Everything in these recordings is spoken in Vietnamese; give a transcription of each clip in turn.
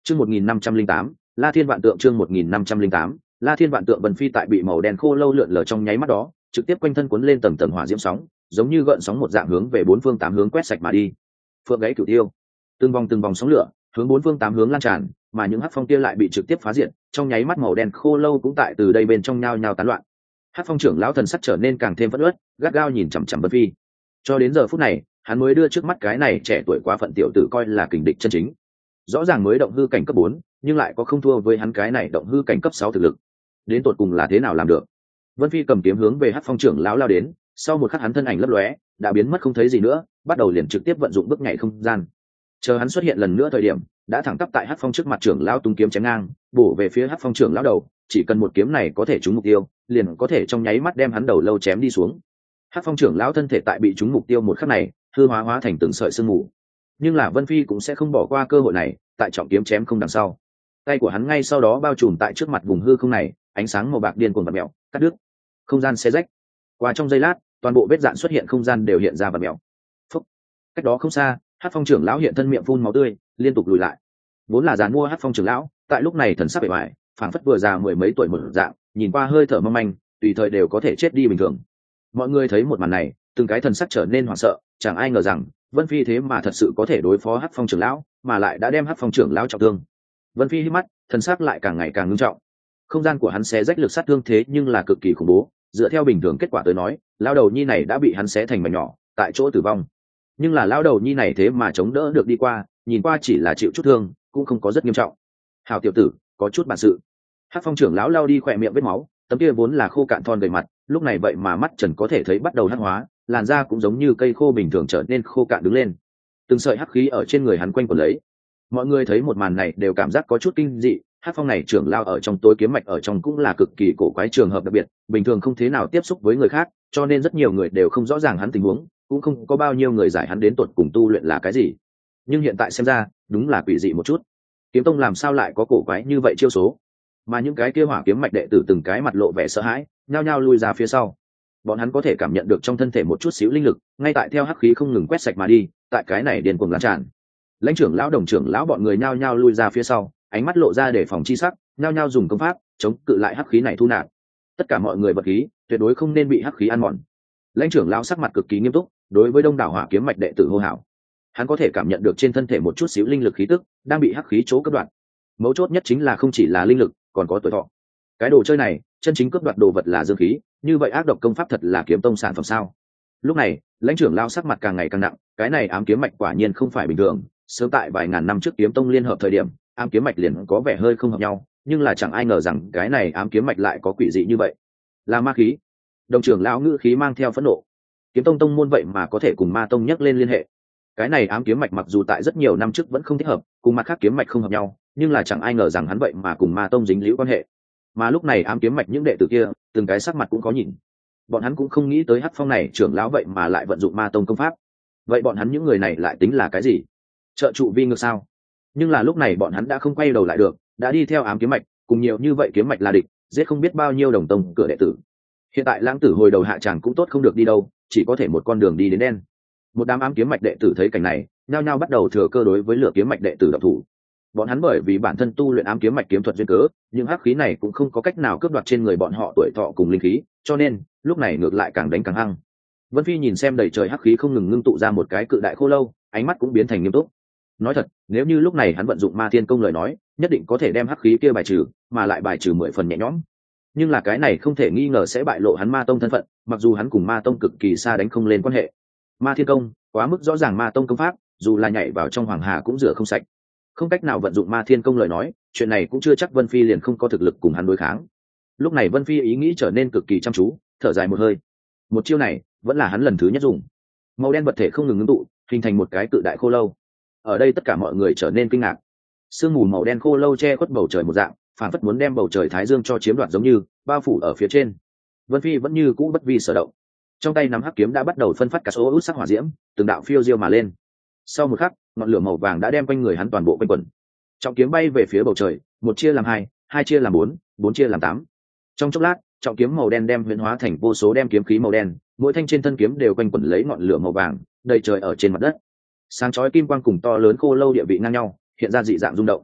Chương 1508, La Thiên Vạn Tượng. Chương 1508, La Thiên Vạn Tượng. Vân Phi tại bị màu đen khô lâu lượn lờ trong nháy mắt đó, trực tiếp quanh thân cuốn lên tầng tầng hỏa diễm sóng, giống như gợn sóng một dạng hướng về bốn phương tám hướng quét sạch mà đi. Phượng gáy cửu tiêu, từng vòng sóng lửa, hướng bốn phương tám hướng lan tràn, mà những hắc phong kia lại bị trực tiếp phá diệt, trong nháy mắt màu đen khô lâu cũng tại từ đây bên trong nhao nhao tán loạn. Hắc phong trưởng lão thần sắc trở nên càng thêm phẫn uất, gắt gao nhìn chằm chằm Vân Phi. Cho đến giờ phút này, hắn mới đưa trước mắt cái này trẻ tuổi quá phận tiểu tử coi là kình địch chân chính. Rõ ràng mới động hư cảnh cấp 4, nhưng lại có không thua với hắn cái này động hư cảnh cấp 6 thực lực. Đến tột cùng là thế nào làm được? Vân Phi cầm kiếm hướng về Hắc phong trưởng lão lao đến, sau một khắc hắn thân ảnh lấp lóe, đã biến mất không thấy gì nữa, bắt đầu liền trực tiếp vận dụng bước nhảy không gian. Chờ hắn xuất hiện lần nữa thời điểm, đã thẳng tắp tại Hắc phong trước mặt trưởng lão tung kiếm chém ngang, bổ về phía Hắc phong trưởng lão đầu, chỉ cần một kiếm này có thể trúng mục tiêu, liền có thể trong nháy mắt đem hắn đầu lâu chém đi xuống. Hắc phong trưởng lão thân thể tại bị trúng mục tiêu một khắc này, hư hóa thành từng sợi sương mù. Nhưng là Vân Phi cũng sẽ không bỏ qua cơ hội này, tại trọng kiếm chém không đằng sau, tay của hắn ngay sau đó bao trùm tại trước mặt vùng hư không này, ánh sáng màu bạc điên cuồng vặn mèo, cắt đứt, không gian xé rách. Qua trong giây lát, toàn bộ vết dạn xuất hiện, không gian đều hiện ra vặn mèo. Phúc. Cách đó không xa, Hắc phong trưởng lão hiện thân miệng phun máu tươi, liên tục lùi lại. Vốn là giàn mua Hắc phong trưởng lão, tại lúc này thần sắc bề ngoài, phảng phất vừa già mười mấy tuổi một dạng, nhìn qua hơi thở mong manh, tùy thời đều có thể chết đi bình thường. Mọi người thấy một màn này, từng cái thần sắc trở nên hoảng sợ, chẳng ai ngờ rằng Vân Phi thế mà thật sự có thể đối phó Hắc phong trưởng lão, mà lại đã đem Hắc phong trưởng lão trọng thương. Vân Phi hít mắt, thần sắc lại càng ngày càng nghiêm trọng. Không gian của hắn xé rách lực sát thương thế nhưng là cực kỳ khủng bố, dựa theo bình thường kết quả tới nói, lão đầu nhi này đã bị hắn xé thành mảnh nhỏ, tại chỗ tử vong. Nhưng là lão đầu nhi này thế mà chống đỡ được đi qua, nhìn qua chỉ là chịu chút thương, cũng không có rất nghiêm trọng. Hảo tiểu tử, có chút bản sự. Hắc phong trưởng lão lao đi khỏe miệng vết máu, tấm kia vốn là khô cạn thon gầy mặt, lúc này vậy mà mắt trần có thể thấy bắt đầu hắc hóa, làn da cũng giống như cây khô bình thường trở nên khô cạn đứng lên. Từng sợi hắc khí ở trên người hắn quanh quẩn lấy. Mọi người thấy một màn này đều cảm giác có chút kinh dị. Hắc phong này trưởng lao ở trong tối kiếm mạch ở trong cũng là cực kỳ cổ quái trường hợp đặc biệt, bình thường không thế nào tiếp xúc với người khác, cho nên rất nhiều người đều không rõ ràng hắn tình huống, cũng không có bao nhiêu người giải hắn đến tột cùng tu luyện là cái gì. Nhưng hiện tại xem ra, đúng là quỷ dị một chút. Kiếm tông làm sao lại có cổ quái như vậy chiêu số? Mà những cái kia hỏa kiếm mạch đệ tử từng cái mặt lộ vẻ sợ hãi, nhao nhao lui ra phía sau. Bọn hắn có thể cảm nhận được trong thân thể một chút xíu linh lực, ngay tại theo hắc khí không ngừng quét sạch mà đi, tại cái này điên cuồng lan tràn. Lãnh trưởng lão, đồng trưởng lão bọn người nhao nhao lui ra phía sau, ánh mắt lộ ra để phòng chi sắc, nhao nhao dùng công pháp chống cự lại hắc khí này thu nạp. Tất cả mọi người vật khí, tuyệt đối không nên bị hắc khí ăn mòn. Lãnh trưởng lão sắc mặt cực kỳ nghiêm túc, đối với đông đảo hỏa kiếm mạch đệ tử hô hào. Hắn có thể cảm nhận được trên thân thể một chút xíu linh lực khí tức đang bị hắc khí chỗ cướp đoạt. Mấu chốt nhất chính là không chỉ là linh lực, còn có tuổi thọ. Cái đồ chơi này, chân chính cướp đoạt đồ vật là dương khí, như vậy ác độc công pháp thật là kiếm tông sản phẩm sao? Lúc này, lãnh trưởng lão sắc mặt càng ngày càng nặng, cái này ám kiếm mạch quả nhiên không phải bình thường. Sớm tại vài ngàn năm trước kiếm tông liên hợp thời điểm, ám kiếm mạch liền có vẻ hơi không hợp nhau, nhưng là chẳng ai ngờ rằng cái này ám kiếm mạch lại có quỷ dị như vậy, là ma khí. Đồng trưởng lão ngữ khí mang theo phẫn nộ. Kiếm tông tông môn vậy mà có thể cùng ma tông nhắc lên liên hệ. Cái này ám kiếm mạch mặc dù tại rất nhiều năm trước vẫn không thích hợp, cùng mặt khác kiếm mạch không hợp nhau, nhưng là chẳng ai ngờ rằng hắn vậy mà cùng ma tông dính liễu quan hệ. Mà lúc này ám kiếm mạch những đệ tử kia, từng cái sắc mặt cũng có nhìn. Bọn hắn cũng không nghĩ tới Hắc phong này trưởng lão vậy mà lại vận dụng ma tông công pháp. Vậy bọn hắn những người này lại tính là cái gì? Trợ trụ vi ngược sao? Nhưng là lúc này bọn hắn đã không quay đầu lại được, đã đi theo ám kiếm mạch, cùng nhiều như vậy kiếm mạch là địch, giết không biết bao nhiêu đồng tông cửa đệ tử. Hiện tại lãng tử hồi đầu hạ tràng cũng tốt không được đi đâu, chỉ có thể một con đường đi đến đen. Một đám ám kiếm mạch đệ tử thấy cảnh này, nhao nhao bắt đầu thừa cơ đối với lửa kiếm mạch đệ tử độc thủ. Bọn hắn bởi vì bản thân tu luyện ám kiếm mạch kiếm thuật duyên cớ, nhưng hắc khí này cũng không có cách nào cướp đoạt trên người bọn họ tuổi thọ cùng linh khí, cho nên lúc này ngược lại càng đánh càng hăng. Vân Phi nhìn xem đầy trời hắc khí không ngừng ngưng tụ ra một cái cự đại khô lâu, ánh mắt cũng biến thành nghiêm túc. Nói thật, nếu như lúc này hắn vận dụng ma thiên công lời nói, nhất định có thể đem hắc khí kia bài trừ, mà lại bài trừ 10 phần nhẹ nhõm. Nhưng là cái này không thể nghi ngờ sẽ bại lộ hắn ma tông thân phận, mặc dù hắn cùng ma tông cực kỳ xa đánh không lên quan hệ. Ma thiên công quá mức rõ ràng ma tông công pháp, dù là nhảy vào trong hoàng hà cũng rửa không sạch. Không cách nào vận dụng ma thiên công lời nói, chuyện này cũng chưa chắc Vân Phi liền không có thực lực cùng hắn đối kháng. Lúc này Vân Phi ý nghĩ trở nên cực kỳ chăm chú, thở dài một hơi. Một chiêu này vẫn là hắn lần thứ nhất dùng. Màu đen vật thể không ngừng ngưng tụ, hình thành một cái cự đại khô lâu. Ở đây tất cả mọi người trở nên kinh ngạc. Sương mù màu đen khô lâu che khuất bầu trời một dạng, phản phất muốn đem bầu trời thái dương cho chiếm đoạt giống như bao phủ ở phía trên. Vân Phi vẫn như cũ bất vi sở động, trong tay nắm hắc kiếm đã bắt đầu phân phát cả số út sắc hỏa diễm, từng đạo phiêu diêu mà lên. Sau một khắc, ngọn lửa màu vàng đã đem quanh người hắn toàn bộ quanh quẩn. Trọng kiếm bay về phía bầu trời, một chia làm hai, hai chia làm bốn, bốn chia làm tám. Trong chốc lát, trọng kiếm màu đen đem huyễn hóa thành vô số đem kiếm khí màu đen, mỗi thanh trên thân kiếm đều quanh quẩn lấy ngọn lửa màu vàng, đầy trời ở trên mặt đất. Sáng chói kim quang cùng to lớn khô lâu địa vị ngang nhau, hiện ra dị dạng rung động.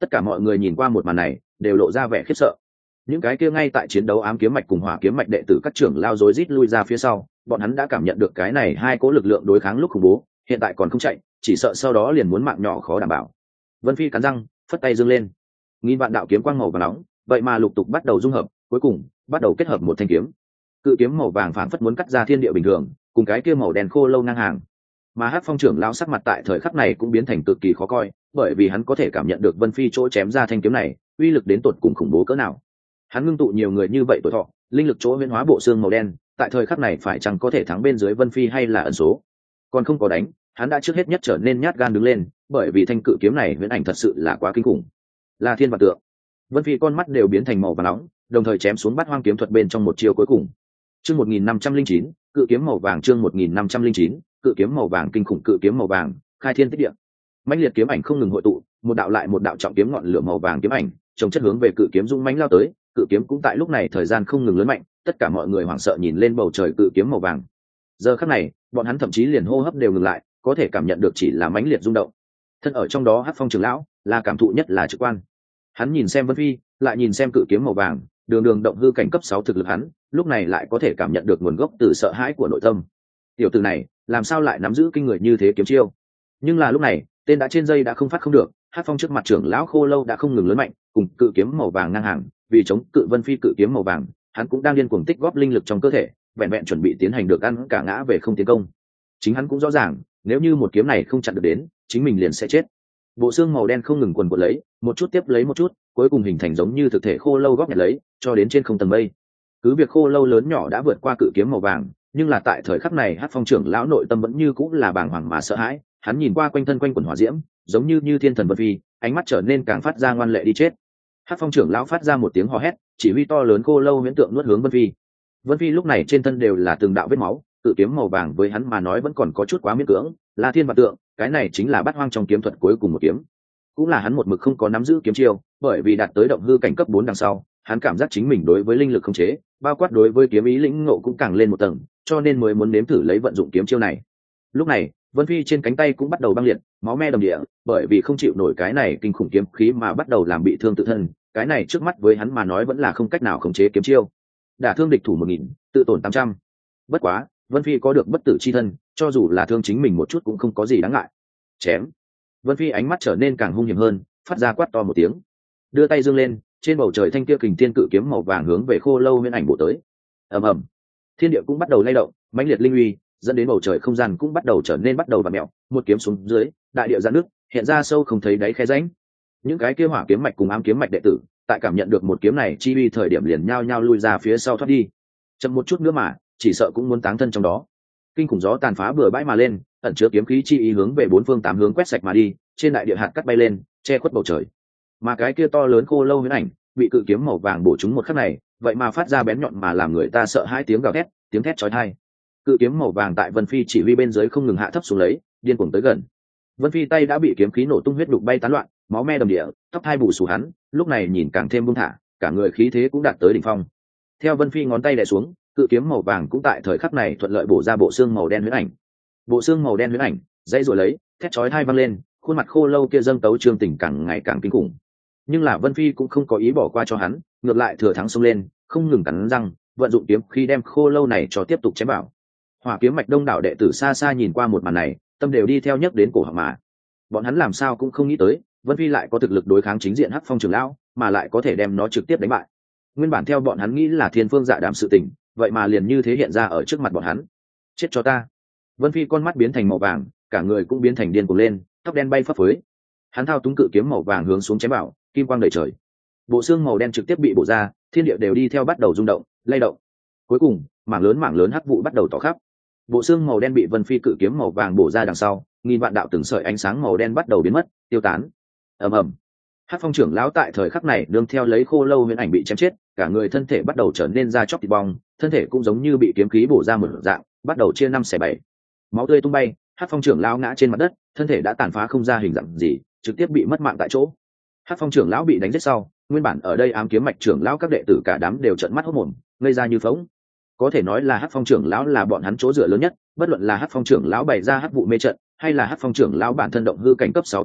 Tất cả mọi người nhìn qua một màn này đều lộ ra vẻ khiếp sợ. Những cái kia ngay tại chiến đấu ám kiếm mạch cùng hỏa kiếm mạch đệ tử các trưởng lao rối rít lui ra phía sau, bọn hắn đã cảm nhận được cái này hai cố lực lượng đối kháng lúc khủng bố, hiện tại còn không chạy, chỉ sợ sau đó liền muốn mạng nhỏ khó đảm bảo. Vân Phi cắn răng, phất tay giương lên. Nghìn vạn đạo kiếm quang màu vàng nóng, vậy mà lục tục bắt đầu dung hợp, cuối cùng bắt đầu kết hợp một thanh kiếm. Cự kiếm màu vàng phảng phất muốn cắt ra thiên địa bình thường, cùng cái kia màu đen khô lâu ngang hàng. Mà Hắc Phong trưởng lão sắc mặt tại thời khắc này cũng biến thành cực kỳ khó coi, bởi vì hắn có thể cảm nhận được Vân Phi chỗ chém ra thanh kiếm này, uy lực đến tột cùng khủng bố cỡ nào. Hắn ngưng tụ nhiều người như vậy tuổi thọ, linh lực chỗ huyễn hóa bộ xương màu đen, tại thời khắc này phải chăng có thể thắng bên dưới Vân Phi hay là ẩn số. Còn không có đánh, hắn đã trước hết nhất trở nên nhát gan đứng lên, bởi vì thanh cự kiếm này huyễn ảnh thật sự là quá kinh khủng. Là thiên vạn tượng. Vân Phi con mắt đều biến thành màu vàng nóng, đồng thời chém xuống Bát Hoang kiếm thuật bên trong một chiêu cuối cùng. Chương 1509, cự kiếm màu vàng. Chương 1509, cự kiếm màu vàng. Kinh khủng cự kiếm màu vàng, khai thiên tích địa. Mãnh liệt kiếm ảnh không ngừng hội tụ, một đạo lại một đạo trọng kiếm ngọn lửa màu vàng kiếm ảnh, chống chất hướng về cự kiếm dũng mãnh lao tới. Cự kiếm cũng tại lúc này thời gian không ngừng lớn mạnh, tất cả mọi người hoảng sợ nhìn lên bầu trời cự kiếm màu vàng. Giờ khắc này, bọn hắn thậm chí liền hô hấp đều ngừng lại, có thể cảm nhận được chỉ là mãnh liệt rung động. Thân ở trong đó Hắc Phong trưởng lão là cảm thụ nhất là trực quan. Hắn nhìn xem Vân Phi, lại nhìn xem cự kiếm màu vàng, đường đường động hư cảnh cấp 6 thực lực hắn, lúc này lại có thể cảm nhận được nguồn gốc từ sợ hãi của nội tâm. Tiểu tử này, làm sao lại nắm giữ kinh người như thế kiếm chiêu? Nhưng là lúc này, tên đã trên dây đã không phát không được, Hắc Phong trước mặt trưởng lão khô lâu đã không ngừng lớn mạnh, cùng cự kiếm màu vàng ngang hàng, vì chống cự Vân Phi cự kiếm màu vàng, hắn cũng đang điên cuồng tích góp linh lực trong cơ thể, vẹn vẹn chuẩn bị tiến hành được ăn cả ngã về không tiến công. Chính hắn cũng rõ ràng, nếu như một kiếm này không chặn được đến, chính mình liền sẽ chết. Bộ xương màu đen không ngừng quần quật lấy, một chút tiếp lấy một chút, cuối cùng hình thành giống như thực thể khô lâu góp nhặt lấy, cho đến trên không tầng mây. Cứ việc khô lâu lớn nhỏ đã vượt qua cự kiếm màu vàng, nhưng là tại thời khắc này Hắc Phong trưởng lão nội tâm vẫn như cũng là bàng hoàng mà sợ hãi. Hắn nhìn qua quanh thân quanh quần hỏa diễm, giống như thiên thần Vân Phi, ánh mắt trở nên càng phát ra ngoan lệ đi chết. Hắc Phong trưởng lão phát ra một tiếng hò hét, chỉ huy to lớn khô lâu huyễn tượng nuốt hướng Vân Phi. Vân Phi lúc này trên thân đều là từng đạo vết máu, cự kiếm màu vàng với hắn mà nói vẫn còn có chút quá miễn cưỡng, là thiên vạn tượng, cái này chính là Bát Hoang trong kiếm thuật cuối cùng một kiếm. Cũng là hắn một mực không có nắm giữ kiếm chiêu, bởi vì đạt tới động hư cảnh cấp 4 đằng sau, hắn cảm giác chính mình đối với linh lực khống chế, bao quát đối với kiếm ý lĩnh ngộ cũng càng lên một tầng, cho nên mới muốn nếm thử lấy vận dụng kiếm chiêu này. Lúc này, Vân Phi trên cánh tay cũng bắt đầu băng liệt, máu me đầm địa, bởi vì không chịu nổi cái này kinh khủng kiếm khí mà bắt đầu làm bị thương tự thân, cái này trước mắt với hắn mà nói vẫn là không cách nào khống chế kiếm chiêu. Đả thương địch thủ 1000, tự tổn 800. Bất quá, Vân Phi có được bất tử chi thân, cho dù là thương chính mình một chút cũng không có gì đáng ngại. Chém. Vân Phi ánh mắt trở nên càng hung hiểm hơn, phát ra quát to một tiếng, đưa tay giương lên, trên bầu trời thanh kia kình thiên cự kiếm màu vàng hướng về khô lâu huyễn ảnh bổ tới. Ầm ầm, thiên địa cũng bắt đầu lay động, mãnh liệt linh uy dẫn đến bầu trời không gian cũng bắt đầu trở nên bắt đầu vặn mèo, một kiếm xuống dưới, đại địa giãn nước, hiện ra sâu không thấy đáy khe rãnh. Những cái kia hỏa kiếm mạch cùng ám kiếm mạch đệ tử, tại cảm nhận được một kiếm này chi uy thời điểm liền nhao nhao lui ra phía sau thoát đi. Chậm một chút nữa mà, chỉ sợ cũng muốn táng thân trong đó. Kinh khủng gió tàn phá bừa bãi mà lên, ẩn chứa kiếm khí chi ý hướng về bốn phương tám hướng quét sạch mà đi, trên đại địa hạt cắt bay lên, che khuất bầu trời. Mà cái kia to lớn khô lâu huyễn ảnh, bị cự kiếm màu vàng bổ trúng một khắc này, vậy mà phát ra bén nhọn mà làm người ta sợ hãi tiếng gào thét, tiếng thét chói tai. Cự kiếm màu vàng tại Vân Phi chỉ huy bên dưới không ngừng hạ thấp xuống lấy, điên cuồng tới gần. Vân Phi tay đã bị kiếm khí nổ tung, huyết đục bay tán loạn, máu me đầm địa, tóc hai bù xù hắn, lúc này nhìn càng thêm buông thả, cả người khí thế cũng đạt tới đỉnh phong. Theo Vân Phi ngón tay đè xuống, cự kiếm màu vàng cũng tại thời khắc này thuận lợi bổ ra bộ xương màu đen huyễn ảnh. Bộ xương màu đen huyễn ảnh, dãy rồi lấy, thét chói tai vang lên, khuôn mặt khô lâu kia dâng tấu trương tình càng ngày càng kinh khủng. Nhưng là Vân Phi cũng không có ý bỏ qua cho hắn, ngược lại thừa thắng xông lên, không ngừng cắn răng, vận dụng kiếm khi đem khô lâu này cho tiếp tục chém bảo. Hỏa kiếm mạch đông đảo đệ tử xa xa nhìn qua một màn này, tâm đều đi theo nhấc đến cổ họng mà. Bọn hắn làm sao cũng không nghĩ tới, Vân Phi lại có thực lực đối kháng chính diện Hắc Phong trưởng lão, mà lại có thể đem nó trực tiếp đánh bại. Nguyên bản theo bọn hắn nghĩ là thiên phương dạ đàm sự tình, vậy mà liền như thế hiện ra ở trước mặt bọn hắn. Chết cho ta! Vân Phi con mắt biến thành màu vàng, cả người cũng biến thành điên cuồng lên, tóc đen bay phấp phới. Hắn thao túng cự kiếm màu vàng hướng xuống chém bảo, kim quang đầy trời. Bộ xương màu đen trực tiếp bị bổ ra, thiên địa đều đi theo bắt đầu rung động, lay động. Cuối cùng, mảng lớn hắc vụ bắt đầu tỏ khắp. Bộ xương màu đen bị Vân Phi cự kiếm màu vàng bổ ra đằng sau, nghìn vạn đạo từng sợi ánh sáng màu đen bắt đầu biến mất, tiêu tán. Ầm ầm. Hắc Phong trưởng lão tại thời khắc này nương theo lấy khô lâu huyễn ảnh bị chém chết, cả người thân thể bắt đầu trở nên da chóc thịt bong, thân thể cũng giống như bị kiếm khí bổ ra một dạng, bắt đầu chia năm xẻ bảy. Máu tươi tung bay, Hắc Phong trưởng lão ngã trên mặt đất, thân thể đã tàn phá không ra hình dạng gì, trực tiếp bị mất mạng tại chỗ. Hắc Phong trưởng lão bị đánh giết sau, nguyên bản ở đây ám kiếm mạch trưởng lão các đệ tử cả đám đều trợn mắt hốt mồm, ngây ra như phỗng. Có thể nói là Hắc Phong trưởng lão là bọn hắn chỗ dựa lớn nhất, bất luận là Hắc Phong trưởng lão bày ra hắc vụ mê trận, hay là Hắc Phong trưởng lão bản thân động hư cảnh cấp 6 thực lực,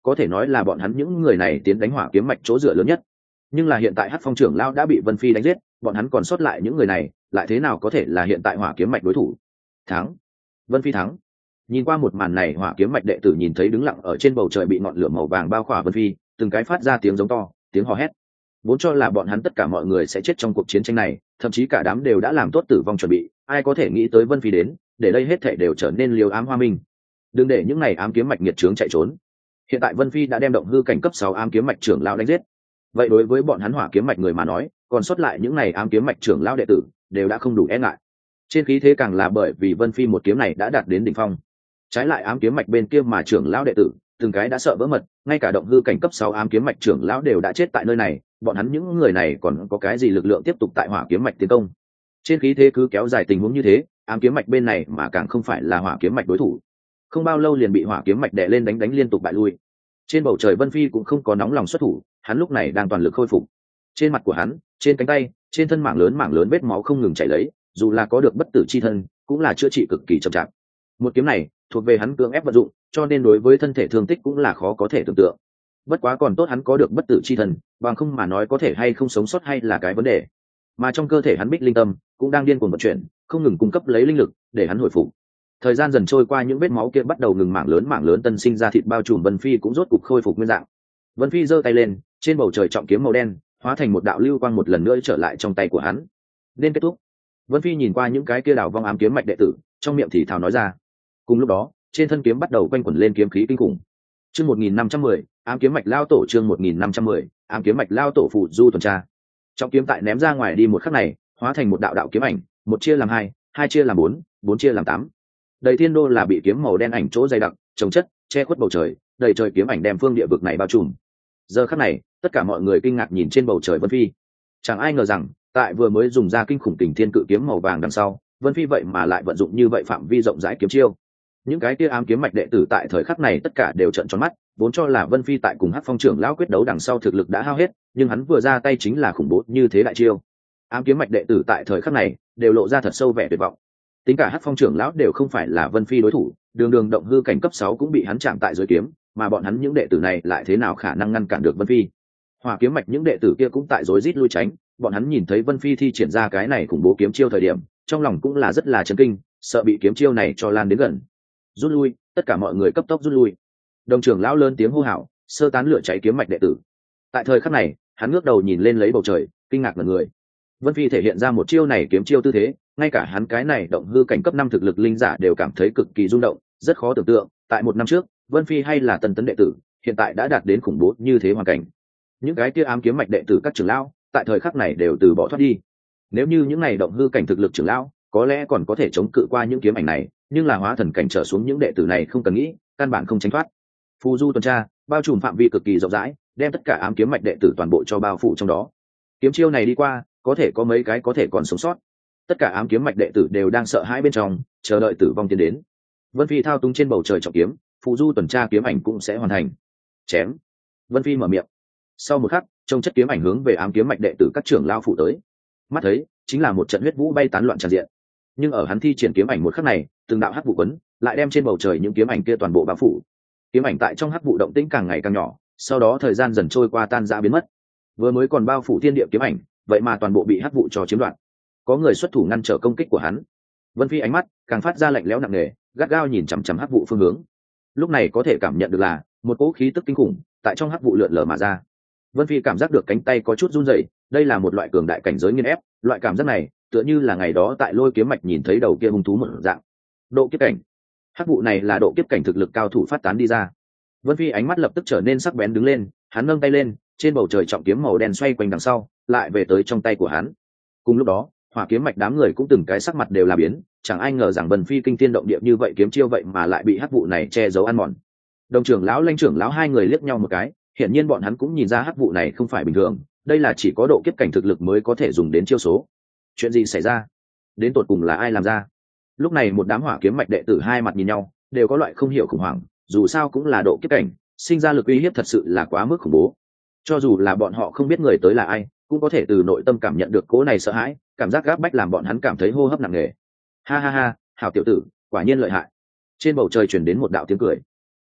có thể nói là bọn hắn những người này tiến đánh hỏa kiếm mạch chỗ dựa lớn nhất. Nhưng là hiện tại Hắc Phong trưởng lão đã bị Vân Phi đánh giết, bọn hắn còn sót lại những người này lại thế nào có thể là hiện tại hỏa kiếm mạch đối thủ. Thắng, Vân Phi thắng. Nhìn qua một màn này, hỏa kiếm mạch đệ tử nhìn thấy đứng lặng ở trên bầu trời bị ngọn lửa màu vàng bao khỏa Vân Phi, từng cái phát ra tiếng giống to, tiếng hò hét. Vốn cho là bọn hắn tất cả mọi người sẽ chết trong cuộc chiến tranh này, thậm chí cả đám đều đã làm tốt tử vong chuẩn bị, ai có thể nghĩ tới Vân Phi đến, để đây hết thảy đều trở nên liều ám hoa minh. Đừng để những này ám kiếm mạch nghiệt trướng chạy trốn. Hiện tại Vân Phi đã đem động hư cảnh cấp 6 ám kiếm mạch trưởng lão đánh giết. Vậy đối với bọn hắn hỏa kiếm mạch người mà nói, còn sót lại những này ám kiếm mạch trưởng lão đệ tử đều đã không đủ e ngại. Trên khí thế càng là bởi vì Vân Phi một kiếm này đã đạt đến đỉnh phong. Trái lại ám kiếm mạch bên kia mà trưởng lão đệ tử, từng cái đã sợ vỡ mật, ngay cả động hư cảnh cấp 6 ám kiếm mạch trưởng lão đều đã chết tại nơi này, bọn hắn những người này còn có cái gì lực lượng tiếp tục tại hỏa kiếm mạch tiến công. Trên khí thế cứ kéo dài tình huống như thế, ám kiếm mạch bên này mà càng không phải là hỏa kiếm mạch đối thủ. Không bao lâu liền bị hỏa kiếm mạch đè lên đánh liên tục bại lui. Trên bầu trời Vân Phi cũng không có nóng lòng xuất thủ, hắn lúc này đang toàn lực khôi phục. Trên mặt của hắn, trên cánh tay, trên thân mảng lớn vết máu không ngừng chảy lấy, dù là có được bất tử chi thân, cũng là chữa trị cực kỳ chậm chạp. Một kiếm này thuộc về hắn cưỡng ép vận dụng, cho nên đối với thân thể thương tích cũng là khó có thể tưởng tượng. Bất quá còn tốt hắn có được bất tử chi thân, bằng không mà nói có thể hay không sống sót hay là cái vấn đề. Mà trong cơ thể hắn Bích Linh Tâm cũng đang điên cuồng vận chuyển, không ngừng cung cấp lấy linh lực để hắn hồi phục. Thời gian dần trôi qua, những vết máu kia bắt đầu ngừng mảng lớn tân sinh ra thịt bao trùm Vân Phi cũng rốt cục khôi phục nguyên dạng. Vân Phi giơ tay lên, trên bầu trời trọng kiếm màu đen hóa thành một đạo lưu quang một lần nữa trở lại trong tay của hắn. Nên kết thúc. Vân Phi nhìn qua những cái kia đảo vong ám kiếm mạch đệ tử, trong miệng thì thào nói ra. Cùng lúc đó, trên thân kiếm bắt đầu quanh quẩn lên kiếm khí kinh khủng. Chương 1510, ám kiếm mạch lao tổ. Chương 1510, ám kiếm mạch lao tổ phụ du tuần tra. Trọng kiếm tại ném ra ngoài đi một khắc này, hóa thành một đạo kiếm ảnh, một chia làm hai, hai chia làm bốn, bốn chia làm tám. Đầy thiên đô là bị kiếm màu đen ảnh chỗ dày đặc, trồng chất, che khuất bầu trời, đầy trời kiếm ảnh đem phương địa vực này bao trùm. Giờ khắc này, tất cả mọi người kinh ngạc nhìn trên bầu trời Vân Phi. Chẳng ai ngờ rằng, tại vừa mới dùng ra kinh khủng Kình Thiên Cự kiếm màu vàng đằng sau, Vân Phi vậy mà lại vận dụng như vậy phạm vi rộng rãi kiếm chiêu. Những cái kia ám kiếm mạch đệ tử tại thời khắc này tất cả đều trợn tròn mắt, vốn cho là Vân Phi tại cùng Hắc Phong trưởng lão quyết đấu đằng sau thực lực đã hao hết, nhưng hắn vừa ra tay chính là khủng bố như thế đại chiêu. Ám kiếm mạch đệ tử tại thời khắc này đều lộ ra thật sâu vẻ tuyệt vọng. Tính cả Hắc Phong trưởng lão đều không phải là Vân Phi đối thủ, đường động hư cảnh cấp 6 cũng bị hắn chạm tại dưới kiếm, mà bọn hắn những đệ tử này lại thế nào khả năng ngăn cản được Vân Phi. Hỏa kiếm mạch những đệ tử kia cũng tại rối rít lui tránh, bọn hắn nhìn thấy Vân Phi thi triển ra cái này khủng bố kiếm chiêu thời điểm, trong lòng cũng là rất là chấn kinh, sợ bị kiếm chiêu này cho lan đến gần. Rút lui, tất cả mọi người cấp tốc rút lui. Đồng trưởng lão lớn tiếng hô hào, sơ tán lửa cháy kiếm mạch đệ tử. Tại thời khắc này, hắn ngước đầu nhìn lên lấy bầu trời, kinh ngạc ngẩn người. Vân Phi thể hiện ra một chiêu này kiếm chiêu tư thế, ngay cả hắn cái này động hư cảnh cấp 5 thực lực linh giả đều cảm thấy cực kỳ rung động, rất khó tưởng tượng, tại một năm trước, Vân Phi hay là tân tấn đệ tử, hiện tại đã đạt đến khủng bố như thế hoàn cảnh. Những cái kia ám kiếm mạch đệ tử các trưởng lão, tại thời khắc này đều từ bỏ thoát đi. Nếu như những này động hư cảnh thực lực trưởng lão, có lẽ còn có thể chống cự qua những kiếm ảnh này, nhưng là hóa thần cảnh trở xuống những đệ tử này không cần nghĩ, căn bản không tránh thoát. Phù du tuần tra, bao trùm phạm vi cực kỳ rộng rãi, đem tất cả ám kiếm mạch đệ tử toàn bộ cho bao phủ trong đó. Kiếm chiêu này đi qua, có thể có mấy cái có thể còn sống sót. Tất cả ám kiếm mạch đệ tử đều đang sợ hãi bên trong, chờ đợi tử vong tiến đến. Vân Phi thao túng trên bầu trời trọng kiếm, phù du tuần tra kiếm ảnh cũng sẽ hoàn thành. Chém. Vân Phi mở miệng. Sau một khắc, trong chất kiếm ảnh hướng về ám kiếm mạch đệ tử các trưởng lao phủ tới. Mắt thấy, chính là một trận huyết vũ bay tán loạn tràn diện. Nhưng ở hắn thi triển kiếm ảnh một khắc này, từng đạo hắc vụ quấn lại đem trên bầu trời những kiếm ảnh kia toàn bộ bao phủ. Kiếm ảnh tại trong hắc vụ động tĩnh càng ngày càng nhỏ, sau đó thời gian dần trôi qua tan rã biến mất. Vừa mới còn bao phủ thiên địa kiếm ảnh, vậy mà toàn bộ bị hắc vụ cho chiếm đoạt. Có người xuất thủ ngăn trở công kích của hắn. Vân Phi ánh mắt càng phát ra lạnh lẽo nặng nề, gắt gao nhìn chằm chằm hắc vụ phương hướng. Lúc này có thể cảm nhận được là một cỗ khí tức kinh khủng tại trong hắc vụ lượn lờ mà ra. Vân Phi cảm giác được cánh tay có chút run rẩy, đây là một loại cường đại cảnh giới nghiền ép, loại cảm giác này tựa như là ngày đó tại Lôi Kiếm Mạch nhìn thấy đầu kia hung thú một dạng. Độ kiếp cảnh. Hắc vụ này là độ kiếp cảnh thực lực cao thủ phát tán đi ra. Vân Phi ánh mắt lập tức trở nên sắc bén đứng lên, hắn nâng tay lên, trên bầu trời trọng kiếm màu đen xoay quanh đằng sau, lại về tới trong tay của hắn. Cùng lúc đó, Hỏa Kiếm Mạch đám người cũng từng cái sắc mặt đều là biến, chẳng ai ngờ rằng Vân Phi kinh thiên động địa như vậy kiếm chiêu vậy mà lại bị hắc vụ này che giấu ăn mòn. Đồng trưởng lão, Lãnh trưởng lão hai người liếc nhau một cái, hiển nhiên bọn hắn cũng nhìn ra hắc vụ này không phải bình thường, đây là chỉ có độ kiếp cảnh thực lực mới có thể dùng đến chiêu số. Chuyện gì xảy ra? Đến tột cùng là ai làm ra? Lúc này một đám Hỏa Kiếm Mạch đệ tử hai mặt nhìn nhau, đều có loại không hiểu khủng hoảng, dù sao cũng là độ kiếp cảnh, sinh ra lực uy hiếp thật sự là quá mức khủng bố. Cho dù là bọn họ không biết người tới là ai, cũng có thể từ nội tâm cảm nhận được cố này sợ hãi, cảm giác gáp bách làm bọn hắn cảm thấy hô hấp nặng nề. Ha ha ha, hảo tiểu tử, quả nhiên lợi hại. Trên bầu trời truyền đến một đạo tiếng cười.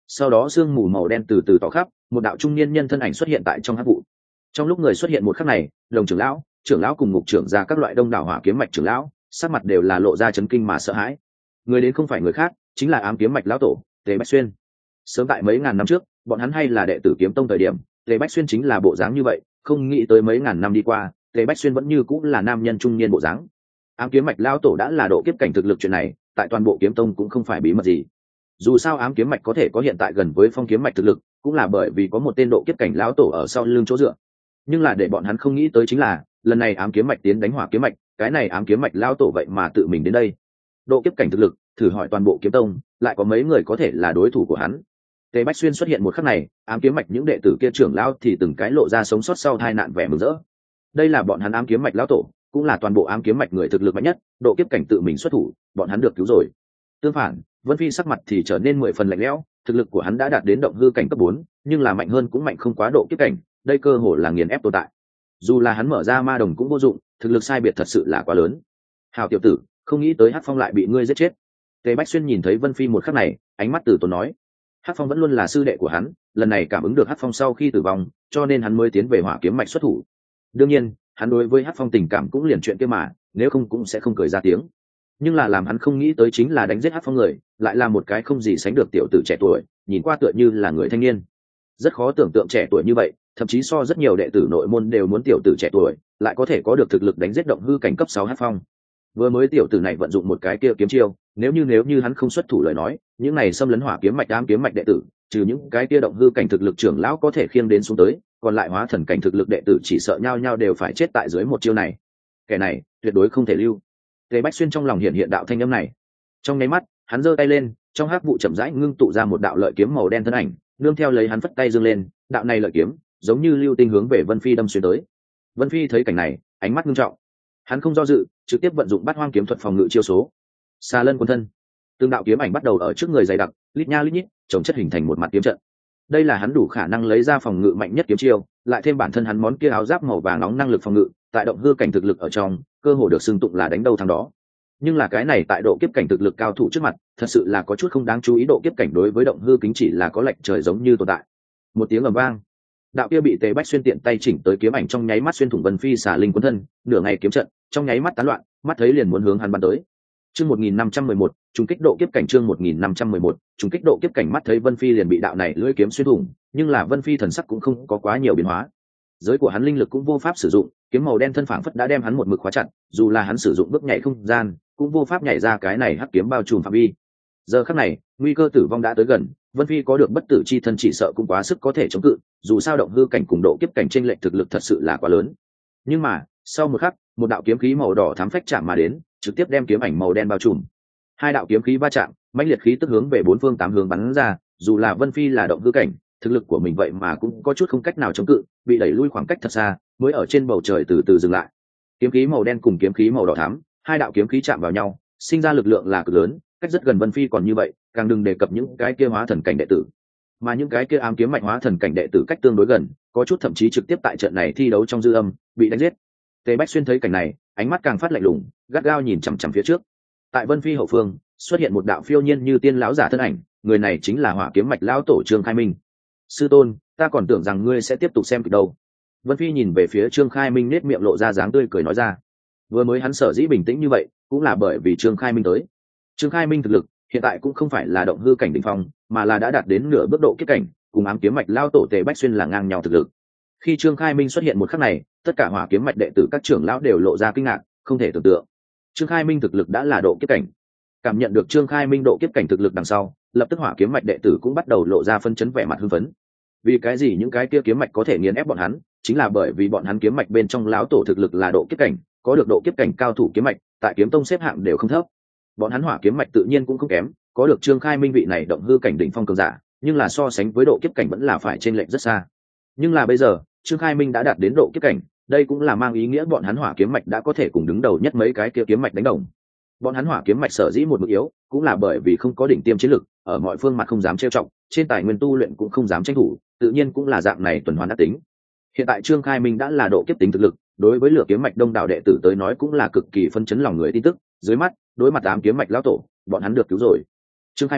Sau đó sương mù màu đen từ từ tỏ khắp, một đạo trung niên nhân thân ảnh xuất hiện tại trong hắc vụ. Trong lúc người xuất hiện một khắc này, Đồng trưởng lão cùng ngục trưởng ra các loại đông đảo hỏa kiếm mạch trưởng lão, sắc mặt đều là lộ ra chấn kinh mà sợ hãi. Người đến không phải người khác, chính là ám kiếm mạch lão tổ Tề Bách Xuyên. Sớm tại mấy ngàn năm trước, bọn hắn hay là đệ tử kiếm tông thời điểm, Tề Bách Xuyên chính là bộ dáng như vậy, không nghĩ tới mấy ngàn năm đi qua, Tề Bách Xuyên vẫn như cũng là nam nhân trung niên bộ dáng. Ám kiếm mạch lão tổ đã là độ kiếp cảnh thực lực, chuyện này tại toàn bộ kiếm tông cũng không phải bí mật gì. Dù sao ám kiếm mạch có thể có hiện tại gần với phong kiếm mạch thực lực, cũng là bởi vì có một tên độ kiếp cảnh lão tổ ở sau lưng chỗ dựa. Nhưng là để bọn hắn không nghĩ tới chính là, lần này ám kiếm mạch tiến đánh hỏa kiếm mạch, cái này ám kiếm mạch lão tổ vậy mà tự mình đến đây. Độ kiếp cảnh thực lực, thử hỏi toàn bộ kiếm tông, lại có mấy người có thể là đối thủ của hắn. Tề Bách Xuyên xuất hiện một khắc này, ám kiếm mạch những đệ tử kia trưởng lão thì từng cái lộ ra sống sót sau tai nạn vẻ mừng rỡ. Đây là bọn hắn ám kiếm mạch lão tổ, cũng là toàn bộ ám kiếm mạch người thực lực mạnh nhất, độ kiếp cảnh tự mình xuất thủ, bọn hắn được cứu rồi. Tương phản, Vân Phi sắc mặt thì trở nên 10 phần lạnh lẽo, thực lực của hắn đã đạt đến động hư cảnh cấp 4, nhưng là mạnh hơn cũng mạnh không quá độ kiếp cảnh, đây cơ hồ là nghiền ép tồn tại. Dù là hắn mở ra ma đồng cũng vô dụng, thực lực sai biệt thật sự là quá lớn. Hào tiểu tử, không nghĩ tới Hắc Phong lại bị ngươi giết chết. Tề Bách Xuyên nhìn thấy Vân Phi một khắc này, ánh mắt từ tốn nói: Hắc Phong vẫn luôn là sư đệ của hắn, lần này cảm ứng được Hắc Phong sau khi tử vong, cho nên hắn mới tiến về hỏa kiếm mạch xuất thủ. Đương nhiên, hắn đối với Hắc Phong tình cảm cũng liền chuyện kia mà, nếu không cũng sẽ không cười ra tiếng. Nhưng là làm hắn không nghĩ tới chính là đánh giết Hắc Phong người, lại là một cái không gì sánh được tiểu tử trẻ tuổi, nhìn qua tựa như là người thanh niên. Rất khó tưởng tượng trẻ tuổi như vậy, thậm chí so rất nhiều đệ tử nội môn đều muốn tiểu tử trẻ tuổi, lại có thể có được thực lực đánh giết động hư cảnh cấp 6 Hắc Phong. Vừa mới tiểu tử này vận dụng một cái kia kiếm chiêu, nếu như hắn không xuất thủ lời nói, những này xâm lấn hỏa kiếm mạch ám kiếm mạch đệ tử, trừ những cái kia động hư cảnh thực lực trưởng lão có thể khiêng đến xuống tới, còn lại hóa thần cảnh thực lực đệ tử chỉ sợ nhau nhau đều phải chết tại dưới một chiêu này. Kẻ này tuyệt đối không thể lưu. Tề Bách Xuyên trong lòng hiện đạo thanh âm này. Trong nháy mắt, hắn giơ tay lên, trong hắc vụ chậm rãi ngưng tụ ra một đạo lợi kiếm màu đen thân ảnh, nương theo lấy hắn phất tay giương lên, đạo này lợi kiếm giống như lưu tinh hướng về Vân Phi đâm xuyên tới. Vân Phi thấy cảnh này, ánh mắt nghiêm trọng. Hắn không do dự, trực tiếp vận dụng Bát Hoang kiếm thuật phòng ngự chiêu số. Xà Lân Quân Thân. Tương đạo kiếm ảnh bắt đầu ở trước người dày đặc, lít nha lít nhít, chồng chất hình thành một mặt kiếm trận. Đây là hắn đủ khả năng lấy ra phòng ngự mạnh nhất kiếm chiêu, lại thêm bản thân hắn món kia áo giáp màu vàng nóng năng lực phòng ngự, tại động hư cảnh thực lực ở trong, cơ hồ được xưng tụng là đánh đâu thắng đó. Nhưng là cái này tại độ kiếp cảnh thực lực cao thủ trước mặt, thật sự là có chút không đáng chú ý, độ kiếp cảnh đối với động hư kính chỉ là có lệch trời giống như tồn tại. Một tiếng ầm vang, đạo kia bị Tề Bách Xuyên tiện tay chỉnh tới kiếm ảnh trong nháy mắt xuyên thủng Vân Phi Xà Linh Quân Thân, nửa ngày kiếm trận trong nháy mắt tán loạn, mắt thấy liền muốn hướng hắn bắn tới. Chương 1511, trùng kích độ kiếp cảnh. Chương 1511, trùng kích độ kiếp cảnh. Mắt thấy Vân Phi liền bị đạo này lưỡi kiếm xuyên thủng, nhưng là Vân Phi thần sắc cũng không có quá nhiều biến hóa. Giới của hắn linh lực cũng vô pháp sử dụng, kiếm màu đen thân phảng phất đã đem hắn một mực khóa chặt, dù là hắn sử dụng bước nhảy không gian, cũng vô pháp nhảy ra cái này hắc kiếm bao trùm phạm vi. Giờ khắc này, nguy cơ tử vong đã tới gần, Vân Phi có được bất tử chi thân chỉ sợ cũng quá sức có thể chống cự, dù sao động hư cảnh cùng độ kiếp cảnh chênh lệch thực lực thật sự là quá lớn. Nhưng mà, sau một khắc, một đạo kiếm khí màu đỏ thắm phách chạm mà đến, trực tiếp đem kiếm ảnh màu đen bao trùm. Hai đạo kiếm khí va chạm, mãnh liệt khí tức hướng về bốn phương tám hướng bắn ra, dù là Vân Phi là động hư cảnh, thực lực của mình vậy mà cũng có chút không cách nào chống cự, bị đẩy lui khoảng cách thật xa, mới ở trên bầu trời từ từ dừng lại. Kiếm khí màu đen cùng kiếm khí màu đỏ thắm, hai đạo kiếm khí chạm vào nhau, sinh ra lực lượng là cực lớn, cách rất gần Vân Phi còn như vậy, càng đừng đề cập những cái kia hóa thần cảnh đệ tử. Mà những cái kia ám kiếm mạch hóa thần cảnh đệ tử cách tương đối gần, có chút thậm chí trực tiếp tại trận này thi đấu trong dư âm bị đánh giết. Tề Bách Xuyên thấy cảnh này, ánh mắt càng phát lạnh lùng, gắt gao nhìn chằm chằm phía trước. Tại Vân Phi hậu phương, xuất hiện một đạo phiêu nhiên như tiên lão giả thân ảnh, người này chính là hỏa kiếm mạch lão tổ Trương Khai Minh. Sư tôn, ta còn tưởng rằng ngươi sẽ tiếp tục xem kịch đâu. Vân Phi nhìn về phía Trương Khai Minh, nét miệng lộ ra dáng tươi cười nói ra. Vừa mới hắn sở dĩ bình tĩnh như vậy, cũng là bởi vì Trương Khai Minh tới. Trương Khai Minh thực lực hiện tại cũng không phải là động hư cảnh đỉnh phong, mà là đã đạt đến nửa bước độ kiếp cảnh, cùng ám kiếm mạch lão tổ Tề Bách Xuyên là ngang nhau thực lực. Khi Trương Khai Minh xuất hiện một khắc này, tất cả hỏa kiếm mạch đệ tử các trưởng lão đều lộ ra kinh ngạc, không thể tưởng tượng. Trương Khai Minh thực lực đã là độ kiếp cảnh. Cảm nhận được Trương Khai Minh độ kiếp cảnh thực lực đằng sau, lập tức hỏa kiếm mạch đệ tử cũng bắt đầu lộ ra phân chấn vẻ mặt hưng phấn. Vì cái gì những cái kia kiếm mạch có thể nghiền ép bọn hắn, chính là bởi vì bọn hắn kiếm mạch bên trong lão tổ thực lực là độ kiếp cảnh, có được độ kiếp cảnh cao thủ kiếm mạch, tại kiếm tông xếp hạng đều không thấp. Bọn hắn hỏa kiếm mạch tự nhiên cũng không kém, có được Trương Khai Minh vị này động hư cảnh đỉnh phong cường giả, nhưng là so sánh với độ kiếp cảnh vẫn là phải chênh lệch rất xa. Nhưng là bây giờ, Trương Khai Minh đã đạt đến độ kiếp cảnh, đây cũng là mang ý nghĩa bọn hắn hỏa kiếm mạch đã có thể cùng đứng đầu nhất mấy cái kia kiếm mạch đánh đồng. Bọn hắn hỏa kiếm mạch sở dĩ một mực yếu, cũng là bởi vì không có đỉnh tiêm chiến lực, ở mọi phương mặt không dám trêu chọc, trên tài nguyên tu luyện cũng không dám tranh thủ, tự nhiên cũng là dạng này tuần hoàn ác tính. Hiện tại Trương Khai Minh đã là độ kiếp tính thực lực, đối với lửa kiếm mạch đông đảo đệ tử tới nói cũng là cực kỳ phân chấn lòng người tin tức. Dưới mắt, đối mặt ám kiếm mạch lão tổ, bọn hắn được cứu rồi. Trương Khai Minh,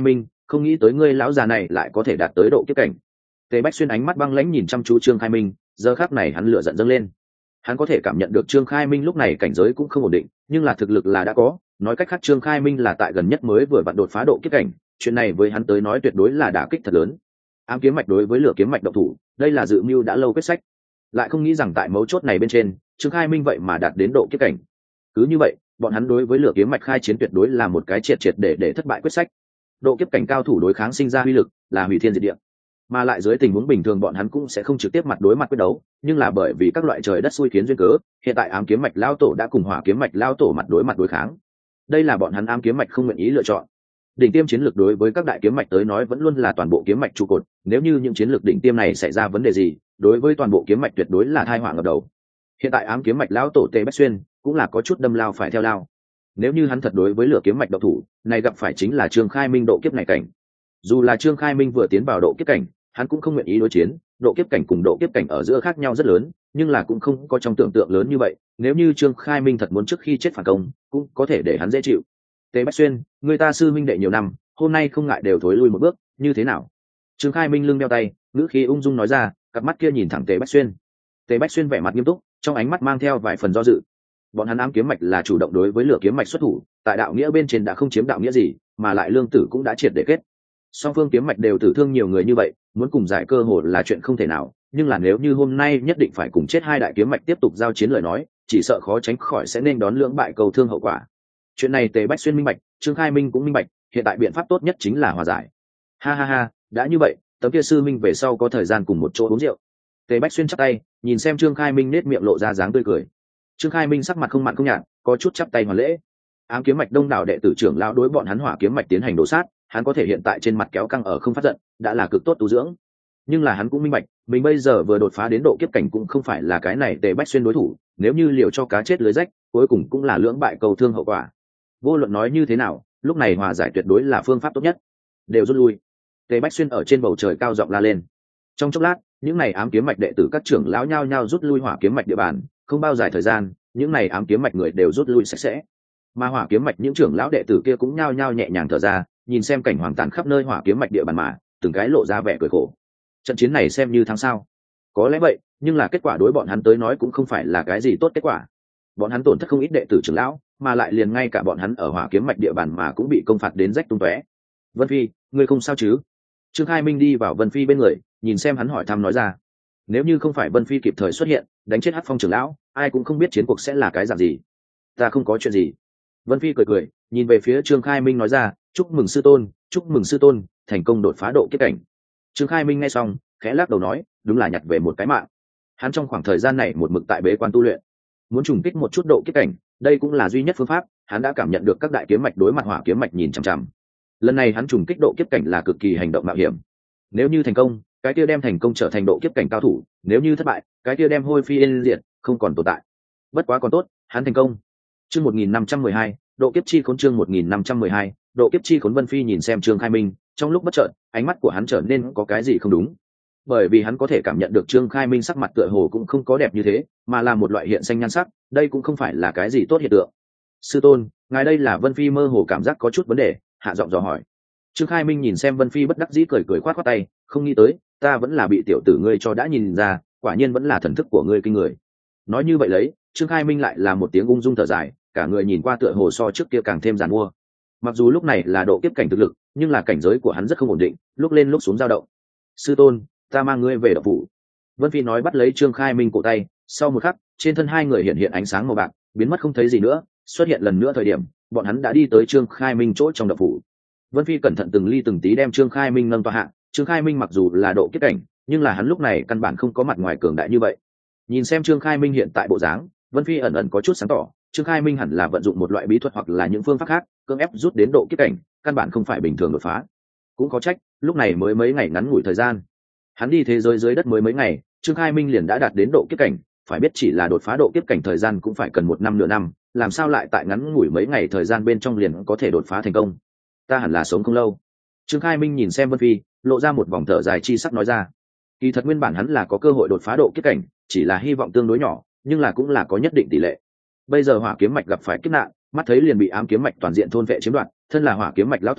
không nghĩ tới ngươi lão già này lại có thể đạt tới độ kiếp cảnh. Tề Bách Xuyên ánh mắt băng lãnh nhìn chăm chú Trương Khai Minh, giờ khắc này hắn lửa giận dâng lên. Hắn có thể cảm nhận được Trương Khai Minh lúc này cảnh giới cũng không ổn định, nhưng là thực lực là đã có, nói cách khác Trương Khai Minh là tại gần nhất mới vừa vặn đột phá độ kiếp cảnh, chuyện này với hắn tới nói tuyệt đối là đả kích thật lớn. Ám kiếm mạch đối với lửa kiếm mạch động thủ, đây là dự mưu đã lâu quyết sách. Lại không nghĩ rằng tại mấu chốt này bên trên, Trương Khai Minh vậy mà đạt đến độ kiếp cảnh. Cứ như vậy, bọn hắn đối với lửa kiếm mạch khai chiến tuyệt đối là một cái triệt triệt để thất bại quyết sách. Độ kiếp cảnh cao thủ đối kháng sinh ra uy lực là hủy thiên diệt địa, mà lại dưới tình huống bình thường bọn hắn cũng sẽ không trực tiếp mặt đối mặt quyết đấu, nhưng là bởi vì các loại trời đất xui khiến duyên cớ, hiện tại ám kiếm mạch lao tổ đã cùng hỏa kiếm mạch lao tổ mặt đối mặt đối kháng. Đây là bọn hắn ám kiếm mạch không nguyện ý lựa chọn. Đỉnh tiêm chiến lược đối với các đại kiếm mạch tới nói vẫn luôn là toàn bộ kiếm mạch trụ cột, nếu như những chiến lược đỉnh tiêm này xảy ra vấn đề gì, đối với toàn bộ kiếm mạch tuyệt đối là tai họa ngập đầu. Hiện tại ám kiếm mạch lão tổ Tề Bách Xuyên cũng là có chút đâm lao phải theo lao. Nếu như hắn thật đối với lửa kiếm mạch độc thủ, này gặp phải chính là Trương Khai Minh độ kiếp này cảnh. Dù là Trương Khai Minh vừa tiến vào độ kiếp cảnh, hắn cũng không nguyện ý đối chiến, độ kiếp cảnh cùng độ kiếp cảnh ở giữa khác nhau rất lớn, nhưng là cũng không có trong tưởng tượng lớn như vậy. Nếu như Trương Khai Minh thật muốn trước khi chết phản công, cũng có thể để hắn dễ chịu. Tề Bách Xuyên, người ta sư minh đệ nhiều năm, hôm nay không ngại đều thối lui một bước, như thế nào? Trương Khai Minh lưng đeo tay, ngữ khí ung dung nói ra, cặp mắt kia nhìn thẳng Tề Bách Xuyên. Tề Bách Xuyên vẻ mặt nghiêm túc, trong ánh mắt mang theo vài phần do dự. Bọn hắn ám kiếm mạch là chủ động đối với lửa kiếm mạch xuất thủ, tại đạo nghĩa bên trên đã không chiếm đạo nghĩa gì, mà lại lương tử cũng đã triệt để kết. Song phương kiếm mạch đều tử thương nhiều người như vậy, muốn cùng giải cơ hội là chuyện không thể nào, nhưng là nếu như hôm nay nhất định phải cùng chết hai đại kiếm mạch tiếp tục giao chiến lời nói, chỉ sợ khó tránh khỏi sẽ nên đón lưỡng bại cầu thương hậu quả. Chuyện này Tề Bách Xuyên minh bạch, Trương Khai Minh cũng minh bạch, hiện tại biện pháp tốt nhất chính là hòa giải. Ha ha ha, đã như vậy, tấm kia sư minh về sau có thời gian cùng một chỗ uống rượu. Tề Bách Xuyên chắp tay, nhìn xem Trương Khai Minh nết miệng lộ ra dáng tươi cười. Trương Khai Minh sắc mặt không mặn không nhạt, có chút chắp tay hoàn lễ. Ám kiếm mạch đông đảo đệ tử trưởng lão đối bọn hắn hỏa kiếm mạch tiến hành đổ sát, hắn có thể hiện tại trên mặt kéo căng ở không phát giận, đã là cực tốt tu dưỡng. Nhưng là hắn cũng minh bạch, mình bây giờ vừa đột phá đến độ kiếp cảnh cũng không phải là cái này Tề Bách Xuyên đối thủ, nếu như liều cho cá chết lưới rách, cuối cùng cũng là lưỡng bại cầu thương hậu quả. Vô luận nói như thế nào, lúc này hòa giải tuyệt đối là phương pháp tốt nhất. Đều rút lui. Tề Bách Xuyên ở trên bầu trời cao giọng la lên. Trong chốc lát, những này ám kiếm mạch đệ tử các trưởng lão nhao nhao rút lui hỏa kiếm mạch địa bàn, không bao dài thời gian, những này ám kiếm mạch người đều rút lui sạch sẽ. Mà hỏa kiếm mạch những trưởng lão đệ tử kia cũng nhao nhao nhẹ nhàng thở ra, nhìn xem cảnh hoàng tàn khắp nơi hỏa kiếm mạch địa bàn mà, từng cái lộ ra vẻ cười khổ. Trận chiến này xem như thắng sao? Có lẽ vậy, nhưng là kết quả đối bọn hắn tới nói cũng không phải là cái gì tốt kết quả. Bọn hắn tổn thất không ít đệ tử trưởng lão, mà lại liền ngay cả bọn hắn ở hỏa kiếm mạch địa bàn mà cũng bị công phạt đến rách tung tóe. Vân Phi, ngươi không sao chứ? Trương Khai Minh đi vào Vân Phi bên người, nhìn xem hắn hỏi thăm nói ra. Nếu như không phải Vân Phi kịp thời xuất hiện, đánh chết Hắc Phong trưởng lão, ai cũng không biết chiến cuộc sẽ là cái dạng gì. Ta không có chuyện gì. Vân Phi cười cười, nhìn về phía Trương Khai Minh nói ra, chúc mừng sư tôn, chúc mừng sư tôn, thành công đột phá độ kiếp cảnh. Trương Khai Minh nghe xong, khẽ lắc đầu nói, đúng là nhặt về một cái mạng. Hắn trong khoảng thời gian này một mực tại bế quan tu luyện, muốn trùng kích một chút độ kiếp cảnh, đây cũng là duy nhất phương pháp. Hắn đã cảm nhận được các đại kiếm mạch đối mặt hỏa kiếm mạch nhìn chằm chằm. Lần này hắn trùng kích độ kiếp cảnh là cực kỳ hành động mạo hiểm. Nếu như thành công, cái kia đem thành công trở thành độ kiếp cảnh cao thủ, nếu như thất bại, cái kia đem hôi phi yên diệt, không còn tồn tại. Bất quá còn tốt, hắn thành công. Chương 1512, độ kiếp chi khốn. Chương 1512, độ kiếp chi khốn. Vân Phi nhìn xem Trương Khai Minh, trong lúc bất chợt, ánh mắt của hắn trở nên có cái gì không đúng. Bởi vì hắn có thể cảm nhận được Trương Khai Minh sắc mặt tựa hồ cũng không có đẹp như thế, mà là một loại hiện xanh nhan sắc, đây cũng không phải là cái gì tốt hiện tượng. Sư tôn, ngài đây là? Vân Phi mơ hồ cảm giác có chút vấn đề, hạ giọng dò hỏi. Trương Khai Minh nhìn xem Vân Phi bất đắc dĩ cười cười khoát khoát tay, không nghĩ tới, ta vẫn là bị tiểu tử ngươi cho đã nhìn ra, quả nhiên vẫn là thần thức của ngươi kinh người. Nói như vậy lấy, Trương Khai Minh lại là một tiếng ung dung thở dài, cả người nhìn qua tựa hồ so trước kia càng thêm giàn mua. Mặc dù lúc này là độ kiếp cảnh thực lực, nhưng là cảnh giới của hắn rất không ổn định, lúc lên lúc xuống dao động. Sư tôn, ta mang ngươi về độc phủ. Vân Phi nói bắt lấy Trương Khai Minh cổ tay, sau một khắc, trên thân hai người hiện hiện ánh sáng màu bạc, biến mất không thấy gì nữa, xuất hiện lần nữa thời điểm, bọn hắn đã đi tới Trương Khai Minh chỗ trong độc phủ. Vân Phi cẩn thận từng ly từng tí đem Trương Khai Minh nâng tọa hạ. Trương Khai Minh mặc dù là độ kiếp cảnh, nhưng là hắn lúc này căn bản không có mặt ngoài cường đại như vậy. Nhìn xem Trương Khai Minh hiện tại bộ dáng, Vân Phi ẩn ẩn có chút sáng tỏ, Trương Khai Minh hẳn là vận dụng một loại bí thuật hoặc là những phương pháp khác, cưỡng ép rút đến độ kiếp cảnh, căn bản không phải bình thường đột phá. Cũng có trách, lúc này mới mấy ngày ngắn ngủi thời gian. Hắn đi thế giới dưới đất mới mấy ngày, Trương Khai Minh liền đã đạt đến độ kiếp cảnh, phải biết chỉ là đột phá độ kiếp cảnh thời gian cũng phải cần 1 năm nửa năm, làm sao lại tại ngắn ngủi mấy ngày thời gian bên trong liền có thể đột phá thành công? Ta hẳn là sống không lâu. Trương Khai Minh nhìn xem Vân Phi, lộ ra một vòng thở dài chi sắc nói ra. Kỳ thật nguyên bản hắn là có cơ hội đột phá độ kiếp cảnh, chỉ là hy vọng tương đối nhỏ, nhưng là cũng là có nhất định tỷ lệ. Bây giờ hỏa kiếm mạch gặp phải kiếp nạn, mắt thấy liền bị ám kiếm mạch toàn diện thôn vệ chiếm đoạt, thân là hỏa kiếm mạch lão tổ,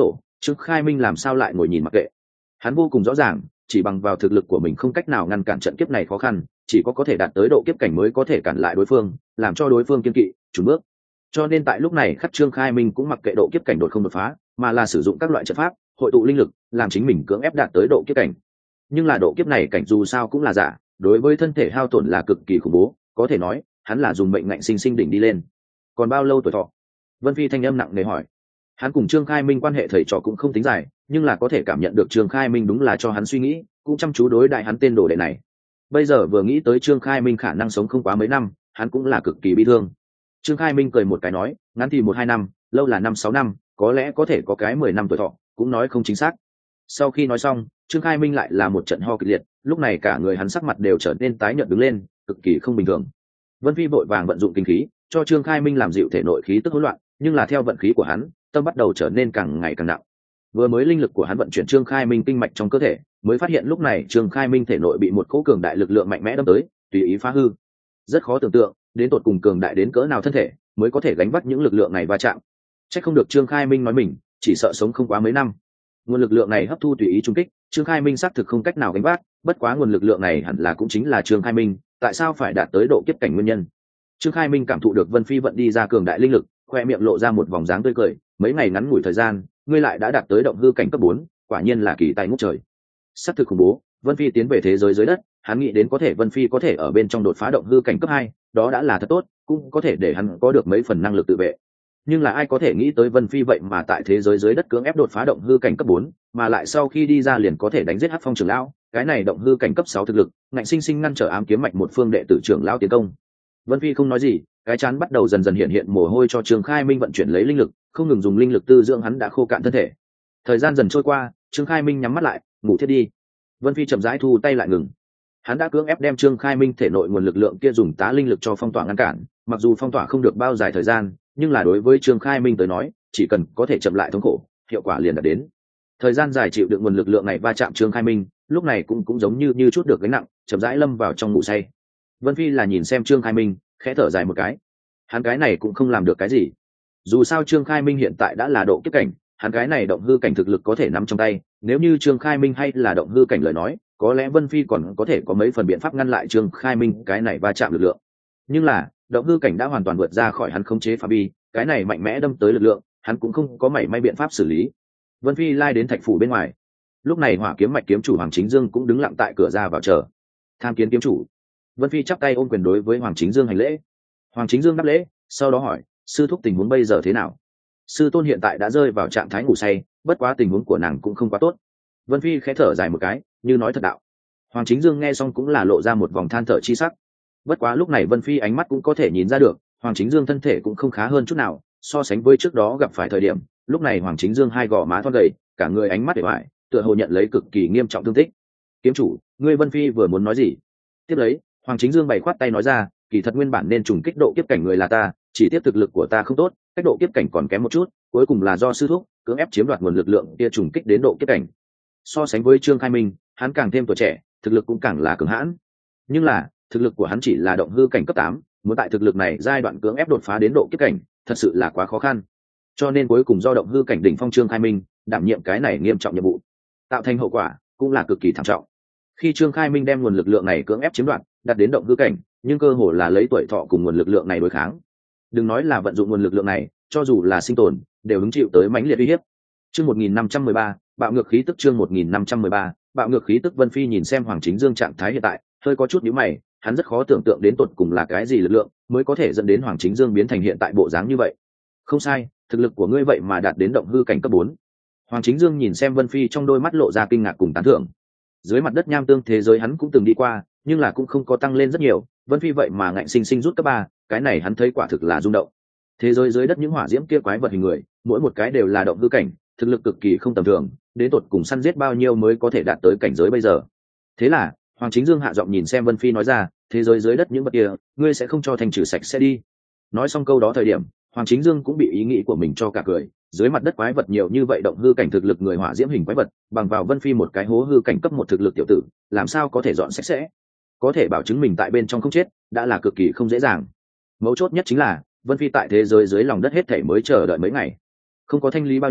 Trương Khai Minh làm sao lại ngồi nhìn mặc kệ. Hắn vô cùng rõ ràng, chỉ bằng vào thực lực của mình không cách nào ngăn cản trận kiếp này khó khăn, chỉ có thể đạt tới độ kiếp cảnh mới có thể cản lại đối phương, làm cho đối phương kiên kỵ chùn bước. Cho nên tại lúc này khắc Trương Khai Minh cũng mặc kệ độ kiếp cảnh đột không đột phá, mà là sử dụng các loại trận pháp hội tụ linh lực làm chính mình cưỡng ép đạt tới độ kiếp cảnh. Nhưng là độ kiếp này cảnh dù sao cũng là giả, đối với thân thể hao tổn là cực kỳ khủng bố, có thể nói hắn là dùng mệnh ngạnh sinh sinh đỉnh đi lên. Còn bao lâu tuổi thọ? Vân Phi thanh âm nặng nề hỏi. Hắn cùng Trương Khai Minh quan hệ thầy trò cũng không tính dài, nhưng là có thể cảm nhận được Trương Khai Minh đúng là cho hắn suy nghĩ, cũng chăm chú đối đại hắn tên đồ đệ này. Bây giờ vừa nghĩ tới Trương Khai Minh khả năng sống không quá mấy năm, hắn cũng là cực kỳ bi thương. Trương Khai Minh cười một cái nói, ngắn thì 1-2 năm, lâu là 5-6 năm, có lẽ có thể có cái 10 năm tuổi thọ, cũng nói không chính xác. Sau khi nói xong, Trương Khai Minh lại là một trận ho kịch liệt, lúc này cả người hắn sắc mặt đều trở nên tái nhợt đứng lên, cực kỳ không bình thường. Vân Phi vội vàng vận dụng kinh khí, cho Trương Khai Minh làm dịu thể nội khí tức hỗn loạn, nhưng là theo vận khí của hắn, tâm bắt đầu trở nên càng ngày càng nặng. Vừa mới linh lực của hắn vận chuyển Trương Khai Minh kinh mạch trong cơ thể, mới phát hiện lúc này Trương Khai Minh thể nội bị một cỗ cường đại lực lượng mạnh mẽ đâm tới, tùy ý phá hư. Rất khó tưởng tượng, đến tột cùng cường đại đến cỡ nào thân thể, mới có thể gánh vác những lực lượng này va chạm. Chắc không được Trương Khai Minh nói mình chỉ sợ sống không quá mấy năm. Nguồn lực lượng này hấp thu tùy ý trung kích, Trương Khai Minh xác thực không cách nào gánh vác, bất quá nguồn lực lượng này hẳn là cũng chính là Trương Khai Minh, tại sao phải đạt tới độ kiếp cảnh nguyên nhân. Trương Khai Minh cảm thụ được Vân Phi vận đi ra cường đại linh lực, khoe miệng lộ ra một vòng dáng tươi cười, mấy ngày ngắn ngủi thời gian, ngươi lại đã đạt tới động hư cảnh cấp 4, quả nhiên là kỳ tài ngút trời. Xác thực khủng bố, Vân Phi tiến về thế giới dưới đất, hắn nghĩ đến có thể Vân Phi có thể ở bên trong đột phá động hư cảnh cấp 2, đó đã là thật tốt, cũng có thể để hắn có được mấy phần năng lực tự vệ. Nhưng là ai có thể nghĩ tới Vân Phi vậy mà tại thế giới dưới đất cưỡng ép đột phá động hư cảnh cấp 4, mà lại sau khi đi ra liền có thể đánh giết Hắc Phong trưởng lão, cái này động hư cảnh cấp 6 thực lực, ngạnh sinh sinh ngăn trở ám kiếm mạch một phương đệ tử trưởng lão tiến công. Vân Phi không nói gì, cái chán bắt đầu dần dần hiện hiện mồ hôi cho Trương Khai Minh vận chuyển lấy linh lực, không ngừng dùng linh lực tư dưỡng hắn đã khô cạn thân thể. Thời gian dần trôi qua, Trương Khai Minh nhắm mắt lại, ngủ thiếp đi. Vân Phi chậm rãi thu tay lại ngừng. Hắn đã cưỡng ép đem Trương Khai Minh thể nội nguồn lực lượng kia dùng tá linh lực cho phong tỏa ngăn cản, mặc dù phong tỏa không được bao dài thời gian, nhưng là đối với Trương Khai Minh tới nói, chỉ cần có thể chậm lại thống khổ, hiệu quả liền đạt đến. Thời gian dài chịu đựng nguồn lực lượng này va chạm Trương Khai Minh, lúc này cũng giống như chút được gánh nặng, chậm rãi lâm vào trong ngủ say. Vân Phi là nhìn xem Trương Khai Minh, khẽ thở dài một cái. Hắn cái này cũng không làm được cái gì. Dù sao Trương Khai Minh hiện tại đã là độ kiếp cảnh, hắn cái này động hư cảnh thực lực có thể nắm trong tay, nếu như Trương Khai Minh hay là động hư cảnh lời nói, có lẽ Vân Phi còn có thể có mấy phần biện pháp ngăn lại Trương Khai Minh cái này va chạm lực lượng. Nhưng là, động hư cảnh đã hoàn toàn vượt ra khỏi hắn khống chế phạm vi, cái này mạnh mẽ đâm tới lực lượng, hắn cũng không có mảy may biện pháp xử lý. Vân Phi lai đến thạch phủ bên ngoài. Lúc này Hỏa Kiếm mạch kiếm chủ Hoàng Chính Dương cũng đứng lặng tại cửa ra vào chờ. Tham kiến kiếm chủ. Vân Phi chắp tay ôm quyền đối với Hoàng Chính Dương hành lễ. Hoàng Chính Dương đáp lễ, sau đó hỏi, sư thúc tình huống bây giờ thế nào? Sư tôn hiện tại đã rơi vào trạng thái ngủ say, bất quá tình huống của nàng cũng không quá tốt. Vân Phi khẽ thở dài một cái, như nói thật đạo. Hoàng Chính Dương nghe xong cũng là lộ ra một vòng than thở chi sắc. Bất quá lúc này Vân Phi ánh mắt cũng có thể nhìn ra được, Hoàng Chính Dương thân thể cũng không khá hơn chút nào, so sánh với trước đó gặp phải thời điểm, lúc này Hoàng Chính Dương hai gò má thon gầy, cả người ánh mắt để hoài, tựa hồ nhận lấy cực kỳ nghiêm trọng thương tích. Kiếm chủ, ngươi Vân Phi vừa muốn nói gì? Tiếp lấy, Hoàng Chính Dương bày khoát tay nói ra, kỳ thật nguyên bản nên trùng kích độ kiếp cảnh người là ta, chỉ tiếp thực lực của ta không tốt, cách độ kiếp cảnh còn kém một chút, cuối cùng là do sư thúc cưỡng ép chiếm đoạt nguồn lực lượng kia trùng kích đến độ kiếp cảnh. So sánh với Trương Khai Minh, hắn càng thêm tuổi trẻ, thực lực cũng càng là cường hãn. Nhưng là, thực lực của hắn chỉ là động hư cảnh cấp 8, muốn tại thực lực này giai đoạn cưỡng ép đột phá đến độ kiếp cảnh, thật sự là quá khó khăn. Cho nên cuối cùng do động hư cảnh đỉnh phong Trương Khai Minh đảm nhiệm cái này nghiêm trọng nhiệm vụ, tạo thành hậu quả cũng là cực kỳ thảm trọng. Khi Trương Khai Minh đem nguồn lực lượng này cưỡng ép chiếm đoạt, đạt đến động hư cảnh, nhưng cơ hồ là lấy tuổi thọ cùng nguồn lực lượng này đối kháng. Đừng nói là vận dụng nguồn lực lượng này, cho dù là sinh tồn, đều hứng chịu tới mãnh liệt uy hiếp. Chương 1513, bạo ngược khí tức chương 1513, bạo ngược khí tức. Vân Phi nhìn xem Hoàng Chính Dương trạng thái hiện tại, hơi có chút nhíu mày, hắn rất khó tưởng tượng đến tột cùng là cái gì lực lượng mới có thể dẫn đến Hoàng Chính Dương biến thành hiện tại bộ dáng như vậy. Không sai, thực lực của ngươi vậy mà đạt đến động hư cảnh cấp 4. Hoàng Chính Dương nhìn xem Vân Phi trong đôi mắt lộ ra kinh ngạc cùng tán thưởng. Dưới mặt đất nham tương thế giới hắn cũng từng đi qua, nhưng là cũng không có tăng lên rất nhiều, Vân Phi vậy mà ngạnh sinh sinh rút cấp 3, cái này hắn thấy quả thực là rung động. Thế giới dưới đất những hỏa diễm kia quái vật hình người, mỗi một cái đều là động hư cảnh, thực lực cực kỳ không tầm thường, đến tột cùng săn giết bao nhiêu mới có thể đạt tới cảnh giới bây giờ. Thế là, Hoàng Chính Dương hạ giọng nhìn xem Vân Phi nói ra, thế giới dưới đất những vật kia, ngươi sẽ không cho thành trừ sạch sẽ đi. Nói xong câu đó thời điểm, Hoàng Chính Dương cũng bị ý nghĩ của mình cho cả cười, dưới mặt đất quái vật nhiều như vậy động hư cảnh thực lực người hỏa diễm hình quái vật, bằng vào Vân Phi một cái hố hư cảnh cấp 1 thực lực tiểu tử, làm sao có thể dọn sạch sẽ? Có thể bảo chứng mình tại bên trong không chết, đã là cực kỳ không dễ dàng. Mấu chốt nhất chính là, Vân Phi tại thế giới dưới lòng đất hết thảy mới chờ đợi mấy ngày, không có thanh lý bao nhiêu,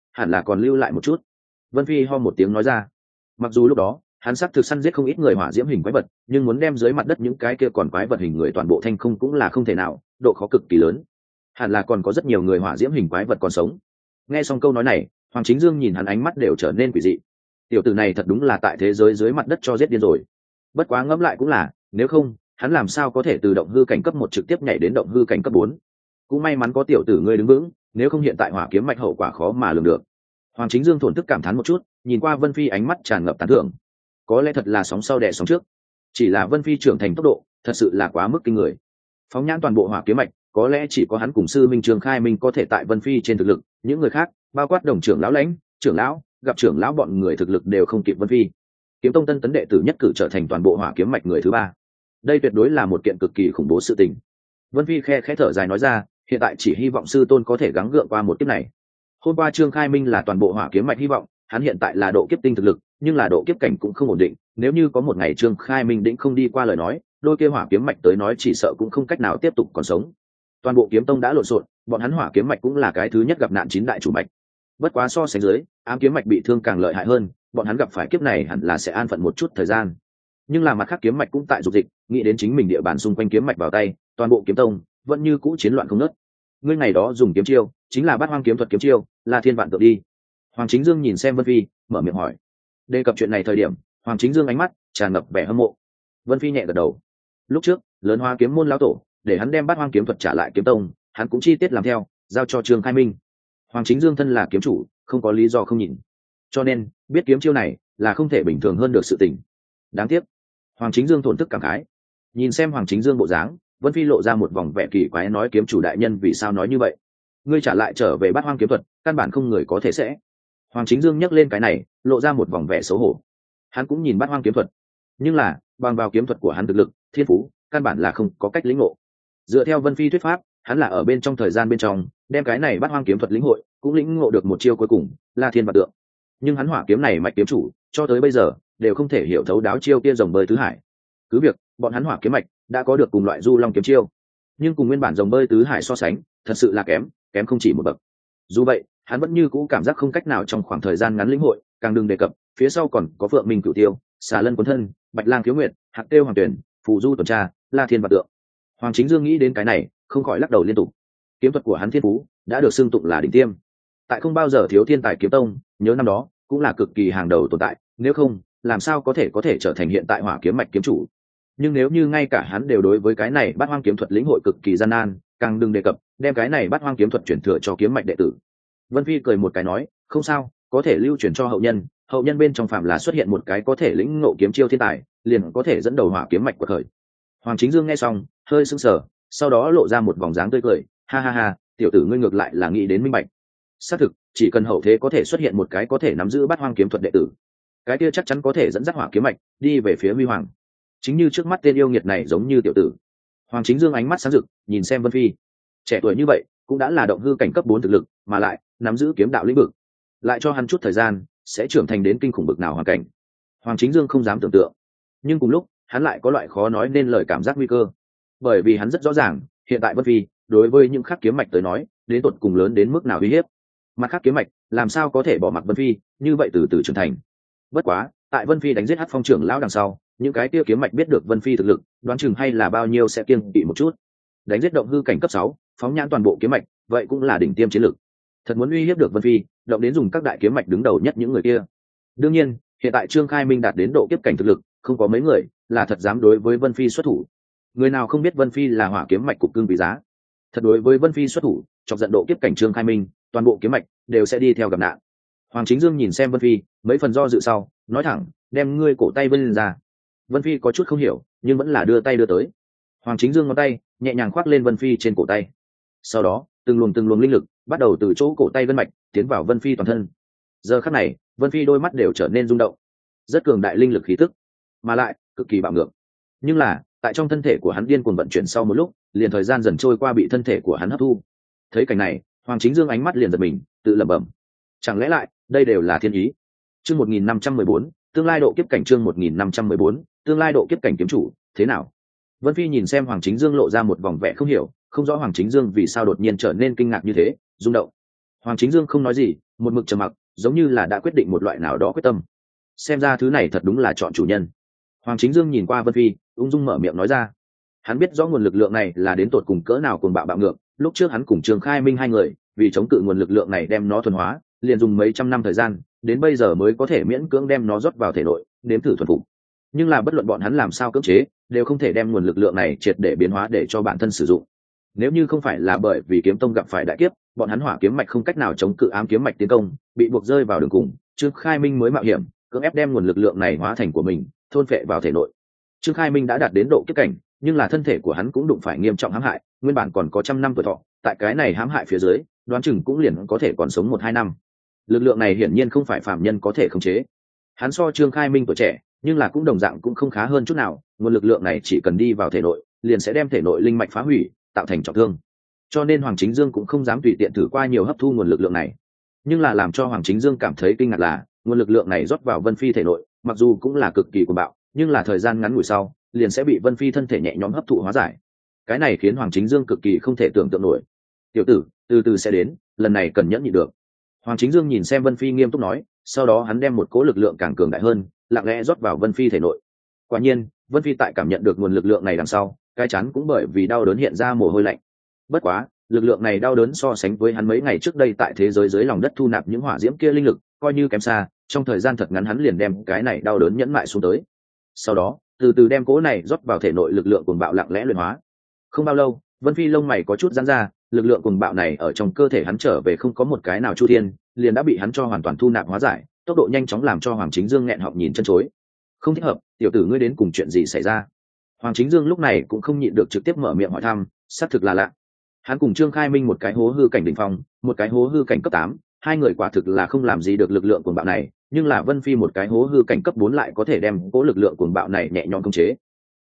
hẳn là còn lưu lại một chút. Vân Phi ho một tiếng nói ra. Mặc dù lúc đó hắn xác thực săn giết không ít người hỏa diễm hình quái vật, nhưng muốn đem dưới mặt đất những cái kia còn quái vật hình người toàn bộ thanh không cũng là không thể nào, độ khó cực kỳ lớn. Hẳn là còn có rất nhiều người hỏa diễm hình quái vật còn sống. Nghe xong câu nói này, Hoàng Chính Dương nhìn hắn ánh mắt đều trở nên quỷ dị. Tiểu tử này thật đúng là tại thế giới dưới mặt đất cho giết điên rồi. Bất quá ngẫm lại cũng là, nếu không, hắn làm sao có thể từ động hư cảnh cấp 1 trực tiếp nhảy đến động hư cảnh cấp 4? Cũng may mắn có tiểu tử ngươi đứng vững, nếu không hiện tại hỏa kiếm mạch hậu quả khó mà lường được. Hoàng Chính Dương thổn thức cảm thán một chút, nhìn qua Vân Phi ánh mắt tràn ngập tán thưởng. Có lẽ thật là sóng sau đè sóng trước, chỉ là Vân Phi trưởng thành tốc độ thật sự là quá mức kinh người. Phóng nhãn toàn bộ hỏa kiếm mạch, có lẽ chỉ có hắn cùng sư minh Trường Khai Minh có thể tại Vân Phi trên thực lực, những người khác, bao quát đồng trưởng lão lãnh, trưởng lão, gặp trưởng lão bọn người thực lực đều không kịp Vân Phi. Kiếm tông tân tấn đệ tử nhất cử trở thành toàn bộ hỏa kiếm mạch người thứ 3. Đây tuyệt đối là một kiện cực kỳ khủng bố sự tình. Vân Phi khẽ thở dài nói ra, hiện tại chỉ hy vọng sư tôn có thể gắng gượng qua một kiếp này. Hôm qua Trương Khai Minh là toàn bộ hỏa kiếm mạch hy vọng, hắn hiện tại là độ kiếp tinh thực lực, nhưng là độ kiếp cảnh cũng không ổn định, nếu như có một ngày Trương Khai Minh định không đi qua lời nói, đôi kia hỏa kiếm mạch tới nói chỉ sợ cũng không cách nào tiếp tục còn sống. Toàn bộ kiếm tông đã lộn xộn, bọn hắn hỏa kiếm mạch cũng là cái thứ nhất gặp nạn 9 đại chủ mạch. Bất quá so sánh dưới, ám kiếm mạch bị thương càng lợi hại hơn, bọn hắn gặp phải kiếp này hẳn là sẽ an phận một chút thời gian. Nhưng là mặt khác kiếm mạch cũng tại dục dịch, nghĩ đến chính mình địa bàn xung quanh kiếm mạch vào tay, toàn bộ kiếm tông vẫn như cũ chiến loạn không ngớt. Ngươi ngày đó dùng kiếm chiêu, chính là Bát Hoang kiếm thuật kiếm chiêu, là thiên vạn tượng đi. Hoàng Chính Dương nhìn xem Vân Phi, mở miệng hỏi. Đề cập chuyện này thời điểm, Hoàng Chính Dương ánh mắt tràn ngập vẻ hâm mộ. Vân Phi nhẹ gật đầu. Lúc trước, Lớn Hoa kiếm môn lão tổ, để hắn đem Bát Hoang kiếm thuật trả lại kiếm tông, hắn cũng chi tiết làm theo, giao cho Trương Khai Minh. Hoàng Chính Dương thân là kiếm chủ, không có lý do không nhìn. Cho nên, biết kiếm chiêu này là không thể bình thường hơn được sự tình. Đáng tiếc. Hoàng Chính Dương thổn thức cảm khái. Nhìn xem Hoàng Chính Dương bộ dáng, Vân Phi lộ ra một vòng vẻ kỳ quái nói kiếm chủ đại nhân vì sao nói như vậy? Ngươi trả lại trở về Bát Hoang kiếm thuật, căn bản không người có thể sẽ. Hoàng Chính Dương nhắc lên cái này, lộ ra một vòng vẻ xấu hổ. Hắn cũng nhìn Bát Hoang kiếm thuật, nhưng là bằng vào kiếm thuật của hắn thực lực, thiên phú, căn bản là không có cách lĩnh ngộ. Dựa theo Vân Phi thuyết pháp, hắn là ở bên trong thời gian bên trong, đem cái này Bát Hoang kiếm thuật lĩnh hội, cũng lĩnh ngộ được một chiêu cuối cùng, là thiên vạn tượng. Nhưng hắn hỏa kiếm này mạch kiếm chủ, cho tới bây giờ đều không thể hiểu thấu đáo chiêu kia rồng bơi tứ hải. Cứ việc bọn hắn hỏa kiếm mạch đã có được cùng loại du long kiếm chiêu, nhưng cùng nguyên bản rồng bơi tứ hải so sánh, thật sự là kém không chỉ một bậc. Dù vậy, hắn vẫn như cũ cảm giác không cách nào trong khoảng thời gian ngắn lĩnh hội, càng đừng đề cập phía sau còn có Phượng Minh Cửu Tiêu, Xà Lân Cuốn Thân, Bạch Lang Khiếu Nguyệt, Hạc Tiêu Hoàng Tuyển, Phù Du tuần tra, La Thiên Vạn Tượng. Hoàng Chính Dương nghĩ đến cái này, không khỏi lắc đầu liên tục. Kiếm thuật của hắn thiên phú đã được xưng tụng là đỉnh tiêm, tại không bao giờ thiếu thiên tài kiếm tông, nhớ năm đó cũng là cực kỳ hàng đầu tồn tại, nếu không làm sao có thể trở thành hiện tại hỏa kiếm mạch kiếm chủ. Nhưng nếu như ngay cả hắn đều đối với cái này Bát Hoang kiếm thuật lĩnh hội cực kỳ gian nan, càng đừng đề cập đem cái này Bát Hoang kiếm thuật chuyển thừa cho kiếm mạch đệ tử. Vân Phi cười một cái nói, không sao, có thể lưu truyền cho hậu nhân bên trong phạm là xuất hiện một cái có thể lĩnh ngộ kiếm chiêu thiên tài, liền có thể dẫn đầu hỏa kiếm mạch của khởi. Hoàng Chính Dương nghe xong hơi sững sờ, sau đó lộ ra một vòng dáng tươi cười, ha ha ha, tiểu tử ngươi ngược lại là nghĩ đến minh bạch. Xác thực, chỉ cần hậu thế có thể xuất hiện một cái có thể nắm giữ Bát Hoang kiếm thuật đệ tử, cái kia chắc chắn có thể dẫn dắt hỏa kiếm mạch đi về phía huy hoàng. Chính như trước mắt tên yêu nghiệt này giống như tiểu tử. Hoàng Chính Dương ánh mắt sáng rực, nhìn xem Vân Phi. Trẻ tuổi như vậy, cũng đã là động hư cảnh cấp 4 thực lực, mà lại nắm giữ kiếm đạo lĩnh vực. Lại cho hắn chút thời gian, sẽ trưởng thành đến kinh khủng bực nào hoàn cảnh. Hoàng Chính Dương không dám tưởng tượng. Nhưng cùng lúc, hắn lại có loại khó nói nên lời cảm giác nguy cơ. Bởi vì hắn rất rõ ràng, hiện tại Vân Phi, đối với những khắc kiếm mạch tới nói, đến tột cùng lớn đến mức nào uy hiếp. Mặt khác kiếm mạch, làm sao có thể bỏ mặc Vân Phi, như vậy từ từ trưởng thành. Bất quá, tại Vân Phi đánh giết Hắc Phong trưởng lão đằng sau, những cái kia kiếm mạch biết được Vân Phi thực lực, đoán chừng hay là bao nhiêu sẽ kiêng kỵ một chút. Đánh giết động hư cảnh cấp 6, phóng nhãn toàn bộ kiếm mạch, vậy cũng là đỉnh tiêm chiến lực. Thật muốn uy hiếp được Vân Phi, động đến dùng các đại kiếm mạch đứng đầu nhất những người kia. Đương nhiên, hiện tại Trương Khai Minh đạt đến độ kiếp cảnh thực lực, không có mấy người là thật dám đối với Vân Phi xuất thủ. Người nào không biết Vân Phi là hỏa kiếm mạch cục cưng quý giá. Thật đối với Vân Phi xuất thủ, chọc giận độ kiếp cảnh Trương Khai Minh, toàn bộ kiếm mạch đều sẽ đi theo gặp nạn. Hoàng Chính Dương nhìn xem Vân Phi, mấy phần do dự sau, nói thẳng, đem ngươi cổ tay vươn ra. Vân Phi có chút không hiểu, nhưng vẫn là đưa tay đưa tới. Hoàng Chính Dương ngón tay nhẹ nhàng khoác lên Vân Phi trên cổ tay. Sau đó, từng luồng linh lực bắt đầu từ chỗ cổ tay gân mạch tiến vào Vân Phi toàn thân. Giờ khắc này, Vân Phi đôi mắt đều trở nên rung động. Rất cường đại linh lực khí tức, mà lại cực kỳ bạo ngược. Nhưng là, tại trong thân thể của hắn điên cuồng vận chuyển sau một lúc, liền thời gian dần trôi qua bị thân thể của hắn hấp thu. Thấy cảnh này, Hoàng Chính Dương ánh mắt liền giật mình, tự lẩm bẩm, chẳng lẽ lại đây đều là thiên ý. Chương 1514, tương lai độ kiếp cảnh. Chương 1514, tương lai độ kiếp cảnh kiếm chủ, thế nào? Vân Phi nhìn xem Hoàng Chính Dương lộ ra một vòng vẻ không hiểu, không rõ Hoàng Chính Dương vì sao đột nhiên trở nên kinh ngạc như thế, rung động. Hoàng Chính Dương không nói gì, một mực trầm mặc, giống như là đã quyết định một loại nào đó quyết tâm. Xem ra thứ này thật đúng là chọn chủ nhân. Hoàng Chính Dương nhìn qua Vân Phi, ung dung mở miệng nói ra. Hắn biết rõ nguồn lực lượng này là đến tột cùng cỡ nào cuồng bạo bạo ngược, lúc trước hắn cùng Trương Khai Minh hai người vì chống cự nguồn lực lượng này đem nó thuần hóa, liền dùng mấy trăm năm thời gian, đến bây giờ mới có thể miễn cưỡng đem nó rót vào thể nội, nếm thử thuần phục. Nhưng là bất luận bọn hắn làm sao cưỡng chế, đều không thể đem nguồn lực lượng này triệt để biến hóa để cho bản thân sử dụng. Nếu như không phải là bởi vì kiếm tông gặp phải đại kiếp, bọn hắn hỏa kiếm mạch không cách nào chống cự ám kiếm mạch tiến công, bị buộc rơi vào đường cùng, Trương Khai Minh mới mạo hiểm cưỡng ép đem nguồn lực lượng này hóa thành của mình, thôn phệ vào thể nội. Trương Khai Minh đã đạt đến độ kiếp cảnh, nhưng là thân thể của hắn cũng đụng phải nghiêm trọng hãm hại, nguyên bản còn có 100 năm tuổi thọ, tại cái này hãm hại phía dưới, đoán chừng cũng liền có thể còn sống 1-2 năm. Lực lượng này hiển nhiên không phải phàm nhân có thể khống chế. Hắn so Trương Khai Minh tuổi trẻ, nhưng là cũng đồng dạng cũng không khá hơn chút nào, nguồn lực lượng này chỉ cần đi vào thể nội, liền sẽ đem thể nội linh mạch phá hủy, tạo thành trọng thương. Cho nên Hoàng Chính Dương cũng không dám tùy tiện thử qua nhiều hấp thu nguồn lực lượng này. Nhưng là làm cho Hoàng Chính Dương cảm thấy kinh ngạc là, nguồn lực lượng này rót vào Vân Phi thể nội, mặc dù cũng là cực kỳ cuồng bạo, nhưng là thời gian ngắn ngủi sau, liền sẽ bị Vân Phi thân thể nhẹ nhõm hấp thụ hóa giải. Cái này khiến Hoàng Chính Dương cực kỳ không thể tưởng tượng nổi. "Tiểu tử, từ từ sẽ đến, lần này cần nhẫn nhịn được." Hoàng Chính Dương nhìn xem Vân Phi nghiêm túc nói, sau đó hắn đem một cỗ lực lượng càng cường đại hơn, lặng lẽ rót vào Vân Phi thể nội. Quả nhiên, Vân Phi tại cảm nhận được nguồn lực lượng này đằng sau, cái chắn cũng bởi vì đau đớn hiện ra mồ hôi lạnh. Bất quá, lực lượng này đau đớn so sánh với hắn mấy ngày trước đây tại thế giới dưới lòng đất thu nạp những hỏa diễm kia linh lực, coi như kém xa, trong thời gian thật ngắn hắn liền đem cái này đau đớn nhẫn mại xuống tới. Sau đó, từ từ đem cỗ này rót vào thể nội lực lượng cuồng bạo lặng lẽ luyện hóa. Không bao lâu, Vân Phi lông mày có chút giãn ra, lực lượng cuồng bạo này ở trong cơ thể hắn trở về không có một cái nào chu thiên, liền đã bị hắn cho hoàn toàn thu nạp hóa giải, tốc độ nhanh chóng làm cho Hoàng Chính Dương nghẹn họng nhìn chân chối. "Không thích hợp, tiểu tử ngươi đến cùng chuyện gì xảy ra?" Hoàng Chính Dương lúc này cũng không nhịn được trực tiếp mở miệng hỏi thăm, xác thực là lạ. Hắn cùng Trương Khai Minh một cái hố hư cảnh đỉnh phong, một cái hố hư cảnh cấp 8, hai người quả thực là không làm gì được lực lượng cuồng bạo này, nhưng là Vân Phi một cái hố hư cảnh cấp 4 lại có thể đem cố lực lượng cuồng bạo này nhẹ nhõm khống chế.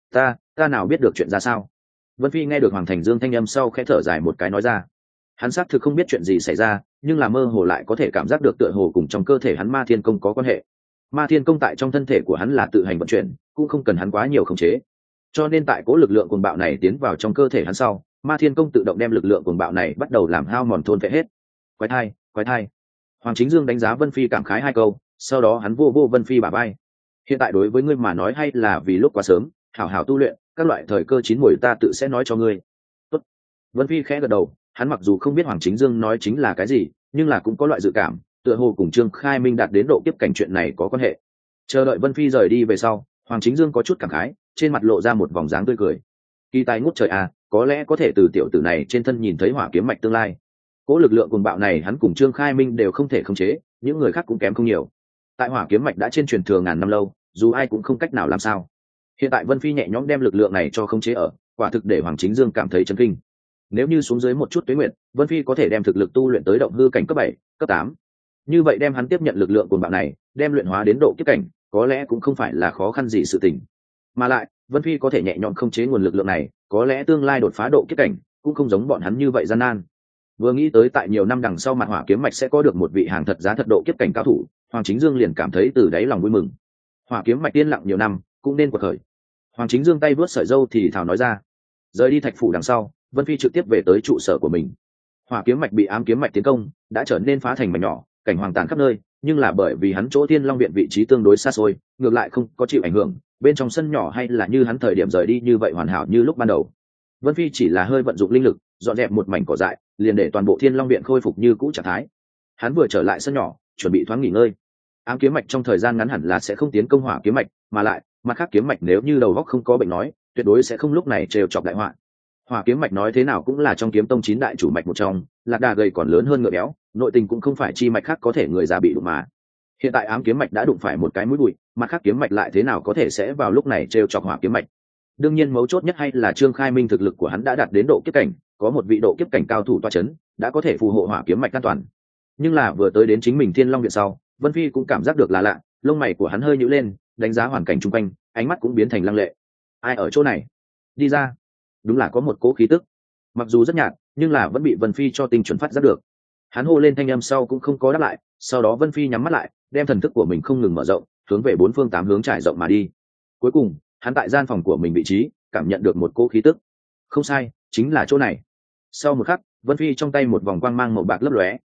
Ta nào biết được chuyện ra sao?" Vân Phi nghe được Hoàng Thành Dương thanh âm sau khẽ thở dài một cái nói ra. Hắn xác thực không biết chuyện gì xảy ra, nhưng là mơ hồ lại có thể cảm giác được tựa hồ cùng trong cơ thể hắn Ma Thiên Công có quan hệ. Ma Thiên Công tại trong thân thể của hắn là tự hành vận chuyển, cũng không cần hắn quá nhiều khống chế. Cho nên tại cố lực lượng cuồng bạo này tiến vào trong cơ thể hắn sau, Ma Thiên Công tự động đem lực lượng cuồng bạo này bắt đầu làm hao mòn thôn phệ hết. Quái thai. Hoàng Chính Dương đánh giá Vân Phi cảm khái hai câu, sau đó hắn vô Vân Phi bả vai. "Hiện tại đối với ngươi mà nói hay là vì lúc quá sớm, hảo hảo tu luyện, các loại thời cơ chín muồi ta tự sẽ nói cho ngươi." "Tốt." Vân Phi khẽ gật đầu, hắn mặc dù không biết Hoàng Chính Dương nói chính là cái gì, nhưng là cũng có loại dự cảm, tựa hồ cùng Trương Khai Minh đạt đến độ kiếp cảnh chuyện này có quan hệ. Chờ đợi Vân Phi rời đi về sau, Hoàng Chính Dương có chút cảm khái, trên mặt lộ ra một vòng dáng tươi cười. Kỳ tài ngút trời à, có lẽ có thể từ tiểu tử này trên thân nhìn thấy hỏa kiếm mạch tương lai. Cố lực lượng cuồng bạo này hắn cùng Trương Khai Minh đều không thể khống chế, những người khác cũng kém không nhiều. Tại hỏa kiếm mạch đã trên truyền thừa ngàn năm lâu, dù ai cũng không cách nào làm sao. Hiện tại Vân Phi nhẹ nhõm đem lực lượng này cho khống chế ở, quả thực để Hoàng Chính Dương cảm thấy chấn kinh. Nếu như xuống dưới một chút tuế nguyện, Vân Phi có thể đem thực lực tu luyện tới động hư cảnh cấp 7, cấp 8. Như vậy đem hắn tiếp nhận lực lượng cuồng bạo này, đem luyện hóa đến độ kiếp cảnh, có lẽ cũng không phải là khó khăn gì sự tình. Mà lại, Vân Phi có thể nhẹ nhõm khống chế nguồn lực lượng này, có lẽ tương lai đột phá độ kiếp cảnh cũng không giống bọn hắn như vậy gian nan. Vừa nghĩ tới tại nhiều năm đằng sau mặt hỏa kiếm mạch sẽ có được một vị hàng thật giá thật độ kiếp cảnh cao thủ, Hoàng Chính Dương liền cảm thấy từ đáy lòng vui mừng. Hỏa kiếm mạch tiên lặng nhiều năm, cũng nên quật khởi. Hoàng Chính Dương tay vớt sợi râu thì thào nói ra. Rời đi thạch phủ đằng sau, Vân Phi trực tiếp về tới trụ sở của mình. Hỏa kiếm mạch bị ám kiếm mạch tiến công, đã trở nên phá thành mảnh nhỏ, cảnh hoàng tàn khắp nơi, nhưng là bởi vì hắn chỗ Thiên Long viện vị trí tương đối xa xôi, ngược lại không có chịu ảnh hưởng, bên trong sân nhỏ hay là như hắn thời điểm rời đi như vậy hoàn hảo như lúc ban đầu. Vân Phi chỉ là hơi vận dụng linh lực, dọn dẹp một mảnh cỏ dại, liền để toàn bộ Thiên Long viện khôi phục như cũ trạng thái. Hắn vừa trở lại sân nhỏ, chuẩn bị thoáng nghỉ ngơi. Ám kiếm mạch trong thời gian ngắn hẳn là sẽ không tiến công hỏa kiếm mạch, mà lại, mặt khác kiếm mạch nếu như đầu óc không có bệnh nói, tuyệt đối sẽ không lúc này trêu chọc đại họa. Hỏa kiếm mạch nói thế nào cũng là trong kiếm tông 9 đại chủ mạch một trong, lạc đà gầy còn lớn hơn ngựa béo, nội tình cũng không phải chi mạch khác có thể người già bị đụng mà. Hiện tại ám kiếm mạch đã đụng phải một cái mũi bụi, mặt khác kiếm mạch lại thế nào có thể sẽ vào lúc này trêu chọc hỏa kiếm mạch. Đương nhiên mấu chốt nhất hay là Trương Khai Minh thực lực của hắn đã đạt đến độ kiếp cảnh, có một vị độ kiếp cảnh cao thủ toa chấn, đã có thể phù hộ hỏa kiếm mạch an toàn. Nhưng là vừa tới đến chính mình Thiên Long viện sau, Vân Phi cũng cảm giác được là lạ, lông mày của hắn hơi nhíu lên, đánh giá hoàn cảnh xung quanh, ánh mắt cũng biến thành lăng lệ. Ai ở chỗ này? Đi ra. Đúng là có một cỗ khí tức, mặc dù rất nhạt, nhưng là vẫn bị Vân Phi cho tinh chuẩn phát giác được. Hắn hô lên thanh âm sau cũng không có đáp lại, sau đó Vân Phi nhắm mắt lại, đem thần thức của mình không ngừng mở rộng, hướng về 4 phương 8 hướng trải rộng mà đi. Cuối cùng, hắn tại gian phòng của mình vị trí, cảm nhận được một cỗ khí tức. Không sai, chính là chỗ này. Sau một khắc, Vân Phi trong tay một vòng quang mang màu bạc lấp lóe,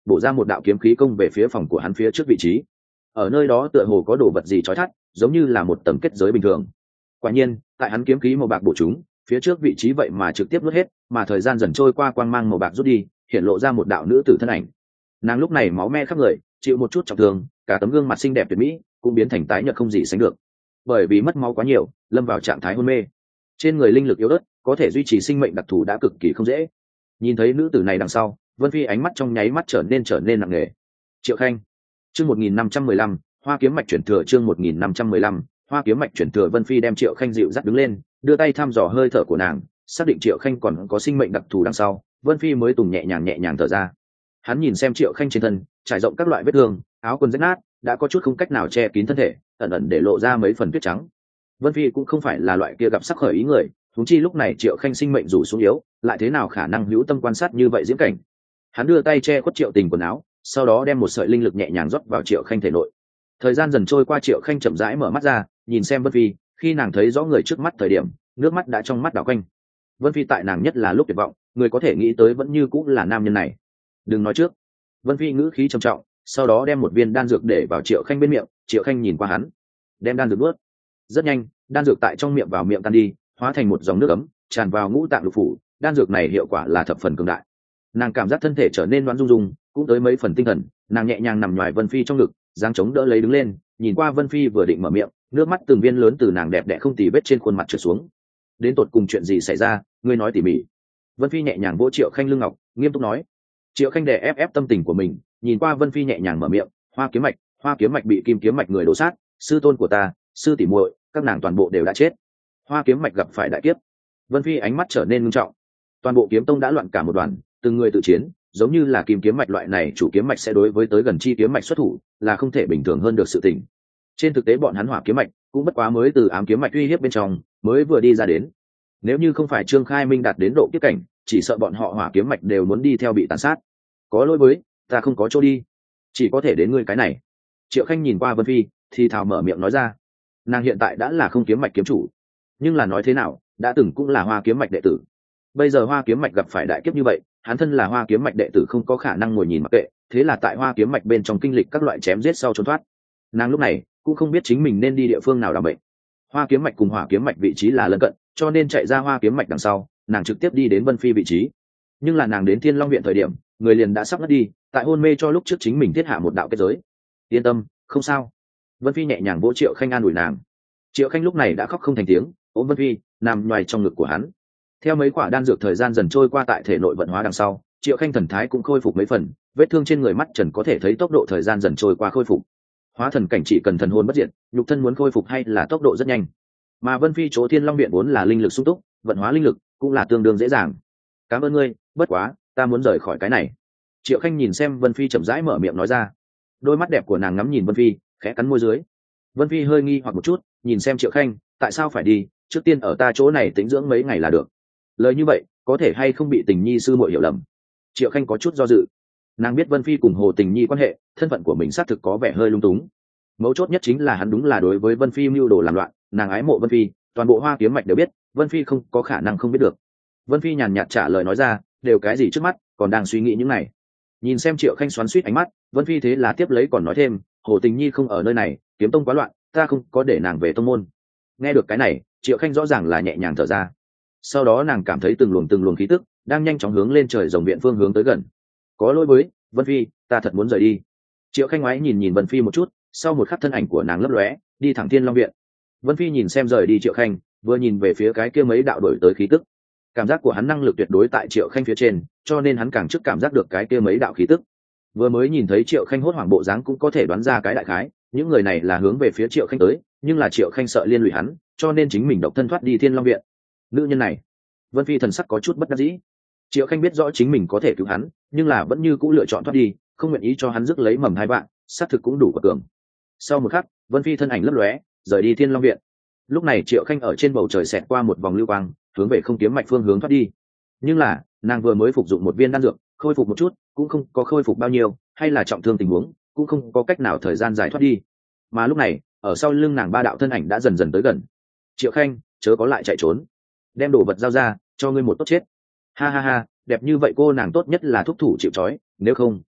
bổ ra một đạo kiếm khí công về phía phòng của hắn phía trước vị trí. Ở nơi đó tựa hồ có đồ vật gì chói thắt, giống như là một tầng kết giới bình thường. Quả nhiên, tại hắn kiếm khí màu bạc bổ chúng, phía trước vị trí vậy mà trực tiếp nuốt hết, mà thời gian dần trôi qua quang mang màu bạc rút đi, hiện lộ ra một đạo nữ tử thân ảnh. Nàng lúc này máu me khắp người, chịu một chút trọng thương, cả tấm gương mặt xinh đẹp tuyệt mỹ cũng biến thành tái nhợt không gì sánh được, bởi vì mất máu quá nhiều, lâm vào trạng thái hôn mê. Trên người linh lực yếu ớt, có thể duy trì sinh mệnh đặc thù đã cực kỳ không dễ. Nhìn thấy nữ tử này đằng sau, Vân Phi ánh mắt trong nháy mắt trở nên nặng nề. Triệu Khanh. Chương 1515, Hoa kiếm mạch chuyển thừa. Chương 1515, Hoa kiếm mạch chuyển thừa. Vân Phi đem Triệu Khanh dịu dắt đứng lên, đưa tay thăm dò hơi thở của nàng, xác định Triệu Khanh còn có sinh mệnh đặc thù đằng sau, Vân Phi mới tùng nhẹ nhàng thở ra. Hắn nhìn xem Triệu Khanh trên thân trải rộng các loại vết thương, áo quần rách nát, đã có chút không cách nào che kín thân thể, ẩn ẩn để lộ ra mấy phần tuyết trắng. Vân Phi cũng không phải là loại kia gặp sắc khởi ý người, huống chi lúc này Triệu Khanh sinh mệnh rủ xuống yếu, lại thế nào khả năng hữu tâm quan sát như vậy diễn cảnh. Hắn đưa tay che khuất Triệu Tình quần áo, sau đó đem một sợi linh lực nhẹ nhàng rót vào Triệu Khanh thể nội. Thời gian dần trôi qua, Triệu Khanh chậm rãi mở mắt ra, nhìn xem Vân Phi, khi nàng thấy rõ người trước mắt thời điểm, nước mắt đã trong mắt đảo quanh. Vân Phi tại nàng nhất là lúc tuyệt vọng, người có thể nghĩ tới vẫn như cũng là nam nhân này. Đừng nói trước. Vân Phi ngữ khí trầm trọng, sau đó đem một viên đan dược để vào Triệu Khanh bên miệng. Triệu Khanh nhìn qua hắn, đem đan dược nuốt. Rất nhanh, đan dược tại trong miệng vào miệng tan đi, hóa thành một dòng nước ấm tràn vào ngũ tạng lục phủ. Đan dược này hiệu quả là thập phần cường đại. Nàng cảm giác thân thể trở nên đoán rung rung, cũng tới mấy phần tinh thần. Nàng nhẹ nhàng nằm ngoài Vân Phi trong ngực, giang chống đỡ lấy đứng lên, nhìn qua Vân Phi vừa định mở miệng, nước mắt từng viên lớn từ nàng đẹp đẽ không tì vết trên khuôn mặt trượt xuống. Đến tột cùng chuyện gì xảy ra, ngươi nói tỉ mỉ. Vân Phi nhẹ nhàng vỗ Triệu Khanh lưng ngọc, nghiêm túc nói. Triệu Khanh đè ép tâm tình của mình, nhìn qua Vân Phi nhẹ nhàng mở miệng. Hoa kiếm mạch bị kim kiếm mạch người đổ sát, sư tôn của ta, sư tỷ muội, các nàng toàn bộ đều đã chết. Hoa kiếm mạch gặp phải đại kiếp. Vân Phi ánh mắt trở nên nghiêm trọng. Toàn bộ kiếm tông đã loạn cả một đoàn, từng người tự chiến, giống như là kim kiếm mạch loại này chủ kiếm mạch sẽ đối với tới gần chi kiếm mạch xuất thủ, là không thể bình thường hơn được sự tình. Trên thực tế bọn hắn hỏa kiếm mạch cũng bất quá mới từ ám kiếm mạch uy hiếp bên trong mới vừa đi ra đến. Nếu như không phải Trương Khai Minh đạt đến độ kiếp cảnh, chỉ sợ bọn họ hỏa kiếm mạch đều muốn đi theo bị tàn sát. Có lỗi với, ta không có chỗ đi, chỉ có thể đến ngươi cái này. Triệu Khanh nhìn qua Vân Phi, thì thào mở miệng nói ra. Nàng hiện tại đã là không kiếm mạch kiếm chủ, nhưng là nói thế nào, đã từng cũng là Hoa kiếm mạch đệ tử. Bây giờ Hoa kiếm mạch gặp phải đại kiếp như vậy, hắn thân là Hoa kiếm mạch đệ tử không có khả năng ngồi nhìn mặc kệ, thế là tại Hoa kiếm mạch bên trong kinh lịch các loại chém giết sau trốn thoát. Nàng lúc này cũng không biết chính mình nên đi địa phương nào đảm bệnh. Hoa kiếm mạch cùng Hỏa kiếm mạch vị trí là lân cận, cho nên chạy ra Hoa kiếm mạch đằng sau, nàng trực tiếp đi đến Vân Phi vị trí. Nhưng là nàng đến Thiên Long viện thời điểm, người liền đã sắp ngất đi, tại hôn mê cho lúc trước chính mình thiết hạ một đạo kết giới. Yên tâm, không sao. Vân Phi nhẹ nhàng vỗ Triệu Khanh an ủi nàng. Triệu Khanh lúc này đã khóc không thành tiếng, ôm Vân Phi nằm ngoài trong ngực của hắn. Theo mấy quả đan dược thời gian dần trôi qua tại thể nội vận hóa đằng sau, Triệu Khanh thần thái cũng khôi phục mấy phần, vết thương trên người mắt trần có thể thấy tốc độ thời gian dần trôi qua khôi phục. Hóa thần cảnh chỉ cần thần hồn bất diệt, nhục thân muốn khôi phục hay là tốc độ rất nhanh. Mà Vân Phi chỗ Thiên Long viện vốn là linh lực sung túc, vận hóa linh lực cũng là tương đương dễ dàng. Cảm ơn ngươi, bất quá ta muốn rời khỏi cái này. Triệu Khanh nhìn xem Vân Phi chậm rãi mở miệng nói ra. Đôi mắt đẹp của nàng ngắm nhìn Vân Phi, khẽ cắn môi dưới. Vân Phi hơi nghi hoặc một chút, nhìn xem Triệu Khanh, tại sao phải đi, trước tiên ở ta chỗ này tĩnh dưỡng mấy ngày là được. Lời như vậy có thể hay không bị Tình Nhi sư muội hiểu lầm. Triệu Khanh có chút do dự. Nàng biết Vân Phi cùng Hồ Tình Nhi quan hệ, thân phận của mình xác thực có vẻ hơi lung túng. Mấu chốt nhất chính là hắn đúng là đối với Vân Phi mưu đồ làm loạn, nàng ái mộ Vân Phi, toàn bộ Hoa kiếm mạch đều biết, Vân Phi không có khả năng không biết được. Vân Phi nhàn nhạt trả lời nói ra, đều cái gì trước mắt, còn đang suy nghĩ những này. Nhìn xem Triệu Khanh xoắn xuýt ánh mắt, Vân Phi thế là tiếp lấy còn nói thêm, Hồ Tình Nhi không ở nơi này, kiếm tông quá loạn, ta không có để nàng về tông môn. Nghe được cái này, Triệu Khanh rõ ràng là nhẹ nhàng thở ra. Sau đó nàng cảm thấy từng luồng khí tức đang nhanh chóng hướng lên trời rồng viện phương hướng tới gần. Có lỗi với Vân Phi, ta thật muốn rời đi. Triệu Khanh ngoái nhìn Vân Phi một chút, sau một khắc thân ảnh của nàng lấp lóe, đi thẳng Thiên Long viện. Vân Phi nhìn xem rời đi Triệu Khanh, vừa nhìn về phía cái kia mấy đạo đổi tới khí tức. Cảm giác của hắn năng lực tuyệt đối tại Triệu Khanh phía trên, cho nên hắn càng trước cảm giác được cái kia mấy đạo khí tức. Vừa mới nhìn thấy Triệu Khanh hốt hoảng bộ dáng cũng có thể đoán ra cái đại khái, những người này là hướng về phía Triệu Khanh tới, nhưng là Triệu Khanh sợ liên lụy hắn, cho nên chính mình độc thân thoát đi Thiên Long viện. Nữ nhân này, Vân Phi thần sắc có chút bất đắc dĩ. Triệu Khanh biết rõ chính mình có thể cứu hắn, nhưng là vẫn như cũ lựa chọn thoát đi, không nguyện ý cho hắn rước lấy mầm hai bạn, xác thực cũng đủ quật cường. Sau một khắc, Vân Phi thân ảnh lấp lóe, rời đi Thiên Long viện. Lúc này Triệu Khanh ở trên bầu trời xẹt qua một vòng lưu quang, hướng về không kiếm mạch phương hướng thoát đi. Nhưng là, nàng vừa mới phục dụng một viên đan dược, khôi phục một chút, cũng không có khôi phục bao nhiêu, hay là trọng thương tình huống, cũng không có cách nào thời gian dài thoát đi. Mà lúc này, ở sau lưng nàng ba đạo thân ảnh đã dần dần tới gần. Triệu Khanh, chớ có lại chạy trốn, đem đồ vật giao ra, cho ngươi một tốt chết. Ha ha ha, đẹp như vậy cô nàng tốt nhất là thúc thủ chịu trói, nếu không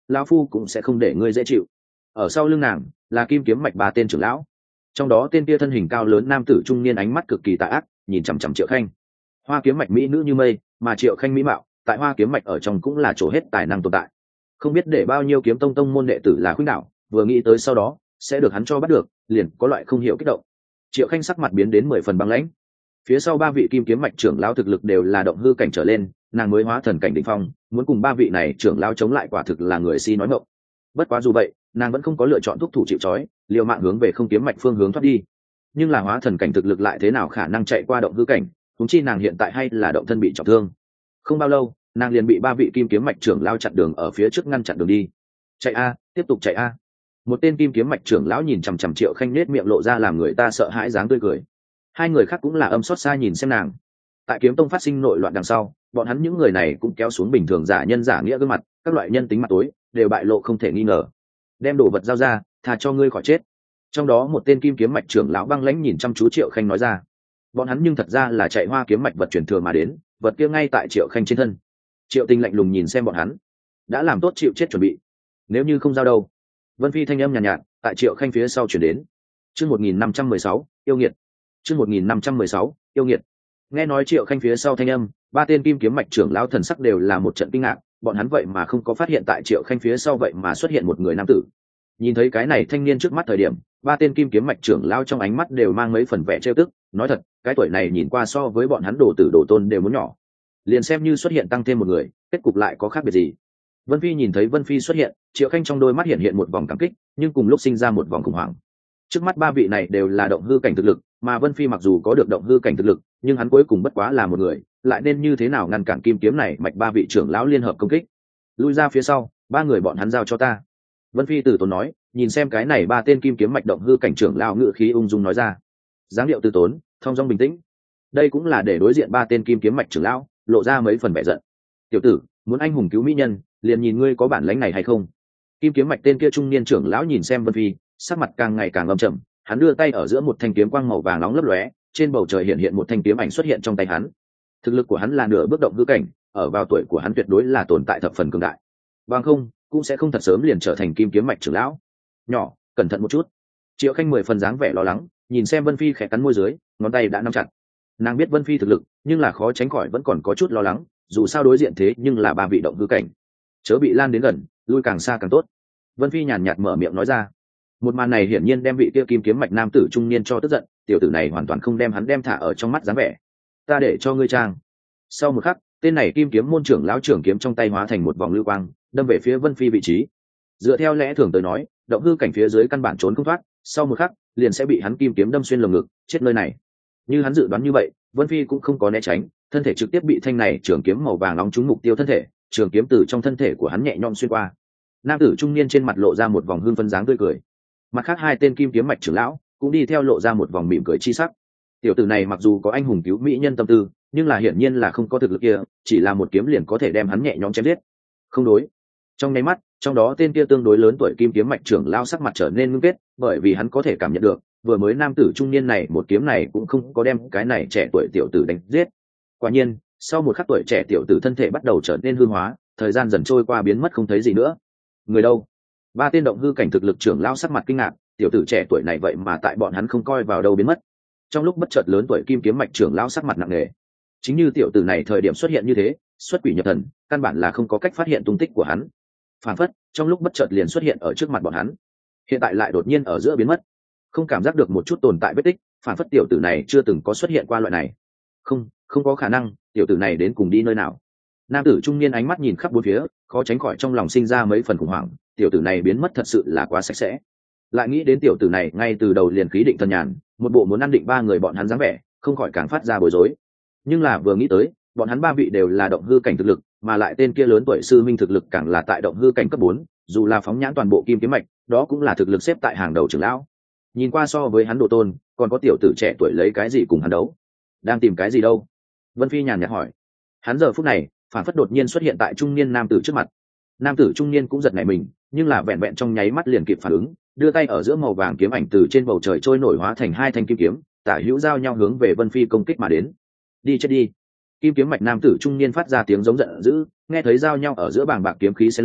lão phu cũng sẽ không để ngươi dễ chịu. Ở sau lưng nàng là kim kiếm mạch ba tên trưởng lão, trong đó tên kia thân hình cao lớn nam tử trung niên ánh mắt cực kỳ tà ác nhìn chằm chằm Triệu Khanh. Hoa kiếm mạch mỹ nữ như mây, mà Triệu Khanh mỹ mạo tại hoa kiếm mạch ở trong cũng là chỗ hết tài năng tồn tại, không biết để bao nhiêu kiếm tông môn đệ tử là khuynh đảo, vừa nghĩ tới sau đó sẽ được hắn cho bắt được, liền có loại không hiểu kích động. Triệu Khanh sắc mặt biến đến 10 phần băng lãnh. Phía sau ba vị kim kiếm mạch trưởng lão thực lực đều là động hư cảnh trở lên, nàng mới hóa thần cảnh đỉnh phong, muốn cùng ba vị này trưởng lão chống lại quả thực là người si nói mộng. Bất quá dù vậy, nàng vẫn không có lựa chọn thúc thủ chịu trói, liều mạng hướng về không kiếm mạch phương hướng thoát đi. Nhưng là hóa thần cảnh thực lực lại thế nào khả năng chạy qua động hư cảnh, huống chi nàng hiện tại hay là động thân bị trọng thương. Không bao lâu, nàng liền bị ba vị kim kiếm mạch trưởng lão chặn đường ở phía trước ngăn chặn đường đi. Chạy a, tiếp tục chạy a. Một tên kim kiếm mạch trưởng lão nhìn chằm chằm Triệu Khanh nết miệng lộ ra làm người ta sợ hãi dáng tươi cười. Hai người khác cũng là âm xót xa nhìn xem nàng. Tại kiếm tông phát sinh nội loạn đằng sau, bọn hắn những người này cũng kéo xuống bình thường giả nhân giả nghĩa gương mặt, các loại nhân tính mặt tối đều bại lộ không thể nghi ngờ. Đem đồ vật giao ra, tha cho ngươi khỏi chết. Trong đó một tên kim kiếm mạch trưởng lão băng lãnh nhìn chăm chú Triệu Khanh nói ra. Bọn hắn nhưng thật ra là chạy hoa kiếm mạch vật truyền thừa mà đến, vật kia ngay tại Triệu Khanh trên thân. Triệu Tinh lạnh lùng nhìn xem bọn hắn, đã làm tốt chịu chết chuẩn bị. Nếu như không giao đâu. Vân Phi thanh âm nhàn nhạt, tại Triệu Khanh phía sau chuyển đến. Chương 1516, yêu nghiệt. Chương 1516, yêu nghiệt. Nghe nói Triệu Khanh phía sau thanh âm, ba tên kim kiếm mạch trưởng lão thần sắc đều là một trận kinh ngạc, bọn hắn vậy mà không có phát hiện tại Triệu Khanh phía sau vậy mà xuất hiện một người nam tử. Nhìn thấy cái này thanh niên trước mắt thời điểm, ba tên kim kiếm mạch trưởng lão trong ánh mắt đều mang mấy phần vẻ trêu tức, nói thật, cái tuổi này nhìn qua so với bọn hắn đồ tử đồ tôn đều muốn nhỏ. Liền xem như xuất hiện tăng thêm một người, kết cục lại có khác biệt gì? Vân Phi nhìn thấy Vân Phi xuất hiện, Triệu Khanh trong đôi mắt hiện một vòng cảm kích, nhưng cùng lúc sinh ra một vòng khủng hoảng. Trước mắt ba vị này đều là động hư cảnh thực lực, mà Vân Phi mặc dù có được động hư cảnh thực lực, nhưng hắn cuối cùng bất quá là một người, lại nên như thế nào ngăn cản kim kiếm này mạch ba vị trưởng lão liên hợp công kích? Lui ra phía sau, ba người bọn hắn giao cho ta. Vân Phi từ tốn nói, nhìn xem cái này ba tên kim kiếm mạch động hư cảnh trưởng lão ngự khí ung dung nói ra, dáng điệu từ tốn, thong dong bình tĩnh. Đây cũng là để đối diện ba tên kim kiếm mạch trưởng lão lộ ra mấy phần vẻ giận. Tiểu tử, muốn anh hùng cứu mỹ nhân, liền nhìn ngươi có bản lĩnh này hay không. Kim kiếm mạch tên kia trung niên trưởng lão nhìn xem Vân Phi, sắc mặt càng ngày càng âm trầm, hắn đưa tay ở giữa một thanh kiếm quang màu vàng nóng lấp lóe, trên bầu trời hiện một thanh kiếm ảnh xuất hiện trong tay hắn. Thực lực của hắn là nửa bước động hư cảnh, ở vào tuổi của hắn tuyệt đối là tồn tại thập phần cường đại. Bằng không, cũng sẽ không thật sớm liền trở thành kim kiếm mạch trưởng lão. Nhỏ, cẩn thận một chút. Triệu Khanh 10 phần dáng vẻ lo lắng, nhìn xem Vân Phi khẽ cắn môi dưới, ngón tay đã nắm chặt. Nàng biết Vân Phi thực lực, nhưng là khó tránh khỏi vẫn còn có chút lo lắng, dù sao đối diện thế nhưng là ba vị động hư cảnh. Chớ bị lan đến gần, lui càng xa càng tốt. Vân Phi nhàn nhạt mở miệng nói ra. Một màn này hiển nhiên đem vị kia kim kiếm mạch nam tử trung niên cho tức giận, tiểu tử này hoàn toàn không đem hắn đem thả ở trong mắt dáng vẻ. Ta để cho ngươi trang. Sau một khắc, tên này kim kiếm môn trưởng lão trưởng kiếm trong tay hóa thành một vòng lưu quang, đâm về phía Vân Phi vị trí. Dựa theo lẽ thường tới nói, động hư cảnh phía dưới căn bản trốn không thoát, sau một khắc, liền sẽ bị hắn kim kiếm đâm xuyên lồng ngực, chết nơi này. Như hắn dự đoán như vậy, Vân Phi cũng không có né tránh, thân thể trực tiếp bị thanh này trường kiếm màu vàng nóng trúng mục tiêu thân thể, trường kiếm từ trong thân thể của hắn nhẹ nhõm xuyên qua. Nam tử trung niên trên mặt lộ ra một vòng hưng phấn dáng tươi cười. Mặt khác hai tên kim kiếm mạch trưởng lão cũng đi theo lộ ra một vòng mỉm cười chi sắc. Tiểu tử này mặc dù có anh hùng cứu mỹ nhân tâm tư, nhưng là hiển nhiên là không có thực lực kia, chỉ là một kiếm liền có thể đem hắn nhẹ nhõm chém giết. Không đối. Trong nháy mắt, trong đó tên kia tương đối lớn tuổi kim kiếm mạch trưởng lão sắc mặt trở nên ngưng kết, bởi vì hắn có thể cảm nhận được, vừa mới nam tử trung niên này một kiếm này cũng không có đem cái này trẻ tuổi tiểu tử đánh giết. Quả nhiên, sau một khắc tuổi trẻ tiểu tử thân thể bắt đầu trở nên hư hóa, thời gian dần trôi qua biến mất không thấy gì nữa. Người đâu? Ba tên động hư cảnh thực lực trưởng lão sắc mặt kinh ngạc, tiểu tử trẻ tuổi này vậy mà tại bọn hắn không coi vào đâu biến mất. Trong lúc bất chợt lớn tuổi kim kiếm mạch trưởng lão sắc mặt nặng nề. Chính như tiểu tử này thời điểm xuất hiện như thế, xuất quỷ nhập thần, căn bản là không có cách phát hiện tung tích của hắn. Phản phất, trong lúc bất chợt liền xuất hiện ở trước mặt bọn hắn. Hiện tại lại đột nhiên ở giữa biến mất. Không cảm giác được một chút tồn tại vết tích, phản phất tiểu tử này chưa từng có xuất hiện qua loại này. Không có khả năng, tiểu tử này đến cùng đi nơi nào? Nam tử trung niên ánh mắt nhìn khắp bốn phía, khó tránh khỏi trong lòng sinh ra mấy phần khủng hoảng, tiểu tử này biến mất thật sự là quá sạch sẽ. Lại nghĩ đến tiểu tử này ngay từ đầu liền khí định thần nhàn, một bộ muốn ăn định ba người bọn hắn dáng vẻ, không khỏi càng phát ra bối rối. Nhưng là vừa nghĩ tới, bọn hắn ba vị đều là động hư cảnh thực lực, mà lại tên kia lớn tuổi sư minh thực lực càng là tại động hư cảnh cấp 4, dù là phóng nhãn toàn bộ kim kiếm mạch, đó cũng là thực lực xếp tại hàng đầu trưởng lão. Nhìn qua so với hắn độ tôn, còn có tiểu tử trẻ tuổi lấy cái gì cùng hắn đấu? Đang tìm cái gì đâu? Vân Phi nhàn nhạt hỏi. Hắn giờ phút này, phản phất đột nhiên xuất hiện tại trung niên nam tử trước mặt. Nam tử trung niên cũng giật nảy mình, nhưng là vẹn vẹn trong nháy mắt liền kịp phản ứng, đưa tay ở giữa màu vàng kiếm ảnh từ trên bầu trời trôi nổi hóa thành hai thanh kim kiếm, tả hữu giao nhau hướng về Vân Phi công kích mà đến. Đi chết đi! Kim kiếm mạch nam tử trung niên phát ra tiếng giống giận dữ, nghe thấy giao nhau ở giữa bàng bạc kiếm khí xen lẫn,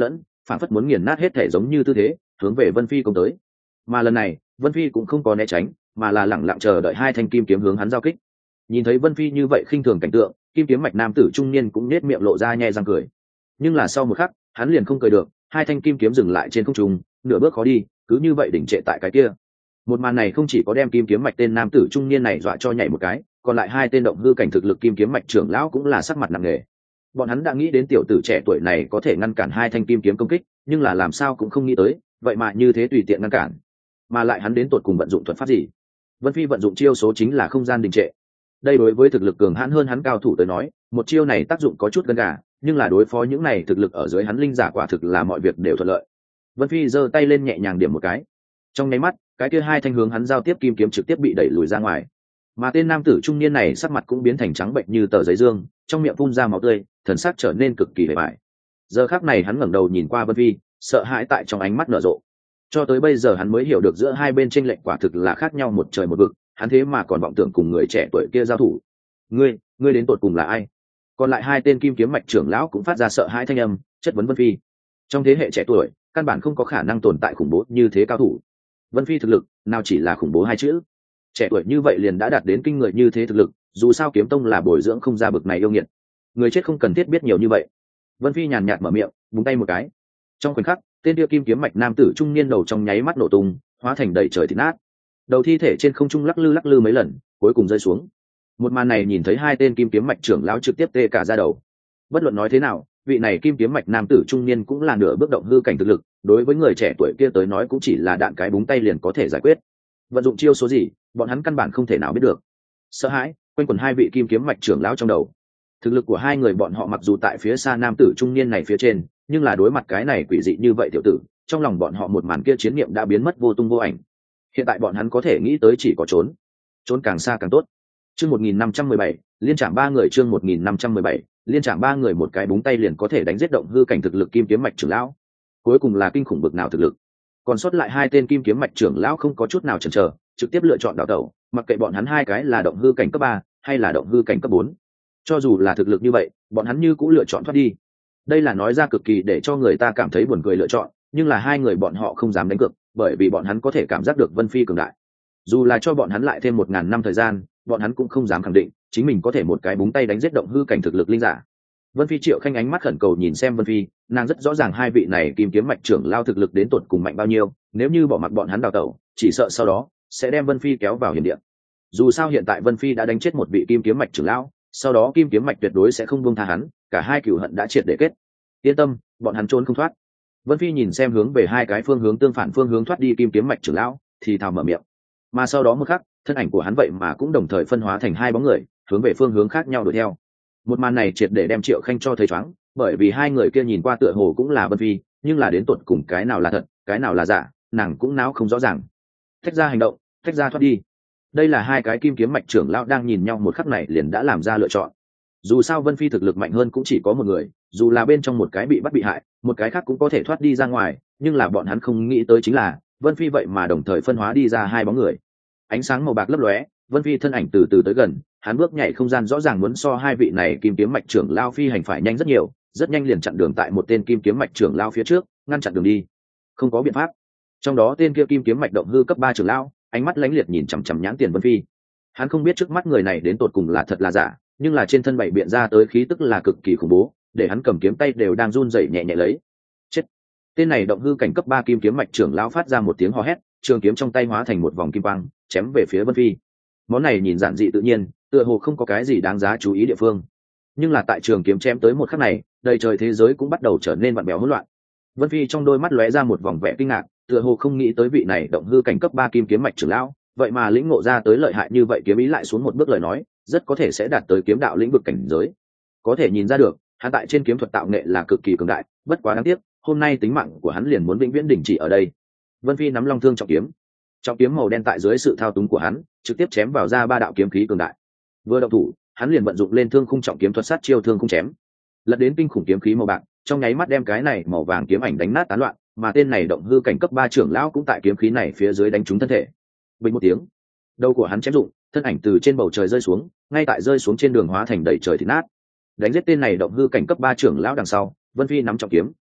phản phất muốn nghiền nát hết thể giống như tư thế hướng về Vân Phi công tới. Mà lần này Vân Phi cũng không có né tránh, mà là lẳng lặng chờ đợi hai thanh kim kiếm hướng hắn giao kích. Nhìn thấy Vân Phi như vậy khinh thường cảnh tượng, kim kiếm mạch nam tử trung niên cũng nết miệng lộ ra nhe răng cười. Nhưng là sau một khắc hắn liền không cười được, hai thanh kim kiếm dừng lại trên không trung, nửa bước khó đi, cứ như vậy đỉnh trệ tại cái kia. Một màn này không chỉ có đem kim kiếm mạch tên nam tử trung niên này dọa cho nhảy một cái, còn lại hai tên động hư cảnh thực lực kim kiếm mạch trưởng lão cũng là sắc mặt nặng nề. Bọn hắn đã nghĩ đến tiểu tử trẻ tuổi này có thể ngăn cản hai thanh kim kiếm công kích, nhưng là làm sao cũng không nghĩ tới, vậy mà như thế tùy tiện ngăn cản. Mà lại hắn đến tột cùng vận dụng thuật pháp gì? Vân Phi vận dụng chiêu số chính là không gian đình trệ. Đây đối với thực lực cường hãn hơn hắn cao thủ tới nói, một chiêu này tác dụng có chút gần gà, nhưng là đối phó những này thực lực ở dưới hắn linh giả quả thực là mọi việc đều thuận lợi. Vân Phi giơ tay lên nhẹ nhàng điểm một cái, trong nháy mắt cái kia hai thanh hướng hắn giao tiếp kim kiếm trực tiếp bị đẩy lùi ra ngoài. Mà tên nam tử trung niên này sắc mặt cũng biến thành trắng bệnh như tờ giấy dương, trong miệng phun ra máu tươi, thần sắc trở nên cực kỳ bề bại. Giờ khắc này hắn ngẩng đầu nhìn qua Vân Phi, sợ hãi tại trong ánh mắt nở rộ. Cho tới bây giờ hắn mới hiểu được giữa hai bên chênh lệch quả thực là khác nhau một trời một vực, hắn thế mà còn vọng tưởng cùng người trẻ tuổi kia giao thủ. Ngươi đến tột cùng là ai? Còn lại hai tên kim kiếm mạch trưởng lão cũng phát ra sợ hãi thanh âm, chất vấn Vân Phi. Trong thế hệ trẻ tuổi, căn bản không có khả năng tồn tại khủng bố như thế cao thủ. Vân Phi thực lực nào chỉ là khủng bố hai chữ, trẻ tuổi như vậy liền đã đạt đến kinh người như thế thực lực, dù sao kiếm tông là bồi dưỡng không ra bực này yêu nghiệt. Người chết không cần thiết biết nhiều như vậy. Vân Phi nhàn nhạt mở miệng, búng tay một cái. Trong khoảnh khắc, tên kia kim kiếm mạch nam tử trung niên đầu trong nháy mắt nổ tung, hóa thành đầy trời thịt nát. Đầu thi thể trên không trung lắc lư mấy lần, cuối cùng rơi xuống. Một màn này nhìn thấy hai tên kim kiếm mạch trưởng lão trực tiếp tê cả da đầu. Bất luận nói thế nào, vị này kim kiếm mạch nam tử trung niên cũng là nửa bước động hư cảnh thực lực, đối với người trẻ tuổi kia tới nói cũng chỉ là đạn cái búng tay liền có thể giải quyết. Vận dụng chiêu số gì, bọn hắn căn bản không thể nào biết được. Sợ hãi quanh quẩn hai vị kim kiếm mạch trưởng lão trong đầu. Thực lực của hai người bọn họ mặc dù tại phía xa nam tử trung niên này phía trên, nhưng là đối mặt cái này quỷ dị như vậy tiểu tử, trong lòng bọn họ một màn kia chiến niệm đã biến mất vô tung vô ảnh. Hiện tại bọn hắn có thể nghĩ tới chỉ có trốn càng xa càng tốt. Chương 1517, liên trảm ba người. Chương 1517, liên trảm ba người, một cái búng tay liền có thể đánh giết động hư cảnh thực lực kim kiếm mạch trưởng lão. Cuối cùng là kinh khủng bực nào thực lực. Còn sót lại hai tên kim kiếm mạch trưởng lão không có chút nào chần chờ, trực tiếp lựa chọn đào tẩu, mặc kệ bọn hắn hai cái là động hư cảnh cấp 3 hay là động hư cảnh cấp 4. Cho dù là thực lực như vậy, bọn hắn như cũng lựa chọn thoát đi. Đây là nói ra cực kỳ để cho người ta cảm thấy buồn cười lựa chọn, nhưng là hai người bọn họ không dám đánh cược, bởi vì bọn hắn có thể cảm giác được Vân Phi cường đại. Dù là cho bọn hắn lại thêm 1000 năm thời gian, bọn hắn cũng không dám khẳng định chính mình có thể một cái búng tay đánh giết động hư cảnh thực lực linh giả. Vân Phi Triệu Khanh ánh mắt khẩn cầu nhìn xem Vân Phi, nàng rất rõ ràng hai vị này kim kiếm mạch trưởng lao thực lực đến tột cùng mạnh bao nhiêu, nếu như bỏ mặc bọn hắn đào tẩu, chỉ sợ sau đó sẽ đem Vân Phi kéo vào hiểm địa. Dù sao hiện tại Vân Phi đã đánh chết một vị kim kiếm mạch trưởng lão, sau đó kim kiếm mạch tuyệt đối sẽ không buông tha hắn, cả hai cửu hận đã triệt để kết. Yên tâm, bọn hắn trốn không thoát. Vân Phi nhìn xem hướng về hai cái phương hướng tương phản phương hướng thoát đi kim kiếm mạch trưởng lão, thì thào mở miệng. Mà sau đó một khắc, thân ảnh của hắn vậy mà cũng đồng thời phân hóa thành hai bóng người, hướng về phương hướng khác nhau đuổi theo. Một màn này triệt để đem Triệu Khanh cho thấy choáng, bởi vì hai người kia nhìn qua tựa hồ cũng là Vân Phi, nhưng là đến tột cùng cái nào là thật, cái nào là giả, nàng cũng não không rõ ràng. Tách ra hành động, tách ra thoát đi. Đây là hai cái kim kiếm mạch trưởng lão đang nhìn nhau một khắc này liền đã làm ra lựa chọn. Dù sao Vân Phi thực lực mạnh hơn cũng chỉ có một người, dù là bên trong một cái bị bắt bị hại, một cái khác cũng có thể thoát đi ra ngoài, nhưng là bọn hắn không nghĩ tới chính là Vân Phi vậy mà đồng thời phân hóa đi ra hai bóng người. Ánh sáng màu bạc lấp lóe, Vân Phi thân ảnh từ từ tới gần, hắn bước nhảy không gian rõ ràng muốn so hai vị này kim kiếm mạch trưởng lao phi hành phải nhanh rất nhiều, rất nhanh liền chặn đường tại một tên kim kiếm mạch trưởng lao phía trước, ngăn chặn đường đi. Không có biện pháp. Trong đó tên kia kim kiếm mạch động hư cấp 3 trưởng lao, ánh mắt lánh liệt nhìn chằm chằm nhãn tiền Vân Phi. Hắn không biết trước mắt người này đến tột cùng là thật là giả, nhưng là trên thân bảy biện ra tới khí tức là cực kỳ khủng bố, để hắn cầm kiếm tay đều đang run rẩy nhẹ nhẹ lấy. Chết. Tên này động hư cảnh cấp 3 kim kiếm mạch trưởng lao phát ra một tiếng hò hét, trường kiếm trong tay hóa thành một vòng kim quang, chém về phía Vân Phi. Món này nhìn giản dị tự nhiên, tựa hồ không có cái gì đáng giá chú ý địa phương, nhưng là tại trường kiếm chém tới một khắc này, đầy trời thế giới cũng bắt đầu trở nên vặn vẹo hỗn loạn. Vân Phi trong đôi mắt lóe ra một vòng vẻ kinh ngạc, tựa hồ không nghĩ tới vị này động hư cảnh cấp 3 kim kiếm mạch trưởng lão, vậy mà lĩnh ngộ ra tới lợi hại như vậy, kiếm ý lại xuống một bước lời nói, rất có thể sẽ đạt tới kiếm đạo lĩnh vực cảnh giới. Có thể nhìn ra được, hắn tại trên kiếm thuật tạo nghệ là cực kỳ cường đại, bất quá đáng tiếc, hôm nay tính mạng của hắn liền muốn vĩnh viễn đình chỉ ở đây. Vân Phi nắm long thương trọng kiếm màu đen tại dưới sự thao túng của hắn, trực tiếp chém vào ra 3 đạo kiếm khí cường đại. Vừa động thủ, hắn liền vận dụng lên thương khung trọng kiếm thuật sát chiêu thương khung chém, lật đến kinh khủng kiếm khí màu bạc, trong nháy mắt đem cái này màu vàng kiếm ảnh đánh nát tán loạn, mà tên này động hư cảnh cấp 3 trưởng lão cũng tại kiếm khí này phía dưới đánh trúng thân thể. Bình một tiếng, đầu của hắn chém rụng, thân ảnh từ trên bầu trời rơi xuống, ngay tại rơi xuống trên đường hóa thành đầy trời thịt nát. Đánh giết tên này động hư cảnh cấp 3 trưởng lão đằng sau, Vân Phi nắm trọng kiếm,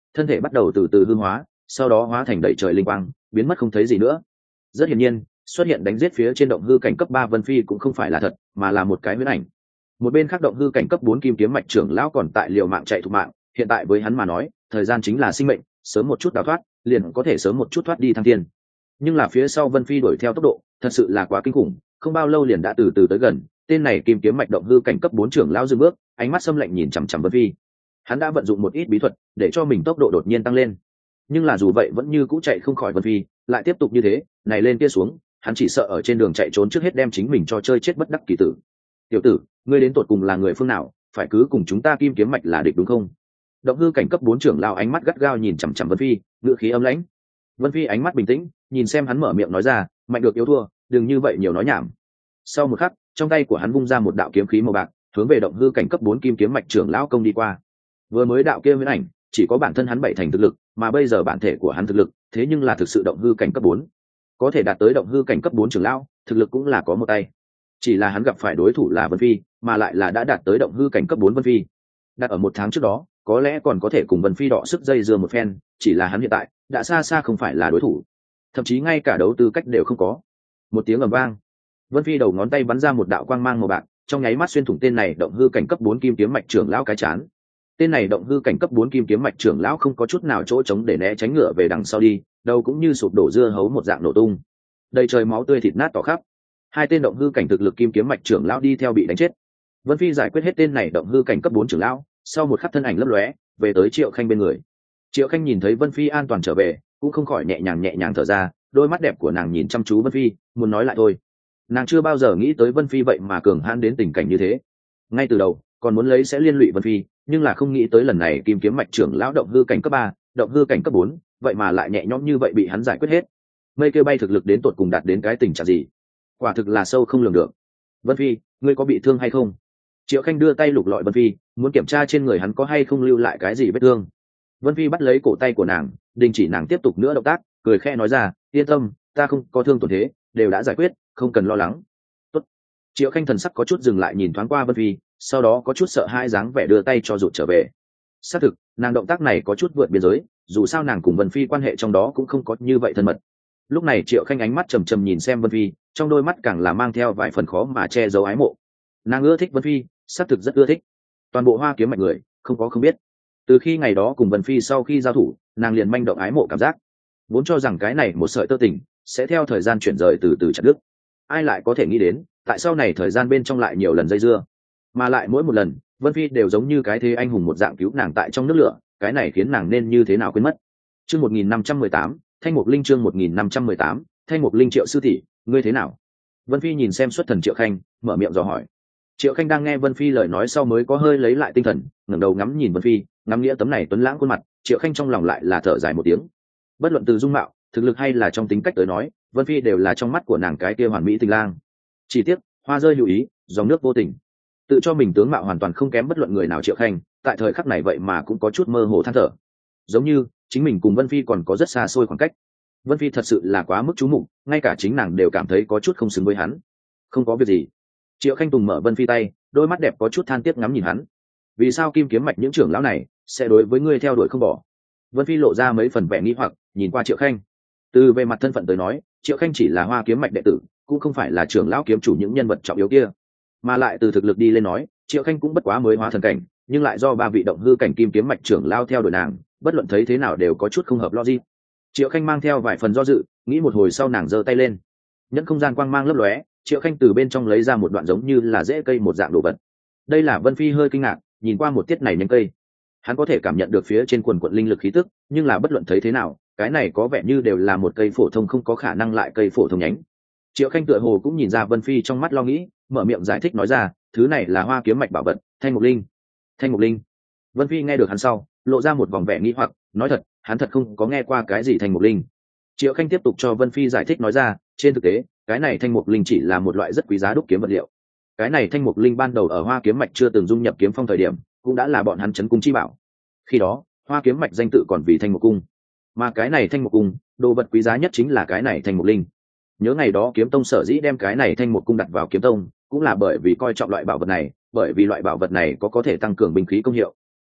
thân thể bắt đầu từ từ hư hóa, sau đó hóa thành đầy trời linh quang, biến mất không thấy gì nữa. Rất hiển nhiên, xuất hiện đánh giết phía trên động hư cảnh cấp 3 Vân Phi cũng không phải là thật, mà là một cái huyễn ảnh. Một bên khác động hư cảnh cấp 4 kim kiếm mạch trưởng lão còn tại liều mạng chạy thục mạng, hiện tại với hắn mà nói, thời gian chính là sinh mệnh, sớm một chút đào thoát, liền có thể sớm một chút thoát đi thăng thiên. Nhưng là phía sau Vân Phi đuổi theo tốc độ, thật sự là quá kinh khủng, không bao lâu liền đã từ từ tới gần. Tên này kim kiếm mạch động hư cảnh cấp 4 trưởng lão dừng bước, ánh mắt xâm lạnh nhìn chằm chằm Vân Phi. Hắn đã vận dụng một ít bí thuật để cho mình tốc độ đột nhiên tăng lên, nhưng là dù vậy vẫn như cũ chạy không khỏi Vân Phi, lại tiếp tục như thế, này lên kia xuống, hắn chỉ sợ ở trên đường chạy trốn trước hết đem chính mình cho chơi chết bất đắc kỳ tử. Tiểu tử, ngươi đến tột cùng là người phương nào, phải cứ cùng chúng ta kim kiếm mạch là địch đúng không? Động hư cảnh cấp 4 trưởng lão ánh mắt gắt gao nhìn chằm chằm Vân Phi, ngữ khí âm lãnh. Vân Phi ánh mắt bình tĩnh, nhìn xem hắn mở miệng nói ra, mạnh được yếu thua, đừng như vậy nhiều nói nhảm. Sau một khắc, trong tay của hắn vung ra một đạo kiếm khí màu bạc, hướng về động hư cảnh cấp 4 kim kiếm mạch trưởng lão công đi qua. Vừa mới đạo kia huyễn ảnh, chỉ có bản thân hắn 7 thành thực lực, mà bây giờ bản thể của hắn thực lực, thế nhưng là thực sự động hư cảnh cấp 4. Có thể đạt tới động hư cảnh cấp 4 trưởng lão, thực lực cũng là có một tay. Chỉ là hắn gặp phải đối thủ là Vân Phi, mà lại là đã đạt tới động hư cảnh cấp 4 Vân Phi. Đặt ở một tháng trước đó, có lẽ còn có thể cùng Vân Phi đọ sức dây dưa một phen, chỉ là hắn hiện tại đã xa xa không phải là đối thủ, thậm chí ngay cả đấu tư cách đều không có. Một tiếng ầm vang, Vân Phi đầu ngón tay bắn ra một đạo quang mang màu bạc, trong nháy mắt xuyên thủng tên này động hư cảnh cấp 4 kim kiếm mạch trưởng lão cái chán. Tên này động hư cảnh cấp 4 kim kiếm mạch trưởng lão không có chút nào chỗ trống để né tránh ngựa về đằng sau đi, đầu cũng như sụp đổ dưa hấu một dạng nổ tung. Đầy trời máu tươi thịt nát tỏ khắp. Hai tên động hư cảnh thực lực kim kiếm mạch trưởng lão đi theo bị đánh chết. Vân Phi giải quyết hết tên này động hư cảnh cấp 4 trưởng lão, sau một khắc thân ảnh lấp lóe, về tới Triệu Khanh bên người. Triệu Khanh nhìn thấy Vân Phi an toàn trở về, cũng không khỏi nhẹ nhàng thở ra, đôi mắt đẹp của nàng nhìn chăm chú Vân Phi, muốn nói lại thôi. Nàng chưa bao giờ nghĩ tới Vân Phi vậy mà cường hãn đến tình cảnh như thế. Ngay từ đầu, còn muốn lấy sẽ liên lụy Vân Phi, nhưng là không nghĩ tới lần này kim kiếm mạch trưởng lão động hư cảnh cấp 3, động hư cảnh cấp 4, vậy mà lại nhẹ nhõm như vậy bị hắn giải quyết hết. Mây kêu bay thực lực đến tột cùng đạt đến cái tình trạng gì? Quả thực là sâu không lường được. Vân Phi, ngươi có bị thương hay không? Triệu Khanh đưa tay lục lọi Vân Phi, muốn kiểm tra trên người hắn có hay không lưu lại cái gì vết thương. Vân Phi bắt lấy cổ tay của nàng, đình chỉ nàng tiếp tục nữa động tác, cười khẽ nói ra, yên tâm, ta không có thương tổn thế, đều đã giải quyết, không cần lo lắng. Tốt. Triệu Khanh thần sắc có chút dừng lại nhìn thoáng qua Vân Phi, sau đó có chút sợ hãi dáng vẻ đưa tay cho rụt trở về. Xác thực, nàng động tác này có chút vượt biên giới, dù sao nàng cùng Vân Phi quan hệ trong đó cũng không có như vậy thân mật. Lúc này Triệu Khanh ánh mắt trầm trầm nhìn xem Vân Phi, trong đôi mắt càng là mang theo vài phần khó mà che giấu ái mộ. Nàng ưa thích Vân Phi, xác thực rất ưa thích. Toàn bộ Hoa Kiếm mạch người, không có không biết. Từ khi ngày đó cùng Vân Phi sau khi giao thủ, nàng liền manh động ái mộ cảm giác, vốn cho rằng cái này một sợi tơ tình sẽ theo thời gian chuyển rời từ từ chặt đứt. Ai lại có thể nghĩ đến, tại sau này thời gian bên trong lại nhiều lần dây dưa, mà lại mỗi một lần Vân Phi đều giống như cái thế anh hùng một dạng cứu nàng tại trong nước lửa, cái này khiến nàng nên như thế nào quên mất. Chương 1518, Thanh Mục Linh chương 1518, Thanh Mục Linh Triệu sư tỷ, ngươi thế nào? Vân Phi nhìn xem xuất thần Triệu Khanh, mở miệng dò hỏi. Triệu Khanh đang nghe Vân Phi lời nói sau mới có hơi lấy lại tinh thần, ngẩng đầu ngắm nhìn Vân Phi, ngắm nghĩa tấm này tuấn lãng khuôn mặt, Triệu Khanh trong lòng lại là thở dài một tiếng. Bất luận từ dung mạo, thực lực hay là trong tính cách tới nói, Vân Phi đều là trong mắt của nàng cái kia hoàn mỹ tình lang. Chỉ tiếc, hoa rơi hữu ý, dòng nước vô tình. Tự cho mình tướng mạo hoàn toàn không kém bất luận người nào Triệu Khanh, tại thời khắc này vậy mà cũng có chút mơ hồ than thở. Giống như chính mình cùng Vân Phi còn có rất xa xôi khoảng cách. Vân Phi thật sự là quá mức chú mục, ngay cả chính nàng đều cảm thấy có chút không xứng với hắn. Không có việc gì. Triệu Khanh Tùng mở Vân Phi tay, đôi mắt đẹp có chút than tiếc ngắm nhìn hắn. Vì sao kim kiếm mạch những trưởng lão này sẽ đối với ngươi theo đuổi không bỏ? Vân Phi lộ ra mấy phần vẻ nghi hoặc, nhìn qua Triệu Khanh. Từ về mặt thân phận tới nói, Triệu Khanh chỉ là Hoa Kiếm mạch đệ tử, cũng không phải là trưởng lão kiếm chủ những nhân vật trọng yếu kia. Mà lại từ thực lực đi lên nói, Triệu Khanh cũng bất quá mới hóa thần cảnh, nhưng lại do ba vị động hư cảnh kim kiếm mạch trưởng lao theo đuổi nàng, bất luận thấy thế nào đều có chút không hợp logic. Triệu Khanh mang theo vài phần do dự, nghĩ một hồi sau nàng giơ tay lên, nhẫn không gian quang mang lấp lóe, Triệu Khanh từ bên trong lấy ra một đoạn giống như là rễ cây một dạng đồ vật. Đây là Vân Phi hơi kinh ngạc, nhìn qua một tiết này nhánh cây, hắn có thể cảm nhận được phía trên quần quận linh lực khí tức, nhưng là bất luận thấy thế nào, cái này có vẻ như đều là một cây phổ thông, không có khả năng lại cây phổ thông nhánh. Triệu Khanh tựa hồ cũng nhìn ra Vân Phi trong mắt lo nghĩ, mở miệng giải thích nói ra, thứ này là Hoa Kiếm mạch bảo vật, Thanh Mục Linh. Thanh Mục Linh. Vân Phi nghe được hắn sau, lộ ra một vòng vẻ nghi hoặc, nói thật, hắn thật không có nghe qua cái gì Thanh Mục Linh. Triệu Khanh tiếp tục cho Vân Phi giải thích nói ra, trên thực tế, cái này Thanh Mục Linh chỉ là một loại rất quý giá đúc kiếm vật liệu. Cái này Thanh Mục Linh ban đầu ở Hoa Kiếm mạch chưa từng dung nhập kiếm phong thời điểm, cũng đã là bọn hắn trấn cung chi bảo. Khi đó, Hoa Kiếm mạch danh tự còn vì Thanh Mục cung, mà cái này Thanh Mục cung, đồ vật quý giá nhất chính là cái này Thanh Mục Linh. Nhớ ngày đó Kiếm Tông sở dĩ đem cái này Thanh Mục cung đặt vào Kiếm Tông, cũng là bởi vì coi trọng loại bảo vật này, bởi vì loại bảo vật này có thể tăng cường binh khí công hiệu.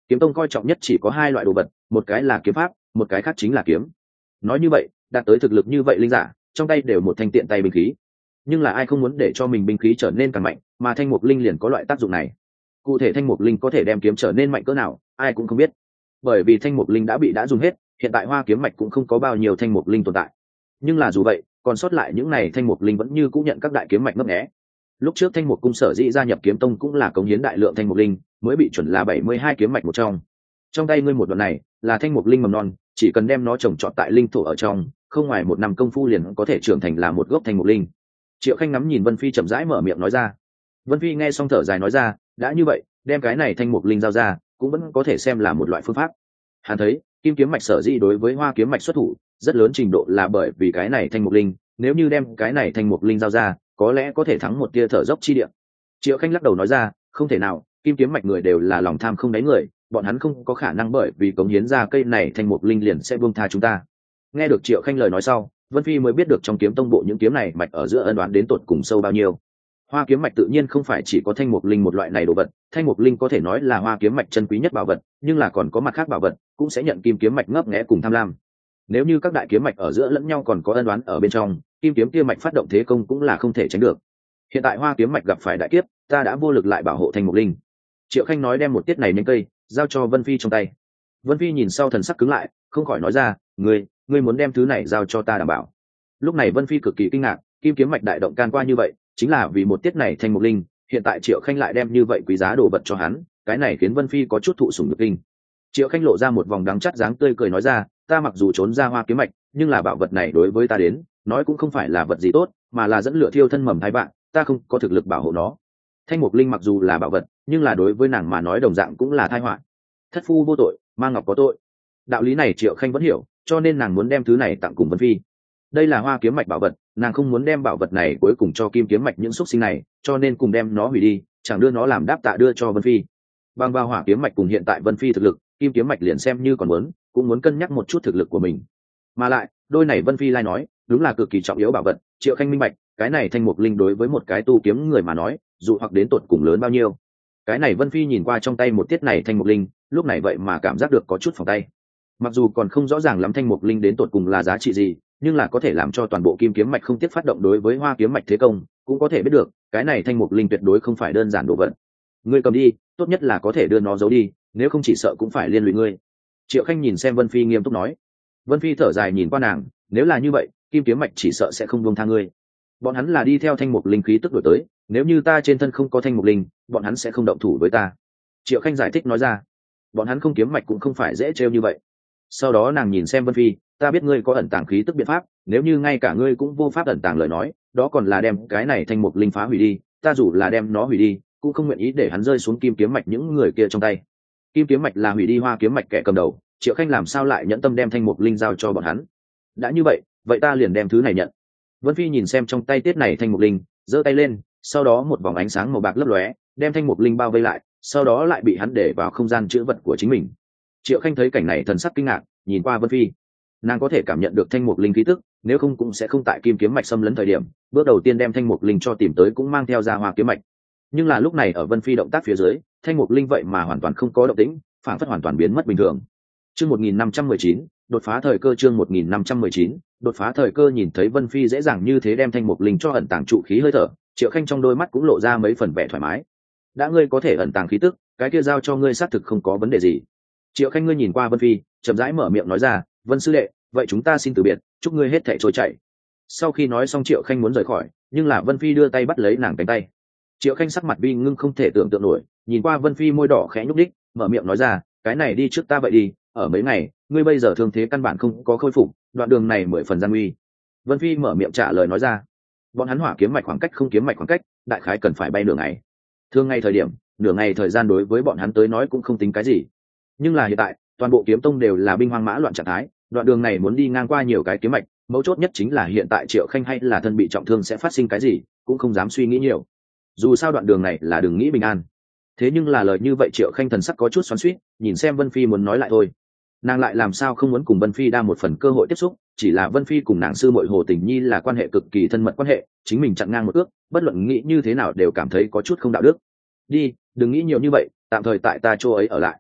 Kiếm tông coi trọng nhất chỉ có hai loại đồ vật, một cái là kiếm pháp, một cái khác chính là kiếm. Nói như vậy, đạt tới thực lực như vậy linh giả trong tay đều một thanh tiện tay binh khí, nhưng là ai không muốn để cho mình binh khí trở nên càng mạnh, mà thanh mục linh liền có loại tác dụng này. Cụ thể thanh mục linh có thể đem kiếm trở nên mạnh cỡ nào ai cũng không biết, bởi vì thanh mục linh đã dùng hết, hiện tại Hoa kiếm mạch cũng không có bao nhiêu thanh mục linh tồn tại. Nhưng là dù vậy, còn sót lại những này thanh mục linh vẫn như cũng nhận các đại kiếm mạch ngấp nghé. Lúc trước thanh mục cung sở dĩ gia nhập kiếm tông cũng là cống hiến đại lượng thanh mục linh mới bị chuẩn là 72 kiếm mạch một trong tay ngươi một đoạn này là thanh mục linh mầm non, chỉ cần đem nó trồng trọt tại linh thổ ở trong, không ngoài 1 năm công phu liền có thể trưởng thành là một gốc thanh mục linh. Triệu Khanh ngắm nhìn Vân Phi chậm rãi mở miệng nói ra. Vân Phi nghe xong thở dài nói ra, đã như vậy đem cái này thanh mục linh giao ra cũng vẫn có thể xem là một loại phương pháp. Hắn thấy kim kiếm mạch sở dĩ đối với Hoa kiếm mạch xuất thủ rất lớn trình độ là bởi vì cái này thanh mục linh, nếu như đem cái này thanh mục linh giao ra có lẽ có thể thắng một tia thở dốc chi địa. Triệu Khanh lắc đầu nói ra, không thể nào, kim kiếm mạch người đều là lòng tham không đáy người, bọn hắn không có khả năng bởi vì cống hiến ra cây này thanh mục linh liền sẽ buông tha chúng ta. Nghe được Triệu Khanh lời nói sau, Vân Phi mới biết được trong kiếm tông bộ những kiếm này mạch ở giữa ân oán đến tột cùng sâu bao nhiêu. Hoa kiếm mạch tự nhiên không phải chỉ có thanh mục linh một loại này đồ vật, thanh mục linh có thể nói là Hoa kiếm mạch chân quý nhất bảo vật, nhưng là còn có mặt khác bảo vật cũng sẽ nhận kim kiếm mạch ngấp nghé cùng tham lam. Nếu như các đại kiếm mạch ở giữa lẫn nhau còn có ân oán ở bên trong, kim kiếm kia mạch phát động thế công cũng là không thể tránh được. Hiện tại Hoa kiếm mạch gặp phải đại kiếp, ta đã vô lực lại bảo hộ thanh mục linh. Triệu Khanh nói đem một tiết này nhánh cây giao cho Vân Phi trong tay. Vân Phi nhìn sau thần sắc cứng lại, không khỏi nói ra, ngươi muốn đem thứ này giao cho ta đảm bảo. Lúc này Vân Phi cực kỳ kinh ngạc, kim kiếm mạch đại động can qua như vậy chính là vì một tiết này thanh mục linh, hiện tại Triệu Khanh lại đem như vậy quý giá đồ vật cho hắn, cái này khiến Vân Phi có chút thụ sủng nhược kinh. Triệu Khanh lộ ra một vòng đắng chát dáng tươi cười nói ra, ta mặc dù trốn ra Hoa kiếm mạch, nhưng là bảo vật này đối với ta đến nói cũng không phải là vật gì tốt, mà là dẫn lửa thiêu thân mầm thái bạn, ta không có thực lực bảo hộ nó. Thanh mục linh mặc dù là bảo vật, nhưng là đối với nàng mà nói đồng dạng cũng là tai họa. Thất phu vô tội, mang ngọc có tội. Đạo lý này Triệu Khanh vẫn hiểu, cho nên nàng muốn đem thứ này tặng cùng Vân Phi. Đây là Hoa kiếm mạch bảo vật, nàng không muốn đem bảo vật này cuối cùng cho kim kiếm mạch những xúc sinh này, cho nên cùng đem nó hủy đi, chẳng đưa nó làm đáp tạ đưa cho Vân Phi. Bằng vào Hỏa kiếm mạch cùng hiện tại Vân Phi thực lực, kim kiếm mạch liền xem như còn muốn, cũng muốn cân nhắc một chút thực lực của mình. Mà lại, đôi này Vân Phi lai nói, đúng là cực kỳ trọng yếu bảo vật. Triệu Khanh minh bạch, cái này thanh mục linh đối với một cái tu kiếm người mà nói, dù hoặc đến tột cùng lớn bao nhiêu. Cái này Vân Phi nhìn qua trong tay một tiết này thanh mục linh, lúc này vậy mà cảm giác được có chút phòng tay. Mặc dù còn không rõ ràng lắm thanh mục linh đến tột cùng là giá trị gì, nhưng là có thể làm cho toàn bộ kim kiếm mạch không tiếp phát động đối với Hoa kiếm mạch thế công, cũng có thể biết được cái này thanh mục linh tuyệt đối không phải đơn giản đồ vật. Ngươi cầm đi, tốt nhất là có thể đưa nó giấu đi, nếu không chỉ sợ cũng phải liên lụy ngươi. Triệu Khanh nhìn xem Vân Phi nghiêm túc nói. Vân Phi thở dài nhìn qua nàng, nếu là như vậy kim kiếm mạch chỉ sợ sẽ không buông tha ngươi. Bọn hắn là đi theo thanh mục linh khí tức đổi tới, nếu như ta trên thân không có thanh mục linh, bọn hắn sẽ không động thủ với ta. Triệu Khanh giải thích nói ra, bọn hắn không kiếm mạch cũng không phải dễ trêu như vậy. Sau đó nàng nhìn xem Vân Phi, ta biết ngươi có ẩn tàng khí tức biện pháp, nếu như ngay cả ngươi cũng vô pháp ẩn tàng lời nói, đó còn là đem cái này thanh mục linh phá hủy đi, ta dù là đem nó hủy đi cũng không nguyện ý để hắn rơi xuống kim kiếm mạch những người kia trong tay. Kim kiếm mạch là hủy đi Hoa kiếm mạch kẻ cầm đầu, Triệu Khanh làm sao lại nhẫn tâm đem thanh mục linh giao cho bọn hắn. Đã như vậy, vậy ta liền đem thứ này nhận. Vân Phi nhìn xem trong tay tiết này thanh mục linh, giơ tay lên, sau đó một vòng ánh sáng màu bạc lấp lóe, đem thanh mục linh bao vây lại, sau đó lại bị hắn để vào không gian chữ vật của chính mình. Triệu Khanh thấy cảnh này thần sắc kinh ngạc, nhìn qua Vân Phi, nàng có thể cảm nhận được thanh mục linh khí tức, nếu không cũng sẽ không tại kim kiếm mạch xâm lấn thời điểm, bước đầu tiên đem thanh mục linh cho tìm tới cũng mang theo ra Hoa kiếm mạch. Nhưng là lúc này ở Vân Phi động tác phía dưới, thanh mục linh vậy mà hoàn toàn không có động tĩnh, phản phất hoàn toàn biến mất bình thường. Chương 1519, đột phá thời cơ. Chương 1519, đột phá thời cơ. Nhìn thấy Vân Phi dễ dàng như thế đem thanh mục linh cho ẩn tàng trụ khí hơi thở, Triệu Khanh trong đôi mắt cũng lộ ra mấy phần vẻ thoải mái. Đã ngươi có thể ẩn tàng khí tức, cái kia giao cho ngươi xác thực không có vấn đề gì. Triệu Khanh ngươi nhìn qua Vân Phi, chậm rãi mở miệng nói ra, Vân sư đệ, vậy chúng ta xin từ biệt, chúc ngươi hết thảy trôi chảy. Sau khi nói xong Triệu Khanh muốn rời khỏi, nhưng là Vân Phi đưa tay bắt lấy nàng cánh tay. Triệu Khanh sắc mặt vi ngưng không thể tưởng tượng nổi, nhìn qua Vân Phi môi đỏ khẽ nhúc đích, mở miệng nói ra, cái này đi trước ta vậy đi, ở mấy ngày, ngươi bây giờ thương thế căn bản không có khôi phục, đoạn đường này 10 phần gian nguy. Vân Phi mở miệng trả lời nói ra, bọn hắn Hỏa kiếm mạch khoảng cách không kiếm mạch khoảng cách, đại khái cần phải bay nửa ngày. Thường ngày thời điểm, nửa ngày thời gian đối với bọn hắn tới nói cũng không tính cái gì. Nhưng là hiện tại, toàn bộ kiếm tông đều là binh hoang mã loạn trạng thái, đoạn đường này muốn đi ngang qua nhiều cái kiếm mạch, mấu chốt nhất chính là hiện tại Triệu Khanh hay là thân bị trọng thương sẽ phát sinh cái gì, cũng không dám suy nghĩ nhiều. Dù sao đoạn đường này là đừng nghĩ bình an. Thế nhưng là lời như vậy Triệu Khanh thần sắc có chút xoắn xuýt, nhìn xem Vân Phi muốn nói lại thôi. Nàng lại làm sao không muốn cùng Vân Phi đa một phần cơ hội tiếp xúc, chỉ là Vân Phi cùng nàng sư muội Hồ Tình Nhi là quan hệ cực kỳ thân mật quan hệ, chính mình chặn ngang một ước, bất luận nghĩ như thế nào đều cảm thấy có chút không đạo đức. Đi, đừng nghĩ nhiều như vậy, tạm thời tại ta chỗ ấy ở lại.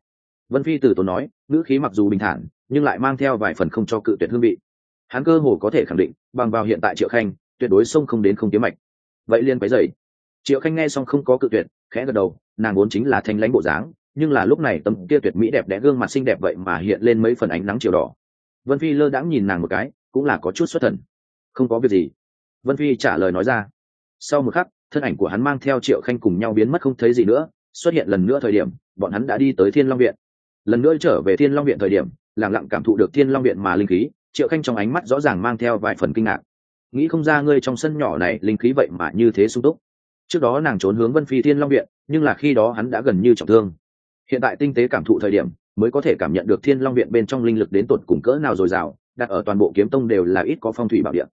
Vân Phi từ tốn nói, ngữ khí mặc dù bình thản nhưng lại mang theo vài phần không cho cự tuyệt hương vị. Hắn cơ hồ có thể khẳng định bằng vào hiện tại Triệu Khanh tuyệt đối xông không đến không kiếm mạch. Vậy liên quấy dậy. Triệu Khanh nghe xong không có cự tuyệt, khẽ gật đầu, nàng vốn chính là thanh lãnh bộ dáng, nhưng là lúc này tấm kia tuyệt mỹ đẹp đẽ gương mặt xinh đẹp vậy mà hiện lên mấy phần ánh nắng chiều đỏ. Vân Phi lơ đãng nhìn nàng một cái, cũng là có chút xuất thần. Không có việc gì, Vân Phi trả lời nói ra. Sau một khắc, thân ảnh của hắn mang theo Triệu Khanh cùng nhau biến mất không thấy gì nữa, xuất hiện lần nữa thời điểm bọn hắn đã đi tới Thiên Long viện. Lần nữa trở về Thiên Long viện thời điểm, lặng lặng cảm thụ được Thiên Long viện mà linh khí, Triệu Khanh trong ánh mắt rõ ràng mang theo vài phần kinh ngạc. Nghĩ không ra ngươi trong sân nhỏ này linh khí vậy mà như thế sung túc. Trước đó nàng trốn hướng Vân Phi Thiên Long viện, nhưng là khi đó hắn đã gần như trọng thương. Hiện tại tinh tế cảm thụ thời điểm, mới có thể cảm nhận được Thiên Long viện bên trong linh lực đến tột cùng cỡ nào dồi dào, đặt ở toàn bộ Kiếm Tông đều là ít có phong thủy bảo địa.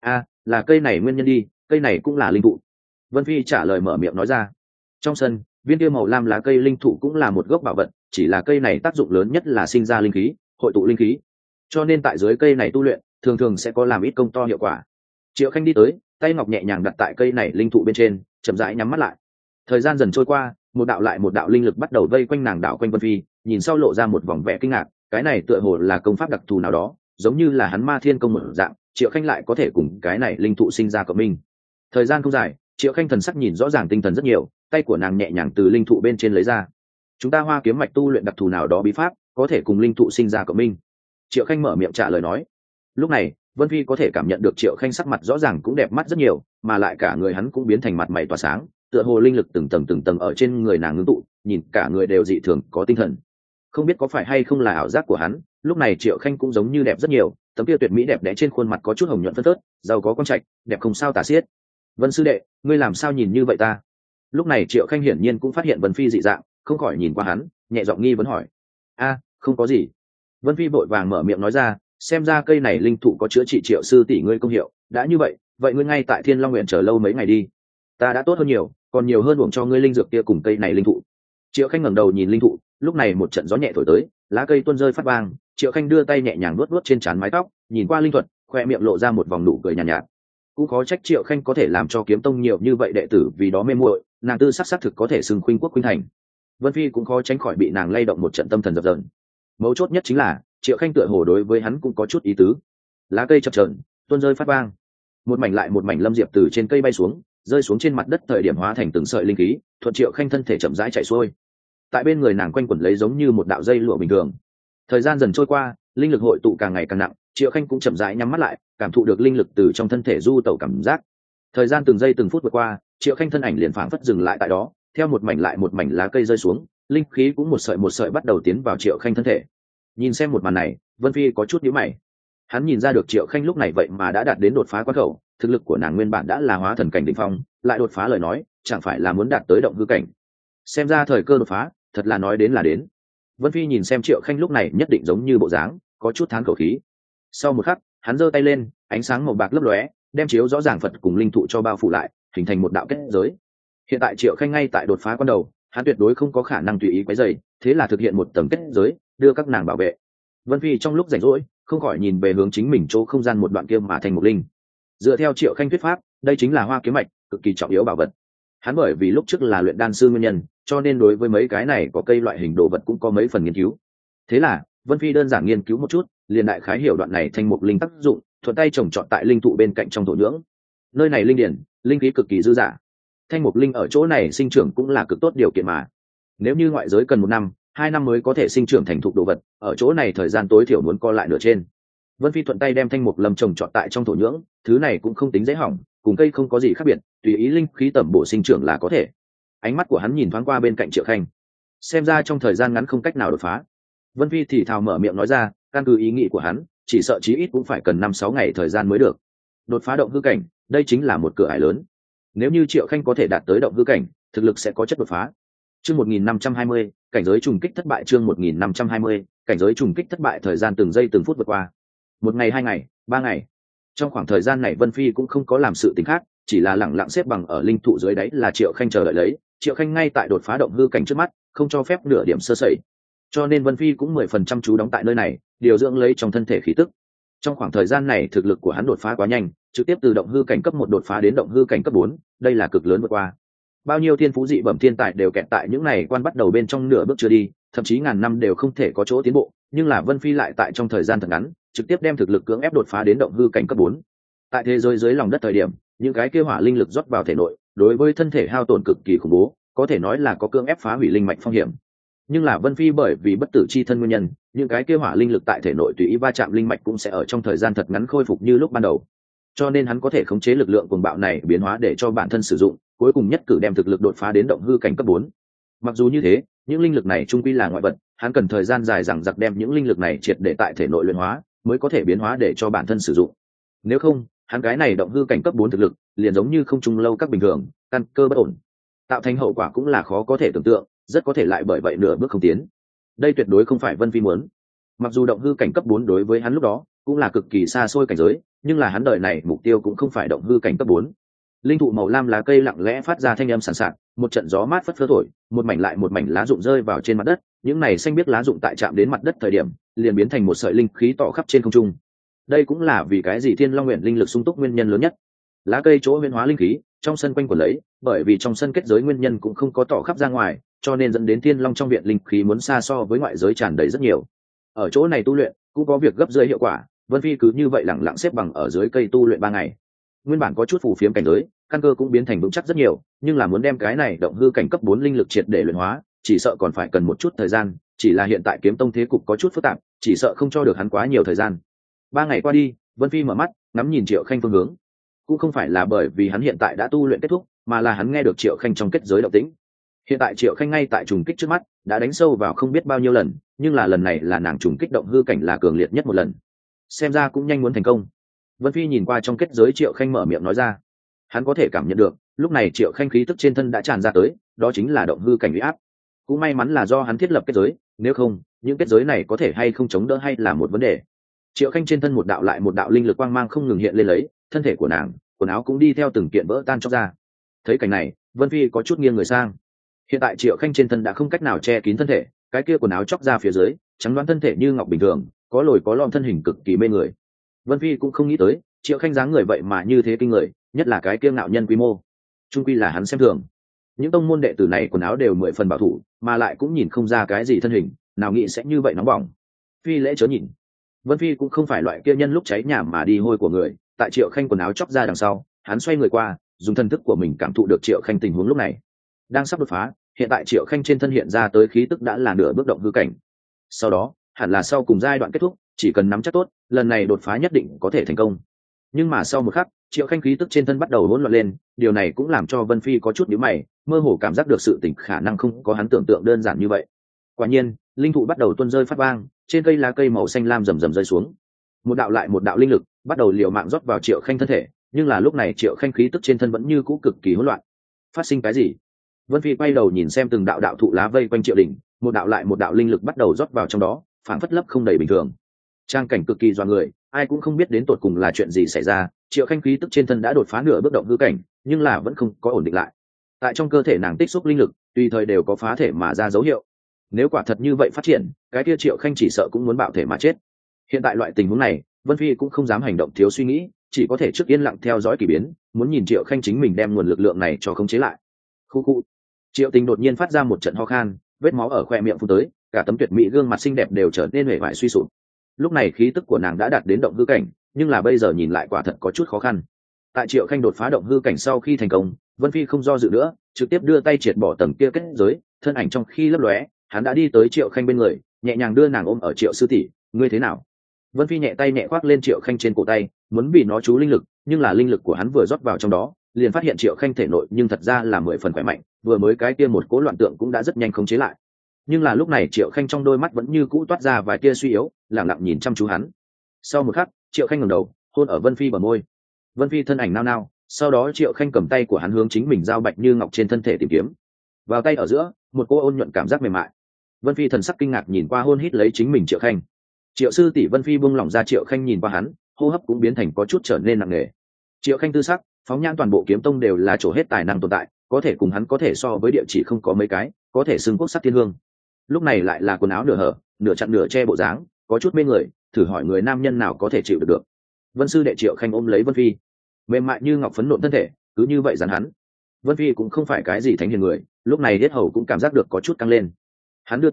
Là cây này nguyên nhân đi, cây này cũng là linh thụ. Vân Phi trả lời mở miệng nói ra. Trong sân, viên kia màu lam lá cây linh thụ cũng là một gốc bảo vật, chỉ là cây này tác dụng lớn nhất là sinh ra linh khí, hội tụ linh khí. Cho nên tại dưới cây này tu luyện, thường thường sẽ có làm ít công to hiệu quả. Triệu Khanh đi tới, tay ngọc nhẹ nhàng đặt tại cây này linh thụ bên trên, chậm rãi nhắm mắt lại. Thời gian dần trôi qua, một đạo lại một đạo linh lực bắt đầu vây quanh nàng đảo quanh Vân Phi, nhìn sau lộ ra một vòng vẻ kinh ngạc, cái này tựa hồ là công pháp đặc thù nào đó, giống như là hắn Ma Thiên công một dạng, Triệu Khanh lại có thể cùng cái này linh thụ sinh ra cộng minh. Thời gian không dài, Triệu Khanh thần sắc nhìn rõ ràng tinh thần rất nhiều, tay của nàng nhẹ nhàng từ linh thụ bên trên lấy ra. Chúng ta Hoa kiếm mạch tu luyện đặc thù nào đó bí pháp, có thể cùng linh thụ sinh ra cộng minh. Triệu Khanh mở miệng trả lời nói. Lúc này, Vân Phi có thể cảm nhận được Triệu Khanh sắc mặt rõ ràng cũng đẹp mắt rất nhiều, mà lại cả người hắn cũng biến thành mặt mày tỏa sáng, tựa hồ linh lực từng tầng ở trên người nàng ngưng tụ, nhìn cả người đều dị thường có tinh thần. Không biết có phải hay không là ảo giác của hắn, lúc này Triệu Khanh cũng giống như đẹp rất nhiều, tấm kia tuyệt mỹ đẹp đẽ trên khuôn mặt có chút hồng nhuận phân phớt, giàu có con trạch, đẹp không sao tả xiết. Vân sư đệ, ngươi làm sao nhìn như vậy ta? Lúc này Triệu Khanh hiển nhiên cũng phát hiện Vân Phi dị dạng, không khỏi nhìn qua hắn, nhẹ giọng nghi vấn hỏi. Không có gì. Vân Phi vội vàng mở miệng nói ra, xem ra cây này linh thụ có chữa trị Triệu sư tỷ ngươi công hiệu, đã như vậy, vậy ngươi ngay tại Thiên Long Nguyện chờ lâu mấy ngày đi. Ta đã tốt hơn nhiều, còn nhiều hơn uổng cho ngươi linh dược kia cùng cây này linh thụ. Triệu Khanh ngẩng đầu nhìn linh thụ, lúc này một trận gió nhẹ thổi tới, lá cây tuôn rơi phát vang, Triệu Khanh đưa tay nhẹ nhàng vuốt trên trán mái tóc, nhìn qua linh thuật, khoe miệng lộ ra một vòng nụ cười nhàn nhạt. Cũng khó trách Triệu Khanh có thể làm cho Kiếm Tông nhiều như vậy đệ tử vì đó mê muội, nàng tư sắc thực có thể xưng khuynh quốc khuynh thành. Vân Phi cũng khó tránh khỏi bị nàng lay động một trận tâm thần dập dờn. Mấu chốt nhất chính là Triệu Khanh tựa hồ đối với hắn cũng có chút ý tứ. Lá cây chập chờn, tuôn rơi phát vang, một mảnh lại một mảnh lâm diệp từ trên cây bay xuống, rơi xuống trên mặt đất thời điểm hóa thành từng sợi linh khí, thuận Triệu Khanh thân thể chậm rãi chạy xuôi. Tại bên người nàng quanh quẩn lấy giống như một đạo dây lụa bình thường. Thời gian dần trôi qua, linh lực hội tụ càng ngày càng nặng, Triệu Khanh cũng chậm rãi nhắm mắt lại, cảm thụ được linh lực từ trong thân thể du tẩu cảm giác. Thời gian từng giây từng phút vượt qua, Triệu Khanh thân ảnh liền phảng phất dừng lại tại đó, theo một mảnh lại một mảnh lá cây rơi xuống, linh khí cũng một sợi bắt đầu tiến vào Triệu Khanh thân thể. Nhìn xem một màn này, Vân Phi có chút nhíu mày. Hắn nhìn ra được Triệu Khanh lúc này vậy mà đã đạt đến đột phá quan khẩu, thực lực của nàng nguyên bản đã là hóa thần cảnh đỉnh phong, lại đột phá lời nói, chẳng phải là muốn đạt tới động hư cảnh. Xem ra thời cơ đột phá, thật là nói đến là đến. Vân Phi nhìn xem Triệu Khanh lúc này nhất định giống như bộ dáng, có chút thán khẩu khí. Sau một khắc, hắn giơ tay lên, ánh sáng màu bạc lấp lóe, đem chiếu rõ ràng Phật cùng linh thụ cho bao phủ lại, hình thành một đạo kết giới. Hiện tại Triệu Khanh ngay tại đột phá quan đầu, hắn tuyệt đối không có khả năng tùy ý quấy rầy, thế là thực hiện một tầng kết giới, đưa các nàng bảo vệ. Vân Phi trong lúc rảnh rỗi, không khỏi nhìn về hướng chính mình chỗ không gian một đoạn kia mà thành một linh. Dựa theo Triệu Khanh thuyết pháp, đây chính là Hoa kiếm mạch, cực kỳ trọng yếu bảo vật. Hắn bởi vì lúc trước là luyện đan sư nguyên nhân, cho nên đối với mấy cái này có cây loại hình đồ vật cũng có mấy phần nghiên cứu. Thế là Vân Phi đơn giản nghiên cứu một chút, liền đại khái hiểu đoạn này thành một linh tác dụng, thuận tay trồng trọt tại linh thụ bên cạnh trong thổ nhưỡng. Nơi này linh điển, linh khí cực kỳ dư dả. Thanh mục linh ở chỗ này sinh trưởng cũng là cực tốt điều kiện mà. Nếu như ngoại giới cần 1 năm, 2 năm mới có thể sinh trưởng thành thục đồ vật, ở chỗ này thời gian tối thiểu muốn co lại nửa trên. Vân Phi thuận tay đem thanh mục lâm trồng trọt tại trong thổ nhưỡng, thứ này cũng không tính dễ hỏng, cùng cây không có gì khác biệt, tùy ý linh khí tẩm bổ sinh trưởng là có thể. Ánh mắt của hắn nhìn thoáng qua bên cạnh Triệu Khanh, xem ra trong thời gian ngắn không cách nào đột phá. Vân Phi thì thào mở miệng nói ra, căn cứ ý nghĩ của hắn, chỉ sợ chí ít cũng phải cần 5-6 ngày thời gian mới được. Đột phá động hư cảnh, đây chính là một cửa ải lớn. Nếu như Triệu Khanh có thể đạt tới động hư cảnh, thực lực sẽ có chất đột phá. Chương 1520, cảnh giới trùng kích thất bại. Chương 1520, cảnh giới trùng kích thất bại. Thời gian từng giây từng phút vượt qua. 1 ngày, 2 ngày, 3 ngày. Trong khoảng thời gian này Vân Phi cũng không có làm sự tình khác, chỉ là lẳng lặng xếp bằng ở linh thụ dưới đáy là Triệu Khanh chờ đợi lấy. Triệu Khanh ngay tại đột phá động hư cảnh trước mắt, không cho phép nửa điểm sơ sẩy. Cho nên Vân Phi cũng 10% chú đóng tại nơi này, điều dưỡng lấy trong thân thể khí tức. Trong khoảng thời gian này thực lực của hắn đột phá quá nhanh, trực tiếp từ động hư cảnh cấp 1 đột phá đến động hư cảnh cấp 4, đây là cực lớn vượt qua. Bao nhiêu thiên phú dị bẩm thiên tài đều kẹt tại những này quan bắt đầu bên trong nửa bước chưa đi, thậm chí ngàn năm đều không thể có chỗ tiến bộ, nhưng là Vân Phi lại tại trong thời gian thật ngắn trực tiếp đem thực lực cưỡng ép đột phá đến động hư cảnh cấp 4. Tại thế giới dưới lòng đất thời điểm, những cái kia hỏa linh lực rót vào thể nội, đối với thân thể hao tổn cực kỳ khủng bố, có thể nói là có cưỡng ép phá hủy linh mạch phong hiểm. Nhưng là Vân Phi bởi vì bất tử chi thân nguyên nhân, những cái kia hỏa linh lực tại thể nội tùy ý va chạm linh mạch cũng sẽ ở trong thời gian thật ngắn khôi phục như lúc ban đầu. Cho nên hắn có thể khống chế lực lượng cuồng bạo này biến hóa để cho bản thân sử dụng, cuối cùng nhất cử đem thực lực đột phá đến động hư cảnh cấp 4. Mặc dù như thế, những linh lực này chung quy là ngoại vật, hắn cần thời gian dài dằng dặc đem những linh lực này triệt để tại thể nội luyện hóa, mới có thể biến hóa để cho bản thân sử dụng. Nếu không, hắn cái này động hư cảnh cấp 4 thực lực, liền giống như không trung lâu các bình thường, căn cơ bất ổn. Tạo thành hậu quả cũng là khó có thể tưởng tượng, rất có thể lại bởi vậy nửa bước không tiến. Đây tuyệt đối không phải Vân Phi muốn. Mặc dù động hư cảnh cấp 4 đối với hắn lúc đó cũng là cực kỳ xa xôi cảnh giới, nhưng là hắn đời này mục tiêu cũng không phải động hư cảnh cấp 4. Linh thụ màu lam lá cây lặng lẽ phát ra thanh âm sàn sạt, một trận gió mát phất phơ thổi, một mảnh lại một mảnh lá rụng rơi vào trên mặt đất, những này xanh biếc lá rụng tại chạm đến mặt đất thời điểm, liền biến thành một sợi linh khí tỏ khắp trên không trung. Đây cũng là vì cái gì Thiên Long Nguyện linh lực sung túc nguyên nhân lớn nhất. Lá cây chỗ huyễn hóa linh khí, trong sân quanh quẩn lấy, bởi vì trong sân kết giới nguyên nhân cũng không có tỏ khắp ra ngoài, cho nên dẫn đến Thiên Long trong viện linh khí muốn xa so với ngoại giới tràn đầy rất nhiều. Ở chỗ này tu luyện, cũng có việc gấp rưỡi hiệu quả, Vân Phi cứ như vậy lặng lặng xếp bằng ở dưới cây tu luyện 3 ngày. Nguyên bản có chút phù phiếm cảnh giới, căn cơ cũng biến thành vững chắc rất nhiều, nhưng là muốn đem cái này động hư cảnh cấp 4 linh lực triệt để luyện hóa, chỉ sợ còn phải cần một chút thời gian, chỉ là hiện tại Kiếm Tông thế cục có chút phức tạp, chỉ sợ không cho được hắn quá nhiều thời gian. 3 ngày qua đi, Vân Phi mở mắt, ngắm nhìn Triệu Khanh phương hướng. Cũng không phải là bởi vì hắn hiện tại đã tu luyện kết thúc, mà là hắn nghe được Triệu Khanh trong kết giới động tĩnh. Hiện tại Triệu Khanh ngay tại trùng kích trước mắt, đã đánh sâu vào không biết bao nhiêu lần, nhưng là lần này là nàng trùng kích động hư cảnh là cường liệt nhất một lần. Xem ra cũng nhanh muốn thành công. Vân Phi nhìn qua trong kết giới Triệu Khanh mở miệng nói ra. Hắn có thể cảm nhận được, lúc này Triệu Khanh khí tức trên thân đã tràn ra tới, đó chính là động hư cảnh uy áp. Cũng may mắn là do hắn thiết lập kết giới, nếu không, những kết giới này có thể hay không chống đỡ hay là một vấn đề. Triệu Khanh trên thân một đạo lại một đạo linh lực quang mang không ngừng hiện lên lấy, thân thể của nàng, quần áo cũng đi theo từng kiện vỡ tan chóc ra. Thấy cảnh này, Vân Phi có chút nghiêng người sang. Hiện tại Triệu Khanh trên thân đã không cách nào che kín thân thể, cái kia quần áo chóc ra phía dưới, trắng đoán thân thể như ngọc bình thường, có lồi có lõm thân hình cực kỳ mê người. Vân Phi cũng không nghĩ tới, Triệu Khanh dáng người vậy mà như thế kinh người, nhất là cái kiêu ngạo nhân quy mô. Trung quy là hắn xem thường. Những tông môn đệ tử này quần áo đều 10 phần bảo thủ, mà lại cũng nhìn không ra cái gì thân hình, nào nghĩ sẽ như vậy nóng bỏng. Phi lễ chớ nhìn. Vân Phi cũng không phải loại kia nhân lúc cháy nhà mà đi hôi của người, tại Triệu Khanh quần áo chóc ra đằng sau, hắn xoay người qua, dùng thân thức của mình cảm thụ được Triệu Khanh tình huống lúc này. Đang sắp đột phá, hiện tại Triệu Khanh trên thân hiện ra tới khí tức đã là nửa bước động hư cảnh. Sau đó, hẳn là sau cùng giai đoạn kết thúc, chỉ cần nắm chắc tốt, lần này đột phá nhất định có thể thành công. Nhưng mà sau một khắc, Triệu Khanh khí tức trên thân bắt đầu hỗn loạn lên, điều này cũng làm cho Vân Phi có chút nhíu mày, mơ hồ cảm giác được sự tình khả năng không có hắn tưởng tượng đơn giản như vậy. Quả nhiên, linh thụ bắt đầu tuôn rơi phát vang, trên cây lá cây màu xanh lam rầm rầm rơi xuống. Một đạo lại một đạo linh lực bắt đầu liều mạng rót vào Triệu Khanh thân thể, nhưng là lúc này Triệu Khanh khí tức trên thân vẫn như cũ cực kỳ hỗn loạn. Phát sinh cái gì? Vân Phi quay đầu nhìn xem từng đạo đạo thụ lá vây quanh Triệu đỉnh, một đạo lại một đạo linh lực bắt đầu rót vào trong đó, phảng phất lấp không đầy bình thường. Trang cảnh cực kỳ doa người, ai cũng không biết đến tột cùng là chuyện gì xảy ra. Triệu Khanh khí tức trên thân đã đột phá nửa bước động hư cảnh, nhưng là vẫn không có ổn định lại. Tại trong cơ thể nàng tích xúc linh lực, tùy thời đều có phá thể mà ra dấu hiệu. Nếu quả thật như vậy phát triển, cái kia Triệu Khanh chỉ sợ cũng muốn bạo thể mà chết. Hiện tại loại tình huống này, Vân Phi cũng không dám hành động thiếu suy nghĩ, chỉ có thể trước yên lặng theo dõi kỳ biến, muốn nhìn Triệu Khanh chính mình đem nguồn lực lượng này cho khống chế lại. Khu khu. Triệu Tình đột nhiên phát ra một trận ho khan, vết máu ở khoe miệng phun tới, cả tấm tuyệt mỹ gương mặt xinh đẹp đều trở nên uể oải suy sụp. Lúc này khí tức của nàng đã đạt đến động hư cảnh, nhưng là bây giờ nhìn lại quả thật có chút khó khăn. Tại Triệu Khanh đột phá động hư cảnh sau khi thành công, Vân Phi không do dự nữa, trực tiếp đưa tay triệt bỏ tầng kia kết giới, thân ảnh trong khi lấp lóe, hắn đã đi tới Triệu Khanh bên người, nhẹ nhàng đưa nàng ôm ở Triệu sư tỷ, ngươi thế nào? Vân Phi nhẹ tay nhẹ khoác lên Triệu Khanh trên cổ tay, muốn vì nó chú linh lực, nhưng là linh lực của hắn vừa rót vào trong đó, liền phát hiện Triệu Khanh thể nội nhưng thật ra là 10 phần khỏe mạnh, vừa mới cái kia một cỗ loạn tượng cũng đã rất nhanh khống chế lại. Nhưng là lúc này Triệu Khanh trong đôi mắt vẫn như cũ toát ra vài tia suy yếu, lặng lặng nhìn chăm chú hắn. Sau một khắc, Triệu Khanh ngẩng đầu, hôn ở Vân Phi bờ môi. Vân Phi thân ảnh nao nao, sau đó Triệu Khanh cầm tay của hắn hướng chính mình giao bạch như ngọc trên thân thể tìm kiếm. Vào tay ở giữa, một cô ôn nhuận cảm giác mềm mại. Vân Phi thần sắc kinh ngạc nhìn qua hôn hít lấy chính mình Triệu Khanh. Triệu sư tỷ. Vân Phi buông lỏng ra Triệu Khanh nhìn qua hắn, hô hấp cũng biến thành có chút trở nên nặng nề. Triệu Khanh tư sắc, phóng nhãn toàn bộ Kiếm Tông đều là chỗ hết tài năng tồn tại, có thể cùng hắn có thể so với địa chỉ không có mấy cái, có thể xưng quốc sắc thiên hương. Lúc này lại là quần áo nửa hở, nửa chặn nửa che bộ dáng, có chút mê người, thử hỏi người nam nhân nào có thể chịu được. Vân sư đệ. Triệu Khanh ôm lấy Vân Phi, mềm mại như ngọc phấn nộn thân thể, cứ như vậy dán hắn. Vân Phi cũng không phải cái gì thánh hiền người, lúc này yết hầu cũng cảm giác được có chút căng lên. Hắn đưa tay,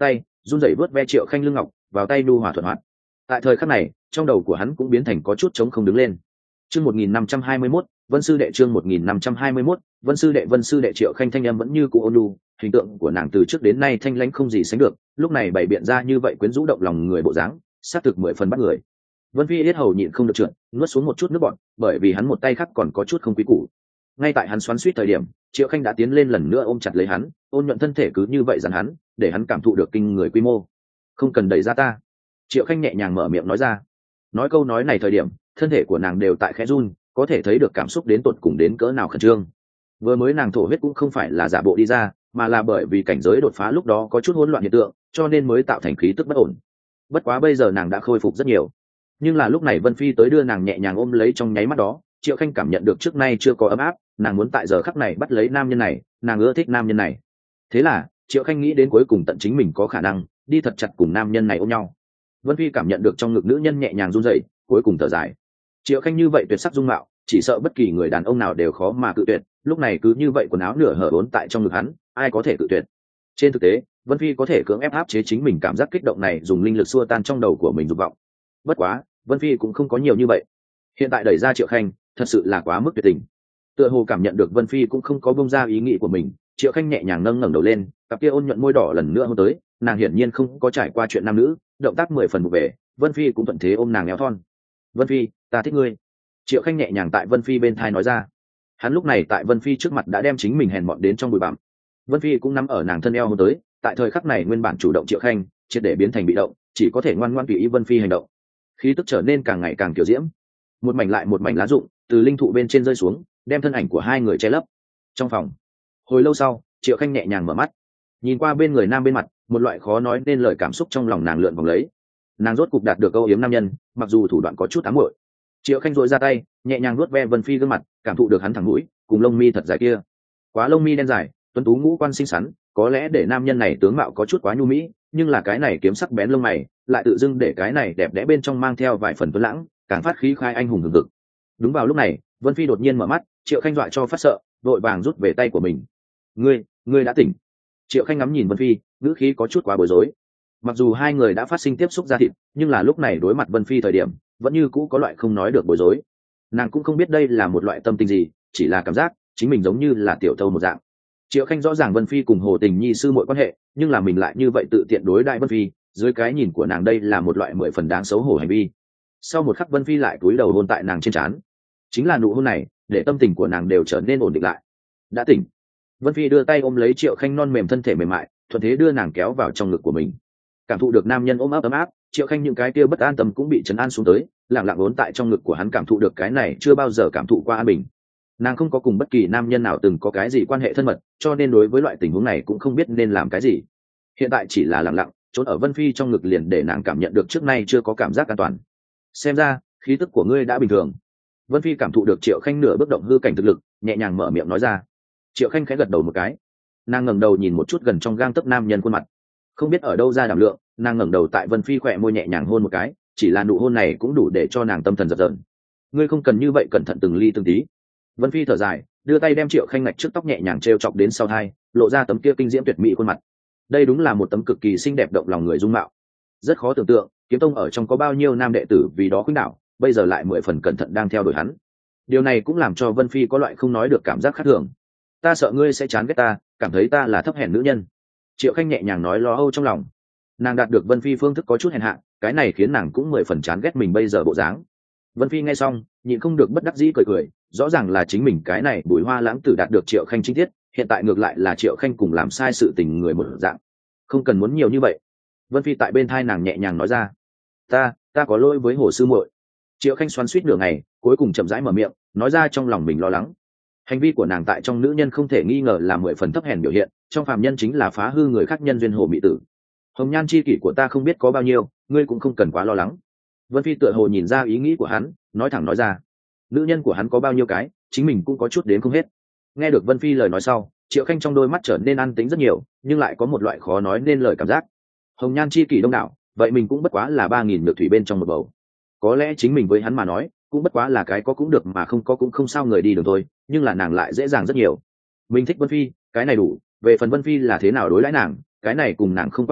run rẩy vớt ve Triệu Khanh lưng ngọc, vào tay nhu hòa thuận hoạt. Tại thời khắc này, trong đầu của hắn cũng biến thành có chút trống không đứng lên. Chương 1521, Vân sư đệ chương 1521, Vân sư đệ Triệu Khanh thanh âm vẫn như cũ ôn nhu, hình tượng của nàng từ trước đến nay thanh lãnh không gì sánh được, lúc này bày biện ra như vậy quyến rũ động lòng người bộ dáng, sát thực 10 phần bắt người. Vân Phi yết hầu nhịn không được trượt, nuốt xuống một chút nước bọt, bởi vì hắn một tay khác còn có chút không quý củ. Ngay tại hắn xoắn xuýt thời điểm, Triệu Khanh đã tiến lên lần nữa ôm chặt lấy hắn, ôn nhuận thân thể cứ như vậy dặn hắn, để hắn cảm thụ được kinh người quy mô. Không cần đẩy ra ta. Triệu Khanh nhẹ nhàng mở miệng nói ra. Nói câu nói này thời điểm, thân thể của nàng đều tại khẽ run, có thể thấy được cảm xúc đến tột cùng đến cỡ nào khẩn trương. Vừa mới nàng thổ huyết cũng không phải là giả bộ đi ra, mà là bởi vì cảnh giới đột phá lúc đó có chút hỗn loạn hiện tượng, cho nên mới tạo thành khí tức bất ổn. Bất quá bây giờ nàng đã khôi phục rất nhiều. Nhưng là lúc này Vân Phi tới đưa nàng nhẹ nhàng ôm lấy trong nháy mắt đó, Triệu Khanh cảm nhận được trước nay chưa có ấm áp, nàng muốn tại giờ khắc này bắt lấy nam nhân này, nàng ưa thích nam nhân này. Thế là Triệu Khanh nghĩ đến cuối cùng tận chính mình có khả năng đi thật chặt cùng nam nhân này ôm nhau. Vân Phi cảm nhận được trong ngực nữ nhân nhẹ nhàng run rẩy, cuối cùng thở dài. Triệu Khanh như vậy tuyệt sắc dung mạo, chỉ sợ bất kỳ người đàn ông nào đều khó mà cự tuyệt, lúc này cứ như vậy quần áo nửa hở uốn tại trong ngực hắn, ai có thể cự tuyệt. Trên thực tế, Vân Phi có thể cưỡng ép áp chế chính mình cảm giác kích động này, dùng linh lực xua tan trong đầu của mình dục vọng. Bất quá, Vân Phi cũng không có nhiều như vậy. Hiện tại đẩy ra Triệu Khanh, thật sự là quá mức tuyệt tình. Tựa hồ cảm nhận được Vân Phi cũng không có bông ra ý nghĩ của mình, Triệu Khanh nhẹ nhàng ngẩng đầu lên, cặp kia ôn nhuận môi đỏ lần nữa hôn tới, nàng hiển nhiên không có trải qua chuyện nam nữ, động tác 10 phần vụ về, Vân Phi cũng thuận thế ôm nàng eo thon. Vân Phi, ta thích ngươi. Triệu Khanh nhẹ nhàng tại Vân Phi bên thai nói ra. Hắn lúc này tại Vân Phi trước mặt đã đem chính mình hèn mọn đến trong bụi bặm. Vân Phi cũng nắm ở nàng thân eo hôn tới, tại thời khắc này nguyên bản chủ động Triệu Khanh triệt để biến thành bị động, chỉ có thể ngoan ngoãn tùy ý Vân Phi hành động. Khí tức trở nên càng ngày càng kiểu diễm, một mảnh lại một mảnh lá rụng từ linh thụ bên trên rơi xuống, đem thân ảnh của hai người che lấp. Trong phòng, hồi lâu sau, Triệu Khanh nhẹ nhàng mở mắt, nhìn qua bên người nam bên mặt, một loại khó nói nên lời cảm xúc trong lòng nàng lượn vòng lấy. Nàng rốt cục đạt được âu yếm nam nhân, mặc dù thủ đoạn có chút ám muội. Triệu Khanh duỗi ra tay, nhẹ nhàng nuốt ve Vân Phi gương mặt, cảm thụ được hắn thẳng mũi cùng lông mi thật dài kia. Quá lông mi đen dài, tuấn tú ngũ quan xinh xắn, có lẽ để nam nhân này tướng mạo có chút quá nhu mỹ, nhưng là cái này kiếm sắc bén lông mày lại tự dưng để cái này đẹp đẽ bên trong mang theo vài phần tuấn lãng, càng phát khí khai anh hùng hừng hực. Đúng vào lúc này, Vân Phi đột nhiên mở mắt, Triệu Khanh dọa cho phát sợ, vội vàng rút về tay của mình. Ngươi đã tỉnh. Triệu Khanh ngắm nhìn Vân Phi, ngữ khí có chút quá bối rối. Mặc dù hai người đã phát sinh tiếp xúc da thịt, nhưng là lúc này đối mặt Vân Phi thời điểm, vẫn như cũ có loại không nói được bối rối. Nàng cũng không biết đây là một loại tâm tình gì, chỉ là cảm giác chính mình giống như là tiểu thâu một dạng. Triệu Khanh rõ ràng Vân Phi cùng Hồ Tình Nhi sư muội quan hệ, nhưng là mình lại như vậy tự tiện đối đại Vân Phi, dưới cái nhìn của nàng đây là một loại 10 phần đáng xấu hổ hành vi. Sau một khắc Vân Phi lại cúi đầu hôn tại nàng trên trán. Chính là nụ hôn này, để tâm tình của nàng đều trở nên ổn định lại. Đã tỉnh. Vân Phi đưa tay ôm lấy Triệu Khanh non mềm thân thể mềm mại, thuận thế đưa nàng kéo vào trong ngực của mình. Cảm thụ được nam nhân ôm ấp ấm áp, Triệu Khanh những cái kia bất an tâm cũng bị trấn an xuống tới, lặng lặng ốn tại trong ngực của hắn, cảm thụ được cái này chưa bao giờ cảm thụ qua an bình. Nàng không có cùng bất kỳ nam nhân nào từng có cái gì quan hệ thân mật, cho nên đối với loại tình huống này cũng không biết nên làm cái gì. Hiện tại chỉ là lặng lặng trốn ở Vân Phi trong ngực liền để nàng cảm nhận được trước nay chưa có cảm giác an toàn. Xem ra khí tức của ngươi đã bình thường. Vân Phi cảm thụ được Triệu Khanh nửa bước động hư cảnh thực lực, nhẹ nhàng mở miệng nói ra. Triệu Khanh khẽ gật đầu một cái, nàng ngẩng đầu nhìn một chút gần trong gang tấc nam nhân khuôn mặt, không biết ở đâu ra đảm lượng, nàng ngẩng đầu tại Vân Phi khỏe môi nhẹ nhàng hôn một cái, chỉ là nụ hôn này cũng đủ để cho nàng tâm thần dập dờn. Ngươi không cần như vậy, cẩn thận từng ly từng tí. Vân Phi thở dài, đưa tay đem Triệu Khanh ngạch trước tóc nhẹ nhàng treo chọc đến sau hai, lộ ra tấm kia kinh diễm tuyệt mỹ khuôn mặt. Đây đúng là một tấm cực kỳ xinh đẹp động lòng người dung mạo. Rất khó tưởng tượng, kiếm tông ở trong có bao nhiêu nam đệ tử vì đó khuynh đảo, bây giờ lại 10 phần cẩn thận đang theo đuổi hắn. Điều này cũng làm cho Vân Phi có loại không nói được cảm giác khác thường. Ta sợ ngươi sẽ chán ghét ta, cảm thấy ta là thấp hèn nữ nhân. Triệu Khanh nhẹ nhàng nói lo âu trong lòng. Nàng đạt được Vân Phi phương thức có chút hèn hạ, cái này khiến nàng cũng 10 phần chán ghét mình bây giờ bộ dáng. Vân Phi nghe xong, nhịn không được bất đắc dĩ cười cười, rõ ràng là chính mình cái này bùi hoa lãng tử đạt được Triệu Khanh chính tiết, hiện tại ngược lại là Triệu Khanh cùng làm sai sự tình người một dạng. Không cần muốn nhiều như vậy. Vân Phi tại bên thai nàng nhẹ nhàng nói ra. Ta có lỗi với Hồ sư muội. Triệu Khanh xoắn xuýt nửa ngày, cuối cùng chậm rãi mở miệng, nói ra trong lòng mình lo lắng. Hành vi của nàng tại trong nữ nhân không thể nghi ngờ là 10 phần thấp hèn biểu hiện, trong phàm nhân chính là phá hư người khác nhân duyên hồ mị tử. Hồng nhan chi kỷ của ta không biết có bao nhiêu, ngươi cũng không cần quá lo lắng. Vân Phi tựa hồ nhìn ra ý nghĩ của hắn, nói thẳng nói ra. Nữ nhân của hắn có bao nhiêu cái, chính mình cũng có chút đến không hết. Nghe được Vân Phi lời nói sau, Triệu Khanh trong đôi mắt trở nên an tĩnh rất nhiều, nhưng lại có một loại khó nói nên lời cảm giác. Hồng nhan chi kỷ đông đảo, vậy mình cũng bất quá là 3000 nhược thủy bên trong một bầu. Có lẽ chính mình với hắn mà nói, cũng bất quá là cái có cũng được mà không có cũng không sao người đi đường thôi, nhưng là nàng lại dễ dàng rất nhiều. Mình thích Vân Phi, cái này đủ, về phần Vân Phi là thế nào đối đãi nàng, cái này cùng nàng không quan hệ,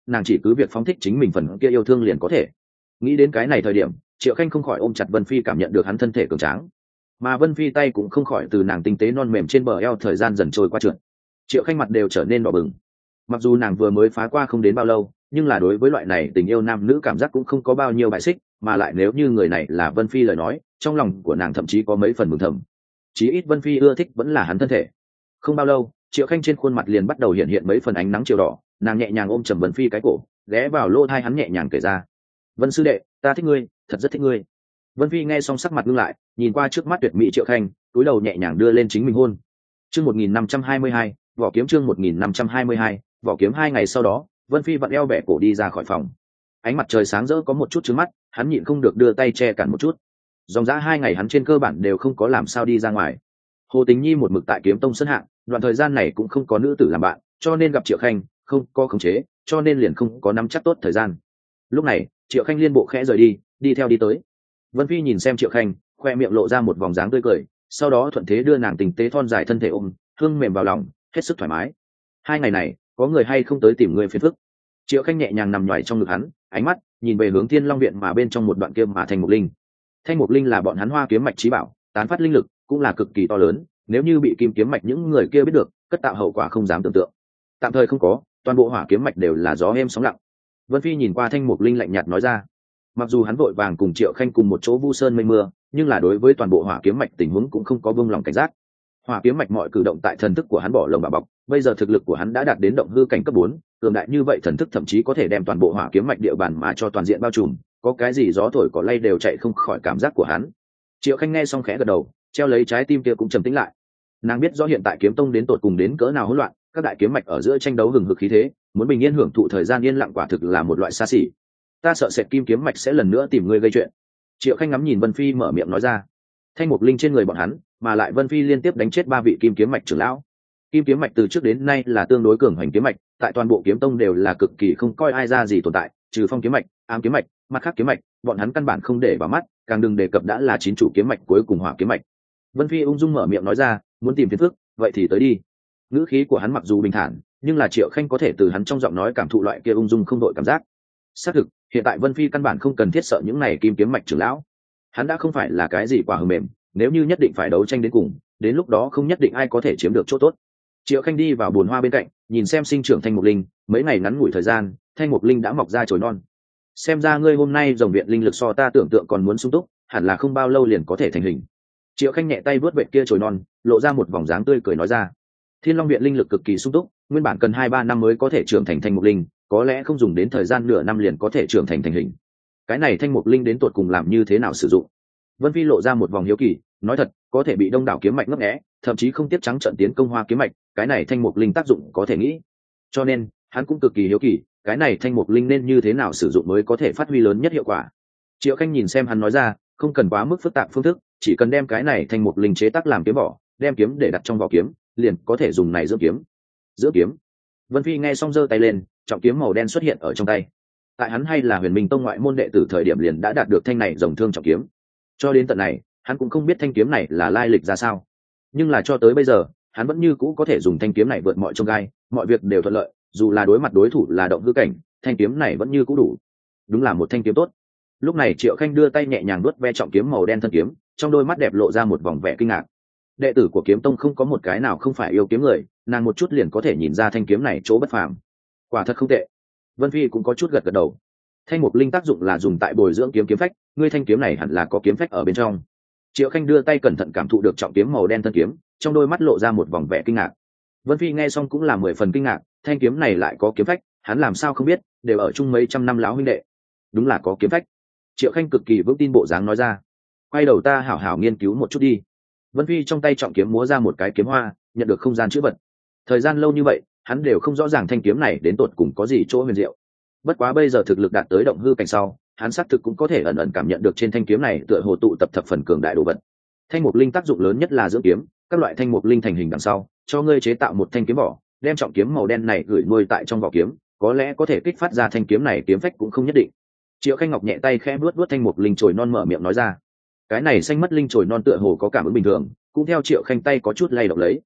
nàng chỉ cứ việc phóng thích chính mình phần kia yêu thương liền có thể. Nghĩ đến cái này thời điểm, Triệu Khanh không khỏi ôm chặt Vân Phi, cảm nhận được hắn thân thể cường tráng, mà Vân Phi tay cũng không khỏi từ nàng tinh tế non mềm trên bờ eo thời gian dần trôi qua trượt. Triệu Khanh mặt đều trở nên đỏ bừng. Mặc dù nàng vừa mới phá qua không đến bao lâu, nhưng là đối với loại này tình yêu nam nữ cảm giác cũng không có bao nhiêu bại xích, mà lại nếu như người này là Vân Phi lời nói, trong lòng của nàng thậm chí có mấy phần mừng thầm. Chí ít Vân Phi ưa thích vẫn là hắn thân thể. Không bao lâu, Triệu Khanh trên khuôn mặt liền bắt đầu hiện hiện mấy phần ánh nắng chiều đỏ, nàng nhẹ nhàng ôm chầm Vân Phi cái cổ, ghé vào lỗ tai hắn nhẹ nhàng kể ra: "Vân sư đệ, ta thích ngươi, thật rất thích ngươi." Vân Phi nghe xong sắc mặt ngưng lại, nhìn qua trước mắt tuyệt mỹ Triệu Khanh, cúi đầu nhẹ nhàng đưa lên chính mình hôn. Chương 1522, vỏ kiếm. Chương 1522, vỏ kiếm. 2 ngày sau đó, Vân Phi vặn eo bẻ cổ đi ra khỏi phòng. Ánh mặt trời sáng rỡ có một chút chướng mắt, hắn nhịn không được đưa tay che cản một chút. Dòng dã 2 ngày hắn trên cơ bản đều không có làm sao đi ra ngoài. Hồ Tình Nhi một mực tại Kiếm Tông sân hạng, đoạn thời gian này cũng không có nữ tử làm bạn, cho nên gặp Triệu Khanh không có khống chế, cho nên liền không có nắm chắc tốt thời gian. Lúc này, Triệu Khanh liên bộ khẽ rời đi theo đi tới. Vân Phi nhìn xem Triệu Khanh, khoe miệng lộ ra một vòng dáng tươi cười, sau đó thuận thế đưa nàng tình tế thon dài thân thể ôm, hương mềm vào lòng, hết sức thoải mái. 2 ngày này, có người hay không tới tìm người phiền phức? Triệu Khanh nhẹ nhàng nằm nhoài trong ngực hắn, ánh mắt nhìn về hướng Thiên Long viện mà bên trong một đoạn kia mà Thanh Mục Linh. Thanh Mục Linh là bọn hắn Hoa kiếm mạch chí bảo, tán phát linh lực cũng là cực kỳ to lớn, nếu như bị Kim kiếm mạch những người kia biết được, cất tạo hậu quả không dám tưởng tượng. Tạm thời không có, toàn bộ Hỏa kiếm mạch đều là gió êm sóng lặng. Vân Phi nhìn qua Thanh Mục Linh lạnh nhạt nói ra. Mặc dù hắn vội vàng cùng Triệu Khanh cùng một chỗ vu sơn mây mưa, nhưng là đối với toàn bộ Hỏa kiếm mạch tình huống cũng không có buông lòng cảnh giác. Hỏa kiếm mạch mọi cử động tại thần thức của hắn bỏ lồng bà bọc, bây giờ thực lực của hắn đã đạt đến động hư cảnh cấp 4, cường đại như vậy thần thức thậm chí có thể đem toàn bộ Hỏa kiếm mạch địa bàn mà cho toàn diện bao trùm, có cái gì gió thổi cỏ lay đều chạy không khỏi cảm giác của hắn. Triệu Khanh nghe xong khẽ gật đầu, treo lấy trái tim kia cũng trầm tĩnh lại. Nàng biết rõ hiện tại kiếm tông đến tột cùng đến cỡ nào hỗn loạn, các đại kiếm mạch ở giữa tranh đấu hừng hực khí thế, muốn bình yên hưởng thụ thời gian yên lặng quả thực là một loại xa xỉ. Ta sợ sệt Kim kiếm mạch sẽ lần nữa tìm ngươi gây chuyện. Triệu Khanh ngắm nhìn Vân Phi mở miệng nói ra. Thanh Mục Linh trên người bọn hắn, mà lại Vân Phi liên tiếp đánh chết 3 vị Kim kiếm mạch trưởng lão. Kim kiếm mạch từ trước đến nay là tương đối cường hành kiếm mạch, tại toàn bộ kiếm tông đều là cực kỳ không coi ai ra gì tồn tại, trừ Phong kiếm mạch, Ám kiếm mạch, mặt khác kiếm mạch, bọn hắn căn bản không để vào mắt, càng đừng đề cập đã là 9 chủ kiếm mạch cuối cùng Hỏa kiếm mạch. Vân Phi ung dung mở miệng nói ra, muốn tìm phiền phức, vậy thì tới đi. Ngữ khí của hắn mặc dù bình thản, nhưng là Triệu Khanh có thể từ hắn trong giọng nói cảm thụ loại kia ung dung không đội cảm giác. Xác thực, hiện tại Vân Phi căn bản không cần thiết sợ những này Kim kiếm mạch trưởng lão. Hắn đã không phải là cái gì quả hờ mềm, nếu như nhất định phải đấu tranh đến cùng, đến lúc đó không nhất định ai có thể chiếm được chỗ tốt. Triệu Khanh đi vào bồn hoa bên cạnh, nhìn xem sinh trưởng Thanh Mục Linh, mấy ngày ngắn ngủi thời gian, Thanh Mục Linh đã mọc ra chồi non. Xem ra ngươi hôm nay rồng viện linh lực so ta tưởng tượng còn muốn sung túc, hẳn là không bao lâu liền có thể thành hình. Triệu Khanh nhẹ tay vớt vệt kia chồi non, lộ ra một vòng dáng tươi cười nói ra. Thiên Long viện linh lực cực kỳ sung túc, nguyên bản cần 2-3 năm mới có thể trưởng thành Thanh Mục Linh, có lẽ không dùng đến thời gian nửa năm liền có thể trưởng thành hình. Cái này Thanh Mục Linh đến tột cùng làm như thế nào sử dụng? Vân Phi lộ ra một vòng hiếu kỳ, nói thật, có thể bị đông đảo kiếm mạch ngấp nghé, thậm chí không tiếp trắng trận tiến công Hoa kiếm mạch, cái này Thanh Mục Linh tác dụng có thể nghĩ. Cho nên, hắn cũng cực kỳ hiếu kỳ, cái này Thanh Mục Linh nên như thế nào sử dụng mới có thể phát huy lớn nhất hiệu quả. Triệu Khanh nhìn xem hắn nói ra, không cần quá mức phức tạp phương thức, chỉ cần đem cái này Thanh Mục Linh chế tác làm kiếm vỏ, đem kiếm để đặt trong vỏ kiếm, liền có thể dùng này dưỡng kiếm. Dưỡng kiếm. Vân Phi nghe xong giơ tay lên, trọng kiếm màu đen xuất hiện ở trong tay. Tại hắn hay là Huyền Minh tông ngoại môn đệ tử thời điểm liền đã đạt được thanh này rồng thương trọng kiếm. Cho đến tận này, hắn cũng không biết thanh kiếm này là lai lịch ra sao. Nhưng là cho tới bây giờ, hắn vẫn như cũ có thể dùng thanh kiếm này vượt mọi chông gai, mọi việc đều thuận lợi, dù là đối mặt đối thủ là động hư cảnh, thanh kiếm này vẫn như cũ đủ. Đúng là một thanh kiếm tốt. Lúc này Triệu Khanh đưa tay nhẹ nhàng vuốt ve trọng kiếm màu đen thân kiếm, trong đôi mắt đẹp lộ ra một vòng vẻ kinh ngạc. Đệ tử của Kiếm Tông không có một cái nào không phải yêu kiếm người, nàng một chút liền có thể nhìn ra thanh kiếm này chỗ bất phàm. Quả thật không tệ. Vân Phi cũng có chút gật gật đầu. Thanh Mục Linh tác dụng là dùng tại bồi dưỡng kiếm phách, ngươi thanh kiếm này hẳn là có kiếm phách ở bên trong. Triệu Khanh đưa tay cẩn thận cảm thụ được trọng kiếm màu đen thân kiếm, trong đôi mắt lộ ra một vòng vẻ kinh ngạc. Vân Phi nghe xong cũng là 10 phần kinh ngạc, thanh kiếm này lại có kiếm phách, hắn làm sao không biết, đều ở chung mấy trăm năm láo huynh đệ. Đúng là có kiếm phách. Triệu Khanh cực kỳ vững tin bộ dáng nói ra. Quay đầu ta hảo hảo nghiên cứu một chút đi. Vân Phi trong tay trọng kiếm múa ra một cái kiếm hoa, nhận được không gian chữ vật. Thời gian lâu như vậy, hắn đều không rõ ràng thanh kiếm này đến tột cùng có gì chỗ huyền diệu. Bất quá bây giờ thực lực đạt tới động hư cảnh sau, hắn xác thực cũng có thể ẩn ẩn cảm nhận được trên thanh kiếm này tựa hồ tụ tập thập phần cường đại đồ vật. Thanh mục linh tác dụng lớn nhất là dưỡng kiếm, các loại thanh mục linh thành hình đằng sau, cho ngươi chế tạo một thanh kiếm vỏ, đem trọng kiếm màu đen này gửi nuôi tại trong vỏ kiếm, có lẽ có thể kích phát ra thanh kiếm này kiếm phách cũng không nhất định. Triệu Khanh Ngọc nhẹ tay khẽ vuốt vuốt thanh mục linh chồi non mở miệng nói ra. Cái này xanh mất linh chồi non tựa hồ có cảm ứng bình thường, cũng theo Triệu Khanh tay có chút lay động lấy.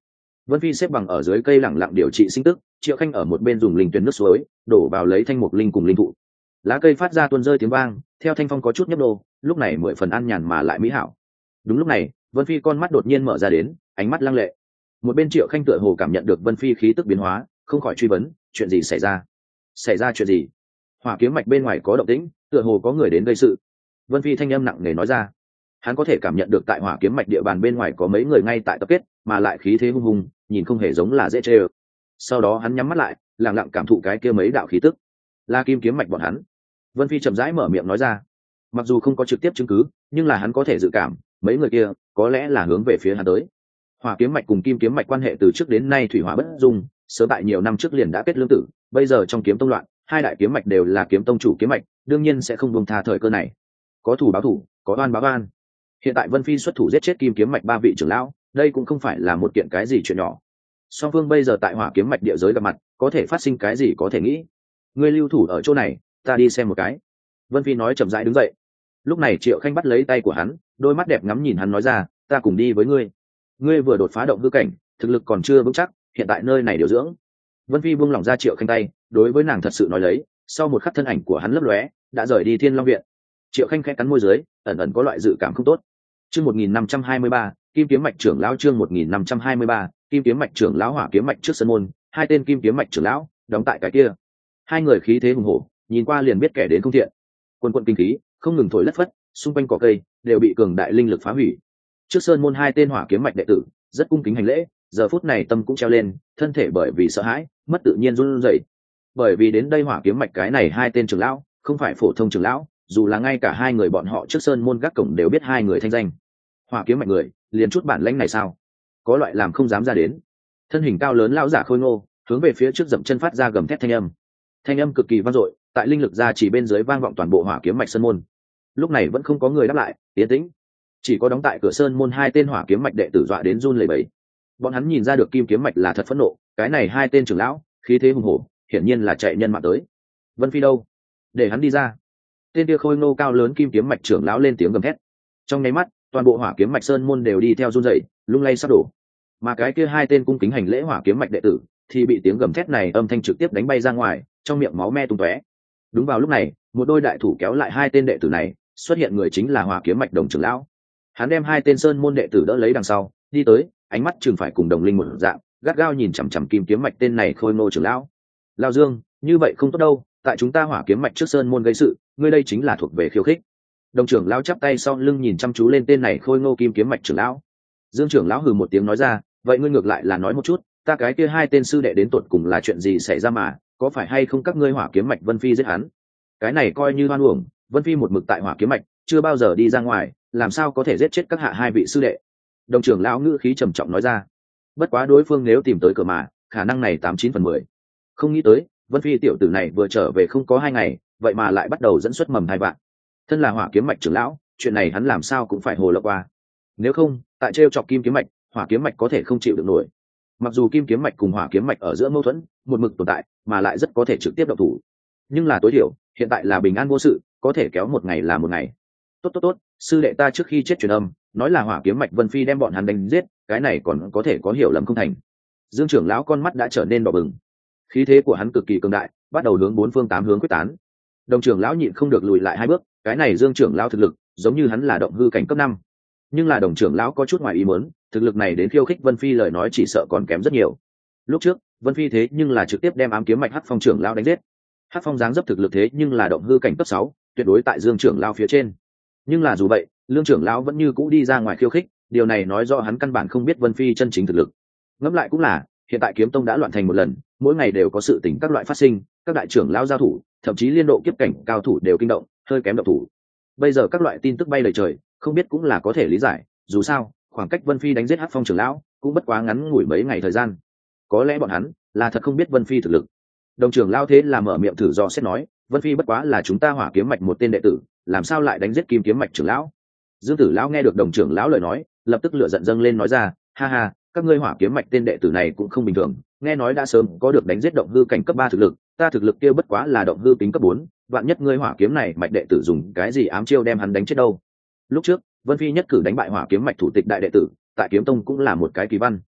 Vân Phi xếp bằng ở dưới cây lặng lặng điều trị sinh tức, Triệu Khanh ở một bên dùng linh tuyển nước suối đổ vào lấy thanh mục linh cùng linh thụ. Lá cây phát ra tuôn rơi tiếng vang, theo thanh phong có chút nhấp đô, lúc này mười phần an nhàn mà lại mỹ hảo. Đúng lúc này, Vân Phi con mắt đột nhiên mở ra đến, ánh mắt lăng lệ. Một bên Triệu Khanh tựa hồ cảm nhận được Vân Phi khí tức biến hóa, không khỏi truy vấn, chuyện gì xảy ra? Xảy ra chuyện gì? Hỏa kiếm mạch bên ngoài có động tĩnh, tựa hồ có người đến gây sự. Vân Phi thanh âm nặng nề nói ra. Hắn có thể cảm nhận được tại hỏa kiếm mạch địa bàn bên ngoài có mấy người ngay tại tập kết, mà lại khí thế hung hùng, nhìn không hề giống là dễ chơi. Sau đó hắn nhắm mắt lại, lặng lặng cảm thụ cái kia mấy đạo khí tức. Là kim kiếm mạch bọn hắn. Vân Phi chậm rãi mở miệng nói ra. Mặc dù không có trực tiếp chứng cứ, nhưng là hắn có thể dự cảm, mấy người kia có lẽ là hướng về phía hắn tới. Hỏa kiếm mạch cùng kim kiếm mạch quan hệ từ trước đến nay thủy hỏa bất dung, sớm tại nhiều năm trước liền đã kết lương tử, bây giờ trong kiếm tông loạn, hai đại kiếm mạch đều là kiếm tông chủ kiếm mạch, đương nhiên sẽ không buông tha thời cơ này. Có thủ báo thủ, có oan báo oan. Hiện tại Vân Phi xuất thủ giết chết kim kiếm mạch ba vị trưởng lão, đây cũng không phải là một kiện cái gì chuyện nhỏ. Song phương bây giờ tại hỏa kiếm mạch địa giới gặp mặt, có thể phát sinh cái gì có thể nghĩ. Ngươi lưu thủ ở chỗ này, ta đi xem một cái. Vân Phi nói chậm rãi đứng dậy. Lúc này Triệu Khanh bắt lấy tay của hắn, đôi mắt đẹp ngắm nhìn hắn nói ra, ta cùng đi với ngươi. Ngươi vừa đột phá động hư cảnh, thực lực còn chưa vững chắc, hiện tại nơi này điều dưỡng. Vân Phi buông lỏng ra Triệu Khanh tay, đối với nàng thật sự nói lấy, sau một khắc thân ảnh của hắn lấp lóe, đã rời đi Thiên Long viện. Triệu Khanh khẽ cắn môi dưới, ẩn ẩn có loại dự cảm không tốt. Chương 1523, Kim kiếm mạch trưởng lão chương 1523, Kim kiếm mạch trưởng lão hỏa kiếm mạch trước sân môn, hai tên kim kiếm mạch trưởng lão đóng tại cái kia. Hai người khí thế hùng hổ, nhìn qua liền biết kẻ đến không thiện. Quân quân kinh khí không ngừng thổi lất phất, xung quanh cỏ cây đều bị cường đại linh lực phá hủy. Trước sơn môn hai tên hỏa kiếm mạch đệ tử rất cung kính hành lễ, giờ phút này tâm cũng treo lên, thân thể bởi vì sợ hãi mất tự nhiên run rẩy. Bởi vì đến đây hỏa kiếm mạch cái này hai tên trưởng lão không phải phổ thông trưởng lão, dù là ngay cả hai người bọn họ trước sơn môn gác cổng đều biết hai người thanh danh. Hỏa kiếm mạch người liền chút bản lãnh này sao? Có loại làm không dám ra đến. Thân hình cao lớn lão giả khôi ngô hướng về phía trước dậm chân phát ra gầm thét thanh âm cực kỳ vang dội, tại linh lực ra chỉ bên dưới vang vọng toàn bộ hỏa kiếm mạch sơn môn. Lúc này vẫn không có người đáp lại, yên tĩnh. Chỉ có đóng tại cửa sơn môn hai tên hỏa kiếm mạch đệ tử dọa đến run lẩy bẩy. Bọn hắn nhìn ra được kim kiếm mạch là thật phẫn nộ, cái này hai tên trưởng lão khí thế hùng hổ, hiển nhiên là chạy nhân mạng tới. Vân Phi đâu? Để hắn đi ra. Tên kia khôi ngô cao lớn kim kiếm mạch trưởng lão lên tiếng gầm thét. Trong nháy mắt, toàn bộ hỏa kiếm mạch sơn môn đều đi theo run rẩy, lung lay sắp đổ. Mà cái kia hai tên cung kính hành lễ hỏa kiếm mạch đệ tử thì bị tiếng gầm thét này âm thanh trực tiếp đánh bay ra ngoài, trong miệng máu me tung tóe. Đúng vào lúc này, một đôi đại thủ kéo lại hai tên đệ tử này, xuất hiện người chính là hỏa kiếm mạch đồng trưởng lão. Hắn đem hai tên sơn môn đệ tử đỡ lấy đằng sau, đi tới, ánh mắt chừng phải cùng đồng linh một dạng, gắt gao nhìn chằm chằm kim kiếm mạch tên này khôi ngô trưởng lão. Lão Dương, như vậy không tốt đâu, tại chúng ta hỏa kiếm mạch trước sơn môn gây sự, ngươi đây chính là thuộc về khiêu khích. Đồng trưởng lão chắp tay sau lưng nhìn chăm chú lên tên này khôi ngô kim kiếm mạch trưởng lão. Dương trưởng lão hừ một tiếng nói ra, vậy ngươi ngược lại là nói một chút, ta cái kia hai tên sư đệ đến tột cùng là chuyện gì xảy ra mà, có phải hay không các ngươi hỏa kiếm mạch Vân Phi giết hắn? Cái này coi như hoan uổng, Vân Phi một mực tại hỏa kiếm mạch, chưa bao giờ đi ra ngoài, làm sao có thể giết chết các hạ hai vị sư đệ? Đồng trưởng lão ngữ khí trầm trọng nói ra. Bất quá đối phương nếu tìm tới cửa mà, khả năng này 89/10. Không nghĩ tới, Vân Phi tiểu tử này vừa trở về không có 2 ngày, vậy mà lại bắt đầu dẫn xuất mầm thai vạn. Thân là hỏa kiếm mạch trưởng lão, chuyện này hắn làm sao cũng phải hồ lộng qua. Nếu không, tại trêu chọc kim kiếm mạch, hỏa kiếm mạch có thể không chịu được nổi. Mặc dù kim kiếm mạch cùng hỏa kiếm mạch ở giữa mâu thuẫn một mực tồn tại, mà lại rất có thể trực tiếp động thủ, nhưng là tối thiểu hiện tại là bình an vô sự, có thể kéo một ngày là một ngày. Tốt, sư đệ ta trước khi chết truyền âm nói là hỏa kiếm mạch Vân Phi đem bọn hắn đánh giết, cái này còn có thể có hiểu lầm không thành. Dương trưởng lão con mắt đã trở nên đỏ bừng, khí thế của hắn cực kỳ cường đại, bắt đầu hướng 4 phương 8 hướng quyết tán. Đồng trưởng lão nhịn không được lùi lại 2 bước, cái này Dương trưởng lão thực lực giống như hắn là động hư cảnh cấp 5. Nhưng là đồng trưởng lão có chút ngoài ý muốn, thực lực này đến khiêu khích Vân Phi lời nói chỉ sợ còn kém rất nhiều. Lúc trước Vân Phi thế nhưng là trực tiếp đem ám kiếm mạch Hắc Phong trưởng lão đánh giết. Hắc Phong dáng dấp thực lực thế nhưng là động hư cảnh cấp 6, tuyệt đối tại Dương trưởng lão phía trên. Nhưng là dù vậy, Lương trưởng lão vẫn như cũ đi ra ngoài khiêu khích, điều này nói rõ hắn căn bản không biết Vân Phi chân chính thực lực. Ngẫm lại cũng là, hiện tại kiếm tông đã loạn thành một lần, mỗi ngày đều có sự tình các loại phát sinh, các đại trưởng lão giao thủ, thậm chí liên độ kiếp cảnh cao thủ đều kinh động, hơi kém động thủ. Bây giờ các loại tin tức bay lời trời, không biết cũng là có thể lý giải, dù sao, khoảng cách Vân Phi đánh giết Hắc Phong trưởng lão cũng bất quá ngắn ngủi mấy ngày thời gian. Có lẽ bọn hắn là thật không biết Vân Phi thực lực. Đồng trưởng lão thế là mở miệng thử dò xét nói, Vân Phi bất quá là chúng ta hỏa kiếm mạch một tên đệ tử, làm sao lại đánh giết kim kiếm mạch trưởng lão? Dương tử lão nghe được đồng trưởng lão lời nói, lập tức lửa giận dâng lên nói ra, ha ha, các ngươi hỏa kiếm mạch tên đệ tử này cũng không bình thường, nghe nói đã sớm có được đánh giết động hư cảnh cấp 3 thực lực, ta thực lực kia bất quá là động hư kính cấp 4, vạn nhất ngươi hỏa kiếm này mạch đệ tử dùng cái gì ám chiêu đem hắn đánh chết đâu? Lúc trước Vân Phi nhất cử đánh bại hỏa kiếm mạch thủ tịch đại đệ tử, tại kiếm tông cũng là một cái kỳ văn.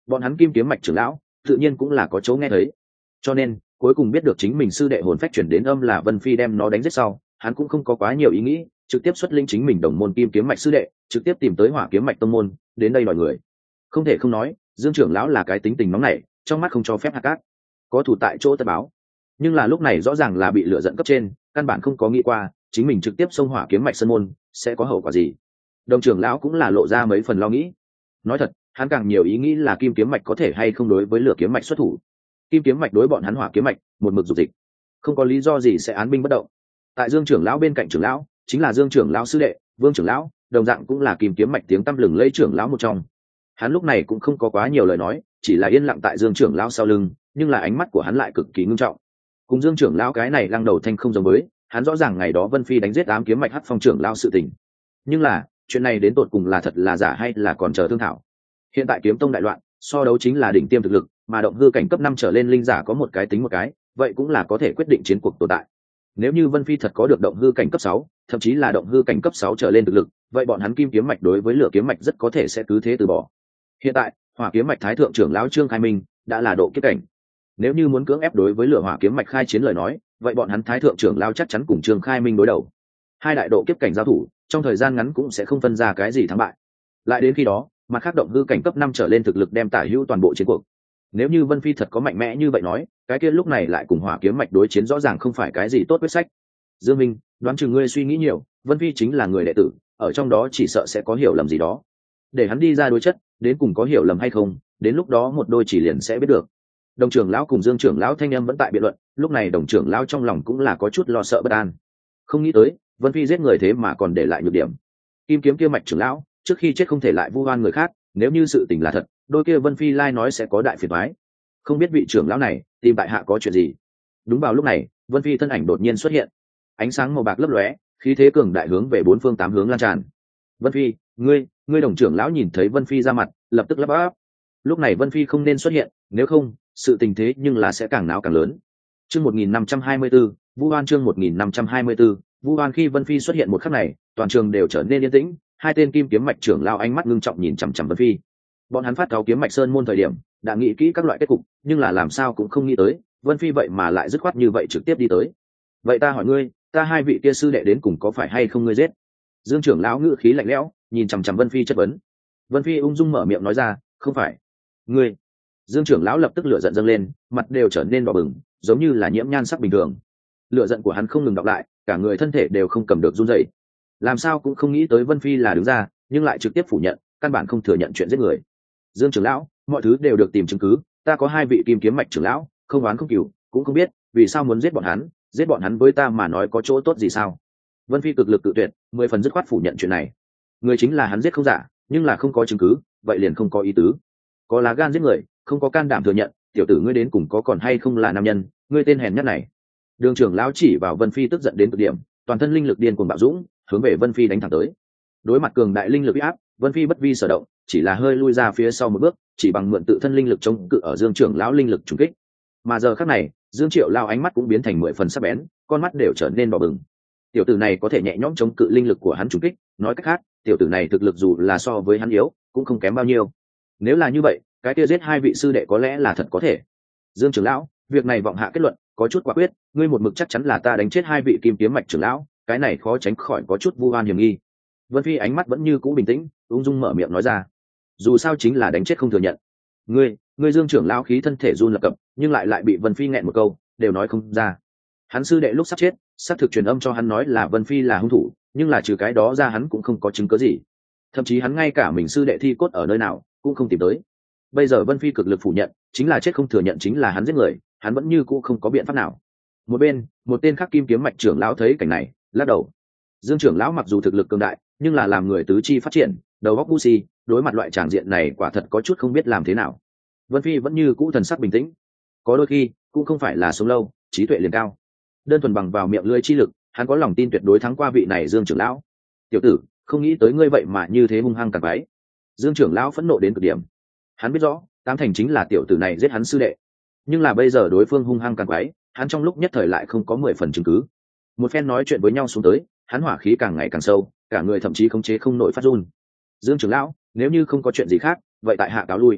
bọn hắn kim kiếm mạch trưởng lão tự nhiên cũng là có chỗ nghe thấy, cho nên cuối cùng biết được chính mình sư đệ hồn phách chuyển đến âm là Vân Phi đem nó đánh giết sau, hắn cũng không có quá nhiều ý nghĩ, trực tiếp xuất linh chính mình đồng môn kim kiếm mạch sư đệ, trực tiếp tìm tới Hỏa kiếm mạch tông môn đến đây đòi người. Không thể không nói, Dương trưởng lão là cái tính tình nóng nảy, trong mắt không cho phép hạt cát, có thủ tại chỗ tất báo. Nhưng là lúc này rõ ràng là bị lựa giận cấp trên, căn bản không có nghĩ qua chính mình trực tiếp xông Hỏa kiếm mạch sơn môn sẽ có hậu quả gì. Đồng trưởng lão cũng là lộ ra mấy phần lo nghĩ. Nói thật, hắn càng nhiều ý nghĩ là kim kiếm mạch có thể hay không đối với lửa kiếm mạch xuất thủ. Kim kiếm mạch đối bọn hắn Hỏa kiếm mạch một mực dục dịch, không có lý do gì sẽ án binh bất động. Tại Dương trưởng lão bên cạnh trưởng lão chính là Dương trưởng lão sư đệ Vương trưởng lão, đồng dạng cũng là kim kiếm mạch tiếng tăm lừng lẫy trưởng lão một trong. Hắn lúc này cũng không có quá nhiều lời nói, chỉ là yên lặng tại Dương trưởng lão sau lưng, nhưng là ánh mắt của hắn lại cực kỳ ngưng trọng. Cùng Dương trưởng lão cái này lăng đầu thanh không giống với, hắn rõ ràng ngày đó Vân Phi đánh giết ám kiếm mạch Hắc Phong trưởng lão sự tình. Nhưng là, chuyện này đến tột cùng là thật là giả hay là còn chờ thương thảo. Hiện tại kiếm tông đại loạn, so đấu chính là đỉnh tiêm thực lực, mà động hư cảnh cấp 5 trở lên linh giả có một cái tính một cái, vậy cũng là có thể quyết định chiến cuộc tồn tại. Nếu như Vân Phi thật có được động hư cảnh cấp 6, thậm chí là động hư cảnh cấp 6 trở lên thực lực, vậy bọn hắn kim kiếm mạch đối với lửa kiếm mạch rất có thể sẽ cứ thế từ bỏ. Hiện tại, Hỏa kiếm mạch thái thượng trưởng lão Trương Khai Minh đã là độ kiếp cảnh. Nếu như muốn cưỡng ép đối với lửa Hỏa kiếm mạch khai chiến lời nói, vậy bọn hắn thái thượng trưởng lão chắc chắn cùng Trương Khai Minh đối đầu. Hai đại độ kiếp cảnh giao thủ, trong thời gian ngắn cũng sẽ không phân ra cái gì thắng bại. Lại đến khi đó, mặt khác động hư cảnh cấp 5 trở lên thực lực đem tả hữu toàn bộ chiến cuộc. Nếu như Vân Phi thật có mạnh mẽ như vậy nói, cái kia lúc này lại cùng Hỏa kiếm mạch đối chiến rõ ràng không phải cái gì tốt quyết sách. Dương Minh, đoán chừng ngươi suy nghĩ nhiều, Vân Phi chính là người đệ tử, ở trong đó chỉ sợ sẽ có hiểu lầm gì đó. Để hắn đi ra đối chất, đến cùng có hiểu lầm hay không, đến lúc đó một đôi chỉ liền sẽ biết được. Đồng trưởng lão cùng Dương trưởng lão thanh em vẫn tại biện luận, lúc này đồng trưởng lão trong lòng cũng là có chút lo sợ bất an. Không nghĩ tới, Vân Phi giết người thế mà còn để lại nhược điểm. Kim kiếm kia mạch trưởng lão, trước khi chết không thể lại vu oan người khác, nếu như sự tình là thật, đôi kia Vân Phi lai nói sẽ có đại phiền toái. Không biết vị trưởng lão này tìm tại hạ có chuyện gì. Đúng vào lúc này, Vân Phi thân ảnh đột nhiên xuất hiện, ánh sáng màu bạc lấp lóe, khí thế cường đại hướng về bốn phương tám hướng lan tràn. Vân Phi, ngươi đồng trưởng lão nhìn thấy Vân Phi ra mặt, lập tức lắp bắp. Lúc này Vân Phi không nên xuất hiện, nếu không, sự tình thế nhưng là sẽ càng náo càng lớn. Chương 1524, Vu Oan chương 1524, Vu Oan khi Vân Phi xuất hiện một khắc này, toàn trường đều trở nên yên tĩnh, hai tên kim kiếm mạch trưởng lão ánh mắt ngưng trọng nhìn chằm chằm Vân Phi. Bọn hắn phát cáo kiếm mạch sơn môn thời điểm, đã nghĩ kỹ các loại kết cục, nhưng là làm sao cũng không nghĩ tới, Vân Phi vậy mà lại dứt khoát như vậy trực tiếp đi tới. Vậy ta hỏi ngươi, ta hai vị kia sư đệ đến cùng có phải hay không ngươi giết? Dương trưởng lão ngữ khí lạnh lẽo, nhìn chằm chằm Vân Phi chất vấn. Vân Phi ung dung mở miệng nói ra, không phải. Ngươi. Dương trưởng lão lập tức lửa giận dâng lên, mặt đều trở nên đỏ bừng, giống như là nhiễm nhan sắc bình thường. Lửa giận của hắn không ngừng đọc lại, cả người thân thể đều không cầm được run rẩy. Làm sao cũng không nghĩ tới Vân Phi là đứng ra, nhưng lại trực tiếp phủ nhận, căn bản không thừa nhận chuyện giết người. Dương trưởng lão, mọi thứ đều được tìm chứng cứ, ta có hai vị kim kiếm mạch trưởng lão, không oán không cừu, cũng không biết vì sao muốn giết bọn hắn với ta mà nói có chỗ tốt gì sao? Vân Phi cực lực tự tuyệt, 10 phần dứt khoát phủ nhận chuyện này. Người chính là hắn giết không giả, nhưng là không có chứng cứ, vậy liền không có ý tứ. Có lá gan giết người, không có can đảm thừa nhận, tiểu tử ngươi đến cùng có còn hay không là nam nhân, ngươi tên hèn nhất này. Đường trưởng lão chỉ vào Vân Phi tức giận đến cực điểm, toàn thân linh lực điên cuồng bạo dũng, hướng về Vân Phi đánh thẳng tới. Đối mặt cường đại linh lực uy áp, Vân Phi bất vi sở động, chỉ là hơi lui ra phía sau một bước, chỉ bằng mượn tự thân linh lực chống cự ở Dương trưởng lão linh lực trùng kích. Mà giờ khắc này, Dương Triệu Lao ánh mắt cũng biến thành 10 phần sắc bén, con mắt đều trở nên đỏ bừng. Tiểu tử này có thể nhẹ nhõm chống cự linh lực của hắn trùng kích, nói cách khác, tiểu tử này thực lực dù là so với hắn yếu, cũng không kém bao nhiêu. Nếu là như vậy, cái kia giết hai vị sư đệ có lẽ là thật có thể. Dương trưởng lão, việc này vọng hạ kết luận, có chút quả quyết, ngươi một mực chắc chắn là ta đánh chết hai vị kim kiếm mạch trưởng lão, cái này khó tránh khỏi có chút vu oan hiểm nghi. Vân Phi ánh mắt vẫn như cũ bình tĩnh, ung dung mở miệng nói ra. Dù sao chính là đánh chết không thừa nhận. Ngươi Dương trưởng lão khí thân thể run lập cập, nhưng lại bị Vân Phi nghẹn một câu, đều nói không ra. Hắn sư đệ lúc sắp chết, xác thực truyền âm cho hắn nói là Vân Phi là hung thủ, nhưng là trừ cái đó ra hắn cũng không có chứng cứ gì. Thậm chí hắn ngay cả mình sư đệ thi cốt ở nơi nào cũng không tìm tới. Bây giờ Vân Phi cực lực phủ nhận, chính là chết không thừa nhận chính là hắn giết người, hắn vẫn như cũ không có biện pháp nào. Một bên, một tên khác kim kiếm mạch trưởng lão thấy cảnh này, lắc đầu. Dương trưởng lão mặc dù thực lực cường đại, nhưng là làm người tứ chi phát triển, đầu óc ngu si, đối mặt loại tràng diện này quả thật có chút không biết làm thế nào. Vân Phi vẫn như cũ thần sắc bình tĩnh, có đôi khi cũng không phải là sống lâu trí tuệ liền cao, đơn thuần bằng vào miệng lưỡi chi lực, hắn có lòng tin tuyệt đối thắng qua vị này Dương trưởng lão. Tiểu tử, không nghĩ tới ngươi vậy mà như thế hung hăng càng quái. Dương trưởng lão phẫn nộ đến cực điểm, hắn biết rõ tám thành chính là tiểu tử này giết hắn sư đệ, nhưng là bây giờ đối phương hung hăng càng quái, hắn trong lúc nhất thời lại không có 10 phần chứng cứ. Một phen nói chuyện với nhau xuống tới, hắn hỏa khí càng ngày càng sâu, cả người thậm chí khống chế không nổi phát run. Dương trưởng lão, nếu như không có chuyện gì khác, vậy tại hạ cáo lui.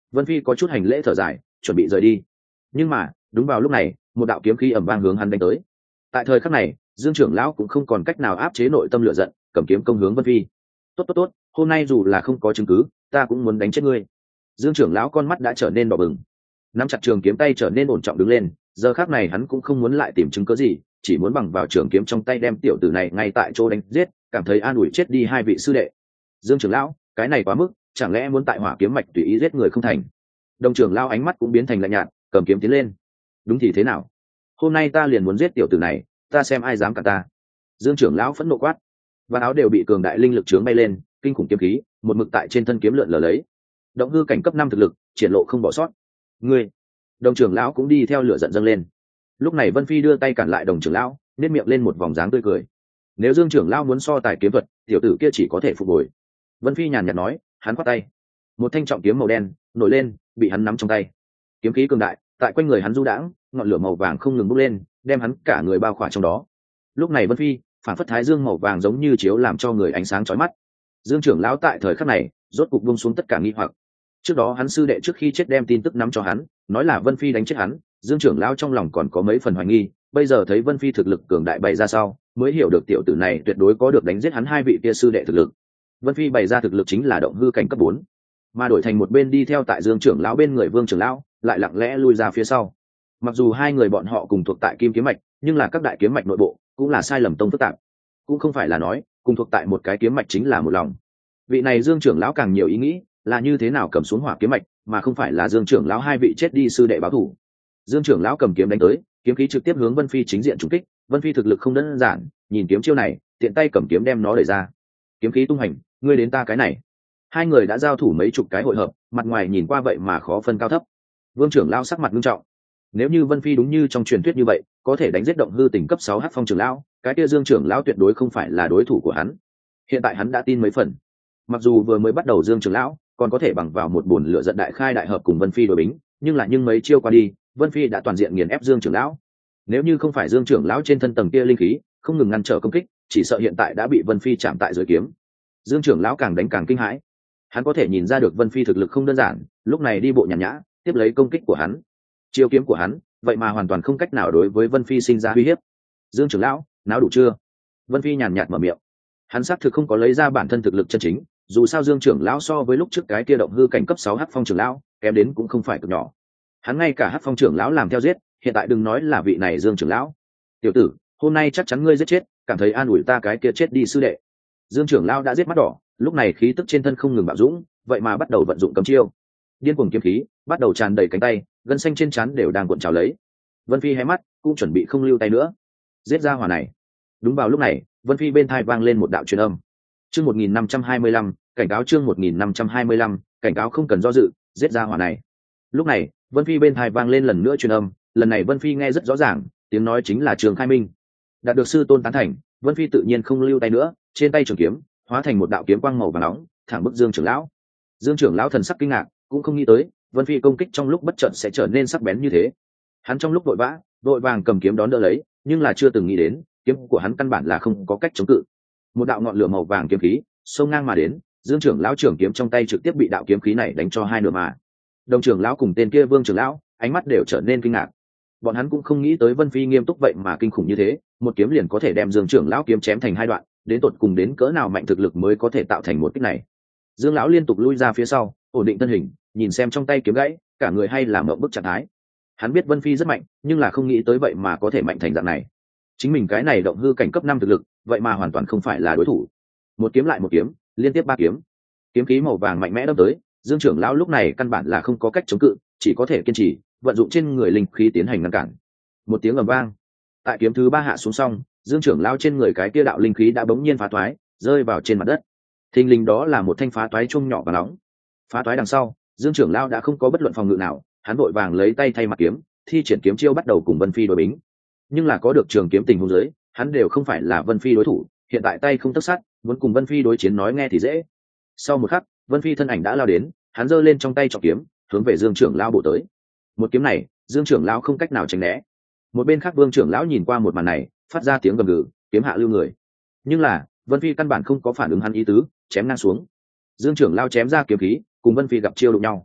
Vân Phi có chút hành lễ thở dài, chuẩn bị rời đi. Nhưng mà đúng vào lúc này, một đạo kiếm khí ầm vang hướng hắn đánh tới. Tại thời khắc này, Dương trưởng lão cũng không còn cách nào áp chế nội tâm lửa giận, cầm kiếm công hướng Vân Phi. Tốt tốt tốt, hôm nay dù là không có chứng cứ, ta cũng muốn đánh chết ngươi. Dương trưởng lão con mắt đã trở nên đỏ bừng, nắm chặt trường kiếm tay trở nên ổn trọng đứng lên. Giờ khắc này hắn cũng không muốn lại tìm chứng cứ gì, chỉ muốn bằng vào trường kiếm trong tay đem tiểu tử này ngay tại chỗ đánh giết, cảm thấy an ủi chết đi hai vị sư đệ. Dương trưởng lão, cái này quá mức, chẳng lẽ muốn tại Hỏa kiếm mạch tùy ý giết người không thành? Đồng trưởng lão ánh mắt cũng biến thành lạnh nhạt, cầm kiếm tiến lên. Đúng thì thế nào? Hôm nay ta liền muốn giết tiểu tử này, ta xem ai dám cả ta. Dương trưởng lão phẫn nộ quát, và áo đều bị cường đại linh lực chướng bay lên, kinh khủng kiếm khí một mực tại trên thân kiếm lượn lờ lấy. Động hư cảnh cấp 5 thực lực, triển lộ không bỏ sót. Ngươi! Đồng trưởng lão cũng đi theo lửa giận dâng lên. Lúc này Vân Phi đưa tay cản lại đồng trưởng lão, nét miệng lên một vòng dáng tươi cười. Nếu Dương trưởng lão muốn so tài kiếm thuật, tiểu tử kia chỉ có thể phục hồi. Vân Phi nhàn nhạt nói, hắn quát tay, một thanh trọng kiếm màu đen nổi lên, bị hắn nắm trong tay. Kiếm khí cường đại tại quanh người hắn du đãng, ngọn lửa màu vàng không ngừng bốc lên, đem hắn cả người bao khỏa trong đó. Lúc này Vân Phi phản phất thái dương màu vàng giống như chiếu làm cho người ánh sáng chói mắt. Dương trưởng lão tại thời khắc này rốt cục buông xuống tất cả nghi hoặc. Trước đó hắn sư đệ trước khi chết đem tin tức nắm cho hắn, nói là Vân Phi đánh chết hắn. Dương trưởng lão trong lòng còn có mấy phần hoài nghi, bây giờ thấy Vân Phi thực lực cường đại bày ra sau, mới hiểu được tiểu tử này tuyệt đối có được đánh giết hắn hai vị kia sư đệ thực lực. Vân Phi bày ra thực lực chính là động hư cảnh cấp 4, mà đổi thành một bên đi theo tại Dương trưởng lão bên người Vương trưởng lão lại lặng lẽ lui ra phía sau. Mặc dù hai người bọn họ cùng thuộc tại Kim kiếm mạch, nhưng là các đại kiếm mạch nội bộ cũng là sai lầm tông phức tạp, cũng không phải là nói cùng thuộc tại một cái kiếm mạch chính là một lòng. Vị này Dương trưởng lão càng nhiều ý nghĩ là như thế nào cầm xuống Hỏa kiếm mạch, mà không phải là Dương trưởng lão hai vị chết đi sư đệ báo thù. Dương trưởng lão cầm kiếm đánh tới, kiếm khí trực tiếp hướng Vân Phi chính diện trúng kích. Vân Phi thực lực không đơn giản, nhìn kiếm chiêu này, tiện tay cầm kiếm đem nó đẩy ra. Kiếm khí tung hành, ngươi đến ta cái này. Hai người đã giao thủ mấy chục cái hội hợp, mặt ngoài nhìn qua vậy mà khó phân cao thấp. Vương trưởng lão sắc mặt nghiêm trọng. Nếu như Vân Phi đúng như trong truyền thuyết như vậy, có thể đánh giết động hư tình cấp 6 Hắc Phong trưởng lão, cái kia Dương trưởng lão tuyệt đối không phải là đối thủ của hắn. Hiện tại hắn đã tin mấy phần. Mặc dù vừa mới bắt đầu Dương trưởng lão còn có thể bằng vào một bổn lửa giận đại khai đại hợp cùng Vân Phi đối bính, nhưng mấy chiêu qua đi, Vân Phi đã toàn diện nghiền ép Dương trưởng lão. Nếu như không phải Dương trưởng lão trên thân tầng kia linh khí không ngừng ngăn trở công kích, chỉ sợ hiện tại đã bị Vân Phi chạm tại dưới kiếm. Dương trưởng lão càng đánh càng kinh hãi. Hắn có thể nhìn ra được Vân Phi thực lực không đơn giản, lúc này đi bộ nhàn nhã, tiếp lấy công kích của hắn. Chiêu kiếm của hắn, vậy mà hoàn toàn không cách nào đối với Vân Phi sinh ra uy hiếp. Dương trưởng lão, náo đủ chưa? Vân Phi nhàn nhạt mở miệng. Hắn xác thực không có lấy ra bản thân thực lực chân chính, dù sao Dương trưởng lão so với lúc trước cái kia động hư cảnh cấp 6 Hắc Phong trưởng lão, kém đến cũng không phải cực nhỏ. Hắn ngay cả Hắc Phong trưởng lão làm theo giết, hiện tại đừng nói là vị này Dương trưởng lão. Tiểu tử, hôm nay chắc chắn ngươi giết chết, cảm thấy an ủi ta cái kia chết đi sư đệ. Dương trưởng lão đã giết mắt đỏ, lúc này khí tức trên thân không ngừng bạo dũng, vậy mà bắt đầu vận dụng cấm chiêu. Điên cuồng kiếm khí bắt đầu tràn đầy cánh tay, gân xanh trên trán đều đang cuộn trào lấy. Vân Phi hé mắt, cũng chuẩn bị không lưu tay nữa. Giết ra hỏa này. Đúng vào lúc này, Vân Phi bên tai vang lên một đạo truyền âm. Chương 1525, cảnh cáo chương 1525, cảnh cáo không cần do dự, giết ra hỏa này. Lúc này, Vân Phi bên tai vang lên lần nữa truyền âm, lần này Vân Phi nghe rất rõ ràng, tiếng nói chính là Trường Khai Minh. Đạt được sư tôn tán thành, Vân Phi tự nhiên không lưu tay nữa, trên tay trường kiếm hóa thành một đạo kiếm quang màu vàng nóng, thẳng bức Dương trưởng lão. Dương trưởng lão thần sắc kinh ngạc, cũng không nghĩ tới Vân Phi công kích trong lúc bất chợt sẽ trở nên sắc bén như thế. Hắn trong lúc vội vàng cầm kiếm đón đỡ lấy, nhưng là chưa từng nghĩ đến kiếm của hắn căn bản là không có cách chống cự. Một đạo ngọn lửa màu vàng kiếm khí xông ngang mà đến, Dương trưởng lão trường kiếm trong tay trực tiếp bị đạo kiếm khí này đánh cho hai nửa mà. Đồng trưởng lão cùng tên kia Vương trưởng lão ánh mắt đều trở nên kinh ngạc. Bọn hắn cũng không nghĩ tới Vân Phi nghiêm túc vậy mà kinh khủng như thế, một kiếm liền có thể đem Dương trưởng lão kiếm chém thành hai đoạn, đến tột cùng đến cỡ nào mạnh thực lực mới có thể tạo thành một kích này. Dương lão liên tục lui ra phía sau, ổn định thân hình, nhìn xem trong tay kiếm gãy, cả người hay là mộng bức trạng thái. Hắn biết Vân Phi rất mạnh, nhưng là không nghĩ tới vậy mà có thể mạnh thành dạng này. Chính mình cái này động hư cảnh cấp 5 thực lực, vậy mà hoàn toàn không phải là đối thủ. Một kiếm lại một kiếm, liên tiếp 3 kiếm. Kiếm khí màu vàng mạnh mẽ đâm tới, Dương trưởng lão lúc này căn bản là không có cách chống cự, chỉ có thể kiên trì, vận dụng trên người linh khí tiến hành ngăn cản. Một tiếng ầm vang. Tại kiếm thứ 3 hạ xuống xong, Dương trưởng lão trên người cái kia đạo linh khí đã bỗng nhiên phá toái, rơi vào trên mặt đất. Thình lình đó là một thanh phá toái chung nhỏ và nóng. Phá toái đằng sau, Dương trưởng lão đã không có bất luận phòng ngự nào, hắn vội vàng lấy tay thay mặt kiếm, thi triển kiếm chiêu bắt đầu cùng Vân Phi đối bính. Nhưng là có được trường kiếm tình huống dưới, hắn đều không phải là Vân Phi đối thủ, hiện tại tay không tấc sắt, muốn cùng Vân Phi đối chiến nói nghe thì dễ. Sau một khắc, Vân Phi thân ảnh đã lao đến, hắn giơ lên trong tay trọng kiếm, hướng về Dương trưởng lão bổ tới. Một kiếm này, Dương trưởng lão không cách nào tránh né. Một bên khác Vương trưởng lão nhìn qua một màn này, phát ra tiếng gầm gừ, kiếm hạ lưu người. Nhưng là, Vân Phi căn bản không có phản ứng hắn ý tứ, chém ngang xuống. Dương trưởng lão chém ra kiếm khí, cùng Vân Phi gặp chiêu đụng nhau.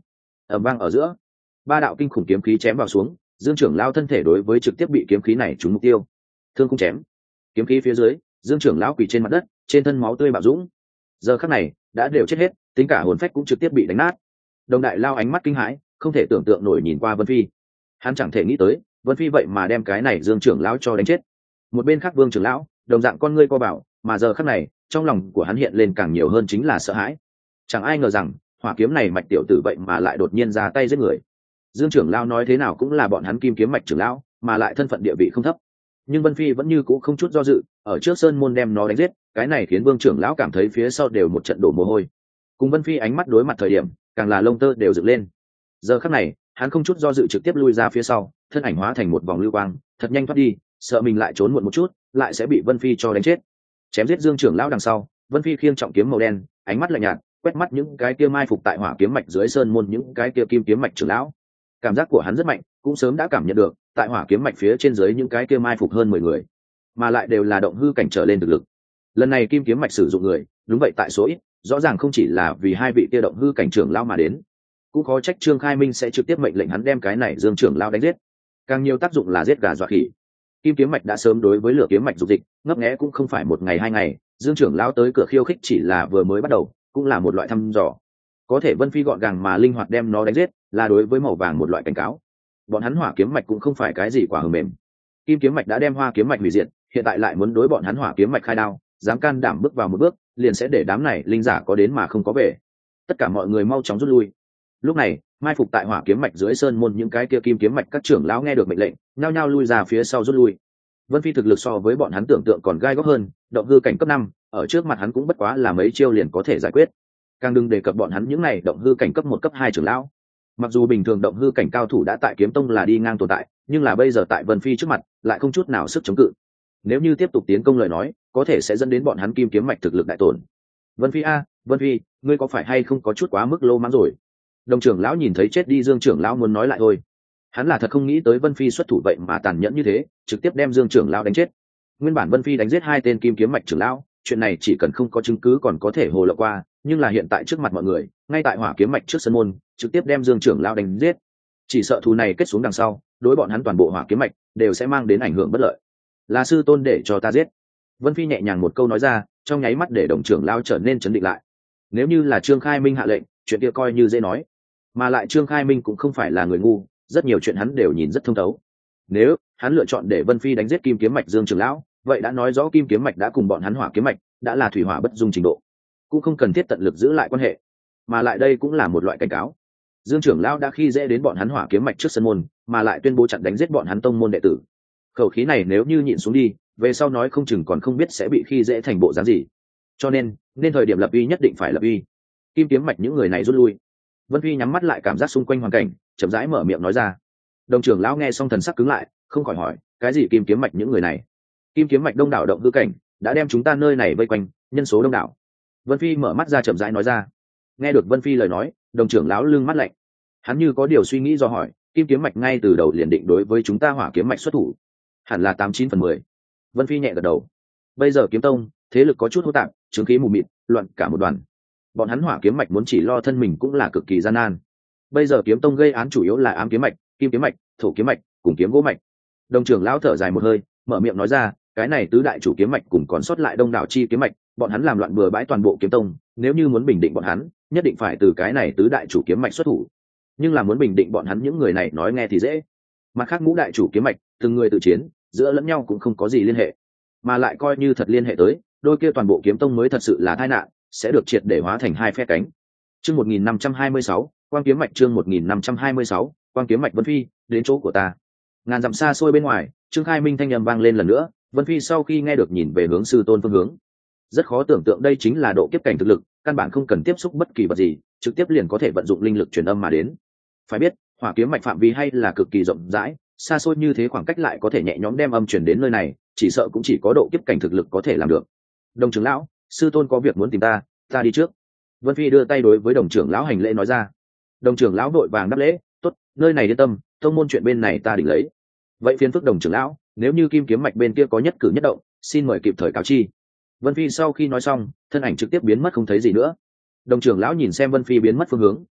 ầm vang ở giữa, ba đạo kinh khủng kiếm khí chém vào xuống, dương trưởng lão thân thể đối với trực tiếp bị kiếm khí này trúng mục tiêu, thương cũng chém. Kiếm khí phía dưới, dương trưởng lão quỳ trên mặt đất, trên thân máu tươi bạo dũng. Giờ khắc này đã đều chết hết, tính cả hồn phách cũng trực tiếp bị đánh nát. Đồng đại lao ánh mắt kinh hãi, không thể tưởng tượng nổi nhìn qua Vân Phi. Hắn chẳng thể nghĩ tới Vân Phi vậy mà đem cái này dương trưởng lão cho đánh chết. Một bên khác vương trưởng lão đồng dạng con ngươi co bảo, mà giờ khắc này trong lòng của hắn hiện lên càng nhiều hơn chính là sợ hãi. Chẳng ai ngờ rằng hỏa kiếm này mạch tiểu tử vậy mà lại đột nhiên ra tay giết người. Dương trưởng lão nói thế nào cũng là bọn hắn kim kiếm mạch trưởng lão, mà lại thân phận địa vị không thấp. Nhưng Vân Phi vẫn như cũ không chút do dự, ở trước sơn môn đem nó đánh giết, cái này khiến vương trưởng lão cảm thấy phía sau đều một trận đổ mồ hôi. Cùng Vân Phi ánh mắt đối mặt thời điểm, càng là lông tơ đều dựng lên. Giờ khắc này hắn không chút do dự trực tiếp lui ra phía sau, thân ảnh hóa thành một vòng lưu quang thật nhanh thoát đi, sợ mình lại trốn muộn một chút lại sẽ bị Vân Phi cho đánh chết. Chém giết dương trưởng lão đằng sau, Vân Phi khiêng trọng kiếm màu đen, ánh mắt lạnh nhạt quét mắt những cái kia mai phục tại hỏa kiếm mạch dưới sơn môn những cái kia kim kiếm mạch trưởng lão. Cảm giác của hắn rất mạnh, cũng sớm đã cảm nhận được tại hỏa kiếm mạch phía trên dưới những cái kia mai phục hơn 10 người, mà lại đều là động hư cảnh trở lên thực lực. Lần này kim kiếm mạch sử dụng người đúng vậy tại số ít, rõ ràng không chỉ là vì hai vị kia động hư cảnh trưởng lão mà đến, cũng khó trách Trương Khai Minh sẽ trực tiếp mệnh lệnh hắn đem cái này dương trưởng lão đánh giết. Càng nhiều tác dụng là giết gà dọa khỉ. Kim kiếm mạch đã sớm đối với lửa kiếm mạch dục dịch ngấp nghé cũng không phải một ngày hai ngày, dương trưởng lão tới cửa khiêu khích chỉ là vừa mới bắt đầu, cũng là một loại thăm dò. Có thể Vân Phi gọn gàng mà linh hoạt đem nó đánh giết, là đối với màu vàng một loại cảnh cáo. Bọn hắn hỏa kiếm mạch cũng không phải cái gì quả hờ mềm. Kim kiếm mạch đã đem hoa kiếm mạch hủy diệt, hiện tại lại muốn đối bọn hắn hỏa kiếm mạch khai đao, dám can đảm bước vào một bước, liền sẽ để đám này linh giả có đến mà không có về. Tất cả mọi người mau chóng rút lui. Lúc này mai phục tại hỏa kiếm mạch dưới sơn môn những cái kia kim kiếm mạch các trưởng lão nghe được mệnh lệnh, nhao nhao lui ra phía sau rút lui. Vân Phi thực lực so với bọn hắn tưởng tượng còn gai góc hơn, động hư cảnh cấp 5, ở trước mặt hắn cũng bất quá là mấy chiêu liền có thể giải quyết. Càng đừng đề cập bọn hắn những này động hư cảnh cấp 1 cấp 2 trưởng lão. Mặc dù bình thường động hư cảnh cao thủ đã tại kiếm tông là đi ngang tồn tại, nhưng là bây giờ tại Vân Phi trước mặt lại không chút nào sức chống cự. Nếu như tiếp tục tiến công lời nói, có thể sẽ dẫn đến bọn hắn kim kiếm mạch thực lực đại tổn. Vân Phi a, Vân Phi, ngươi có phải hay không có chút quá mức lô mãng rồi? Đồng trưởng lão nhìn thấy chết đi dương trưởng lão muốn nói lại thôi. Hắn là thật không nghĩ tới Vân Phi xuất thủ vậy mà tàn nhẫn như thế, trực tiếp đem dương trưởng lão đánh chết. Nguyên bản Vân Phi đánh giết 2 tên kim kiếm mạch trưởng lão, chuyện này chỉ cần không có chứng cứ còn có thể hồ lộ qua, nhưng là hiện tại trước mặt mọi người, ngay tại hỏa kiếm mạch trước sân môn, trực tiếp đem dương trưởng lão đánh giết. Chỉ sợ thù này kết xuống đằng sau, đối bọn hắn toàn bộ hỏa kiếm mạch đều sẽ mang đến ảnh hưởng bất lợi. Là sư tôn để cho ta giết. Vân Phi nhẹ nhàng một câu nói ra, trong nháy mắt để đồng trưởng lão trở nên trấn định lại. Nếu như là Trương Khai Minh hạ lệnh, chuyện kia coi như dễ nói. Mà lại Trương Khai Minh cũng không phải là người ngu, rất nhiều chuyện hắn đều nhìn rất thông thấu. Nếu hắn lựa chọn để Vân Phi đánh giết kim kiếm mạch dương trưởng lão, vậy đã nói rõ kim kiếm mạch đã cùng bọn hắn hỏa kiếm mạch đã là thủy hỏa bất dung trình độ, cũng không cần thiết tận lực giữ lại quan hệ. Mà lại đây cũng là một loại cảnh cáo. Dương trưởng lão đã khi dễ đến bọn hắn hỏa kiếm mạch trước sân môn, mà lại tuyên bố chặn đánh giết bọn hắn tông môn đệ tử. Khẩu khí này nếu như nhịn xuống đi, về sau nói không chừng còn không biết sẽ bị khi dễ thành bộ dáng gì. Cho nên thời điểm lập uy nhất định phải lập uy. Kim kiếm mạch những người này rút lui. Vân Phi nhắm mắt lại cảm giác xung quanh hoàn cảnh, chậm rãi mở miệng nói ra. Đồng trưởng lão nghe xong thần sắc cứng lại, không khỏi hỏi, cái gì kim kiếm mạch những người này? Kim kiếm mạch đông đảo động hư cảnh đã đem chúng ta nơi này vây quanh, nhân số đông đảo. Vân Phi mở mắt ra chậm rãi nói ra. Nghe được Vân Phi lời nói, đồng trưởng lão lưng mắt lạnh. Hắn như có điều suy nghĩ do hỏi, kim kiếm mạch ngay từ đầu liền định đối với chúng ta hỏa kiếm mạch xuất thủ, hẳn là 89/10. Vân Phi nhẹ gật đầu. Bây giờ kiếm tông thế lực có chút hỗn tạp, chứng khí mù mịt, loạn cả một đoàn. Bọn hắn hỏa kiếm mạch muốn chỉ lo thân mình cũng là cực kỳ gian nan. Bây giờ kiếm tông gây án chủ yếu là ám kiếm mạch, kim kiếm mạch, thổ kiếm mạch cùng kiếm gỗ mạch. Đồng trưởng lão thở dài một hơi, mở miệng nói ra, cái này tứ đại chủ kiếm mạch cùng còn sót lại đông đảo chi kiếm mạch, bọn hắn làm loạn bừa bãi toàn bộ kiếm tông, nếu như muốn bình định bọn hắn, nhất định phải từ cái này tứ đại chủ kiếm mạch xuất thủ. Nhưng là muốn bình định bọn hắn những người này nói nghe thì dễ. Mặt khác ngũ đại chủ kiếm mạch, từng người tự chiến, giữa lẫn nhau cũng không có gì liên hệ. Mà lại coi như thật liên hệ tới, đôi kia toàn bộ kiếm tông mới thật sự là tai nạn, sẽ được triệt để hóa thành hai phe cánh. Chương 1526, Quang kiếm mạch chương 1526, Quang kiếm mạch Vân Phi, đến chỗ của ta. Ngàn dặm xa xôi bên ngoài, Trương Khai Minh thanh âm vang lên lần nữa, Vân Phi sau khi nghe được nhìn về hướng sư tôn phương hướng. Rất khó tưởng tượng đây chính là độ kiếp cảnh thực lực, căn bản không cần tiếp xúc bất kỳ vật gì, trực tiếp liền có thể vận dụng linh lực truyền âm mà đến. Phải biết, hỏa kiếm mạch phạm vi hay là cực kỳ rộng rãi, xa xôi như thế khoảng cách lại có thể nhẹ nhõm đem âm truyền đến nơi này, chỉ sợ cũng chỉ có độ kiếp cảnh thực lực có thể làm được. Đồng trưởng lão, sư tôn có việc muốn tìm ta, ta đi trước. Vân Phi đưa tay đối với đồng trưởng lão hành lễ nói ra. Đồng trưởng lão đội vàng đáp lễ, tốt, nơi này yên tâm, thông môn chuyện bên này ta định lấy. Vậy phiền phức đồng trưởng lão, nếu như kim kiếm mạch bên kia có nhất cử nhất động, xin mời kịp thời cáo chi. Vân Phi sau khi nói xong, thân ảnh trực tiếp biến mất không thấy gì nữa. Đồng trưởng lão nhìn xem Vân Phi biến mất phương hướng,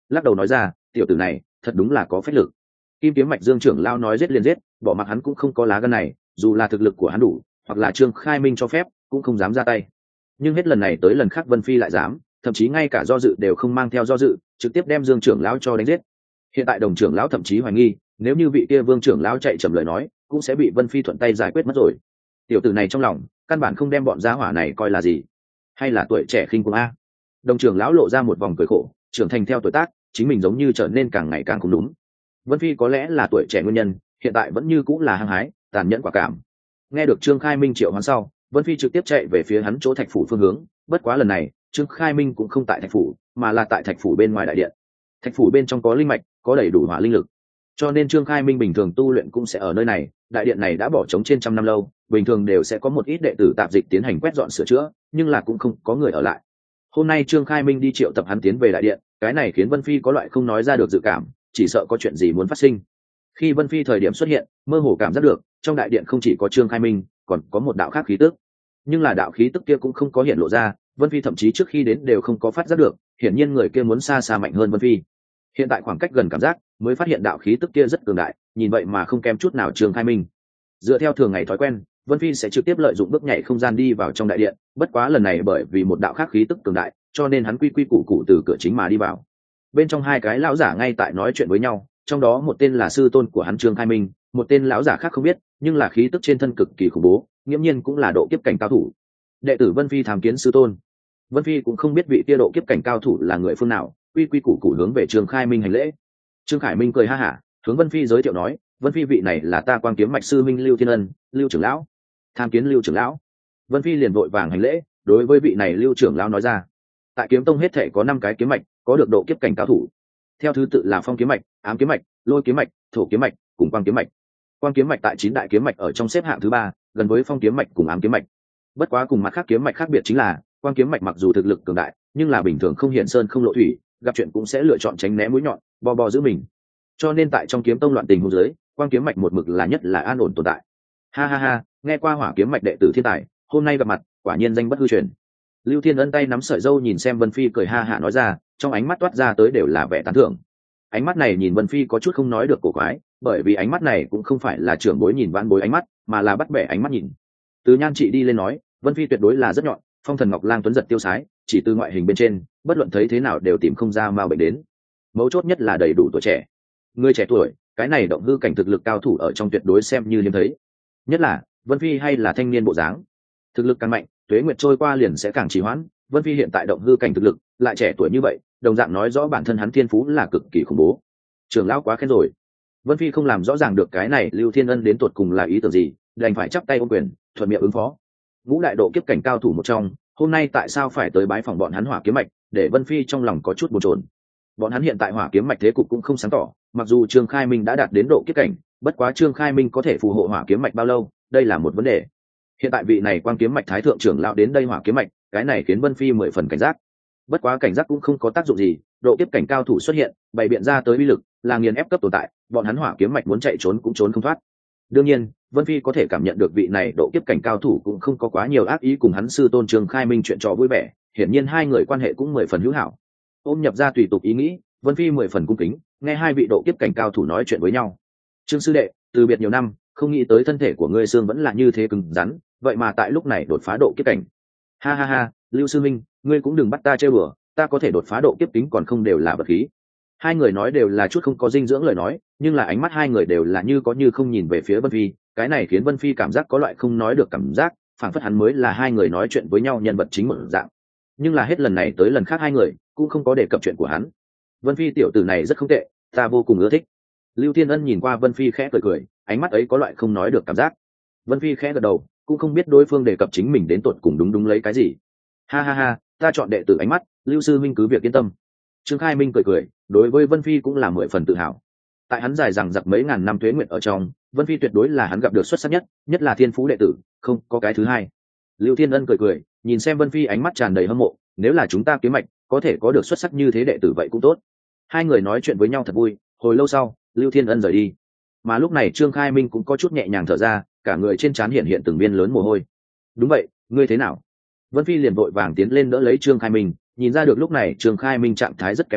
lắc đầu nói ra, tiểu tử này thật đúng là có phách lực. Kim kiếm mạch Dương trưởng lão nói giết liền giết, bỏ mặc hắn cũng không có lá gan này, dù là thực lực của hắn đủ hoặc là Trương Khai Minh cho phép cũng không dám ra tay. Nhưng hết lần này tới lần khác Vân Phi lại dám, thậm chí ngay cả do dự đều không mang theo do dự, trực tiếp đem Dương trưởng lão cho đánh giết. Hiện tại Đồng trưởng lão thậm chí hoài nghi, nếu như vị kia Vương trưởng lão chạy chậm lời nói, cũng sẽ bị Vân Phi thuận tay giải quyết mất rồi. Tiểu tử này trong lòng căn bản không đem bọn gia hỏa này coi là gì, hay là tuổi trẻ khinh cuồng a. Đồng trưởng lão lộ ra một vòng cười khổ, trưởng thành theo tuổi tác, chính mình giống như trở nên càng ngày càng không đúng. Vân Phi có lẽ là tuổi trẻ nguyên nhân, hiện tại vẫn như cũng là hăng hái, tàn nhẫn quả cảm. Nghe được Trương Khai Minh triệu hoán sau, Vân Phi trực tiếp chạy về phía hắn chỗ Thạch phủ phương hướng, bất quá lần này, Trương Khai Minh cũng không tại Thạch phủ, mà là tại Thạch phủ bên ngoài đại điện. Thạch phủ bên trong có linh mạch, có đầy đủ hỏa linh lực, cho nên Trương Khai Minh bình thường tu luyện cũng sẽ ở nơi này. Đại điện này đã bỏ trống trên trăm năm lâu, bình thường đều sẽ có một ít đệ tử tạp dịch tiến hành quét dọn sửa chữa, nhưng là cũng không có người ở lại. Hôm nay Trương Khai Minh đi triệu tập hắn tiến về đại điện, cái này khiến Vân Phi có loại không nói ra được dự cảm, chỉ sợ có chuyện gì muốn phát sinh. Khi Vân Phi thời điểm xuất hiện, mơ hồ cảm giác được trong đại điện không chỉ có Trương Khai Minh, còn có một đạo khác khí tức, nhưng là đạo khí tức kia cũng không có hiện lộ ra. Vân Phi thậm chí trước khi đến đều không có phát giác được, hiển nhiên người kia muốn xa xa mạnh hơn Vân Phi. Hiện tại khoảng cách gần cảm giác mới phát hiện đạo khí tức kia rất cường đại, nhìn vậy mà không kém chút nào Trương Khai Minh. Dựa theo thường ngày thói quen, Vân Phi sẽ trực tiếp lợi dụng bước nhảy không gian đi vào trong đại điện, bất quá lần này bởi vì một đạo khác khí tức cường đại, cho nên hắn quy quy củ củ từ cửa chính mà đi vào. Bên trong hai cái lão giả ngay tại nói chuyện với nhau, trong đó một tên là sư tôn của hắn Trương Khai Minh, một tên lão giả khác không biết, nhưng là khí tức trên thân cực kỳ khủng bố, nghiễm nhiên cũng là độ kiếp cảnh cao thủ. Đệ tử Vân Phi tham kiến sư tôn. Vân Phi cũng không biết vị kia độ kiếp cảnh cao thủ là người phương nào, quy quy củ củ hướng về Trương Khai Minh hành lễ. Trương Khai Minh cười ha hả, hướng Vân Phi giới thiệu nói, Vân Phi vị này là ta Quang kiếm mạch sư minh Lưu Thiên Ân, Lưu trưởng lão. Tham kiến Lưu trưởng lão. Vân Phi liền vội vàng hành lễ, đối với vị này Lưu trưởng lão nói ra, tại Kiếm Tông hết thể có 5 cái kiếm mạch, có được độ kiếp cảnh cao thủ, theo thứ tự là Phong kiếm mạch, Ám kiếm mạch, Lôi kiếm mạch, Thổ kiếm mạch cùng Quang kiếm mạch. Quang kiếm mạch tại 9 đại kiếm mạch ở trong xếp hạng thứ 3, gần với Phong kiếm mạch cùng Ám kiếm mạch. Bất quá cùng mặt khác kiếm mạch khác biệt chính là, Quang kiếm mạch mặc dù thực lực cường đại, nhưng là bình thường không hiện sơn không lộ thủy, gặp chuyện cũng sẽ lựa chọn tránh né mũi nhọn, bo giữ mình. Cho nên tại trong Kiếm Tông loạn tình huống dưới, Quang kiếm mạch một mực là nhất là an ổn tồn tại. Ha ha ha, nghe qua Hỏa kiếm mạch đệ tử thiên tài, hôm nay gặp mặt, quả nhiên danh bất hư truyền. Lưu Thiên Ân tay nắm sợi dâu nhìn xem Vân Phi cười ha hả nói ra, trong ánh mắt toát ra tới đều là vẻ tán thưởng. Ánh mắt này nhìn Vân Phi có chút không nói được cổ quái, bởi vì ánh mắt này cũng không phải là trưởng bối nhìn vãn bối ánh mắt, mà là bắt bẻ ánh mắt nhìn. Từ nhan trị đi lên nói, Vân Phi tuyệt đối là rất nhọn, phong thần ngọc lang tuấn giật tiêu sái, chỉ từ ngoại hình bên trên, bất luận thấy thế nào đều tìm không ra ma bệnh đến. Mấu chốt nhất là đầy đủ tuổi trẻ. Người trẻ tuổi, cái này động hư cảnh thực lực cao thủ ở trong tuyệt đối xem như hiếm thấy. Nhất là, Vân Phi hay là thanh niên bộ dáng. Thực lực càng mạnh, tuế nguyệt trôi qua liền sẽ càng trì hoãn. Vân Phi hiện tại động hư cảnh thực lực, lại trẻ tuổi như vậy, đồng dạng nói rõ bản thân hắn thiên phú là cực kỳ khủng bố. Trưởng lão quá khen rồi. Vân Phi không làm rõ ràng được cái này Lưu Thiên Ân đến tột cùng là ý tưởng gì, đành phải chắp tay ôm quyền, thuận miệng ứng phó. Ngũ đại độ kiếp cảnh cao thủ một trong, hôm nay tại sao phải tới bái phỏng bọn hắn Hỏa kiếm mạch, để Vân Phi trong lòng có chút bồn chồn. Bọn hắn hiện tại Hỏa kiếm mạch thế cục cũng không sáng tỏ, mặc dù Trương Khai Minh đã đạt đến độ kiếp cảnh, bất quá Trương Khai Minh có thể phù hộ Hỏa kiếm mạch bao lâu, đây là một vấn đề. Hiện tại vị này Quang kiếm mạch thái thượng trưởng lão đến đây Hỏa kiếm mạch, cái này khiến Vân Phi 10 phần cảnh giác. Bất quá cảnh giác cũng không có tác dụng gì, độ kiếp cảnh cao thủ xuất hiện, bày biện ra tới uy lực, là nghiền ép cấp tồn tại, bọn hắn Hỏa kiếm mạch muốn chạy trốn cũng trốn không thoát. Đương nhiên, Vân Phi có thể cảm nhận được vị này độ kiếp cảnh cao thủ cũng không có quá nhiều ác ý cùng hắn sư tôn Trương Khai Minh chuyện trò vui vẻ, hiển nhiên hai người quan hệ cũng 10 phần hữu hảo. Ôm nhập ra tùy tục ý nghĩ, Vân Phi 10 phần cung kính, nghe hai vị độ kiếp cảnh cao thủ nói chuyện với nhau. Trương sư đệ, từ biệt nhiều năm, không nghĩ tới thân thể của ngươi xương vẫn là như thế cứng rắn, vậy mà tại lúc này đột phá độ kiếp cảnh. Ha ha ha, Lưu sư minh, ngươi cũng đừng bắt ta chơi bừa, ta có thể đột phá độ kiếp kính còn không đều là vật khí. Hai người nói đều là chút không có dinh dưỡng lời nói, nhưng là ánh mắt hai người đều là như có như không nhìn về phía Vân Phi, cái này khiến Vân Phi cảm giác có loại không nói được cảm giác, phảng phất hắn mới là hai người nói chuyện với nhau nhân vật chính một dạng. Nhưng là hết lần này tới lần khác hai người cũng không có đề cập chuyện của hắn. Vân Phi tiểu tử này rất không tệ, ta vô cùng ưa thích. Lưu Thiên Ân nhìn qua Vân Phi khẽ cười cười, ánh mắt ấy có loại không nói được cảm giác. Vân Phi khẽ gật đầu, cũng không biết đối phương đề cập chính mình đến tột cùng đúng lấy cái gì. Ha ha ha, ta chọn đệ tử ánh mắt, Lưu sư minh cứ việc yên tâm. Trương Khai Minh cười cười, đối với Vân Phi cũng là 10 phần tự hào. Tại hắn dài dằng dặc mấy ngàn năm tuế nguyện ở trong, Vân Phi tuyệt đối là hắn gặp được xuất sắc nhất là thiên phú đệ tử, không có cái thứ hai. Lưu Thiên Ân cười cười, nhìn xem Vân Phi ánh mắt tràn đầy hâm mộ, nếu là chúng ta kiếm mạch, có thể có được xuất sắc như thế đệ tử vậy cũng tốt. Hai người nói chuyện với nhau thật vui, hồi lâu sau, Lưu Thiên Ân rời đi. Mà lúc này Trương Khai Minh cũng có chút nhẹ nhàng thở ra, cả người trên trán hiện từng viên lớn mồ hôi. Đúng vậy, ngươi thế nào? Vân Phi liền vội vàng tiến lên đỡ lấy Trương Khai Minh, nhìn ra được lúc này Trương Khai Minh trạng thái rất kém cỏi,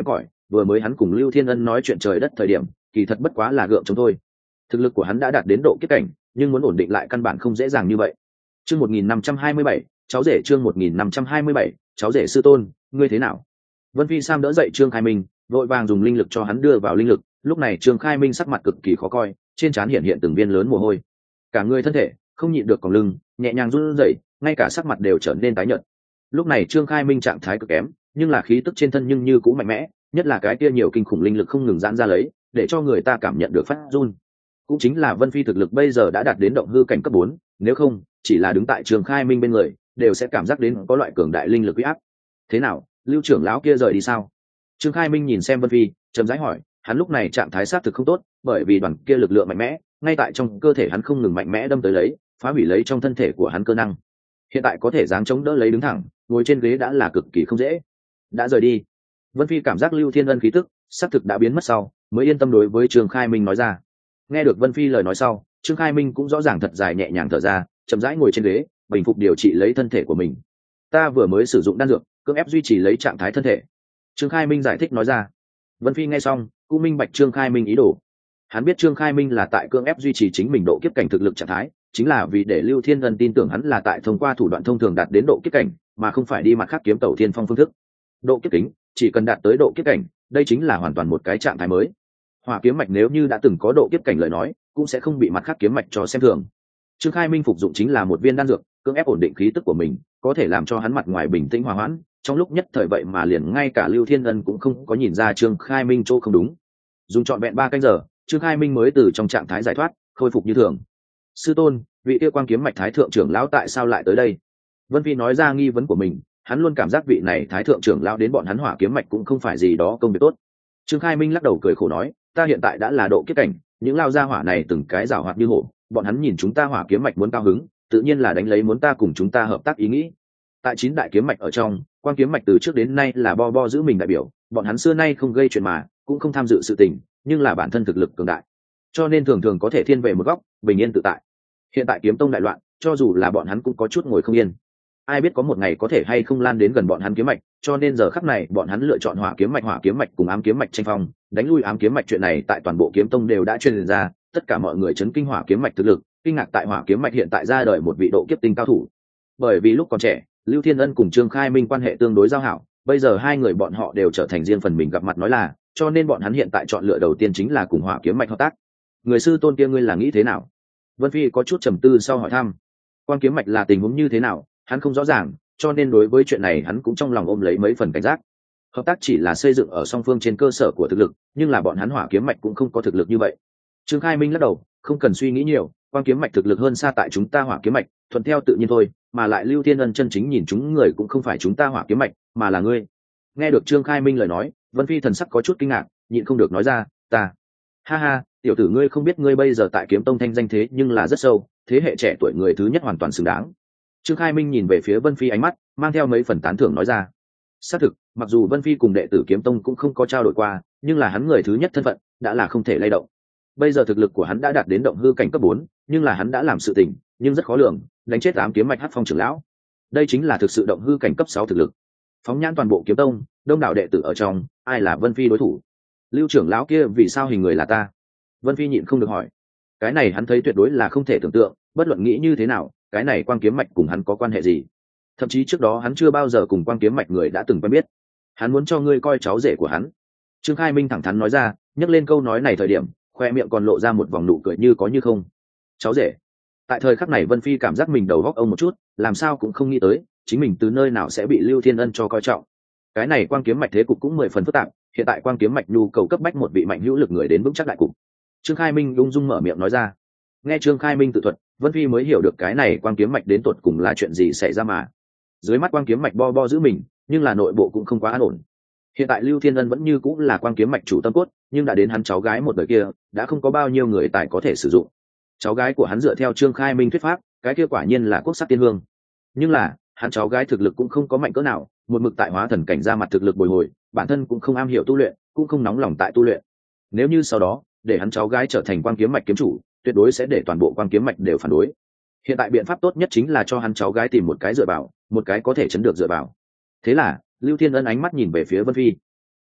vừa mới hắn cùng Lưu Thiên Ân nói chuyện trời đất thời điểm kỳ thật bất quá là gượng chống thôi. Thực lực của hắn đã đạt đến độ kiếp cảnh, nhưng muốn ổn định lại căn bản không dễ dàng như vậy. Chương 1527, cháu rể chương 1527, cháu rể sư tôn, ngươi thế nào? Vân Phi Sam đỡ dậy Trương Khai Minh, vội vàng dùng linh lực cho hắn đưa vào linh lực. Lúc này Trương Khai Minh sắc mặt cực kỳ khó coi, trên trán hiện hiện từng viên lớn mồ hôi, cả người thân thể không nhịn được còng lưng, nhẹ nhàng run rẩy, ngay cả sắc mặt đều trở nên tái nhợt. Lúc này Trương Khai Minh trạng thái cực kém, nhưng là khí tức trên thân nhưng như cũng mạnh mẽ, nhất là cái kia nhiều kinh khủng linh lực không ngừng giãn ra lấy, để cho người ta cảm nhận được phát run. Cũng chính là Vân Phi thực lực bây giờ đã đạt đến động hư cảnh cấp 4, nếu không, chỉ là đứng tại Trương Khai Minh bên người, đều sẽ cảm giác đến có loại cường đại linh lực uy áp. Thế nào, Lưu trưởng lão kia rời đi sao? Trương Khai Minh nhìn xem Vân Phi, chậm rãi hỏi, hắn lúc này trạng thái xác thực không tốt, bởi vì đoàn kia lực lượng mạnh mẽ, ngay tại trong cơ thể hắn không ngừng mạnh mẽ đâm tới lấy, phá hủy lấy trong thân thể của hắn cơ năng. Hiện tại có thể dáng chống đỡ lấy đứng thẳng, ngồi trên ghế đã là cực kỳ không dễ. Đã rời đi. Vân Phi cảm giác Lưu Thiên Ân khí tức xác thực đã biến mất sau, mới yên tâm đối với Trương Khai Minh nói ra. Nghe được Vân Phi lời nói sau, Trương Khai Minh cũng rõ ràng thật dài nhẹ nhàng thở ra, chậm rãi ngồi trên ghế, bình phục điều trị lấy thân thể của mình. Ta vừa mới sử dụng đan dược, cưỡng ép duy trì lấy trạng thái thân thể. Trương Khai Minh giải thích nói ra. Vân Phi nghe xong, cũng minh bạch Trương Khai Minh ý đồ. Hắn biết Trương Khai Minh là tại cưỡng ép duy trì chính mình độ kiếp cảnh thực lực trạng thái, chính là vì để Lưu Thiên Ân tin tưởng hắn là tại thông qua thủ đoạn thông thường đạt đến độ kiếp cảnh, mà không phải đi mặt khác kiếm tẩu thiên phong phương thức. Độ kiếp kính, chỉ cần đạt tới độ kiếp cảnh, đây chính là hoàn toàn một cái trạng thái mới. Hỏa kiếm mạch nếu như đã từng có độ kiếp cảnh lời nói, cũng sẽ không bị mặt khác kiếm mạch cho xem thường. Trương Khai Minh phục dụng chính là một viên đan dược, cưỡng ép ổn định khí tức của mình, có thể làm cho hắn mặt ngoài bình tĩnh hòa hoãn. Trong lúc nhất thời vậy mà liền ngay cả Lưu Thiên Ân cũng không có nhìn ra Trương Khai Minh chỗ không đúng. Dùng trọn vẹn 3 canh giờ, Trương Khai Minh mới từ trong trạng thái giải thoát, khôi phục như thường. Sư tôn, vị kia Quang kiếm mạch thái thượng trưởng lão tại sao lại tới đây? Vân Phi nói ra nghi vấn của mình, hắn luôn cảm giác vị này thái thượng trưởng lão đến bọn hắn hỏa kiếm mạch cũng không phải gì đó công việc tốt. Trương Khai Minh lắc đầu cười khổ nói, ta hiện tại đã là độ kiếp cảnh, những lao gia hỏa này từng cái giảo hoạt như hổ, bọn hắn nhìn chúng ta hỏa kiếm mạch muốn cao hứng, tự nhiên là đánh lấy muốn ta cùng chúng ta hợp tác ý nghĩ. Tại 9 đại kiếm mạch ở trong, Quang kiếm mạch từ trước đến nay là bo giữ mình đại biểu, bọn hắn xưa nay không gây chuyện mà, cũng không tham dự sự tình, nhưng là bản thân thực lực cường đại, cho nên thường thường có thể thiên về một góc, bình yên tự tại. Hiện tại kiếm tông đại loạn, cho dù là bọn hắn cũng có chút ngồi không yên. Ai biết có một ngày có thể hay không lan đến gần bọn hắn kiếm mạch, cho nên giờ khắc này bọn hắn lựa chọn hỏa kiếm mạch cùng ám kiếm mạch tranh phong, đánh lui ám kiếm mạch. Chuyện này tại toàn bộ kiếm tông đều đã truyền ra, tất cả mọi người chấn kinh hỏa kiếm mạch thực lực, kinh ngạc tại hỏa kiếm mạch hiện tại ra đời một vị độ kiếp tinh cao thủ. Bởi vì lúc còn trẻ, Lưu Thiên Ân cùng Trương Khai Minh quan hệ tương đối giao hảo, bây giờ hai người bọn họ đều trở thành riêng phần mình gặp mặt nói là, cho nên bọn hắn hiện tại chọn lựa đầu tiên chính là cùng hỏa kiếm mạch hợp tác. Người sư tôn kia ngươi là nghĩ thế nào? Vân Phi có chút trầm tư sau hỏi thăm. Quang kiếm mạch là tình huống như thế nào, hắn không rõ ràng, cho nên đối với chuyện này hắn cũng trong lòng ôm lấy mấy phần cảnh giác. Hợp tác chỉ là xây dựng ở song phương trên cơ sở của thực lực, nhưng là bọn hắn hỏa kiếm mạch cũng không có thực lực như vậy. Trương Khai Minh lắc đầu, không cần suy nghĩ nhiều, Quang kiếm mạch thực lực hơn xa tại chúng ta hỏa kiếm mạch, thuận theo tự nhiên thôi, mà lại Lưu Thiên Ân chân chính nhìn chúng người cũng không phải chúng ta hỏa kiếm mạch, mà là ngươi. Nghe được Trương Khai Minh lời nói, Vân Phi thần sắc có chút kinh ngạc, nhịn không được nói ra, ta. Ha ha, tiểu tử ngươi không biết ngươi bây giờ tại kiếm tông thanh danh thế nhưng là rất sâu, thế hệ trẻ tuổi người thứ nhất hoàn toàn xứng đáng. Trương Khai Minh nhìn về phía Vân Phi ánh mắt mang theo mấy phần tán thưởng nói ra. Xác thực, mặc dù Vân Phi cùng đệ tử kiếm tông cũng không có trao đổi qua, nhưng là hắn người thứ nhất thân phận đã là không thể lay động. Bây giờ thực lực của hắn đã đạt đến động hư cảnh cấp 4, nhưng là hắn đã làm sự tình, nhưng rất khó lường, đánh chết ám kiếm mạch Hắc Phong trưởng lão. Đây chính là thực sự động hư cảnh cấp 6 thực lực. Phóng nhãn toàn bộ kiếm tông, đông đảo đệ tử ở trong, ai là Vân Phi đối thủ? Lưu trưởng lão kia vì sao hình người là ta? Vân Phi nhịn không được hỏi. Cái này hắn thấy tuyệt đối là không thể tưởng tượng, bất luận nghĩ như thế nào, cái này Quang kiếm mạch cùng hắn có quan hệ gì? Thậm chí trước đó hắn chưa bao giờ cùng Quang kiếm mạch người đã từng quen biết. Hắn muốn cho ngươi coi cháu rể của hắn. Trương Khai Minh thẳng thắn nói ra, nhắc lên câu nói này thời điểm, khoe miệng còn lộ ra một vòng nụ cười như có như không. Cháu rể? Tại thời khắc này Vân Phi cảm giác mình đầu góc ông một chút, làm sao cũng không nghĩ tới, chính mình từ nơi nào sẽ bị Lưu Thiên Ân cho coi trọng. Cái này Quang kiếm mạch thế cục cũng 10 phần phức tạp, hiện tại Quang kiếm mạch nhu cầu cấp bách một vị mạnh hữu lực người đến vững chắc đại cục. Trương Khai Minh ung dung mở miệng nói ra. Nghe Trương Khai Minh tự thuật, Vân Phi mới hiểu được cái này Quang kiếm mạch đến tột cùng là chuyện gì xảy ra mà. Dưới mắt Quang kiếm mạch bo giữ mình, nhưng là nội bộ cũng không quá an ổn. Hiện tại Lưu Thiên Ân vẫn như cũng là Quang kiếm mạch chủ tâm cốt, nhưng đã đến hắn cháu gái một đời kia, đã không có bao nhiêu người tài có thể sử dụng. Cháu gái của hắn dựa theo Trương Khai Minh thuyết pháp, cái kia quả nhiên là quốc sắc tiên hương. Nhưng là, hắn cháu gái thực lực cũng không có mạnh cỡ nào, một mực tại hóa thần cảnh ra mặt thực lực bồi hồi, bản thân cũng không am hiểu tu luyện, cũng không nóng lòng tại tu luyện. Nếu như sau đó, để hắn cháu gái trở thành Quang kiếm mạch kiếm chủ, tuyệt đối sẽ để toàn bộ Quang kiếm mạch đều phản đối. Hiện tại biện pháp tốt nhất chính là cho hắn cháu gái tìm một cái dựa vào, một cái có thể chấn được dựa vào. Thế là, Lưu Thiên Ân ánh mắt nhìn về phía Vân Phi.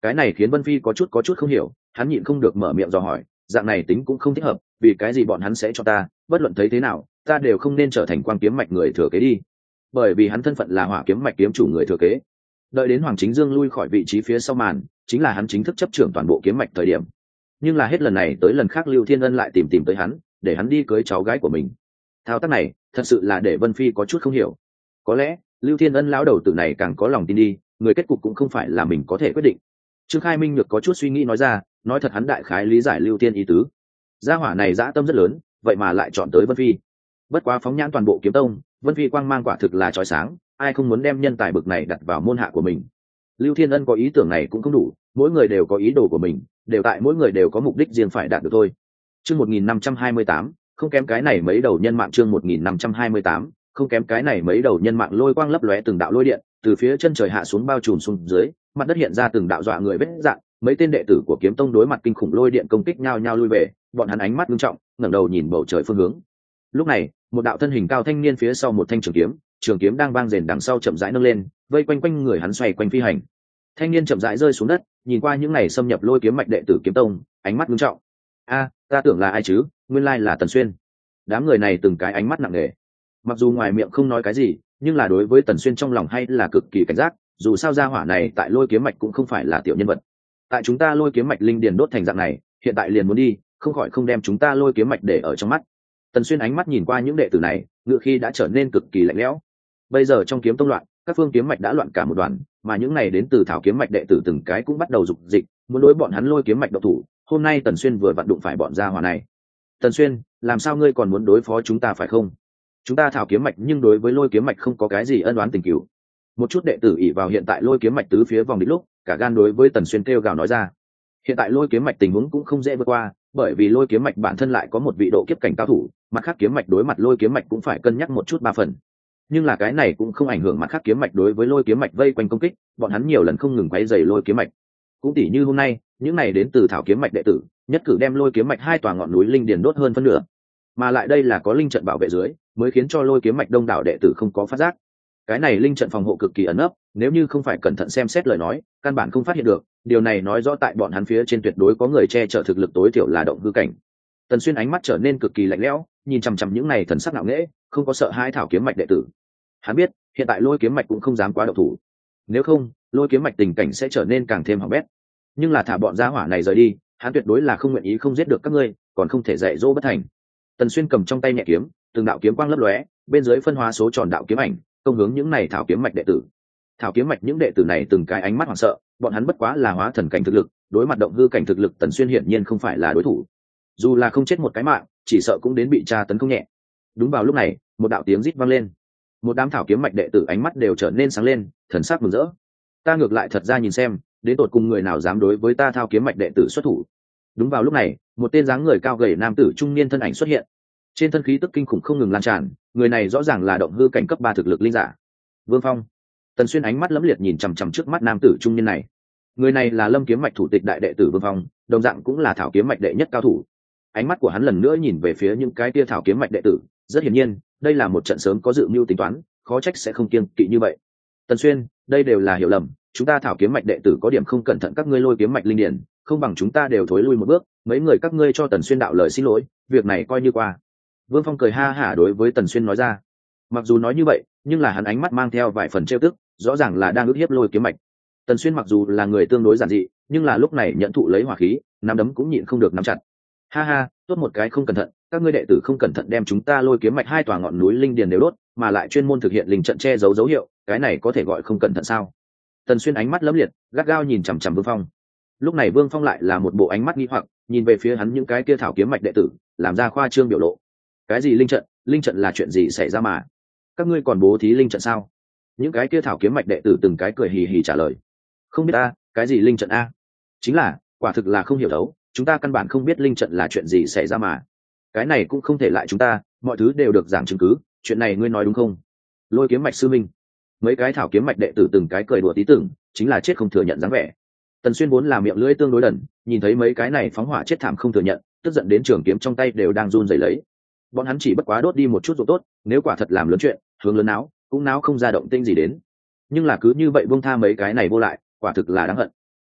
Cái này khiến Vân Phi có chút không hiểu, hắn nhịn không được mở miệng dò hỏi, dạng này tính cũng không thích hợp, vì cái gì bọn hắn sẽ cho ta, bất luận thấy thế nào ta đều không nên trở thành quang kiếm mạch người thừa kế đi, bởi vì hắn thân phận là hỏa kiếm mạch kiếm chủ người thừa kế. Đợi đến Hoàng Chính Dương lui khỏi vị trí phía sau màn, chính là hắn chính thức chấp trưởng toàn bộ kiếm mạch thời điểm. Nhưng là hết lần này tới lần khác Lưu Thiên Ân lại tìm tới hắn, để hắn đi cưới cháu gái của mình. Thao tác này thật sự là để Vân Phi có chút không hiểu. Có lẽ Lưu Thiên Ân lão đầu tử này càng có lòng tin đi, người kết cục cũng không phải là mình có thể quyết định. Trương Khai Minh Nhược có chút suy nghĩ nói ra, nói thật hắn đại khái lý giải Lưu Thiên ý tứ. Gia hỏa này dã tâm rất lớn, vậy mà lại chọn tới Vân Phi. Bất quá phóng nhãn toàn bộ kiếm tông, Vân Phi quang mang quả thực là chói sáng, ai không muốn đem nhân tài bực này đặt vào môn hạ của mình. Lưu Thiên Ân có ý tưởng này cũng không đủ, mỗi người đều có ý đồ của mình, đều tại mỗi người đều có mục đích riêng phải đạt được thôi. Chương 1528, không kém cái này mấy đầu nhân mạng. Chương 1528, không kém cái này mấy đầu nhân mạng. Lôi quang lấp lóe từng đạo lôi điện, từ phía chân trời hạ xuống bao trùm xuống dưới, mặt đất hiện ra từng đạo dọa người vết rạn, mấy tên đệ tử của kiếm tông đối mặt kinh khủng lôi điện công kích nhao nhao lui về, bọn hắn ánh mắt nghiêm trọng, ngẩng đầu nhìn bầu trời phương hướng. Lúc này, một đạo thân hình cao thanh niên phía sau một thanh trường kiếm đang vang rền đằng sau chậm rãi nâng lên, vây quanh quanh người hắn xoay quanh phi hành. Thanh niên chậm rãi rơi xuống đất, nhìn qua những này xâm nhập lôi kiếm mạch đệ tử kiếm tông, ánh mắt nghiêm trọng. A, ta tưởng là ai chứ, nguyên lai là Tần Xuyên. Đám người này từng cái ánh mắt nặng nề. Mặc dù ngoài miệng không nói cái gì, nhưng là đối với Tần Xuyên trong lòng hay là cực kỳ cảnh giác, dù sao gia hỏa này tại lôi kiếm mạch cũng không phải là tiểu nhân vật. Tại chúng ta lôi kiếm mạch linh điền đốt thành dạng này, hiện tại liền muốn đi, không khỏi không đem chúng ta lôi kiếm mạch để ở trong mắt. Tần Xuyên ánh mắt nhìn qua những đệ tử này, ngựa khi đã trở nên cực kỳ lạnh lẽo. Bây giờ trong kiếm tông loạn, các phương kiếm mạch đã loạn cả một đoàn, mà những này đến từ thảo kiếm mạch đệ tử từng cái cũng bắt đầu dục dịch, muốn đối bọn hắn lôi kiếm mạch độc thủ. Hôm nay Tần Xuyên vừa vặn đụng phải bọn gia hỏa này. Tần Xuyên, làm sao ngươi còn muốn đối phó chúng ta phải không? Chúng ta thảo kiếm mạch nhưng đối với lôi kiếm mạch không có cái gì ân oán tình cửu. Một chút đệ tử ỷ vào hiện tại lôi kiếm mạch tứ phía vòng địch lúc, cả gan đối với Tần Xuyên kêu gào nói ra. Hiện tại lôi kiếm mạch tình huống cũng không dễ vượt qua, bởi vì lôi kiếm mạch bản thân lại có một vị độ kiếp cảnh cao thủ, mặt khác kiếm mạch đối mặt lôi kiếm mạch cũng phải cân nhắc một chút ba phần. Nhưng là cái này cũng không ảnh hưởng mặt khác kiếm mạch đối với lôi kiếm mạch vây quanh công kích, bọn hắn nhiều lần không ngừng quấy rầy lôi kiếm mạch. Cũng tỉ như hôm nay, những này đến từ thảo kiếm mạch đệ tử, nhất cử đem lôi kiếm mạch hai tòa ngọn núi linh điền đốt hơn phân nửa. Mà lại đây là có linh trận bảo vệ dưới, mới khiến cho lôi kiếm mạch đông đảo đệ tử không có phát giác. Cái này linh trận phòng hộ cực kỳ ẩn nấp, nếu như không phải cẩn thận xem xét lời nói, căn bản không phát hiện được. Điều này nói rõ tại bọn hắn phía trên tuyệt đối có người che chở thực lực tối thiểu là động hư cảnh. Tần Xuyên ánh mắt trở nên cực kỳ lạnh lẽo, nhìn chằm chằm những này thần sắc ngạo nghễ, không có sợ hai thảo kiếm mạch đệ tử. Hắn biết, hiện tại lôi kiếm mạch cũng không dám quá độc thủ. Nếu không, lôi kiếm mạch tình cảnh sẽ trở nên càng thêm hỏng bét. Nhưng là thả bọn gia hỏa này rời đi, hắn tuyệt đối là không nguyện ý không giết được các ngươi, còn không thể dạy dỗ bất thành. Tần Xuyên cầm trong tay nhẹ kiếm, từng đạo kiếm quang lấp lóe, bên dưới phân hóa số tròn đạo kiếm ảnh, công hướng những này thảo kiếm mạch đệ tử. Thảo kiếm mạch những đệ tử này từng cái ánh mắt hoảng sợ, bọn hắn bất quá là hóa thần cảnh thực lực, đối mặt động hư cảnh thực lực Tần Xuyên hiển nhiên không phải là đối thủ. Dù là không chết một cái mạng, chỉ sợ cũng đến bị tra tấn không nhẹ. Đúng vào lúc này, một đạo tiếng rít vang lên. Một đám thảo kiếm mạch đệ tử ánh mắt đều trở nên sáng lên, thần sắc mừng rỡ. Ta ngược lại thật ra nhìn xem, đến tột cùng người nào dám đối với ta thảo kiếm mạch đệ tử xuất thủ. Đúng vào lúc này, một tên dáng người cao gầy nam tử trung niên thân ảnh xuất hiện. Trên thân khí tức kinh khủng không ngừng lan tràn, người này rõ ràng là động hư cảnh cấp 3 thực lực linh giả. Vương Phong. Tần Xuyên ánh mắt lẫm liệt nhìn chằm chằm trước mắt nam tử trung niên này. Người này là Lâm kiếm mạch thủ tịch đại đệ tử Vương Phong, đồng dạng cũng là thảo kiếm mạch đệ nhất cao thủ. Ánh mắt của hắn lần nữa nhìn về phía những cái tia thảo kiếm mạch đệ tử, rất hiển nhiên, đây là một trận sớm có dự mưu tính toán, khó trách sẽ không kiêng kỵ như vậy. Tần Xuyên, đây đều là hiểu lầm, chúng ta thảo kiếm mạch đệ tử có điểm không cẩn thận các ngươi lôi kiếm mạch linh điển, không bằng chúng ta đều thối lui một bước, mấy người các ngươi cho Tần Xuyên đạo lời xin lỗi, việc này coi như qua. Vương Phong cười ha hả đối với Tần Xuyên nói ra. Mặc dù nói như vậy, nhưng là hắn ánh mắt mang theo vài phần trêu tức, rõ ràng là đang ức hiếp lôi kiếm mạch. Tần Xuyên mặc dù là người tương đối giản dị, nhưng là lúc này nhận thụ lấy hỏa khí, nắm đấm cũng nhịn không được nắm chặt. Ha ha, tốt một cái không cẩn thận, các ngươi đệ tử không cẩn thận đem chúng ta lôi kiếm mạch hai tòa ngọn núi linh điền đều đốt, mà lại chuyên môn thực hiện linh trận che giấu dấu hiệu, cái này có thể gọi không cẩn thận sao? Tần Xuyên ánh mắt lấm liệt, gắt gao nhìn chằm chằm Vương Phong. Lúc này Vương Phong lại là một bộ ánh mắt nghi hoặc, nhìn về phía hắn những cái kia thảo kiếm mạch đệ tử, làm ra khoa trương biểu lộ. Cái gì linh trận? Linh trận là chuyện gì xảy ra mà? Các ngươi còn bố thí linh trận sao? Những cái kia thảo kiếm mạch đệ tử từng cái cười hì hì trả lời. Không biết a, cái gì linh trận a? Chính là, quả thực là không hiểu đấu, chúng ta căn bản không biết linh trận là chuyện gì xảy ra mà. Cái này cũng không thể lại chúng ta, mọi thứ đều được giảng chứng cứ, chuyện này ngươi nói đúng không? Lôi kiếm mạch sư minh. Mấy cái thảo kiếm mạch đệ tử từng cái cười đùa tí tưởng, chính là chết không thừa nhận dáng vẻ. Tần Xuyên vốn là miệng lưỡi tương đối đần, nhìn thấy mấy cái này phóng hỏa chết thảm không thừa nhận, tức giận đến trường kiếm trong tay đều đang run rẩy lấy. Bọn hắn chỉ bất quá đốt đi một chút dụng tốt, nếu quả thật làm lớn chuyện, hướng lớn náo, cũng náo không ra động tĩnh gì đến. Nhưng là cứ như vậy buông tha mấy cái này vô lại, quả thực là đáng hận.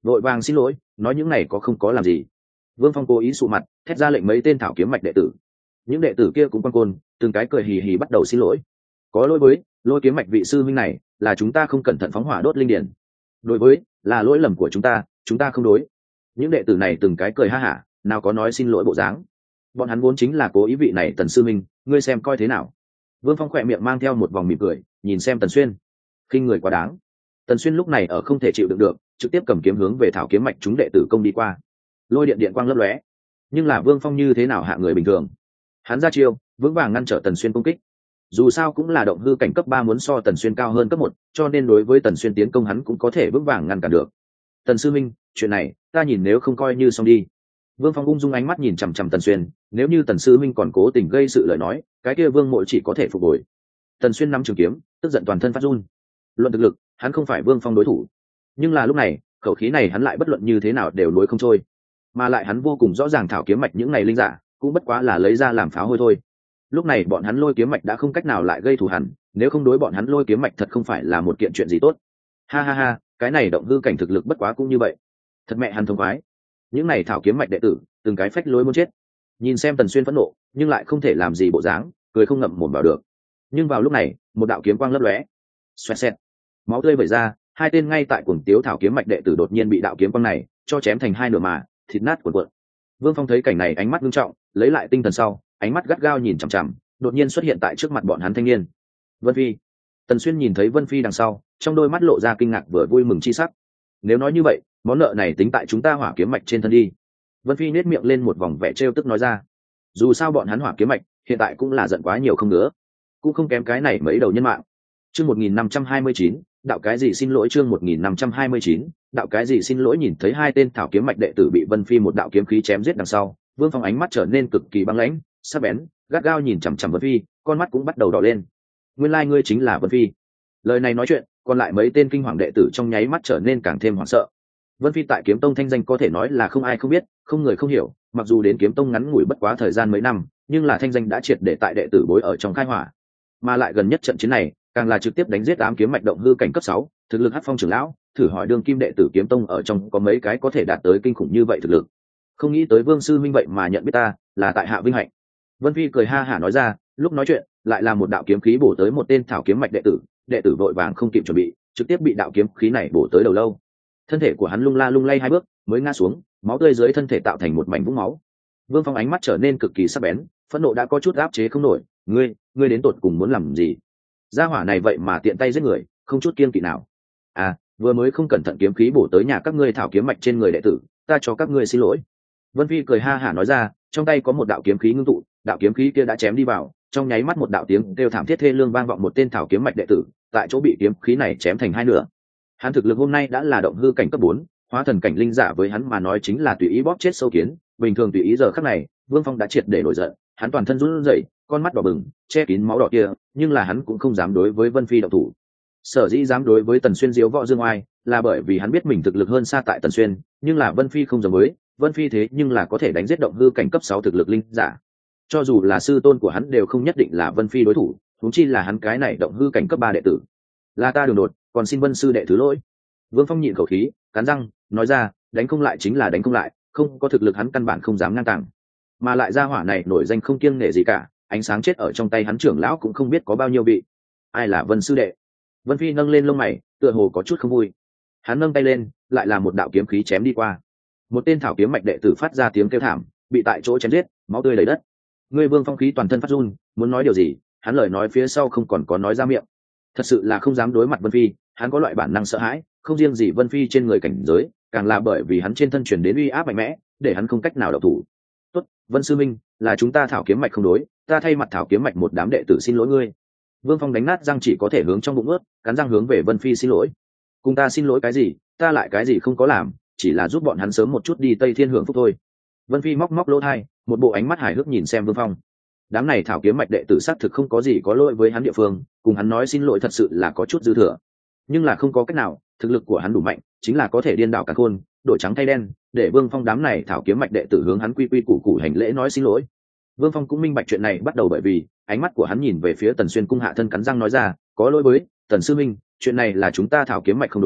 vội vàng xin lỗi nói những này có không có làm gì. Vương Phong cố ý sụ mặt thét ra lệnh mấy tên thảo kiếm mạch đệ tử. Những đệ tử kia cũng quan côn từng cái cười hì hì bắt đầu xin lỗi. Có lỗi với lôi kiếm mạch vị sư huynh này, là chúng ta không cẩn thận phóng hỏa đốt linh điển. Đối với là lỗi lầm của chúng ta không đối. Những đệ tử này từng cái cười ha hả, nào có nói xin lỗi bộ dáng. Bọn hắn vốn chính là cố ý vị này Tần sư huynh, ngươi xem coi thế nào. Vương Phong khỏe miệng mang theo một vòng mỉm cười nhìn xem Tần Xuyên. Khinh người quá đáng. Tần Xuyên lúc này ở không thể chịu đựng được, trực tiếp cầm kiếm hướng về thảo kiếm mạch chúng đệ tử công đi qua. Lôi điện điện quang lấp lóe, nhưng là Vương Phong như thế nào hạ người bình thường. Hắn ra chiêu vững vàng ngăn trở Tần Xuyên công kích. Dù sao cũng là động hư cảnh cấp 3 muốn so Tần Xuyên cao hơn cấp 1, cho nên đối với Tần Xuyên tiến công hắn cũng có thể vững vàng ngăn cản được. Tần sư minh, chuyện này ta nhìn nếu không coi như xong đi. Vương Phong ung dung ánh mắt nhìn chằm chằm Tần Xuyên, nếu như Tần sư minh còn cố tình gây sự lời nói, cái kia Vương Mộ chỉ có thể phục hồi. Tần Xuyên nắm trường kiếm, tức giận toàn thân phát run. Luận thực lực, hắn không phải Vương Phong đối thủ, nhưng là lúc này, khẩu khí này hắn lại bất luận như thế nào đều nuốt không trôi. Mà lại hắn vô cùng rõ ràng thảo kiếm mạch những này linh giả, cũng bất quá là lấy ra làm pháo hôi thôi. Lúc này bọn hắn lôi kiếm mạch đã không cách nào lại gây thù hằn, nếu không đối bọn hắn lôi kiếm mạch thật không phải là một kiện chuyện gì tốt. Ha ha ha, cái này động hư cảnh thực lực bất quá cũng như vậy. Thật mẹ hắn thông khoái. Những này thảo kiếm mạch đệ tử, từng cái phách lối muốn chết. Nhìn xem Tần Xuyên phẫn nộ, nhưng lại không thể làm gì bộ dáng, cười không ngậm mồm vào được. Nhưng vào lúc này, một đạo kiếm quang lấp lóe, xoẹt xẹt, máu tươi vẩy ra, hai tên ngay tại cuồng tiếu thảo kiếm mạch đệ tử đột nhiên bị đạo kiếm quang này cho chém thành hai nửa mà thịt nát cuộn cuộn. Vương Phong thấy cảnh này ánh mắt nghiêm trọng, lấy lại tinh thần sau, ánh mắt gắt gao nhìn chằm chằm, đột nhiên xuất hiện tại trước mặt bọn hắn thanh niên. Vân Phi. Tần Xuyên nhìn thấy Vân Phi đằng sau, trong đôi mắt lộ ra kinh ngạc vừa vui mừng chi sắc. Nếu nói như vậy, món nợ này tính tại chúng ta hỏa kiếm mạch trên thân đi. Vân Phi nét miệng lên một vòng vẻ trêu tức nói ra. Dù sao bọn hắn hỏa kiếm mạch hiện tại cũng là giận quá nhiều không nữa, cũng không kém cái này mấy đầu nhân mạng. Chương 1529, đạo cái gì xin lỗi. Chương 1529, đạo cái gì xin lỗi. Nhìn thấy hai tên thảo kiếm mạch đệ tử bị Vân Phi một đạo kiếm khí chém giết đằng sau, Vương Phong ánh mắt trở nên cực kỳ băng lãnh, sắc bén, gắt gao nhìn chằm chằm Vân Phi, con mắt cũng bắt đầu đỏ lên. Nguyên lai ngươi chính là Vân Phi. Lời này nói chuyện, còn lại mấy tên kinh hoàng đệ tử trong nháy mắt trở nên càng thêm hoảng sợ. Vân Phi tại Kiếm Tông thanh danh có thể nói là không ai không biết, không người không hiểu, mặc dù đến Kiếm Tông ngắn ngủi bất quá thời gian mấy năm, nhưng là thanh danh đã triệt để tại đệ tử bối ở trong khai hỏa. Mà lại gần nhất trận chiến này, càng là trực tiếp đánh giết 8 kiếm mạch động hư cảnh cấp 6, thực lực Hắc Phong trưởng lão, thử hỏi đương kim đệ tử Kiếm Tông ở trong có mấy cái có thể đạt tới kinh khủng như vậy thực lực. Không nghĩ tới Vương sư minh vậy mà nhận biết ta, là tại hạ vinh hạnh. Vân Phi cười ha hả nói ra, lúc nói chuyện, lại là một đạo kiếm khí bổ tới một tên thảo kiếm mạch đệ tử vội vàng không kịp chuẩn bị, trực tiếp bị đạo kiếm khí này bổ tới đầu lâu. Thân thể của hắn lung la lung lay hai bước, mới ngã xuống, máu tươi dưới thân thể tạo thành một mảnh vũng máu. Vương Phong ánh mắt trở nên cực kỳ sắc bén, phẫn nộ đã có chút áp chế không nổi, ngươi đến tột cùng muốn làm gì? Gia hỏa này vậy mà tiện tay giết người, không chút kiêng kỵ nào. À, vừa mới không cẩn thận kiếm khí bổ tới nhà các ngươi thảo kiếm mạch trên người đệ tử, ta cho các ngươi xin lỗi. Vân Phi cười ha hả nói ra, trong tay có một đạo kiếm khí ngưng tụ, đạo kiếm khí kia đã chém đi vào, trong nháy mắt một đạo tiếng kêu thảm thiết thê lương vang vọng một tên thảo kiếm mạch đệ tử, tại chỗ bị kiếm khí này chém thành hai nửa. Hắn thực lực hôm nay đã là động hư cảnh cấp 4, hóa thần cảnh linh giả với hắn mà nói chính là tùy ý bóp chết sâu kiến, bình thường tùy ý giờ khắc này, Vương Phong đã triệt để nổi giận, hắn toàn thân run rẩy, con mắt đỏ bừng, che kín máu đỏ kia, nhưng là hắn cũng không dám đối với Vân Phi động thủ. Sở dĩ dám đối với Tần Xuyên diếu võ dương oai, là bởi vì hắn biết mình thực lực hơn xa tại Tần Xuyên, nhưng là Vân Phi không giống với, Vân Phi thế nhưng là có thể đánh giết động hư cảnh cấp 6 thực lực linh giả. Cho dù là sư tôn của hắn đều không nhất định là Vân Phi đối thủ, huống chi là hắn cái này động hư cảnh cấp 3 đệ tử. Là ta đường đột, còn xin Vân sư đệ thứ lỗi. Vương Phong nhịn khẩu khí, cắn răng, nói ra, đánh không lại chính là đánh không lại, không có thực lực hắn căn bản không dám ngăn cản. Mà lại gia hỏa này nổi danh không kiêng nể gì cả, ánh sáng chết ở trong tay hắn trưởng lão cũng không biết có bao nhiêu vị. Ai là Vân sư đệ? Vân Phi nâng lên lông mày, tựa hồ có chút không vui. Hắn nâng tay lên, lại là một đạo kiếm khí chém đi qua. Một tên thảo kiếm mạch đệ tử phát ra tiếng kêu thảm, bị tại chỗ chém giết, máu tươi đầy đất. Ngươi Vương Phong khí toàn thân phát run, muốn nói điều gì, hắn lời nói phía sau không còn có nói ra miệng. Thật sự là không dám đối mặt Vân Phi, hắn có loại bản năng sợ hãi, không riêng gì Vân Phi trên người cảnh giới, càng là bởi vì hắn trên thân truyền đến uy áp mạnh mẽ, để hắn không cách nào động thủ. Tốt, Vân sư minh, là chúng ta thảo kiếm mạch không đối, ta thay mặt thảo kiếm mạch một đám đệ tử xin lỗi ngươi. Vương Phong đánh nát răng chỉ có thể hướng trong bụng ướt, cắn răng hướng về Vân Phi xin lỗi. Cùng ta xin lỗi cái gì, ta lại cái gì không có làm, chỉ là giúp bọn hắn sớm một chút đi Tây Thiên hưởng phúc thôi. Vân Phi móc móc lỗ tai, một bộ ánh mắt hài hước nhìn xem Vương Phong. Đám này thảo kiếm mạch đệ tử xác thực không có gì có lỗi với hắn địa phương, cùng hắn nói xin lỗi thật sự là có chút dư thừa. Nhưng là không có cách nào, thực lực của hắn đủ mạnh, chính là có thể điên đảo cả khôn, đổi trắng thay đen, để Vương Phong đám này thảo kiếm mạch đệ tử hướng hắn quy quy củ củ hành lễ nói xin lỗi. Vương Phong cũng minh bạch chuyện này bắt đầu bởi vì ánh mắt của hắn nhìn về phía Tần Xuyên cung hạ thân cắn răng nói ra, có lỗi với Tần sư minh, chuyện này là chúng ta thảo kiếm mạch không đối,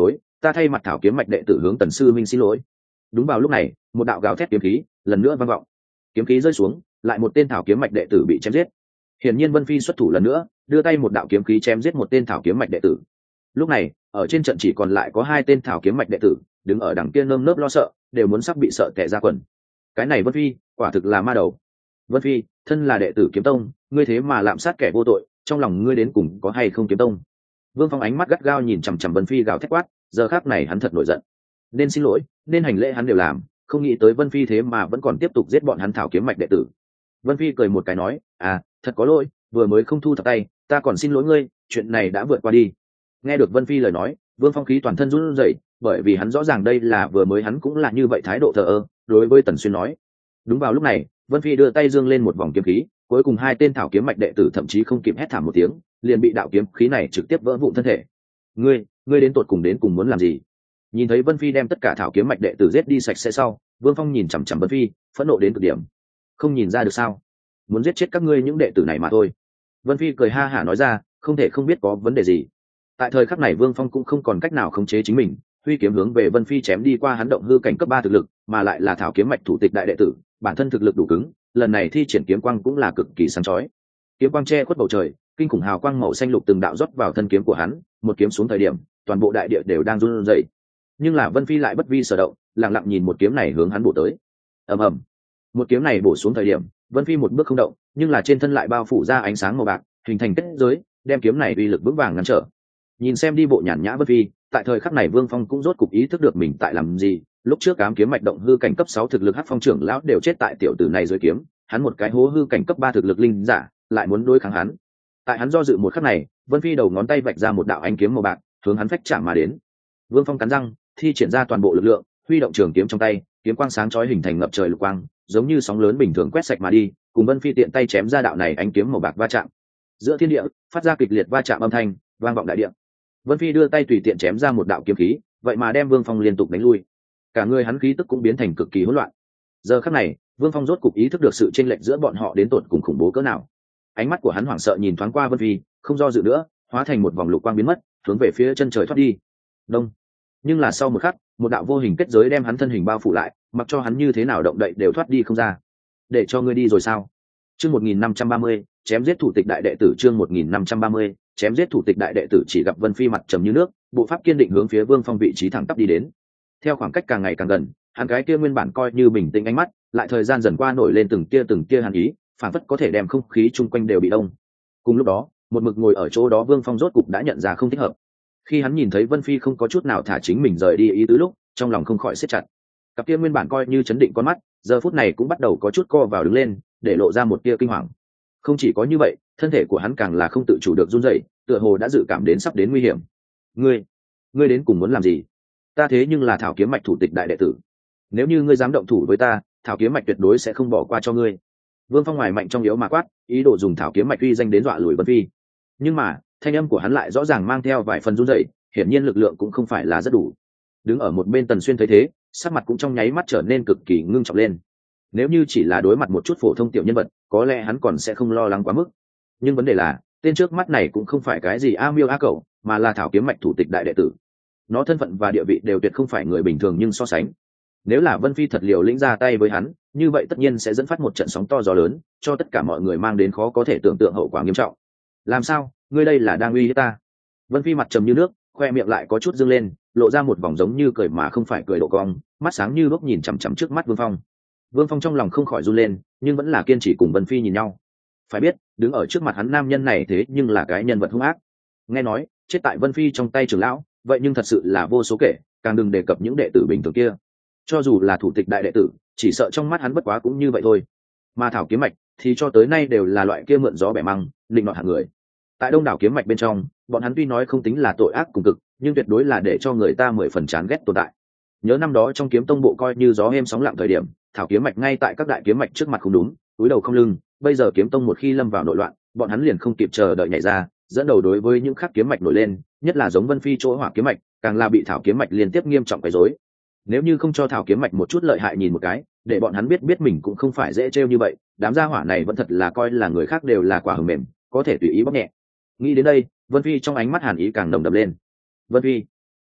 ta thay mặt thảo kiếm mạch đệ tử hướng Tần sư minh xin lỗi. Đúng vào lúc này, một đạo gào thét kiếm khí lần nữa vang vọng, kiếm khí rơi xuống, lại một tên thảo kiếm mạch đệ tử bị chém giết. Hiển nhiên Vân Phi xuất thủ lần nữa, đưa tay một đạo kiếm khí chém giết một tên thảo kiếm mạch đệ tử. Lúc này, ở trên trận chỉ còn lại có 2 tên thảo kiếm mạch đệ tử, đứng ở đằng kia nơm nớp lo sợ, đều muốn sắp bị sợ tè ra quần. Cái này Vân Phi, quả thực là ma đầu. Vân Phi, thân là đệ tử kiếm tông, ngươi thế mà lạm sát kẻ vô tội, trong lòng ngươi đến cùng có hay không kiếm tông? Vương Phong ánh mắt gắt gao nhìn chằm chằm Vân Phi gào thét quát, giờ khắc này hắn thật nổi giận. Nên xin lỗi, nên hành lễ hắn đều làm, không nghĩ tới Vân Phi thế mà vẫn còn tiếp tục giết bọn hắn thảo kiếm mạch đệ tử. Vân Phi cười một cái nói, thật có lỗi, vừa mới không thu thập tay, ta còn xin lỗi ngươi, chuyện này đã vượt qua đi. Nghe được Vân Phi lời nói, Vương Phong khí toàn thân run rẩy, bởi vì hắn rõ ràng đây là vừa mới hắn cũng là như vậy thái độ thờ ơ đối với Tần Xuyên nói. Đúng vào lúc này, Vân Phi đưa tay dương lên một vòng kiếm khí, cuối cùng 2 tên thảo kiếm mạch đệ tử thậm chí không kịp hét thảm một tiếng, liền bị đạo kiếm khí này trực tiếp vỡ vụn thân thể. Ngươi đến tụt cùng muốn làm gì? Nhìn thấy Vân Phi đem tất cả thảo kiếm mạch đệ tử giết đi sạch sẽ sau, Vương Phong nhìn chằm chằm Vân Phi, phẫn nộ đến cực điểm. Không nhìn ra được sao? Muốn giết chết các ngươi những đệ tử này mà thôi. Vân Phi cười ha hả nói ra, không thể không biết có vấn đề gì. Tại thời khắc này Vương Phong cũng không còn cách nào khống chế chính mình, huy kiếm hướng về Vân Phi chém đi qua. Hắn động hư cảnh cấp 3 thực lực, mà lại là thảo kiếm mạch thủ tịch đại đệ tử, bản thân thực lực đủ cứng, lần này thi triển kiếm quang cũng là cực kỳ sáng chói. Kiếm quang che khuất bầu trời, kinh khủng hào quang màu xanh lục từng đạo rót vào thân kiếm của hắn, một kiếm xuống thời điểm, toàn bộ đại địa đều đang run rẩy. Nhưng là Vân Phi lại bất vi sở động, lặng lặng nhìn một kiếm này hướng hắn bổ tới. Ầm ầm. Một kiếm này bổ xuống thời điểm, Vân Phi một bước không động, nhưng là trên thân lại bao phủ ra ánh sáng màu bạc, hình thành kết giới, đem kiếm này uy lực vững vàng ngăn trở. Nhìn xem đi bộ nhàn nhã Vân Phi, tại thời khắc này Vương Phong cũng rốt cục ý thức được mình tại làm gì. Lúc trước ám kiếm mạch động hư cảnh cấp 6 thực lực Hắc Phong trưởng lão đều chết tại tiểu tử này dưới kiếm, hắn một cái hố hư cảnh cấp 3 thực lực linh giả, lại muốn đối kháng hắn. Tại hắn do dự một khắc này, Vân Phi đầu ngón tay vạch ra một đạo ánh kiếm màu bạc, hướng hắn phách chạm mà đến. Vương Phong cắn răng, thi triển ra toàn bộ lực lượng, huy động trường kiếm trong tay, kiếm quang sáng chói hình thành ngập trời lục quang, giống như sóng lớn bình thường quét sạch mà đi, cùng Vân Phi tiện tay chém ra đạo này ánh kiếm màu bạc va chạm. Giữa thiên địa phát ra kịch liệt va chạm âm thanh, vang vọng đại địa. Vân Phi đưa tay tùy tiện chém ra một đạo kiếm khí, vậy mà đem Vương Phong liên tục đánh lui. Cả người hắn khí tức cũng biến thành cực kỳ hỗn loạn. Giờ khắc này, Vương Phong rốt cục ý thức được sự chênh lệch giữa bọn họ đến tột cùng khủng bố cỡ nào. Ánh mắt của hắn hoảng sợ nhìn thoáng qua Vân Phi, không do dự nữa, hóa thành một vòng lục quang biến mất, hướng về phía chân trời thoát đi. Đông. Nhưng là sau một khắc, một đạo vô hình kết giới đem hắn thân hình bao phủ lại, mặc cho hắn như thế nào động đậy đều thoát đi không ra. Để cho ngươi đi rồi sao? Chương 1530, chém giết thủ tịch đại đệ tử. Chương 1530, chém giết thủ tịch đại đệ tử. Chỉ gặp Vân Phi mặt trầm như nước, bộ pháp kiên định hướng phía Vương Phong vị trí thẳng tắp đi đến. Theo khoảng cách càng ngày càng gần, hắn cái kia nguyên bản coi như bình tĩnh ánh mắt, lại thời gian dần qua nổi lên từng tia hàn ý, phản phất có thể đem không khí chung quanh đều bị đông. Cùng lúc đó, một mực ngồi ở chỗ đó Vương Phong rốt cục đã nhận ra không thích hợp. Khi hắn nhìn thấy Vân Phi không có chút nào thả chính mình rời đi ý tứ lúc, trong lòng không khỏi siết chặt. Cặp kia nguyên bản coi như chấn định con mắt, giờ phút này cũng bắt đầu có chút co vào đứng lên, để lộ ra một tia kinh hoàng. Không chỉ có như vậy, thân thể của hắn càng là không tự chủ được run rẩy, tựa hồ đã dự cảm đến sắp đến nguy hiểm. Ngươi đến cùng muốn làm gì? Ta thế nhưng là Thảo kiếm mạch thủ tịch đại đệ tử. Nếu như ngươi dám động thủ với ta, Thảo kiếm mạch tuyệt đối sẽ không bỏ qua cho ngươi. Vương Phong ngoài mạnh trong yếu mà quát, ý đồ dùng Thảo kiếm mạch uy danh đến dọa lùi Vân Phi. Nhưng mà, thanh âm của hắn lại rõ ràng mang theo vài phần run rẩy, hiển nhiên lực lượng cũng không phải là rất đủ. Đứng ở một bên Tần Xuyên thấy thế, sắc mặt cũng trong nháy mắt trở nên cực kỳ ngưng trọng lên. Nếu như chỉ là đối mặt một chút phổ thông tiểu nhân vật, có lẽ hắn còn sẽ không lo lắng quá mức. Nhưng vấn đề là, tên trước mắt này cũng không phải cái gì a miêu a cẩu, mà là Thảo kiếm mạch thủ tịch đại đệ tử. Nó thân phận và địa vị đều tuyệt không phải người bình thường, nhưng so sánh, nếu là Vân Phi thật liều lĩnh ra tay với hắn, như vậy tất nhiên sẽ dẫn phát một trận sóng to gió lớn, cho tất cả mọi người mang đến khó có thể tưởng tượng hậu quả nghiêm trọng. Làm sao, ngươi đây là đang uy hiếp ta? Vân Phi mặt trầm như nước, khoe miệng lại có chút dương lên, lộ ra một vòng giống như cười mà không phải cười độ cong, mắt sáng như lúc nhìn chằm chằm trước mắt Vương Phong. Vương Phong trong lòng không khỏi run lên, nhưng vẫn là kiên trì cùng Vân Phi nhìn nhau. Phải biết, đứng ở trước mặt hắn nam nhân này thế nhưng là cái nhân vật hung ác. Nghe nói, chết tại Vân Phi trong tay trưởng lão, vậy nhưng thật sự là vô số kể, càng đừng đề cập những đệ tử bình thường kia. Cho dù là thủ tịch đại đệ tử, chỉ sợ trong mắt hắn bất quá cũng như vậy thôi. Mà Thảo kiếm mạch thì cho tới nay đều là loại kia mượn gió bẻ măng, định nọt hạng người. Tại Đông đảo kiếm mạch bên trong, bọn hắn tuy nói không tính là tội ác cùng cực, nhưng tuyệt đối là để cho người ta 10 phần chán ghét tồn tại. Nhớ năm đó trong kiếm tông bộ coi như gió êm sóng lặng thời điểm, Thảo kiếm mạch ngay tại các đại kiếm mạch trước mặt không đúng, cúi đầu không lưng. Bây giờ kiếm tông một khi lâm vào nội loạn, bọn hắn liền không kịp chờ đợi nhảy ra, dẫn đầu đối với những khác kiếm mạch nổi lên, nhất là giống Vân Phi chỗ Hỏa kiếm mạch, càng là bị Thảo kiếm mạch liên tiếp nghiêm trọng quấy rối. Nếu như không cho Thảo kiếm mạch một chút lợi hại nhìn một cái, để bọn hắn biết mình cũng không phải dễ trêu như vậy, đám gia hỏa này vẫn thật là coi là người khác đều là quả hờ mềm, có thể tùy ý bóc nhẹ. Nghĩ đến đây, Vân Phi trong ánh mắt hàn ý càng nồng đậm lên. Vân Phi,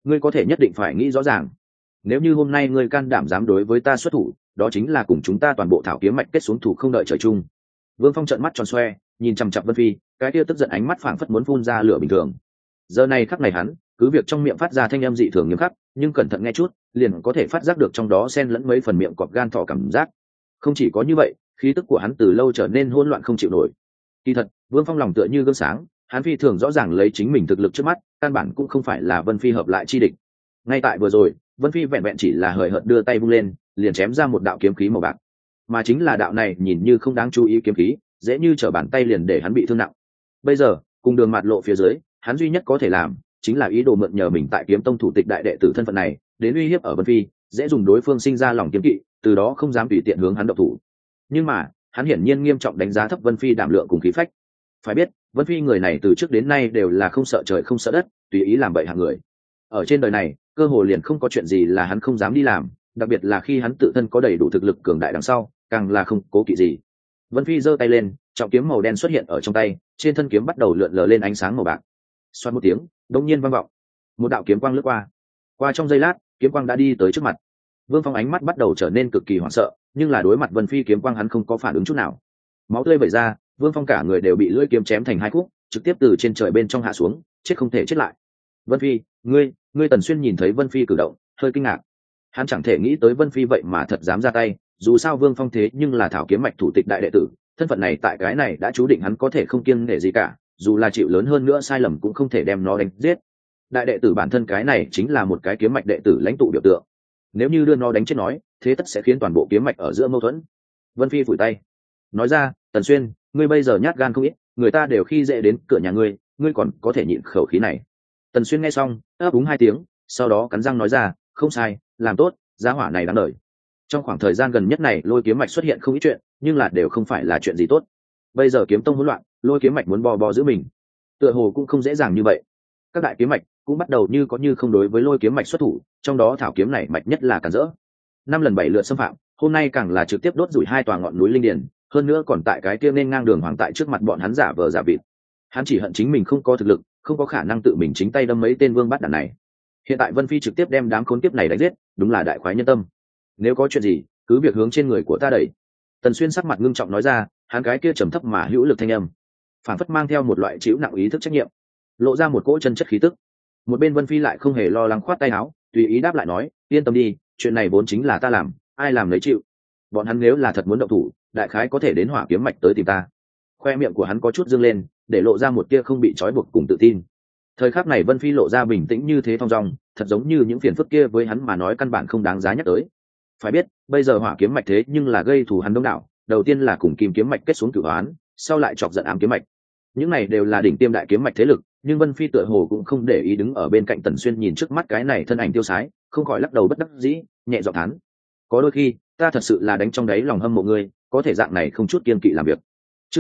ngươi có thể nhất định phải nghĩ rõ ràng, nếu như hôm nay ngươi can đảm dám đối với ta xuất thủ, đó chính là cùng chúng ta toàn bộ thảo kiếm mạch kết xuống thủ không đợi trời chung. Vương Phong trợn mắt tròn xoe, nhìn chằm chằm Vân Phi, cái kia tức giận ánh mắt phảng phất muốn phun ra lửa bình thường. Giờ này khắc này hắn, cứ việc trong miệng phát ra thanh âm dị thường nghiêm khắc, nhưng cẩn thận nghe chút, liền có thể phát giác được trong đó xen lẫn mấy phần miệng cọp gan thỏ cảm giác. Không chỉ có như vậy, khí tức của hắn từ lâu trở nên hỗn loạn không chịu nổi. Kỳ thật, Vương Phong lòng tựa như gương sáng, hắn phi thường rõ ràng lấy chính mình thực lực trước mắt, căn bản cũng không phải là Vân Phi hợp lại chi địch. Ngay tại vừa rồi, Vân Phi vẹn vẹn chỉ là hời hợt đưa tay vung lên, liền chém ra một đạo kiếm khí màu bạc. Mà chính là đạo này nhìn như không đáng chú ý kiếm khí, dễ như trở bàn tay liền để hắn bị thương nặng. Bây giờ, cùng đường mạt lộ phía dưới, hắn duy nhất có thể làm chính là ý đồ mượn nhờ mình tại Kiếm Tông thủ tịch đại đệ tử thân phận này, đến uy hiếp ở Vân Phi, dễ dùng đối phương sinh ra lòng kiếm kỵ, từ đó không dám tùy tiện hướng hắn động thủ. Nhưng mà, hắn hiển nhiên nghiêm trọng đánh giá thấp Vân Phi đảm lượng cùng khí phách. Phải biết, Vân Phi người này từ trước đến nay đều là không sợ trời không sợ đất, tùy ý làm bậy hạng người. Ở trên đời này, cơ hồ liền không có chuyện gì là hắn không dám đi làm, đặc biệt là khi hắn tự thân có đầy đủ thực lực cường đại đằng sau, càng là không cố kỵ gì. Vân Phi giơ tay lên, trọng kiếm màu đen xuất hiện ở trong tay, trên thân kiếm bắt đầu lượn lờ lên ánh sáng màu bạc. Xoát một tiếng, đột nhiên vang vọng, một đạo kiếm quang lướt qua. Qua trong giây lát, kiếm quang đã đi tới trước mặt. Vương Phong ánh mắt bắt đầu trở nên cực kỳ hoảng sợ, nhưng là đối mặt Vân Phi kiếm quang hắn không có phản ứng chút nào. Máu tươi vẩy ra, Vương Phong cả người đều bị lưỡi kiếm chém thành hai khúc, trực tiếp từ trên trời bên trong hạ xuống, chết không thể chết lại. Vân Phi, ngươi Tần Xuyên nhìn thấy Vân Phi cử động, hơi kinh ngạc. Hắn chẳng thể nghĩ tới Vân Phi vậy mà thật dám ra tay, dù sao Vương Phong thế nhưng là thảo kiếm mạch thủ tịch đại đệ tử, thân phận này tại cái này đã chú định hắn có thể không kiêng nể gì cả, dù là chịu lớn hơn nữa sai lầm cũng không thể đem nó đánh giết. Đại đệ tử bản thân cái này chính là một cái kiếm mạch đệ tử lãnh tụ biểu tượng, nếu như đưa nó đánh chết nói, thế tất sẽ khiến toàn bộ kiếm mạch ở giữa mâu thuẫn. Vân Phi phủi tay, nói ra, Tần Xuyên, ngươi bây giờ nhát gan không ít, người ta đều khi dễ đến cửa nhà ngươi còn có thể nhịn khẩu khí này. Tần Xuyên nghe xong, ấp úng hai tiếng, sau đó cắn răng nói ra, không sai, làm tốt, giá hỏa này đáng đời. Trong khoảng thời gian gần nhất này lôi kiếm mạch xuất hiện không ít chuyện, nhưng là đều không phải là chuyện gì tốt. Bây giờ kiếm tông hỗn loạn, lôi kiếm mạch muốn bò giữ mình, tựa hồ cũng không dễ dàng như vậy. Các đại kiếm mạch cũng bắt đầu như có như không đối với lôi kiếm mạch xuất thủ, trong đó thảo kiếm này mạch nhất là cản rỡ. 5 lần 7 lượt xâm phạm, hôm nay càng là trực tiếp đốt rủi 2 tòa ngọn núi linh điển, hơn nữa còn tại cái kia nên ngang đường hoàng tại trước mặt bọn hắn giả vờ giả vịt. Hắn chỉ hận chính mình không có thực lực, không có khả năng tự mình chính tay đâm mấy tên vương bắt đàn này. Hiện tại Vân Phi trực tiếp đem đám khốn kiếp này đánh giết, đúng là đại khoái nhân tâm. Nếu có chuyện gì, cứ việc hướng trên người của ta đẩy. Tần Xuyên sắc mặt ngưng trọng nói ra, hắn cái kia trầm thấp mà hữu lực thanh âm, phản phất mang theo một loại chịu nặng ý thức trách nhiệm, lộ ra một cỗ chân chất khí tức. Một bên Vân Phi lại không hề lo lắng, khoát tay áo, tùy ý đáp lại nói, yên tâm đi, chuyện này vốn chính là ta làm, ai làm lấy chịu. Bọn hắn nếu là thật muốn động thủ, đại khái có thể đến Hỏa Kiếm mạch tới tìm ta. Khoe miệng của hắn có chút dương lên, để lộ ra một tia không bị trói buộc cùng tự tin. Thời khắc này Vân Phi lộ ra bình tĩnh như thế thong dong, thật giống như những phiền phức kia với hắn mà nói căn bản không đáng giá nhắc tới. Phải biết, bây giờ Hỏa Kiếm mạch thế nhưng là gây thù hắn đông đảo, đầu tiên là cùng Kim Kiếm mạch kết xuống cửu oán, sau lại chọc giận Ám Kiếm mạch. Những này đều là đỉnh tiêm đại kiếm mạch thế lực, nhưng Vân Phi tựa hồ cũng không để ý, đứng ở bên cạnh Tần Xuyên nhìn trước mắt cái này thân ảnh tiêu sái, không khỏi lắc đầu bất đắc dĩ, nhẹ giọng thán, có đôi khi ta thật sự là đánh trong đáy lòng hâm mộ ngươi, có thể dạng này không chút kiên kỵ làm việc. Chương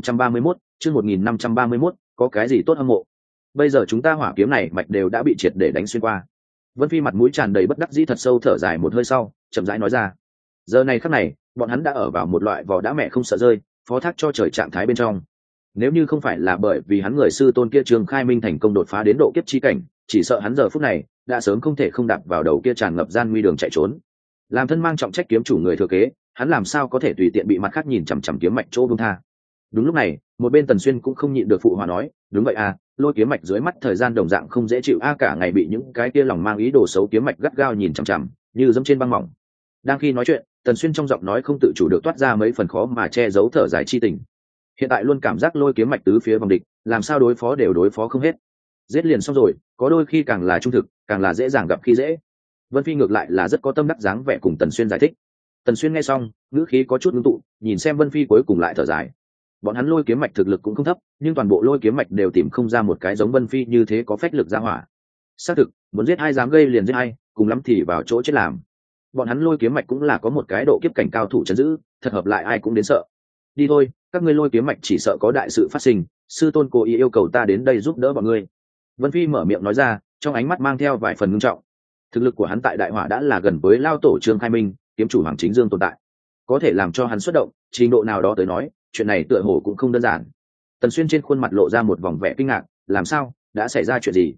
1531, có cái gì tốt hâm mộ? Bây giờ chúng ta Hỏa Kiếm này mạch đều đã bị triệt để đánh xuyên qua. Vân Phi mặt mũi tràn đầy bất đắc dĩ, thật sâu thở dài một hơi sau, chậm rãi nói ra, giờ này khắc này, bọn hắn đã ở vào một loại vò đã mẹ không sợ rơi, phó thác cho trời trạng thái bên trong. Nếu như không phải là bởi vì hắn người sư tôn kia Trương Khai Minh thành công đột phá đến độ kiếp chi cảnh, chỉ sợ hắn giờ phút này đã sớm không thể không đạp vào đầu kia tràn ngập gian nguy đường chạy trốn. Làm thân mang trọng trách kiếm chủ người thừa kế, hắn làm sao có thể tùy tiện bị mặt khác nhìn chằm chằm kiếm mạch chỗ buông tha. Đúng lúc này, một bên Tần Xuyên cũng không nhịn được phụ hòa nói, đúng vậy à, lôi kiếm mạch dưới mắt thời gian đồng dạng không dễ chịu a, cả ngày bị những cái kia lòng mang ý đồ xấu kiếm mạch gắt gao nhìn chằm chằm, như dẫm trên băng mỏng. Đang khi nói chuyện, Tần Xuyên trong giọng nói không tự chủ được toát ra mấy phần khó mà che giấu thở dài chi tình. Hiện tại luôn cảm giác lôi kiếm mạch tứ phía vòng địch, làm sao đối phó đều đối phó không hết. Giết liền xong rồi, có đôi khi càng là trung thực, càng là dễ dàng gặp khi dễ. Vân Phi ngược lại là rất có tâm đắc dáng vẻ cùng Tần Xuyên giải thích. Tần Xuyên nghe xong, ngữ khí có chút ngưng tụ, nhìn xem Vân Phi cuối cùng lại thở dài. Bọn hắn lôi kiếm mạch thực lực cũng không thấp, nhưng toàn bộ lôi kiếm mạch đều tìm không ra một cái giống Vân Phi như thế có phách lực ra hỏa. Xác thực, muốn giết ai dám gây liền giết ai, cùng lắm thì vào chỗ chết làm. Bọn hắn lôi kiếm mạch cũng là có một cái độ kiếp cảnh cao thủ trấn giữ, thật hợp lại ai cũng đến sợ. Đi thôi, các ngươi lôi kiếm mạch chỉ sợ có đại sự phát sinh, sư tôn cố ý yêu cầu ta đến đây giúp đỡ bọn ngươi. Vân Phi mở miệng nói ra, trong ánh mắt mang theo vài phần ngưng trọng. Thực lực của hắn tại đại hỏa đã là gần với lao tổ Trương Khai Minh, kiếm chủ Hoàng Chính Dương tồn tại, có thể làm cho hắn xuất động, trình độ nào đó tới nói, chuyện này tựa hồ cũng không đơn giản. Tần Xuyên trên khuôn mặt lộ ra một vòng vẻ kinh ngạc, làm sao, đã xảy ra chuyện gì?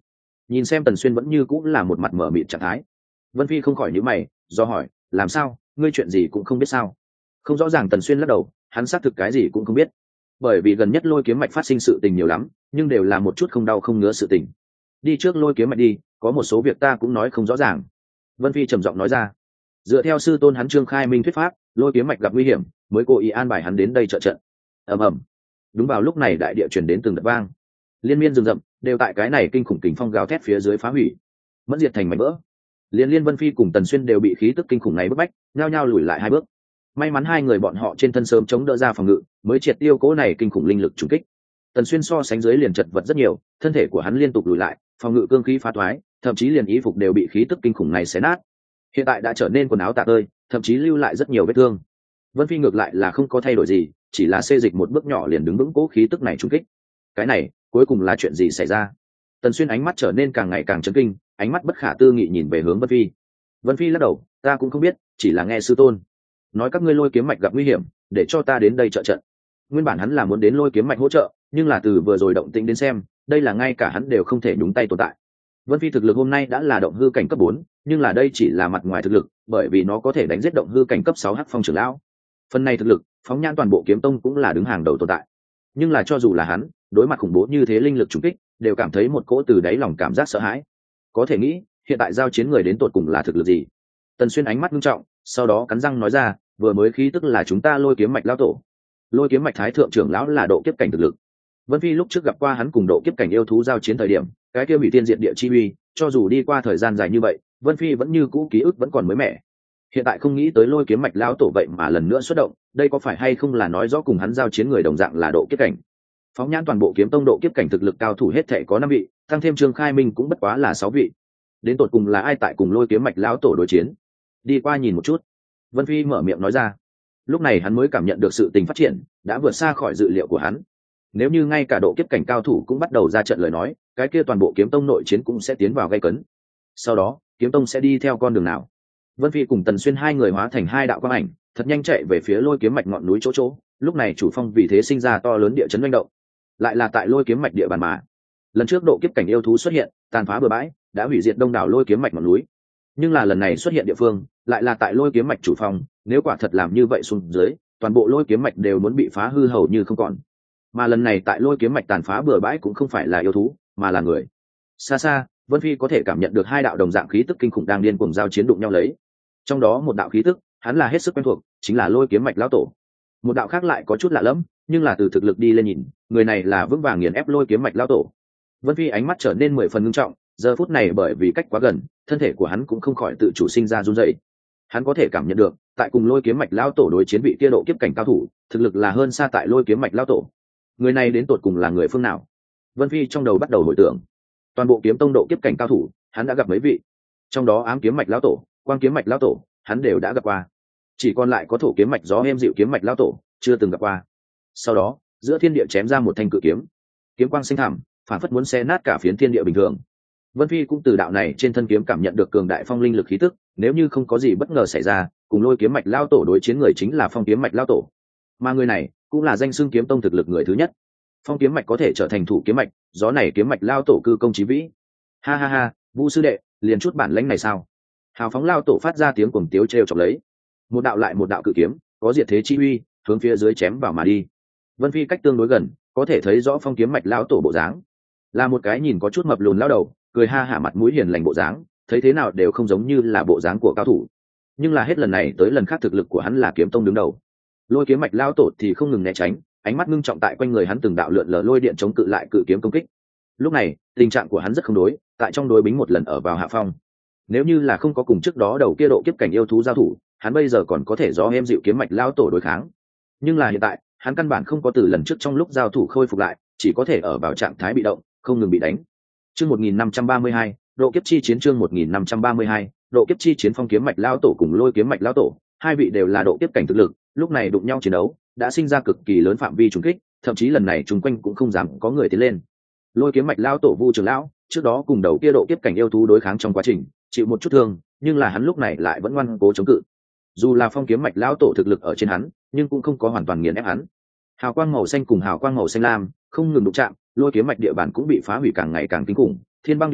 nhìn xem Tần Xuyên vẫn như cũng là một mặt mở mịt trạng thái. Vân Phi không khỏi nhíu mày do hỏi, làm sao, ngươi chuyện gì cũng không biết sao? Không rõ ràng. Tần Xuyên lắc đầu, hắn xác thực cái gì cũng không biết, bởi vì gần nhất lôi kiếm mạch phát sinh sự tình nhiều lắm, nhưng đều là một chút không đau không ngứa sự tình. Đi trước lôi kiếm mạch đi, có một số việc ta cũng nói không rõ ràng. Vân Phi trầm giọng nói ra. Dựa theo sư tôn hắn Trương Khai Minh thuyết pháp, lôi kiếm mạch gặp nguy hiểm mới cố ý an bài hắn đến đây trợ trận. Ầm ầm. Đúng vào lúc này đại địa chuyển đến từng đợt vang, liên miên rừng rậm đều tại cái này kinh khủng kình phong gào thét phía dưới phá hủy, mẫn diệt thành mảnh vỡ. Liên Vân Phi cùng Tần Xuyên đều bị khí tức kinh khủng này bức bách, nhao nhao lùi lại hai bước. May mắn hai người bọn họ trên thân sớm chống đỡ ra phòng ngự, mới triệt tiêu cố này kinh khủng linh lực trùng kích. Tần Xuyên so sánh dưới liền chật vật rất nhiều, thân thể của hắn liên tục lùi lại, phòng ngự cương khí phá thoái, thậm chí liền y phục đều bị khí tức kinh khủng này xé nát. Hiện tại đã trở nên quần áo tả tơi, thậm chí lưu lại rất nhiều vết thương. Vân Phi ngược lại là không có thay đổi gì, chỉ là xê dịch một bước nhỏ liền đứng vững cố khí tức này trùng kích. Cái này cuối cùng là chuyện gì xảy ra? Tần Xuyên ánh mắt trở nên càng ngày càng chấn kinh, ánh mắt bất khả tư nghị nhìn về hướng Vân Phi. Vân Phi lắc đầu, ta cũng không biết, chỉ là nghe sư tôn nói các ngươi lôi kiếm mạch gặp nguy hiểm, để cho ta đến đây trợ trận. Nguyên bản hắn là muốn đến lôi kiếm mạch hỗ trợ, nhưng là từ vừa rồi động tĩnh đến xem, đây là ngay cả hắn đều không thể nhúng tay tồn tại. Vân Phi thực lực hôm nay đã là động hư cảnh cấp 4, nhưng là đây chỉ là mặt ngoài thực lực, bởi vì nó có thể đánh giết động hư cảnh cấp 6 Hắc Phong trưởng lão. Phần này thực lực, phóng nhãn toàn bộ kiếm tông cũng là đứng hàng đầu tồn tại. Nhưng là cho dù là hắn, đối mặt khủng bố như thế linh lực trùng kích, đều cảm thấy một cỗ từ đáy lòng cảm giác sợ hãi. Có thể nghĩ, hiện tại giao chiến người đến tột cùng là thực lực gì? Tần Xuyên ánh mắt nghiêm trọng, sau đó cắn răng nói ra, vừa mới khí tức là chúng ta lôi kiếm mạch lão tổ. Lôi kiếm mạch thái thượng trưởng lão là độ kiếp cảnh thực lực. Vân Phi lúc trước gặp qua hắn cùng độ kiếp cảnh yêu thú giao chiến thời điểm, cái kia bị tiên diệt địa chi uy, cho dù đi qua thời gian dài như vậy, Vân Phi vẫn như cũ ký ức vẫn còn mới mẻ. Hiện tại không nghĩ tới lôi kiếm mạch lão tổ vậy mà lần nữa xuất động, đây có phải hay không là nói rõ cùng hắn giao chiến người đồng dạng là độ kiếp cảnh? Phóng nhãn toàn bộ kiếm tông độ kiếp cảnh thực lực cao thủ hết thảy có 5 vị, tăng thêm Trương Khai Minh cũng bất quá là 6 vị. Đến tột cùng là ai tại cùng lôi kiếm mạch lão tổ đối chiến? Đi qua nhìn một chút. Vân Phi mở miệng nói ra. Lúc này hắn mới cảm nhận được sự tình phát triển đã vượt xa khỏi dự liệu của hắn. Nếu như ngay cả độ kiếp cảnh cao thủ cũng bắt đầu ra trận lời nói, cái kia toàn bộ kiếm tông nội chiến cũng sẽ tiến vào gay cấn. Sau đó, kiếm tông sẽ đi theo con đường nào? Vân Phi cùng Tần Xuyên hai người hóa thành hai đạo quang ảnh, thật nhanh chạy về phía lôi kiếm mạch ngọn núi chỗ. Lúc này chủ phong vì thế sinh ra to lớn địa chấn manh động. Lại là tại lôi kiếm mạch địa bàn mà. Lần trước độ kiếp cảnh yêu thú xuất hiện, tàn phá bừa bãi, đã hủy diệt đông đảo lôi kiếm mạch ngọn núi. Nhưng là lần này xuất hiện địa phương, lại là tại lôi kiếm mạch chủ phong, nếu quả thật làm như vậy xuống dưới, toàn bộ lôi kiếm mạch đều muốn bị phá hư hầu như không còn. Mà lần này tại lôi kiếm mạch tàn phá bừa bãi cũng không phải là yêu thú, mà là người. Xa xa, Vân Phi có thể cảm nhận được hai đạo đồng dạng khí tức kinh khủng đang điên cuồng giao chiến đụng nhau lấy. Trong đó một đạo khí tức, hắn là hết sức quen thuộc, chính là lôi kiếm mạch lão tổ. Một đạo khác lại có chút lạ lẫm, nhưng là từ thực lực đi lên nhìn, người này là vững vàng nghiền ép lôi kiếm mạch lão tổ. Vân Phi ánh mắt trở nên 10 phần ngưng trọng, giờ phút này bởi vì cách quá gần, thân thể của hắn cũng không khỏi tự chủ sinh ra run rẩy. Hắn có thể cảm nhận được, tại cùng lôi kiếm mạch lão tổ đối chiến vị kia độ kiếp cảnh cao thủ, thực lực là hơn xa tại lôi kiếm mạch lão tổ. Người này đến tột cùng là người phương nào? Vân Phi trong đầu bắt đầu hồi tưởng. Toàn bộ kiếm tông độ kiếp cảnh cao thủ, hắn đã gặp mấy vị. Trong đó ám kiếm mạch lão tổ, quang kiếm mạch lão tổ, hắn đều đã gặp qua. Chỉ còn lại có thổ kiếm mạch gió êm dịu kiếm mạch lão tổ, chưa từng gặp qua. Sau đó, giữa thiên địa chém ra một thanh cự kiếm, kiếm quang sinh thẳm, phản phất muốn xé nát cả phiến thiên địa bình thường. Vân Phi cũng từ đạo này trên thân kiếm cảm nhận được cường đại phong linh lực khí tức, nếu như không có gì bất ngờ xảy ra, cùng lôi kiếm mạch lão tổ đối chiến người chính là phong kiếm mạch lão tổ. Mà người này cũng là danh xưng kiếm tông thực lực người thứ nhất. Phong kiếm mạch có thể trở thành thủ kiếm mạch, gió này kiếm mạch lão tổ cư công chí vĩ. Ha ha ha, Vu sư đệ, liền chút bản lĩnh này sao? Hào phóng lão tổ phát ra tiếng cuồng tiếu trêu chọc lấy. Một đạo lại một đạo cự kiếm, có diệt thế chi uy, hướng phía dưới chém vào mà đi. Vân Phi cách tương đối gần, có thể thấy rõ phong kiếm mạch lão tổ bộ dáng, là một cái nhìn có chút mập lùn lão đầu, cười ha hả mặt mũi hiền lành bộ dáng, thấy thế nào đều không giống như là bộ dáng của cao thủ. Nhưng là hết lần này tới lần khác thực lực của hắn là kiếm tông đứng đầu. Lôi kiếm mạch lão tổ thì không ngừng né tránh, ánh mắt ngưng trọng tại quanh người hắn từng đạo lượn lờ lôi điện chống cự lại cự kiếm công kích. Lúc này, tình trạng của hắn rất không đối, tại trong đối bính một lần ở vào hạ phong. Nếu như là không có cùng trước đó đầu kia độ kiếp cảnh yêu thú giao thủ, hắn bây giờ còn có thể gió êm dịu kiếm mạch lão tổ đối kháng. Nhưng là hiện tại, hắn căn bản không có từ lần trước trong lúc giao thủ khôi phục lại, chỉ có thể ở vào trạng thái bị động, không ngừng bị đánh. Chương 1532, độ kiếp chi chiến chương 1532, độ kiếp chi chiến phong kiếm mạch lão tổ cùng lôi kiếm mạch lão tổ, hai vị đều là độ kiếp cảnh thực lực, lúc này đụng nhau chiến đấu, đã sinh ra cực kỳ lớn phạm vi trùng kích, thậm chí lần này chung quanh cũng không dám có người tiến lên. Lôi kiếm mạch lão tổ Vu trưởng lão, trước đó cùng đầu kia độ kiếp cảnh yêu thú đối kháng trong quá trình, chịu một chút thương, nhưng là hắn lúc này lại vẫn ngoan cố chống cự. Dù là phong kiếm mạch lão tổ thực lực ở trên hắn, nhưng cũng không có hoàn toàn nghiền ép hắn. Hào quang màu xanh cùng hào quang màu xanh lam không ngừng đụng chạm, lôi kiếm mạch địa bàn cũng bị phá hủy càng ngày càng kinh khủng, thiên băng địa liệt,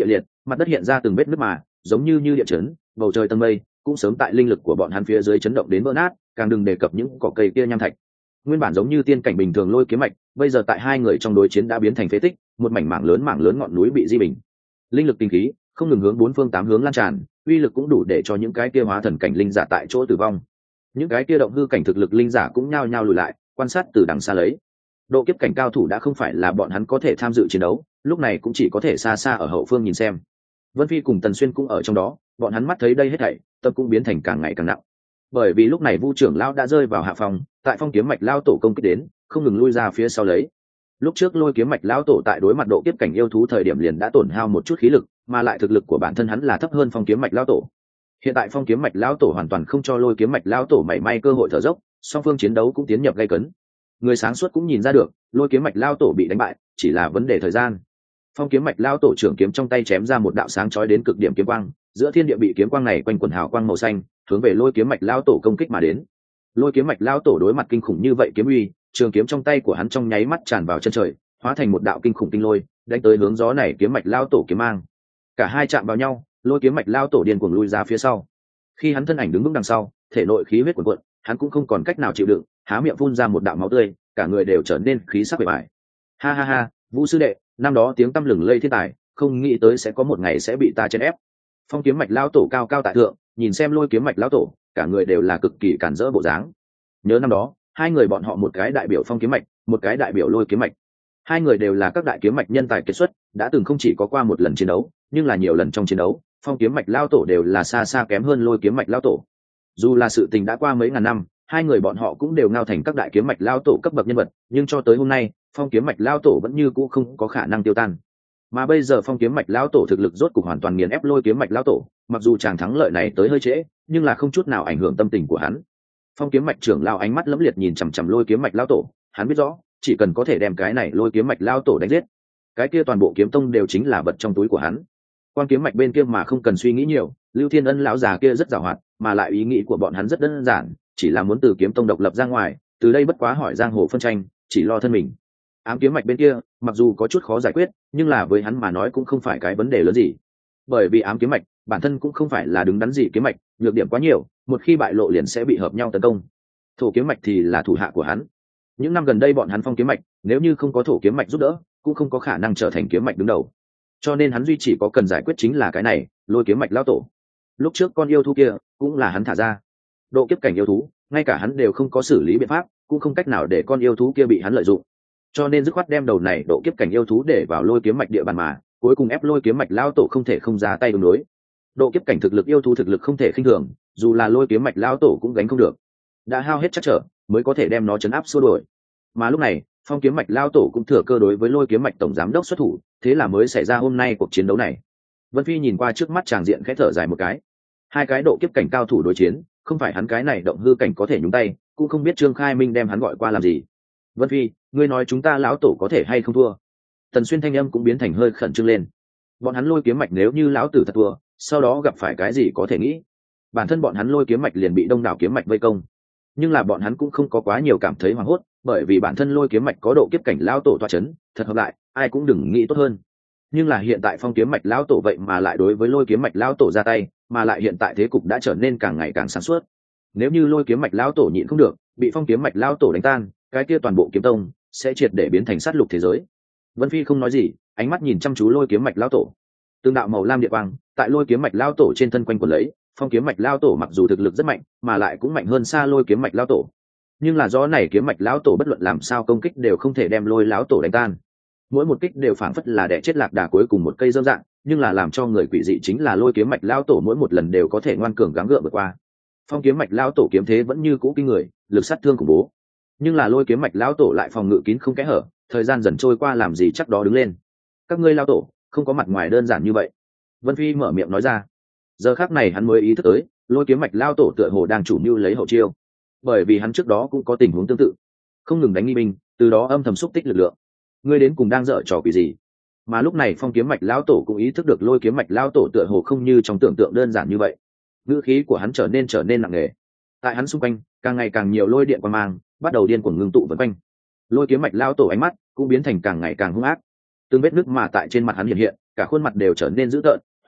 mặt đất hiện ra từng vết nứt mà giống như địa chấn, bầu trời tầng mây cũng sớm tại linh lực của bọn hắn phía dưới chấn động đến vỡ nát, càng đừng đề cập những cỏ cây kia nham thạch. Nguyên bản giống như tiên cảnh bình thường lôi kiếm mạch, bây giờ tại hai người trong đối chiến đã biến thành phế tích, một mảng mảng lớn ngọn núi bị di bình. Linh lực tinh khí không ngừng hướng bốn phương tám hướng lan tràn, uy lực cũng đủ để cho những cái kia hóa thần cảnh linh giả tại chỗ tử vong. Những cái kia động hư cảnh thực lực linh giả cũng nhao nhao lùi lại, quan sát từ đằng xa lấy. Độ kiếp cảnh cao thủ đã không phải là bọn hắn có thể tham dự chiến đấu, lúc này cũng chỉ có thể xa xa ở hậu phương nhìn xem. Vân Phi cùng Tần Xuyên cũng ở trong đó, bọn hắn mắt thấy đây hết thảy, tâm cũng biến thành càng ngày càng nặng. Bởi vì lúc này Vu trưởng lão đã rơi vào hạ phòng, tại phong kiếm mạch lão tổ công kích đến, không ngừng lui ra phía sau lấy. Lúc trước lôi kiếm mạch lão tổ tại đối mặt độ kiếp cảnh yêu thú thời điểm liền đã tổn hao một chút khí lực, mà lại thực lực của bản thân hắn là thấp hơn phong kiếm mạch lão tổ. Hiện tại phong kiếm mạch lão tổ hoàn toàn không cho lôi kiếm mạch lão tổ mảy may cơ hội thở dốc, song phương chiến đấu cũng tiến nhập gay cấn. Người sáng suốt cũng nhìn ra được, lôi kiếm mạch lão tổ bị đánh bại, chỉ là vấn đề thời gian. Phong kiếm mạch lão tổ trưởng kiếm trong tay chém ra một đạo sáng chói đến cực điểm kiếm quang, giữa thiên địa bị kiếm quang này quanh quần hào quang màu xanh, hướng về lôi kiếm mạch lão tổ công kích mà đến. Lôi kiếm mạch lão tổ đối mặt kinh khủng như vậy kiếm uy, trường kiếm trong tay của hắn trong nháy mắt tràn vào chân trời, hóa thành một đạo kinh khủng tinh lôi, đánh tới hướng gió này kiếm mạch lão tổ kiếm mang. Cả hai chạm vào nhau, lôi kiếm mạch lão tổ điên cuồng lui ra phía sau. Khi hắn thân ảnh đứng vững đằng sau, thể nội khí huyết cuồn cuộn, hắn cũng không còn cách nào chịu đựng, há miệng phun ra một đạo máu tươi, cả người đều trở nên khí sắc bề bài. Ha ha ha, Vũ sư đệ, năm đó tiếng tăm lừng lây thiên tài, không nghĩ tới sẽ có một ngày sẽ bị ta chèn ép. Phong kiếm mạch lão tổ cao cao tại thượng, nhìn xem lôi kiếm mạch lão tổ, cả người đều là cực kỳ cản rỡ bộ dáng. Nhớ năm đó, hai người bọn họ một cái đại biểu phong kiếm mạch, một cái đại biểu lôi kiếm mạch. Hai người đều là các đại kiếm mạch nhân tài kiệt xuất, đã từng không chỉ có qua một lần chiến đấu, nhưng là nhiều lần trong chiến đấu, phong kiếm mạch lão tổ đều là xa xa kém hơn lôi kiếm mạch lão tổ. Dù là sự tình đã qua mấy ngàn năm, hai người bọn họ cũng đều ngao thành các đại kiếm mạch lão tổ cấp bậc nhân vật, nhưng cho tới hôm nay, phong kiếm mạch lão tổ vẫn như cũ không có khả năng tiêu tan. Mà bây giờ phong kiếm mạch lão tổ thực lực rốt cục hoàn toàn nghiền ép lôi kiếm mạch lão tổ, mặc dù chàng thắng lợi này tới hơi trễ, nhưng là không chút nào ảnh hưởng tâm tình của hắn. Phong kiếm mạch trưởng lão ánh mắt lẫm liệt nhìn chằm chằm lôi kiếm mạch lão tổ, hắn biết rõ, chỉ cần có thể đem cái này lôi kiếm mạch lão tổ đánh giết, cái kia toàn bộ kiếm tông đều chính là vật trong túi của hắn. Quan kiếm mạch bên kia mà không cần suy nghĩ nhiều, Lưu Thiên Ân lão già kia rất giàu hoạt, mà lại ý nghĩ của bọn hắn rất đơn giản, chỉ là muốn từ kiếm tông độc lập ra ngoài, từ đây bất quá hỏi giang hồ phân tranh, chỉ lo thân mình. Ám kiếm mạch bên kia, mặc dù có chút khó giải quyết, nhưng là với hắn mà nói cũng không phải cái vấn đề lớn gì. Bởi vì ám kiếm mạch bản thân cũng không phải là đứng đắn gì kiếm mạch, nhược điểm quá nhiều, một khi bại lộ liền sẽ bị hợp nhau tấn công. Thổ kiếm mạch thì là thủ hạ của hắn. Những năm gần đây bọn hắn phong kiếm mạch, nếu như không có thổ kiếm mạch giúp đỡ, cũng không có khả năng trở thành kiếm mạch đứng đầu. Cho nên hắn duy chỉ có cần giải quyết chính là cái này, lôi kiếm mạch lão tổ. Lúc trước con yêu thú kia cũng là hắn thả ra. Độ kiếp cảnh yêu thú, ngay cả hắn đều không có xử lý biện pháp, cũng không cách nào để con yêu thú kia bị hắn lợi dụng. Cho nên dứt khoát đem đầu này độ kiếp cảnh yêu thú để vào lôi kiếm mạch địa bàn mà, cuối cùng ép lôi kiếm mạch lão tổ không thể không ra tay ứng đối. Độ kiếp cảnh thực lực yêu thú thực lực không thể khinh thường, dù là lôi kiếm mạch lão tổ cũng gánh không được. Đã hao hết chắc trở, mới có thể đem nó chấn áp xua đuổi. Mà lúc này, phong kiếm mạch lão tổ cũng thừa cơ đối với lôi kiếm mạch tổng giám đốc xuất thủ, thế là mới xảy ra hôm nay cuộc chiến đấu này. Vân Phi nhìn qua trước mắt tràng diện khẽ thở dài một cái. Hai cái độ kiếp cảnh cao thủ đối chiến, không phải hắn cái này động hư cảnh có thể nhúng tay, cũng không biết Trương Khai Minh đem hắn gọi qua làm gì. Vân Phi, ngươi nói chúng ta lão tổ có thể hay không thua? Tần Xuyên thanh âm cũng biến thành hơi khẩn trương lên. Bọn hắn lôi kiếm mạch nếu như lão tử thật thua, sau đó gặp phải cái gì có thể nghĩ? Bản thân bọn hắn lôi kiếm mạch liền bị đông đảo kiếm mạch vây công, nhưng là bọn hắn cũng không có quá nhiều cảm thấy hoảng hốt, bởi vì bản thân lôi kiếm mạch có độ kiếp cảnh lão tổ tọa chấn, thật hợp lại, ai cũng đừng nghĩ tốt hơn. Nhưng là hiện tại phong kiếm mạch lão tổ vậy mà lại đối với lôi kiếm mạch lão tổ ra tay, mà lại hiện tại thế cục đã trở nên càng ngày càng sáng suốt. Nếu như lôi kiếm mạch lão tổ nhịn không được, bị phong kiếm mạch lão tổ đánh tan, cái kia toàn bộ kiếm tông sẽ triệt để biến thành sát lục thế giới. Vân Phi không nói gì, ánh mắt nhìn chăm chú lôi kiếm mạch lão tổ. Tương đạo màu lam địa quang tại lôi kiếm mạch lão tổ trên thân quanh quẩn lấy, phong kiếm mạch lão tổ mặc dù thực lực rất mạnh, mà lại cũng mạnh hơn xa lôi kiếm mạch lão tổ. Nhưng là do này kiếm mạch lão tổ bất luận làm sao công kích đều không thể đem lôi lão tổ đánh tan. Mỗi một kích đều phảng phất là đẻ chết lạc đà cuối cùng một cây dâm dạng, nhưng là làm cho người quỷ dị chính là lôi kiếm mạch lão tổ mỗi một lần đều có thể ngoan cường gắng gượng vượt qua. Phong kiếm mạch lão tổ kiếm thế vẫn như cũ kinh người, lực sát thương khủng bố. Nhưng là lôi kiếm mạch lão tổ lại phòng ngự kín không kẽ hở, thời gian dần trôi qua làm gì chắc đó đứng lên. Các ngươi lão tổ không có mặt ngoài đơn giản như vậy. Vân Phi mở miệng nói ra. Giờ khắc này hắn mới ý thức tới, lôi kiếm mạch lão tổ tựa hồ đang chủ mưu lấy hậu chiêu, bởi vì hắn trước đó cũng có tình huống tương tự, không ngừng đánh nghi binh, từ đó âm thầm xúc tích lực lượng. Ngươi đến cùng đang dở trò quỷ gì? Mà lúc này phong kiếm mạch lão tổ cũng ý thức được lôi kiếm mạch lão tổ tựa hồ không như trong tưởng tượng đơn giản như vậy. Ngữ khí của hắn trở nên nặng nề. Tại hắn xung quanh càng ngày càng nhiều lôi điện quang mang bắt đầu điên cuồng ngưng tụ vần quanh. Lôi kiếm mạch lão tổ ánh mắt cũng biến thành càng ngày càng hung ác. Từng vết nứt mà tại trên mặt hắn hiện hiện, cả khuôn mặt đều trở nên dữ tợn,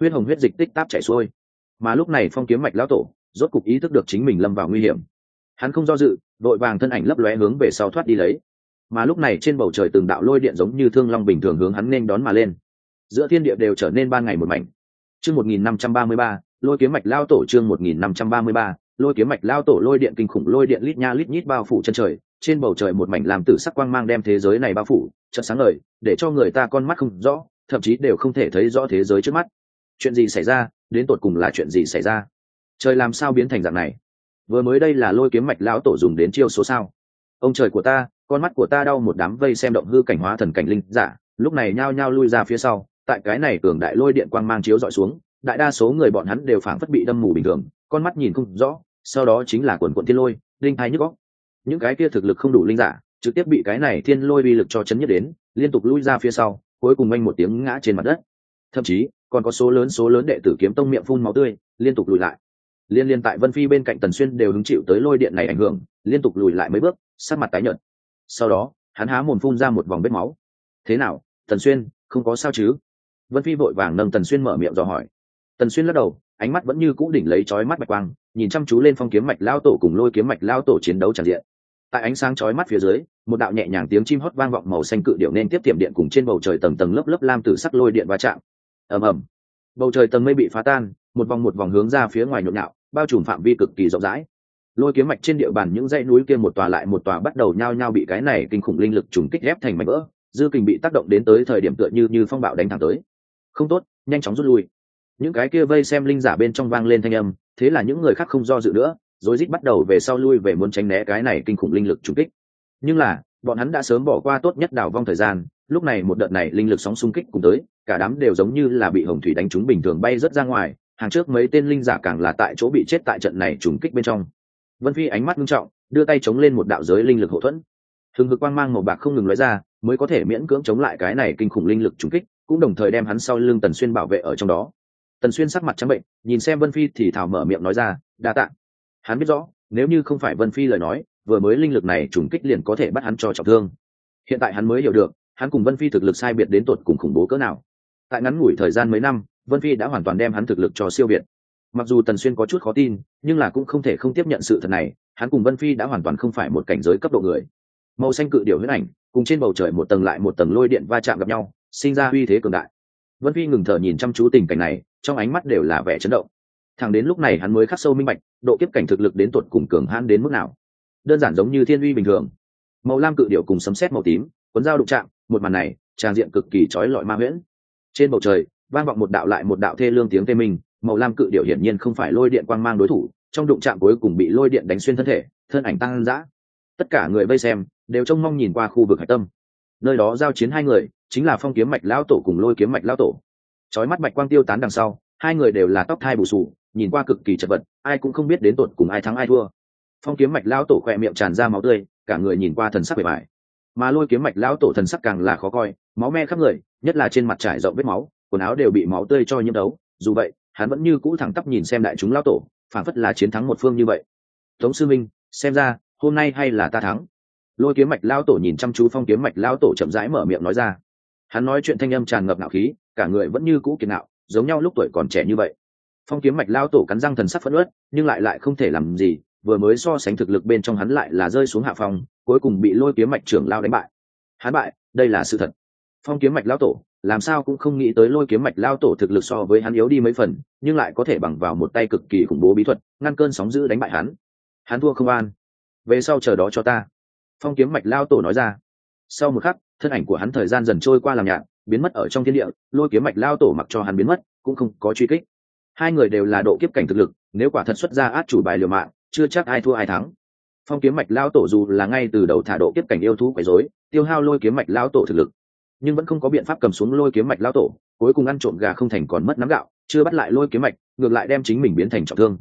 huyết hồng huyết dịch tích táp chảy xuôi. Mà lúc này phong kiếm mạch lão tổ rốt cục ý thức được chính mình lâm vào nguy hiểm, hắn không do dự, đội vàng thân ảnh lấp lóe hướng về sau thoát đi lấy. Mà lúc này trên bầu trời từng đạo lôi điện giống như thương long bình thường hướng hắn nên đón mà lên, giữa thiên địa đều trở nên ban ngày một mảnh. Chương 1533, lôi kiếm mạch lao tổ. Chương 1533, lôi kiếm mạch lao tổ. Lôi điện kinh khủng, lôi điện lít nha lít nhít bao phủ chân trời, trên bầu trời một mảnh làm tử sắc quang mang đem thế giới này bao phủ, chợt sáng ngời, để cho người ta con mắt không rõ, thậm chí đều không thể thấy rõ thế giới trước mắt. Chuyện gì xảy ra, đến tột cùng là chuyện gì xảy ra? Trời làm sao biến thành dạng này? Vừa mới đây là lôi kiếm mạch lão tổ dùng đến chiêu số sao? Ông trời của ta, con mắt của ta đau. Một đám vây xem động hư cảnh hóa thần cảnh linh giả lúc này nhao nhao lui ra phía sau. Tại cái này cường đại lôi điện quang mang chiếu dọi xuống, đại đa số người bọn hắn đều phảng phất bị đâm mù bình thường, con mắt nhìn không rõ, sau đó chính là quần quần thiên lôi, linh hai nhức óc. Những cái kia thực lực không đủ linh giả trực tiếp bị cái này thiên lôi uy lực cho chấn nhất đến, liên tục lui ra phía sau, cuối cùng anh một tiếng ngã trên mặt đất. Thậm chí còn có số lớn đệ tử kiếm tông miệng phun máu tươi, liên tục lùi lại. Liên tại Vân Phi bên cạnh Tần Xuyên đều hứng chịu tới lôi điện này ảnh hưởng, liên tục lùi lại mấy bước, sắc mặt tái nhợt. Sau đó hắn há mồm phun ra một vòng vết máu. Thế nào, Tần Xuyên, không có sao chứ? Vân Phi vội vàng nâng Tần Xuyên mở miệng dò hỏi. Tần Xuyên lắc đầu, ánh mắt vẫn như cũ đỉnh lấy chói mắt bạch quang, nhìn chăm chú lên phong kiếm mạch lao tổ cùng lôi kiếm mạch lao tổ chiến đấu tràn diện. Tại ánh sáng chói mắt phía dưới, một đạo nhẹ nhàng tiếng chim hót vang vọng, màu xanh cự điểu nên tiếp tiệm điện cùng trên bầu trời tầng tầng lớp lớp lam tử sắc lôi điện va chạm. Ầm ầm, bầu trời tầng mây bị phá tan, một vòng hướng ra phía ngoài nhộn nhạo, bao trùm phạm vi cực kỳ rộng rãi. Lôi kiếm mạch trên địa bàn những dãy núi kia một tòa lại một tòa bắt đầu nhao nhao bị cái này kinh khủng linh lực trùng kích ép thành mảnh vỡ, dư kình bị tác động đến tới thời điểm tựa như phong bạo đánh thẳng tới. Không tốt, nhanh chóng rút lui. Những cái kia vây xem linh giả bên trong vang lên thanh âm, thế là những người khác không do dự nữa, rối rít bắt đầu về sau lui về muốn tránh né cái này kinh khủng linh lực trùng kích. Nhưng là bọn hắn đã sớm bỏ qua tốt nhất đảo vong thời gian, lúc này một đợt này linh lực sóng xung kích cùng tới, cả đám đều giống như là bị hồng thủy đánh trúng bình thường bay rất ra ngoài, hàng trước mấy tên linh giả càng là tại chỗ bị chết tại trận này trùng kích bên trong. Vân Phi ánh mắt nghiêm trọng, đưa tay chống lên một đạo giới linh lực hộ thuẫn, hừng hực quang mang màu bạc không ngừng lóe ra, mới có thể miễn cưỡng chống lại cái này kinh khủng linh lực trùng kích, cũng đồng thời đem hắn sau lưng Tần Xuyên bảo vệ ở trong đó. Tần Xuyên sắc mặt trắng bệnh, nhìn xem Vân Phi thì thào mở miệng nói ra, đa tạ. Hắn biết rõ, nếu như không phải Vân Phi lời nói, vừa mới linh lực này trùng kích liền có thể bắt hắn cho trọng thương. Hiện tại hắn mới hiểu được, hắn cùng Vân Phi thực lực sai biệt đến tột cùng khủng bố cỡ nào. Tại ngắn ngủi thời gian mấy năm, Vân Phi đã hoàn toàn đem hắn thực lực cho siêu việt. Mặc dù Tần Xuyên có chút khó tin, nhưng là cũng không thể không tiếp nhận sự thật này, hắn cùng Vân Phi đã hoàn toàn không phải một cảnh giới cấp độ người. Màu xanh cự điểu huyết ảnh, cùng trên bầu trời một tầng lại một tầng lôi điện va chạm gặp nhau, sinh ra uy thế cường đại. Vân Phi ngừng thở nhìn chăm chú tình cảnh này, trong ánh mắt đều là vẻ chấn động. Thẳng đến lúc này hắn mới khắc sâu minh bạch, độ kiếp cảnh thực lực đến tột cùng cường hãn đến mức nào. Đơn giản giống như thiên uy bình thường. Màu lam cự điểu cùng sấm sét màu tím, cuốn dao đụng chạm, một màn này, tràng diện cực kỳ chói lọi ma huyễn. Trên bầu trời, vang vọng một đạo lại một đạo thê lương tiếng tê minh, màu lam cự điểu hiển nhiên không phải lôi điện quang mang đối thủ, trong đụng chạm cuối cùng bị lôi điện đánh xuyên thân thể, thân ảnh tăng dã. Tất cả người vây xem đều trông mong nhìn qua khu vực hải tâm. Nơi đó giao chiến hai người, chính là phong kiếm mạch lão tổ cùng lôi kiếm mạch lão tổ. Chói mắt bạch quang tiêu tán đằng sau, hai người đều là tóc thai bù xù, nhìn qua cực kỳ chật vật, ai cũng không biết đến tột cùng ai thắng ai thua. Phong kiếm mạch lão tổ khỏe miệng tràn ra máu tươi, cả người nhìn qua thần sắc bề bại. Mà lôi kiếm mạch lão tổ thần sắc càng là khó coi, máu me khắp người, nhất là trên mặt trải rộng vết máu, quần áo đều bị máu tươi cho nhiễm đấu. Dù vậy, hắn vẫn như cũ thẳng tắp nhìn xem đại chúng lão tổ, phảng phất là chiến thắng một phương như vậy. Tống sư minh, xem ra hôm nay hay là ta thắng. Lôi kiếm mạch lão tổ nhìn chăm chú phong kiếm mạch lão tổ chậm rãi mở miệng nói ra. Hắn nói chuyện thanh âm tràn ngập ngạo khí, cả người vẫn như cũ kiệt ngạo, giống nhau lúc tuổi còn trẻ như vậy. Phong kiếm mạch lão tổ cắn răng thần sắc phẫn uất, nhưng lại không thể làm gì, vừa mới so sánh thực lực bên trong hắn lại là rơi xuống hạ phong, cuối cùng bị lôi kiếm mạch trưởng lão đánh bại. Hắn bại, đây là sự thật. Phong kiếm mạch lão tổ làm sao cũng không nghĩ tới lôi kiếm mạch lão tổ thực lực so với hắn yếu đi mấy phần, nhưng lại có thể bằng vào một tay cực kỳ khủng bố bí thuật ngăn cơn sóng dữ đánh bại hắn. Hắn thua không an, về sau chờ đó cho ta. Phong kiếm mạch lão tổ nói ra. Sau một khắc, thân ảnh của hắn thời gian dần trôi qua làm nhạt, biến mất ở trong thiên địa. Lôi kiếm mạch lão tổ mặc cho hắn biến mất, cũng không có truy kích. Hai người đều là độ kiếp cảnh thực lực, nếu quả thật xuất ra át chủ bài liều mạng, chưa chắc ai thua ai thắng. Phong kiếm mạch lão tổ dù là ngay từ đầu thả độ kiếp cảnh yêu thú quấy rối, tiêu hao lôi kiếm mạch lão tổ thực lực, nhưng vẫn không có biện pháp cầm xuống lôi kiếm mạch lão tổ, cuối cùng ăn trộm gà không thành còn mất nắm gạo, chưa bắt lại lôi kiếm mạch, ngược lại đem chính mình biến thành trọng thương.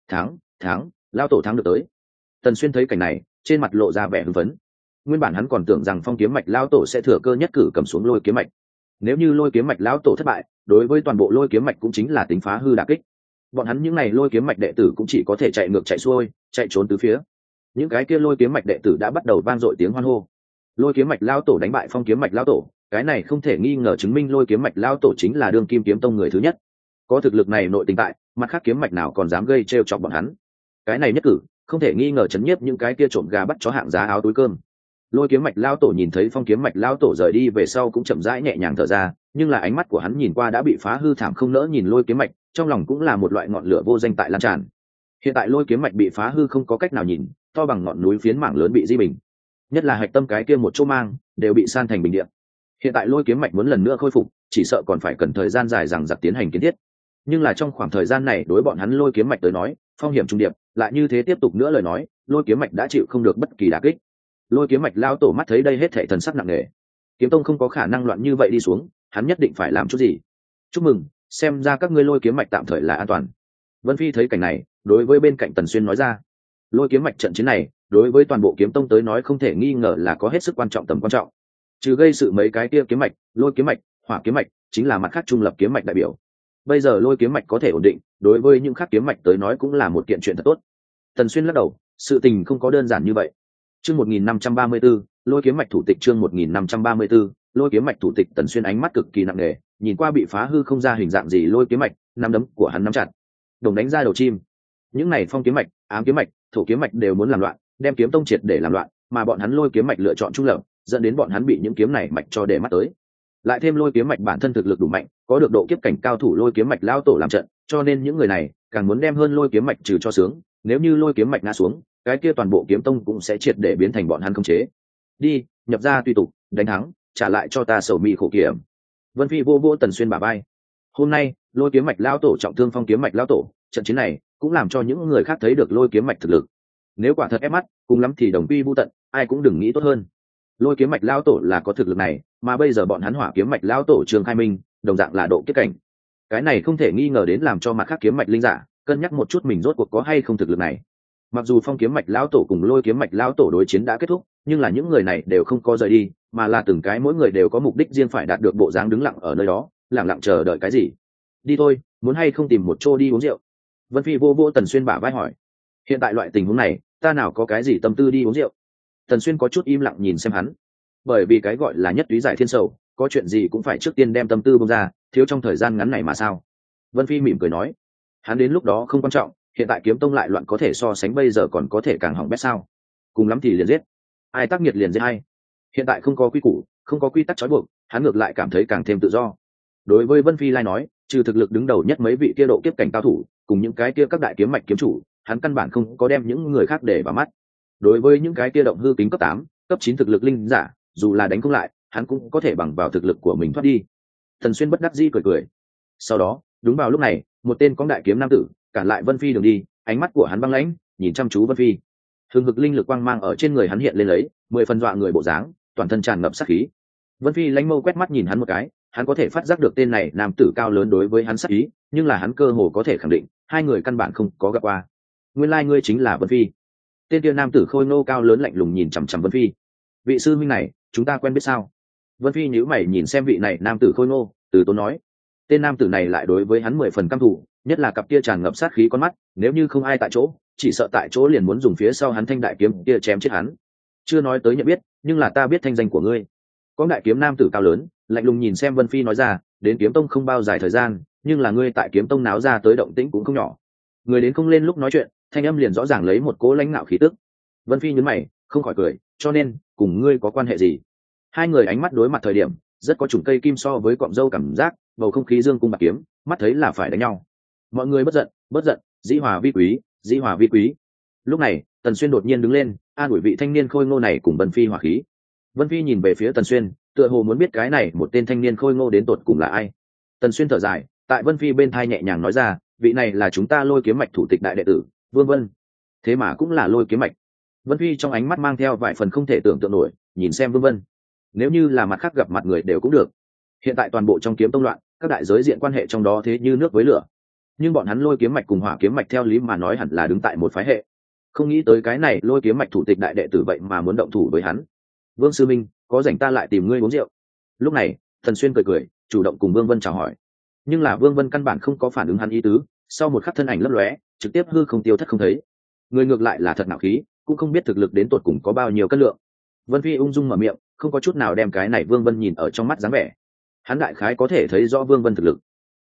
Thắng, lão tổ thắng được tới. Tần Xuyên thấy cảnh này, trên mặt lộ ra vẻ hưng phấn. Nguyên bản hắn còn tưởng rằng phong kiếm mạch lão tổ sẽ thừa cơ nhất cử cầm xuống lôi kiếm mạch. Nếu như lôi kiếm mạch lão tổ thất bại, đối với toàn bộ lôi kiếm mạch cũng chính là tính phá hư đả kích. Bọn hắn những này lôi kiếm mạch đệ tử cũng chỉ có thể chạy ngược chạy xuôi, chạy trốn tứ phía. Những cái kia lôi kiếm mạch đệ tử đã bắt đầu vang dội tiếng hoan hô. Lôi kiếm mạch lão tổ đánh bại phong kiếm mạch lão tổ, cái này không thể nghi ngờ chứng minh lôi kiếm mạch lão tổ chính là đương kim kiếm tông người thứ nhất. có thực lực này nội tình tại, mặt khác kiếm mạch nào còn dám gây trêu chọc bọn hắn. Cái này nhất cử không thể nghi ngờ chấn nhiếp những cái kia trộm gà bắt chó hạng giá áo túi cơm. Lôi kiếm mạch lao tổ nhìn thấy phong kiếm mạch lao tổ rời đi về sau cũng chậm rãi nhẹ nhàng thở ra, nhưng là ánh mắt của hắn nhìn qua đã bị phá hư thảm không nỡ nhìn lôi kiếm mạch, trong lòng cũng là một loại ngọn lửa vô danh tại lan tràn. Hiện tại lôi kiếm mạch bị phá hư không có cách nào nhìn, to bằng ngọn núi phiến mảng lớn bị di bình, nhất là hạch tâm cái kia một chỗ mang đều bị san thành bình địa. Hiện tại lôi kiếm mạch muốn lần nữa khôi phục, chỉ sợ còn phải cần thời gian dài rằng giặc tiến hành kiến thiết. Nhưng là trong khoảng thời gian này đối bọn hắn lôi kiếm mạch tới nói, phong hiểm trung điệp, lại như thế tiếp tục nữa lời nói, lôi kiếm mạch đã chịu không được bất kỳ đả kích. Lôi kiếm mạch lao tổ mắt thấy đây hết thảy thần sắc nặng nề, kiếm tông không có khả năng loạn như vậy đi xuống, hắn nhất định phải làm chút gì. Chúc mừng, xem ra các ngươi lôi kiếm mạch tạm thời là an toàn. Vân Phi thấy cảnh này, đối với bên cạnh Tần Xuyên nói ra, lôi kiếm mạch trận chiến này đối với toàn bộ kiếm tông tới nói không thể nghi ngờ là có hết sức quan trọng tầm quan trọng. Trừ gây sự mấy cái kia kiếm mạch, lôi kiếm mạch, hỏa kiếm mạch chính là mặt khác trung lập kiếm mạch đại biểu. Bây giờ lôi kiếm mạch có thể ổn định, đối với những khác kiếm mạch tới nói cũng là một kiện chuyện thật tốt. Tần Xuyên lắc đầu, sự tình không có đơn giản như vậy. Chương 1534, lôi kiếm mạch thủ tịch chương 1534, lôi kiếm mạch thủ tịch. Tần Xuyên ánh mắt cực kỳ nặng nề, nhìn qua bị phá hư không ra hình dạng gì lôi kiếm mạch, nắm đấm của hắn nắm chặt, đồng đánh ra đầu chim. Những này phong kiếm mạch, ám kiếm mạch, thổ kiếm mạch đều muốn làm loạn, đem kiếm tông triệt để làm loạn, mà bọn hắn lôi kiếm mạch lựa chọn trung lập, dẫn đến bọn hắn bị những kiếm này mạch cho để mắt tới. Lại thêm lôi kiếm mạch bản thân thực lực đủ mạnh, có được độ kiếp cảnh cao thủ lôi kiếm mạch lao tổ làm trận, cho nên những người này càng muốn đem hơn lôi kiếm mạch trừ cho sướng. Nếu như lôi kiếm mạch ngã xuống, cái kia toàn bộ kiếm tông cũng sẽ triệt để biến thành bọn hắn khống chế. Đi, nhập ra tùy tục, đánh thắng, trả lại cho ta sầu mi khổ kiểm. Vân Phi vô vô Tần Xuyên bả vai. Hôm nay lôi kiếm mạch lao tổ trọng thương phong kiếm mạch lao tổ, trận chiến này cũng làm cho những người khác thấy được lôi kiếm mạch thực lực. Nếu quả thật ép mắt, cùng lắm thì đồng quy vu tận, ai cũng đừng nghĩ tốt hơn. Lôi kiếm mạch lao tổ là có thực lực này, mà bây giờ bọn hắn hỏa kiếm mạch lao tổ Trường Khai Minh đồng dạng là độ kiếp cảnh. Cái này không thể nghi ngờ đến làm cho mặt khác kiếm mạch linh giả cân nhắc một chút mình rốt cuộc có hay không thực lực này. Mặc dù phong kiếm mạch lão tổ cùng lôi kiếm mạch lão tổ đối chiến đã kết thúc, nhưng là những người này đều không có rời đi, mà là từng cái mỗi người đều có mục đích riêng phải đạt được bộ dáng đứng lặng ở nơi đó, lặng lặng chờ đợi cái gì. Đi thôi, muốn hay không tìm một chỗ đi uống rượu? Vân Phi vô vô Tần Xuyên bả vai hỏi. Hiện tại loại tình huống này, ta nào có cái gì tâm tư đi uống rượu? Tần Xuyên có chút im lặng nhìn xem hắn, bởi vì cái gọi là nhất túy giải thiên sầu, có chuyện gì cũng phải trước tiên đem tâm tư bung ra, thiếu trong thời gian ngắn này mà sao? Vân Phi mỉm cười nói, hắn đến lúc đó không quan trọng, hiện tại kiếm tông lại loạn có thể so sánh bây giờ còn có thể càng hỏng bét sao? Cùng lắm thì liền giết, ai tác nghiệt liền giết hay. Hiện tại không có quy củ, không có quy tắc trói buộc, hắn ngược lại cảm thấy càng thêm tự do. Đối với Vân Phi lai nói, trừ thực lực đứng đầu nhất mấy vị kia độ kiếp cảnh cao thủ, cùng những cái kia các đại kiếm mạch kiếm chủ, hắn căn bản không có đem những người khác để vào mắt. Đối với những cái kia động hư kính cấp 8, cấp 9 thực lực linh giả, dù là đánh không lại, hắn cũng có thể bằng vào thực lực của mình thoát đi. Thần Xuyên bất đắc dĩ cười cười. Sau đó, đúng vào lúc này, một tên con đại kiếm nam tử cản lại Vân Phi đường đi, ánh mắt của hắn băng lãnh, nhìn chăm chú Vân Phi. Hừng hực linh lực quang mang ở trên người hắn hiện lên lấy, 10 phần dọa người bộ dáng, toàn thân tràn ngập sát khí. Vân Phi lãnh mâu quét mắt nhìn hắn một cái, hắn có thể phát giác được tên này nam tử cao lớn đối với hắn sát ý, nhưng là hắn cơ hồ có thể khẳng định, hai người căn bản không có gặp qua. Nguyên lai ngươi chính là Vân Phi. Tên kia nam tử khôi ngô cao lớn lạnh lùng nhìn chằm chằm Vân Phi. Vị sư huynh này, chúng ta quen biết sao? Vân Phi nhíu mày nhìn xem vị này nam tử khôi ngô, từ tốn nói. Tên nam tử này lại đối với hắn 10 phần căm thù, nhất là cặp kia tràn ngập sát khí con mắt, nếu như không ai tại chỗ, chỉ sợ tại chỗ liền muốn dùng phía sau hắn thanh đại kiếm kia chém chết hắn. Chưa nói tới nhận biết, nhưng là ta biết thanh danh của ngươi. Có đại kiếm nam tử cao lớn, lạnh lùng nhìn xem Vân Phi nói ra, đến kiếm tông không bao dài thời gian, nhưng là ngươi tại kiếm tông náo ra tới động tĩnh cũng không nhỏ. Người đến không lên lúc nói chuyện, thanh âm liền rõ ràng lấy một cố lãnh ngạo khí tức. Vân Phi nhướng mày, không khỏi cười, cho nên cùng ngươi có quan hệ gì? Hai người ánh mắt đối mặt thời điểm, rất có chủng cây kim so với cọng dâu cảm giác, bầu không khí dương cung bạc kiếm, mắt thấy là phải đánh nhau. Mọi người bất giận, dĩ hòa vi quý, dĩ hòa vi quý. Lúc này, Tần Xuyên đột nhiên đứng lên, an ủi vị thanh niên khôi ngô này cùng Vân Phi hòa khí. Vân Phi nhìn về phía Tần Xuyên, tựa hồ muốn biết cái này một tên thanh niên khôi ngô đến tột cùng là ai. Tần Xuyên thở dài, tại Vân Phi bên thai nhẹ nhàng nói ra, vị này là chúng ta Lôi Kiếm mạch thủ tịch đại đệ tử, Vương Vân. Thế mà cũng là Lôi Kiếm mạch. Vân Phi trong ánh mắt mang theo vài phần không thể tưởng tượng nổi, nhìn xem Vương Vân. Nếu như là mặt khác gặp mặt người đều cũng được. Hiện tại toàn bộ trong kiếm tông loạn, các đại giới diện quan hệ trong đó thế như nước với lửa. Nhưng bọn hắn Lôi Kiếm mạch cùng Hỏa Kiếm mạch theo lý mà nói hẳn là đứng tại một phái hệ. Không nghĩ tới cái này Lôi Kiếm mạch thủ tịch đại đệ tử vậy mà muốn động thủ với hắn. Vương sư minh, có rảnh ta lại tìm ngươi uống rượu. Lúc này, Thần Xuyên cười, chủ động cùng Vương Vân chào hỏi. Nhưng là Vương Vân căn bản không có phản ứng hắn ý tứ, sau một khắc thân ảnh lấp lóe, trực tiếp hư không tiêu thất không thấy. Người ngược lại là thật nạo khí, cũng không biết thực lực đến tột cùng có bao nhiêu cân lượng. Vân Phi ung dung mở miệng, không có chút nào đem cái này Vương Vân nhìn ở trong mắt dáng vẻ. Hắn đại khái có thể thấy rõ Vương Vân thực lực.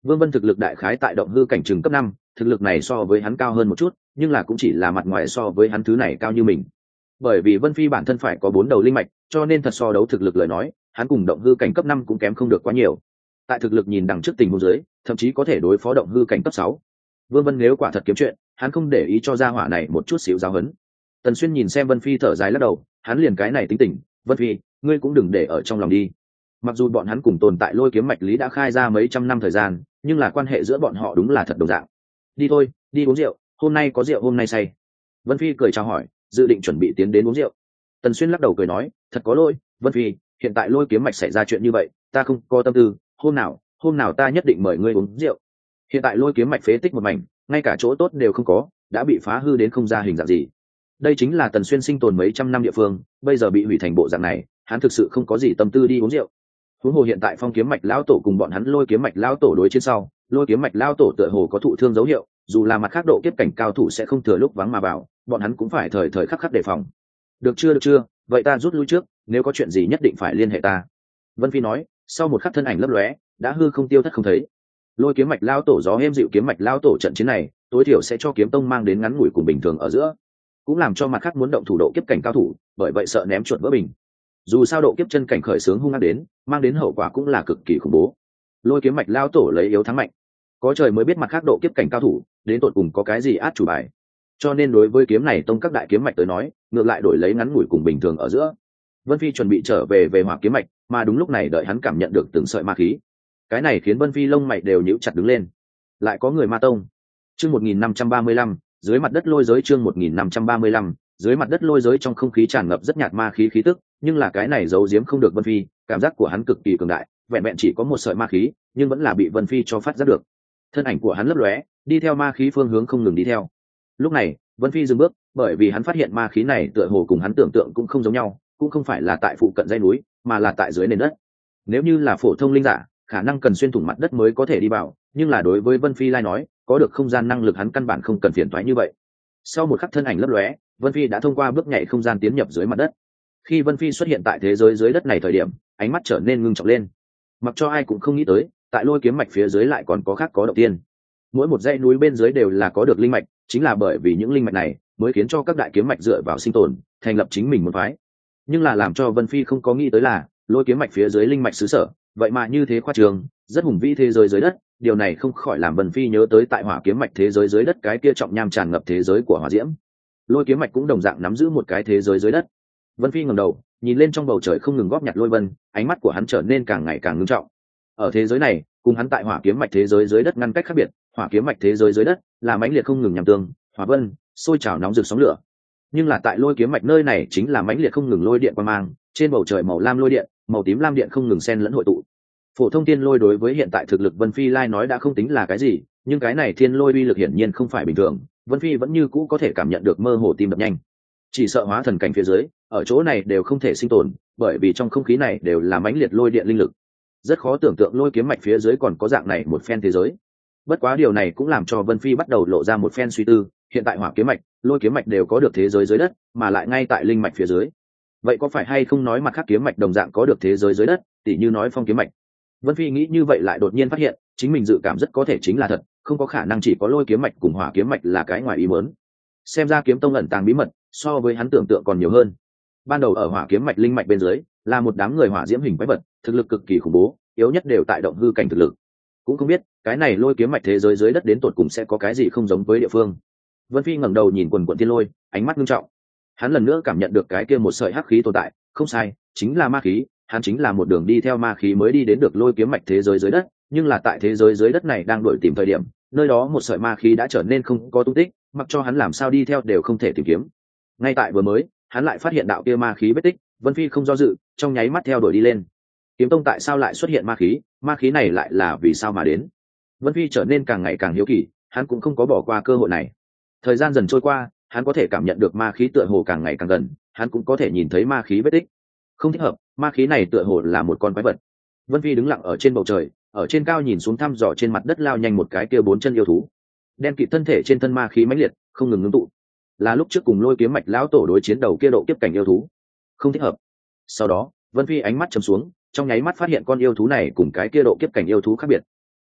Vương Vân thực lực đại khái tại động hư cảnh trường cấp 5, thực lực này so với hắn cao hơn một chút, nhưng là cũng chỉ là mặt ngoài so với hắn thứ này cao như mình. Bởi vì Vân Phi bản thân phải có 4 đầu linh mạch, cho nên thật so đấu thực lực lời nói, hắn cùng động hư cảnh cấp 5 cũng kém không được quá nhiều. Tại thực lực nhìn đằng trước tình huống dưới, thậm chí có thể đối phó động hư cảnh cấp 6. Vương Vân nếu quả thật kiếm chuyện, hắn không để ý cho gia hỏa này một chút xíu giáo huấn. Tần Xuyên nhìn xem Vân Phi thở dài lắc đầu, hắn liền cái này tính tình, Vân Phi, ngươi cũng đừng để ở trong lòng đi. Mặc dù bọn hắn cùng tồn tại lôi kiếm mạch lý đã khai ra mấy trăm năm thời gian, nhưng là quan hệ giữa bọn họ đúng là thật đồng dạng. Đi thôi, đi uống rượu, hôm nay có rượu hôm nay say. Vân Phi cười chào hỏi, dự định chuẩn bị tiến đến uống rượu. Tần Xuyên lắc đầu cười nói, thật có lỗi, Vân Phi, hiện tại lôi kiếm mạch xảy ra chuyện như vậy, ta không có tâm tư, hôm nào ta nhất định mời ngươi uống rượu. Hiện tại lôi kiếm mạch phế tích một mảnh, ngay cả chỗ tốt đều không có, đã bị phá hư đến không ra hình dạng gì. Đây chính là Tần Xuyên sinh tồn mấy trăm năm địa phương, bây giờ bị hủy thành bộ dạng này, hắn thực sự không có gì tâm tư đi uống rượu. Huống hồ hiện tại Phong kiếm mạch lão tổ cùng bọn hắn lôi kiếm mạch lão tổ đối chiến sau, lôi kiếm mạch lão tổ tựa hồ có thụ thương dấu hiệu, dù là mặt khác độ kiếp cảnh cao thủ sẽ không thừa lúc vắng mà vào, bọn hắn cũng phải thời thời khắc khắc đề phòng. Được chưa, vậy ta rút lui trước, nếu có chuyện gì nhất định phải liên hệ ta. Vân Phi nói, sau một khắc thân ảnh lấp lóe, đã hư không tiêu thất không thấy. Lôi kiếm mạch lão tổ gió êm dịu kiếm mạch lão tổ trận chiến này, tối thiểu sẽ cho kiếm tông mang đến ngắn ngủi cùng bình thường ở giữa, cũng làm cho mặt khác muốn động thủ độ kiếp cảnh cao thủ, bởi vậy sợ ném chuột vỡ bình. Dù sao độ kiếp chân cảnh khởi sướng hung ác đến, mang đến hậu quả cũng là cực kỳ khủng bố. Lôi kiếm mạch lão tổ lấy yếu thắng mạnh, có trời mới biết mặt khác độ kiếp cảnh cao thủ đến tột cùng có cái gì át chủ bài, cho nên đối với kiếm này tông các đại kiếm mạch tới nói, ngược lại đổi lấy ngắn ngủi cùng bình thường ở giữa. Vân Phi chuẩn bị trở về hỏa kiếm mạch, mà đúng lúc này đợi hắn cảm nhận được từng sợi ma khí, cái này khiến Vân Phi lông mày đều nhíu chặt đứng lên. Lại có người ma tông. Chương 1535, dưới mặt đất lôi giới. Chương 1535, dưới mặt đất lôi giới. Trong không khí tràn ngập rất nhạt ma khí khí tức, nhưng là cái này giấu giếm không được Vân Phi, cảm giác của hắn cực kỳ cường đại, vẹn vẹn chỉ có một sợi ma khí, nhưng vẫn là bị Vân Phi cho phát giác được. Thân ảnh của hắn lấp lóe, đi theo ma khí phương hướng không ngừng đi theo. Lúc này, Vân Phi dừng bước, bởi vì hắn phát hiện ma khí này tựa hồ cùng hắn tưởng tượng cũng không giống nhau, cũng không phải là tại phụ cận dãy núi, mà là tại dưới nền đất. Nếu như là phổ thông linh giả, khả năng cần xuyên thủng mặt đất mới có thể đi vào, nhưng là đối với Vân Phi lai nói, có được không gian năng lực hắn căn bản không cần phiền toái như vậy. Sau một khắc thân ảnh lấp lóe, Vân Phi đã thông qua bước nhảy không gian tiến nhập dưới mặt đất. Khi Vân Phi xuất hiện tại thế giới dưới đất này thời điểm, ánh mắt trở nên ngưng trọng lên. Mặc cho ai cũng không nghĩ tới, tại lôi kiếm mạch phía dưới lại còn có khác có động tiên. Mỗi một dãy núi bên dưới đều là có được linh mạch, chính là bởi vì những linh mạch này mới khiến cho các đại kiếm mạch dựa vào sinh tồn, thành lập chính mình một phái. Nhưng là làm cho Vân Phi không có nghĩ tới là, lôi kiếm mạch phía dưới linh mạch xứ sở, vậy mà như thế khoa trương, rất hùng vĩ thế giới dưới đất. Điều này không khỏi làm Vân Phi nhớ tới tại hỏa kiếm mạch thế giới dưới đất cái kia trọng nham tràn ngập thế giới của hỏa diễm. Lôi kiếm mạch cũng đồng dạng nắm giữ một cái thế giới dưới đất. Vân Phi ngẩng đầu, nhìn lên trong bầu trời không ngừng góp nhặt lôi vân, ánh mắt của hắn trở nên càng ngày càng ngưng trọng. Ở thế giới này, cùng hắn tại hỏa kiếm mạch thế giới dưới đất ngăn cách khác biệt, hỏa kiếm mạch thế giới dưới đất là mãnh liệt không ngừng nhằm tương, hỏa vân, sôi trào nóng rực sóng lửa. Nhưng là tại lôi kiếm mạch nơi này chính là mãnh liệt không ngừng lôi điện quang mang, trên bầu trời màu lam lôi điện, màu tím lam điện không ngừng xen lẫn hội tụ. Phổ thông thiên lôi đối với hiện tại thực lực Vân Phi lai nói đã không tính là cái gì, nhưng cái này thiên lôi uy lực hiển nhiên không phải bình thường, Vân Phi vẫn như cũ có thể cảm nhận được mơ hồ tim đập nhanh. Chỉ sợ hóa thần cảnh phía dưới, ở chỗ này đều không thể sinh tồn, bởi vì trong không khí này đều là mãnh liệt lôi điện linh lực. Rất khó tưởng tượng lôi kiếm mạch phía dưới còn có dạng này một phen thế giới. Bất quá điều này cũng làm cho Vân Phi bắt đầu lộ ra một phen suy tư, hiện tại hỏa kiếm mạch, lôi kiếm mạch đều có được thế giới dưới đất, mà lại ngay tại linh mạch phía dưới. Vậy có phải hay không nói mặt khác kiếm mạch đồng dạng có được thế giới dưới đất, tỉ như nói phong kiếm mạch? Vân Phi nghĩ như vậy lại đột nhiên phát hiện, chính mình dự cảm rất có thể chính là thật, không có khả năng chỉ có lôi kiếm mạch cùng hỏa kiếm mạch là cái ngoài ý muốn. Xem ra kiếm tông ẩn tàng bí mật, so với hắn tưởng tượng còn nhiều hơn. Ban đầu ở hỏa kiếm mạch linh mạch bên dưới, là một đám người hỏa diễm hình quái vật, thực lực cực kỳ khủng bố, yếu nhất đều tại động hư cảnh thực lực. Cũng không biết, cái này lôi kiếm mạch thế giới dưới đất đến tột cùng sẽ có cái gì không giống với địa phương. Vân Phi ngẩng đầu nhìn quần quần thiên lôi, ánh mắt nghiêm trọng. Hắn lần nữa cảm nhận được cái kia một sợi hắc khí tồn tại, không sai, chính là ma khí, hắn chính là một đường đi theo ma khí mới đi đến được lôi kiếm mạch thế giới dưới đất, nhưng là tại thế giới dưới đất này đang đuổi tìm thời điểm, nơi đó một sợi ma khí đã trở nên không có tung tích, mặc cho hắn làm sao đi theo đều không thể tìm kiếm. Ngay tại vừa mới, hắn lại phát hiện đạo kia ma khí vết tích, Vân Phi không do dự, trong nháy mắt theo đuổi đi lên. Kiếm tông tại sao lại xuất hiện ma khí này lại là vì sao mà đến? Vân Phi trở nên càng ngày càng hiếu kỳ, hắn cũng không có bỏ qua cơ hội này. Thời gian dần trôi qua, hắn có thể cảm nhận được ma khí tựa hồ càng ngày càng gần, hắn cũng có thể nhìn thấy ma khí vết tích. Không thích hợp, ma khí này tựa hồ là một con quái vật. Vân Phi đứng lặng ở trên bầu trời, ở trên cao nhìn xuống thăm dò trên mặt đất lao nhanh một cái kia bốn chân yêu thú. Đen kịt thân thể trên thân ma khí mãnh liệt, không ngừng ngưng tụ. Là lúc trước cùng lôi kiếm mạch lão tổ đối chiến đầu kia độ kiếp cảnh yêu thú. Không thích hợp. Sau đó, Vân Phi ánh mắt trầm xuống, trong nháy mắt phát hiện con yêu thú này cùng cái kia độ kiếp cảnh yêu thú khác biệt.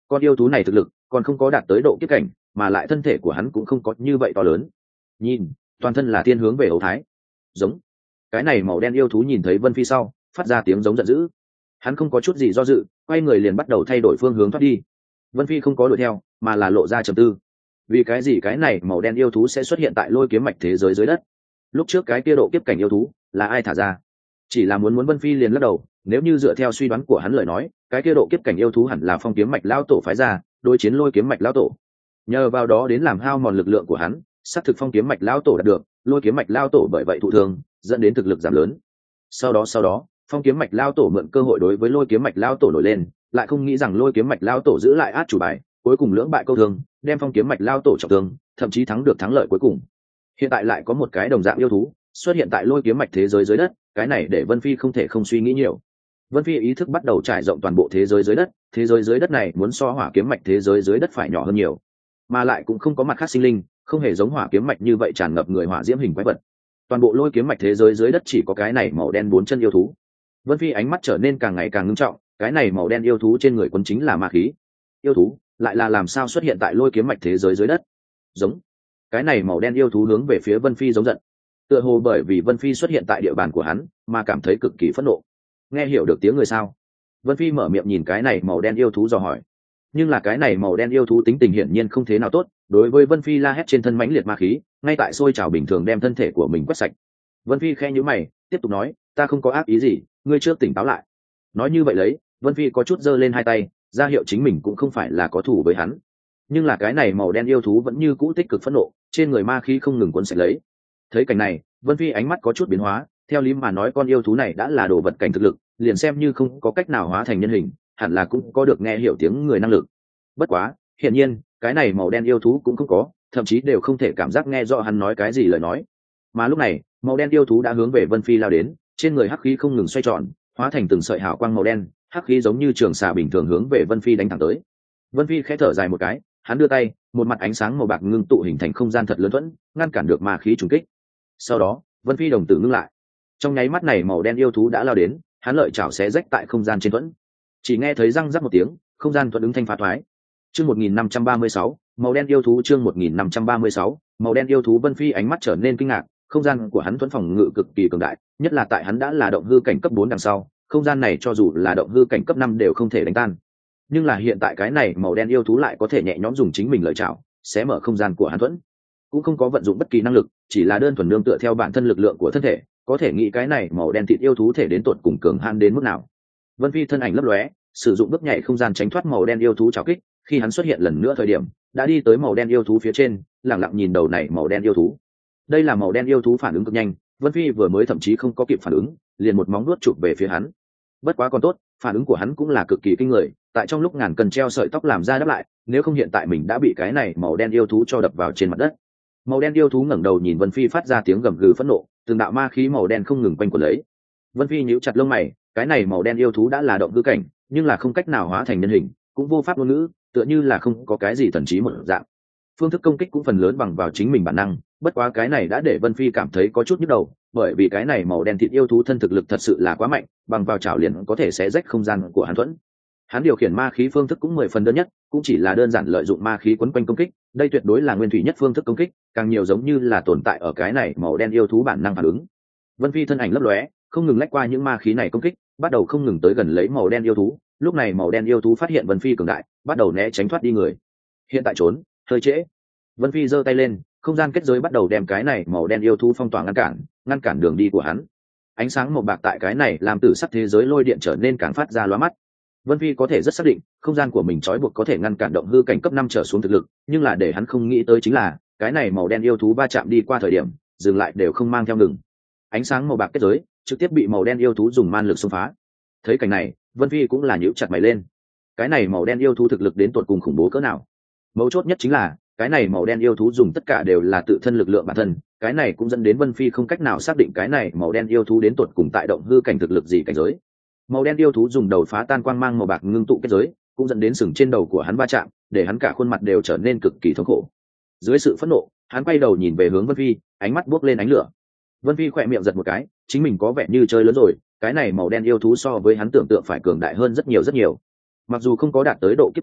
con yêu thú này thực lực còn không có đạt tới độ kiếp cảnh, mà lại thân thể của hắn cũng không có như vậy to lớn. Nhìn, toàn thân là thiên hướng về ấu thái. Giống. Cái này màu đen yêu thú nhìn thấy Vân Phi sau, phát ra tiếng giống giận dữ. Hắn không có chút gì do dự, quay người liền bắt đầu thay đổi phương hướng thoát đi. Vân Phi không có đuổi theo, mà là lộ ra trầm tư. Vì cái gì cái này màu đen yêu thú sẽ xuất hiện tại lôi kiếm mạch thế giới dưới đất? Lúc trước cái kia độ kiếp cảnh yêu thú là ai thả ra? Chỉ là muốn Vân Phi liền lắc đầu, nếu như dựa theo suy đoán của hắn lời nói, cái kia độ kiếp cảnh yêu thú hẳn là phong kiếm mạch lao tổ phái ra, đối chiến lôi kiếm mạch lao tổ. Nhờ vào đó đến làm hao mòn lực lượng của hắn, xác thực phong kiếm mạch lao tổ đạt được, lôi kiếm mạch lao tổ bởi vậy thụ thương, dẫn đến thực lực giảm lớn. Sau đó, phong kiếm mạch lao tổ mượn cơ hội đối với lôi kiếm mạch lao tổ nổi lên, lại không nghĩ rằng lôi kiếm mạch lao tổ giữ lại át chủ bài, cuối cùng lưỡng bại câu thương, đem phong kiếm mạch lao tổ trọng thương, thậm chí thắng được thắng lợi cuối cùng. Hiện tại lại có một cái đồng dạng yêu thú xuất hiện tại lôi kiếm mạch thế giới dưới đất, cái này để Vân Phi không thể không suy nghĩ nhiều. Vân Phi ý thức bắt đầu trải rộng toàn bộ thế giới dưới đất, thế giới dưới đất này muốn so hỏa kiếm mạch thế giới dưới đất phải nhỏ hơn nhiều, mà lại cũng không có mặt khác sinh linh, không hề giống hỏa kiếm mạch như vậy tràn ngập người hỏa diễm hình quái vật. Toàn bộ lôi kiếm mạch thế giới dưới đất chỉ có cái này màu đen bốn chân yêu thú. Vân Phi ánh mắt trở nên càng ngày càng ngưng trọng, cái này màu đen yêu thú trên người quân chính là ma khí. Yêu thú lại là làm sao xuất hiện tại lôi kiếm mạch thế giới dưới đất? Giống. Cái này màu đen yêu thú hướng về phía Vân Phi giống giận, tựa hồ bởi vì Vân Phi xuất hiện tại địa bàn của hắn mà cảm thấy cực kỳ phẫn nộ. Nghe hiểu được tiếng người sao? Vân Phi mở miệng nhìn cái này màu đen yêu thú dò hỏi. Nhưng là cái này màu đen yêu thú tính tình hiển nhiên không thế nào tốt, đối với Vân Phi la hét trên thân mãnh liệt ma khí, ngay tại sôi trào bình thường đem thân thể của mình quét sạch. Vân Phi khẽ nhíu mày, tiếp tục nói, ta không có ác ý gì, ngươi trước tỉnh táo lại. Nói như vậy lấy, Vân Phi có chút giơ lên hai tay, ra hiệu chính mình cũng không phải là có thù với hắn. Nhưng là cái này màu đen yêu thú vẫn như cũ tích cực phẫn nộ, trên người ma khí không ngừng cuốn sạch lấy. Thấy cảnh này, Vân Phi ánh mắt có chút biến hóa, theo lý mà nói con yêu thú này đã là đồ vật cảnh thực lực, liền xem như không có cách nào hóa thành nhân hình, hẳn là cũng có được nghe hiểu tiếng người năng lực. Bất quá, hiển nhiên, cái này màu đen yêu thú cũng không có, thậm chí đều không thể cảm giác nghe rõ hắn nói cái gì lời nói. Mà lúc này, màu đen yêu thú đã hướng về Vân Phi lao đến, trên người hắc khí không ngừng xoay tròn, hóa thành từng sợi hào quang màu đen, hắc khí giống như trường xà bình thường hướng về Vân Phi đánh thẳng tới. Vân Phi khẽ thở dài một cái, hắn đưa tay, một mặt ánh sáng màu bạc ngưng tụ hình thành không gian thật lớn thuẫn, ngăn cản được ma khí trùng kích. Sau đó, Vân Phi đồng tử ngưng lại. Trong nháy mắt này màu đen yêu thú đã lao đến, hắn lợi chảo xé rách tại không gian trên thuẫn. Chỉ nghe thấy răng rắc một tiếng, không gian thuẫn ứng thanh phá thoái. Chương 1536, màu đen yêu thú chương 1536, màu đen yêu thú. Vân Phi ánh mắt trở nên kinh ngạc, không gian của hắn thuẫn phòng ngự cực kỳ cường đại, nhất là tại hắn đã là động hư cảnh cấp 4 đằng sau, không gian này cho dù là động hư cảnh cấp 5 đều không thể đánh tan. Nhưng là hiện tại cái này màu đen yêu thú lại có thể nhẹ nhõm dùng chính mình lợi chảo xé mở không gian của hắn thuẫn, cũng không có vận dụng bất kỳ năng lực, chỉ là đơn thuần nương tựa theo bản thân lực lượng của thân thể, có thể nghĩ cái này màu đen thịt yêu thú thể đến tột cùng cường hãn đến mức nào. Vân Phi thân ảnh lấp lóe, sử dụng bước nhảy không gian tránh thoát màu đen yêu thú trào kích, khi hắn xuất hiện lần nữa thời điểm, đã đi tới màu đen yêu thú phía trên, lặng lặng nhìn đầu này màu đen yêu thú. Đây là màu đen yêu thú phản ứng cực nhanh, Vân Phi vừa mới thậm chí không có kịp phản ứng, liền một móng nuốt chụp về phía hắn. Bất quá còn tốt, phản ứng của hắn cũng là cực kỳ kinh người, tại trong lúc ngàn cân treo sợi tóc làm ra đáp lại, nếu không hiện tại mình đã bị cái này màu đen yêu thú cho đập vào trên mặt đất. Màu đen yêu thú ngẩng đầu nhìn Vân Phi phát ra tiếng gầm gừ phẫn nộ, từng đạo ma khí màu đen không ngừng quanh quẩn lấy. Vân Phi nhíu chặt lông mày, cái này màu đen yêu thú đã là động hư cảnh, nhưng là không cách nào hóa thành nhân hình, cũng vô pháp ngôn ngữ, tựa như là không có cái gì thần trí một dạng. Phương thức công kích cũng phần lớn bằng vào chính mình bản năng, bất quá cái này đã để Vân Phi cảm thấy có chút nhức đầu, bởi vì cái này màu đen thịt yêu thú thân thực lực thật sự là quá mạnh, bằng vào chảo liền có thể xé rách không gian của hắn thuẫn. Hắn điều khiển ma khí phương thức cũng 10 phần đơn nhất, cũng chỉ là đơn giản lợi dụng ma khí quấn quanh công kích, đây tuyệt đối là nguyên thủy nhất phương thức công kích, càng nhiều giống như là tồn tại ở cái này màu đen yêu thú bản năng phản ứng. Vân Phi thân ảnh lấp lóe, không ngừng lách qua những ma khí này công kích, bắt đầu không ngừng tới gần lấy màu đen yêu thú. Lúc này màu đen yêu thú phát hiện Vân Phi cường đại, bắt đầu né tránh thoát đi người. Hiện tại trốn hơi trễ. Vân Phi giơ tay lên, không gian kết giới bắt đầu đem cái này màu đen yêu thú phong tỏa ngăn cản đường đi của hắn. Ánh sáng màu bạc tại cái này làm tử sắc thế giới lôi điện trở nên càng phát ra lóa mắt. Vân Phi có thể rất xác định, không gian của mình trói buộc có thể ngăn cản động hư cảnh cấp 5 trở xuống thực lực, nhưng là để hắn không nghĩ tới chính là, cái này màu đen yêu thú va chạm đi qua thời điểm, dừng lại đều không mang theo ngừng. Ánh sáng màu bạc kết giới trực tiếp bị màu đen yêu thú dùng man lực xông phá. Thấy cảnh này, Vân Phi cũng là nhíu chặt mày lên. Cái này màu đen yêu thú thực lực đến tột cùng khủng bố cỡ nào? Mấu chốt nhất chính là, cái này màu đen yêu thú dùng tất cả đều là tự thân lực lượng bản thân, cái này cũng dẫn đến Vân Phi không cách nào xác định cái này màu đen yêu thú đến tột cùng tại động hư cảnh thực lực gì cảnh giới. Màu đen yêu thú dùng đầu phá tan quang mang màu bạc ngưng tụ kết giới, cũng dẫn đến sừng trên đầu của hắn va chạm, để hắn cả khuôn mặt đều trở nên cực kỳ thống khổ. Dưới sự phẫn nộ, hắn quay đầu nhìn về hướng Vân Phi, ánh mắt buốc lên ánh lửa. Vân Phi khỏe miệng giật một cái, chính mình có vẻ như chơi lớn rồi, cái này màu đen yêu thú so với hắn tưởng tượng phải cường đại hơn rất nhiều rất nhiều. Mặc dù không có đạt tới độ kiếp cảnh,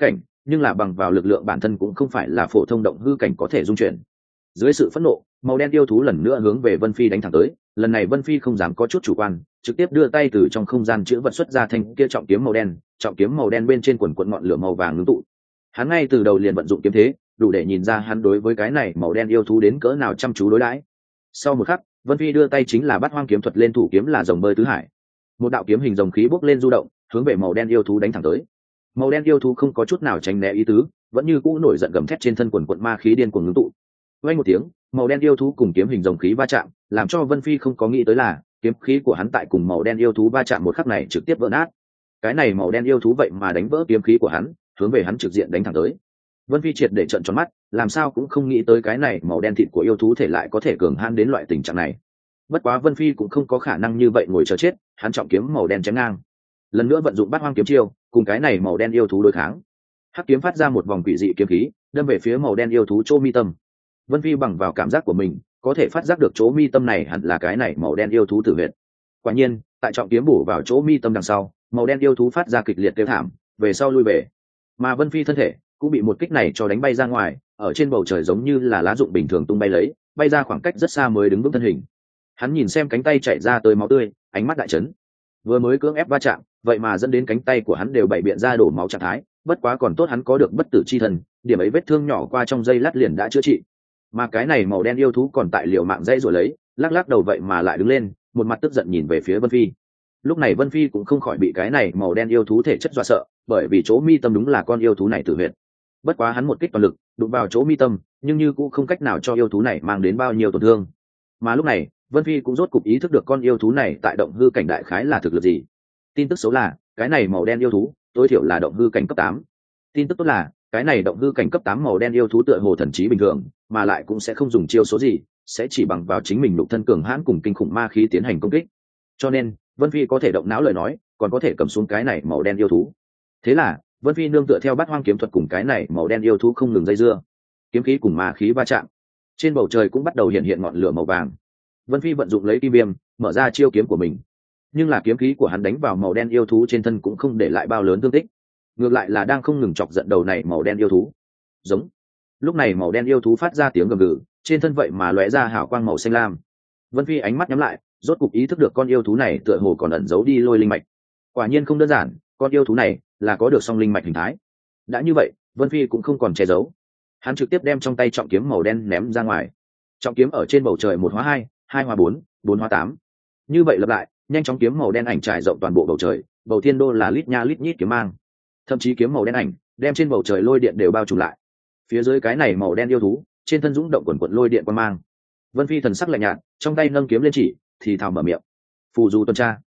nhưng là bằng vào lực lượng bản thân cũng không phải là phổ thông động hư cảnh có thể dung chuyển. Dưới sự phẫn nộ, màu đen yêu thú lần nữa hướng về Vân Phi đánh thẳng tới. Lần này Vân Phi không dám có chút chủ quan, trực tiếp đưa tay từ trong không gian chữ vật xuất ra thanh kia trọng kiếm màu đen bên trên quần quần ngọn lửa màu vàng ngưng tụ. Hắn ngay từ đầu liền vận dụng kiếm thế, đủ để nhìn ra hắn đối với cái này màu đen yêu thú đến cỡ nào chăm chú đối đãi. Sau một khắc, Vân Phi đưa tay chính là Bát Hoang kiếm thuật lên, thủ kiếm là rồng bơi tứ hải. Một đạo kiếm hình rồng khí bốc lên du động, hướng về màu đen yêu thú đánh thẳng tới. Màu đen yêu thú không có chút nào tránh né ý tứ, vẫn như cũ nổi giận gầm thét, trên thân quần quần ma khí điên cuồng ngưng tụ. Vang một tiếng, màu đen yêu thú cùng kiếm hình rồng khí va chạm, làm cho Vân Phi không có nghĩ tới là kiếm khí của hắn tại cùng màu đen yêu thú va chạm một khắc này trực tiếp vỡ nát. Cái này màu đen yêu thú vậy mà đánh vỡ kiếm khí của hắn, hướng về hắn trực diện đánh thẳng tới. Vân Phi triệt để trợn tròn mắt, làm sao cũng không nghĩ tới cái này màu đen thịt của yêu thú thể lại có thể cường hãn đến loại tình trạng này. Bất quá Vân Phi cũng không có khả năng như vậy ngồi chờ chết, hắn trọng kiếm màu đen chém ngang, lần nữa vận dụng Bát Hoang kiếm chiêu, cùng cái này màu đen yêu thú đối kháng. Hắc kiếm phát ra một vòng quỷ dị kiếm khí, đâm về phía màu đen yêu thú chỗ mi tâm. Vân Phi bằng vào cảm giác của mình, có thể phát giác được chỗ mi tâm này hẳn là cái này màu đen yêu thú tử huyệt. Quả nhiên, tại trọng kiếm bổ vào chỗ mi tâm đằng sau, màu đen yêu thú phát ra kịch liệt kêu thảm, về sau lui về. Mà Vân Phi thân thể cũng bị một kích này cho đánh bay ra ngoài, ở trên bầu trời giống như là lá rụng bình thường tung bay lấy, bay ra khoảng cách rất xa mới đứng vững thân hình. Hắn nhìn xem cánh tay chảy ra tới máu tươi, ánh mắt đại chấn. Vừa mới cưỡng ép va chạm, vậy mà dẫn đến cánh tay của hắn đều bày biện ra đổ máu trạng thái, bất quá còn tốt hắn có được bất tử chi thần, điểm ấy vết thương nhỏ qua trong giây lát liền đã chữa trị. Mà cái này màu đen yêu thú còn tại liều mạng dãy rồi lấy, lắc lắc đầu vậy mà lại đứng lên, một mặt tức giận nhìn về phía Vân Phi. Lúc này Vân Phi cũng không khỏi bị cái này màu đen yêu thú thể chất dọa sợ, bởi vì chỗ mi tâm đúng là con yêu thú này tử huyệt. Bất quá hắn một kích toàn lực đụng vào chỗ mi tâm, nhưng như cũng không cách nào cho yêu thú này mang đến bao nhiêu tổn thương. Mà lúc này Vân Phi cũng rốt cục ý thức được con yêu thú này tại động hư cảnh đại khái là thực lực gì. Tin tức xấu là cái này màu đen yêu thú tối thiểu là động hư cảnh cấp 8. Tin tức tốt là cái này động hư cảnh cấp 8 màu đen yêu thú tựa hồ thần trí bình thường, mà lại cũng sẽ không dùng chiêu số gì, sẽ chỉ bằng vào chính mình lục thân cường hãn cùng kinh khủng ma khí tiến hành công kích. Cho nên Vân Phi có thể động não lời nói, còn có thể cầm xuống cái này màu đen yêu thú. Thế là Vân Phi nương tựa theo Bát Hoang kiếm thuật cùng cái này màu đen yêu thú không ngừng dây dưa, kiếm khí cùng ma khí va chạm, trên bầu trời cũng bắt đầu hiện hiện ngọn lửa màu vàng. Vân Phi vận dụng lấy kim viêm, mở ra chiêu kiếm của mình, nhưng là kiếm khí của hắn đánh vào màu đen yêu thú trên thân cũng không để lại bao lớn thương tích, ngược lại là đang không ngừng chọc giận đầu này màu đen yêu thú. Giống. Lúc này màu đen yêu thú phát ra tiếng gầm gừ, trên thân vậy mà lóe ra hào quang màu xanh lam. Vân Phi ánh mắt nhắm lại, rốt cục ý thức được con yêu thú này tựa hồ còn ẩn giấu đi lôi linh mạch. Quả nhiên không đơn giản, con yêu thú này là có được song linh mạch hình thái. Đã như vậy, Vân Phi cũng không còn che giấu, hắn trực tiếp đem trong tay trọng kiếm màu đen ném ra ngoài. Trọng kiếm ở trên bầu trời 1 hóa 2, 2 hóa 4, 4 hóa 8. Như vậy lặp lại, nhanh chóng kiếm màu đen ảnh trải rộng toàn bộ bầu trời, bầu thiên đô là lít nha lít nhít kiếm mang. Thậm chí kiếm màu đen ảnh đem trên bầu trời lôi điện đều bao trùm lại. Phía dưới cái này màu đen yêu thú, trên thân dũng động quần quần lôi điện quang mang. Vân Phi thần sắc lạnh nhạt, trong tay nâng kiếm lên chỉ, thì thào mở miệng: phù du tuần tra.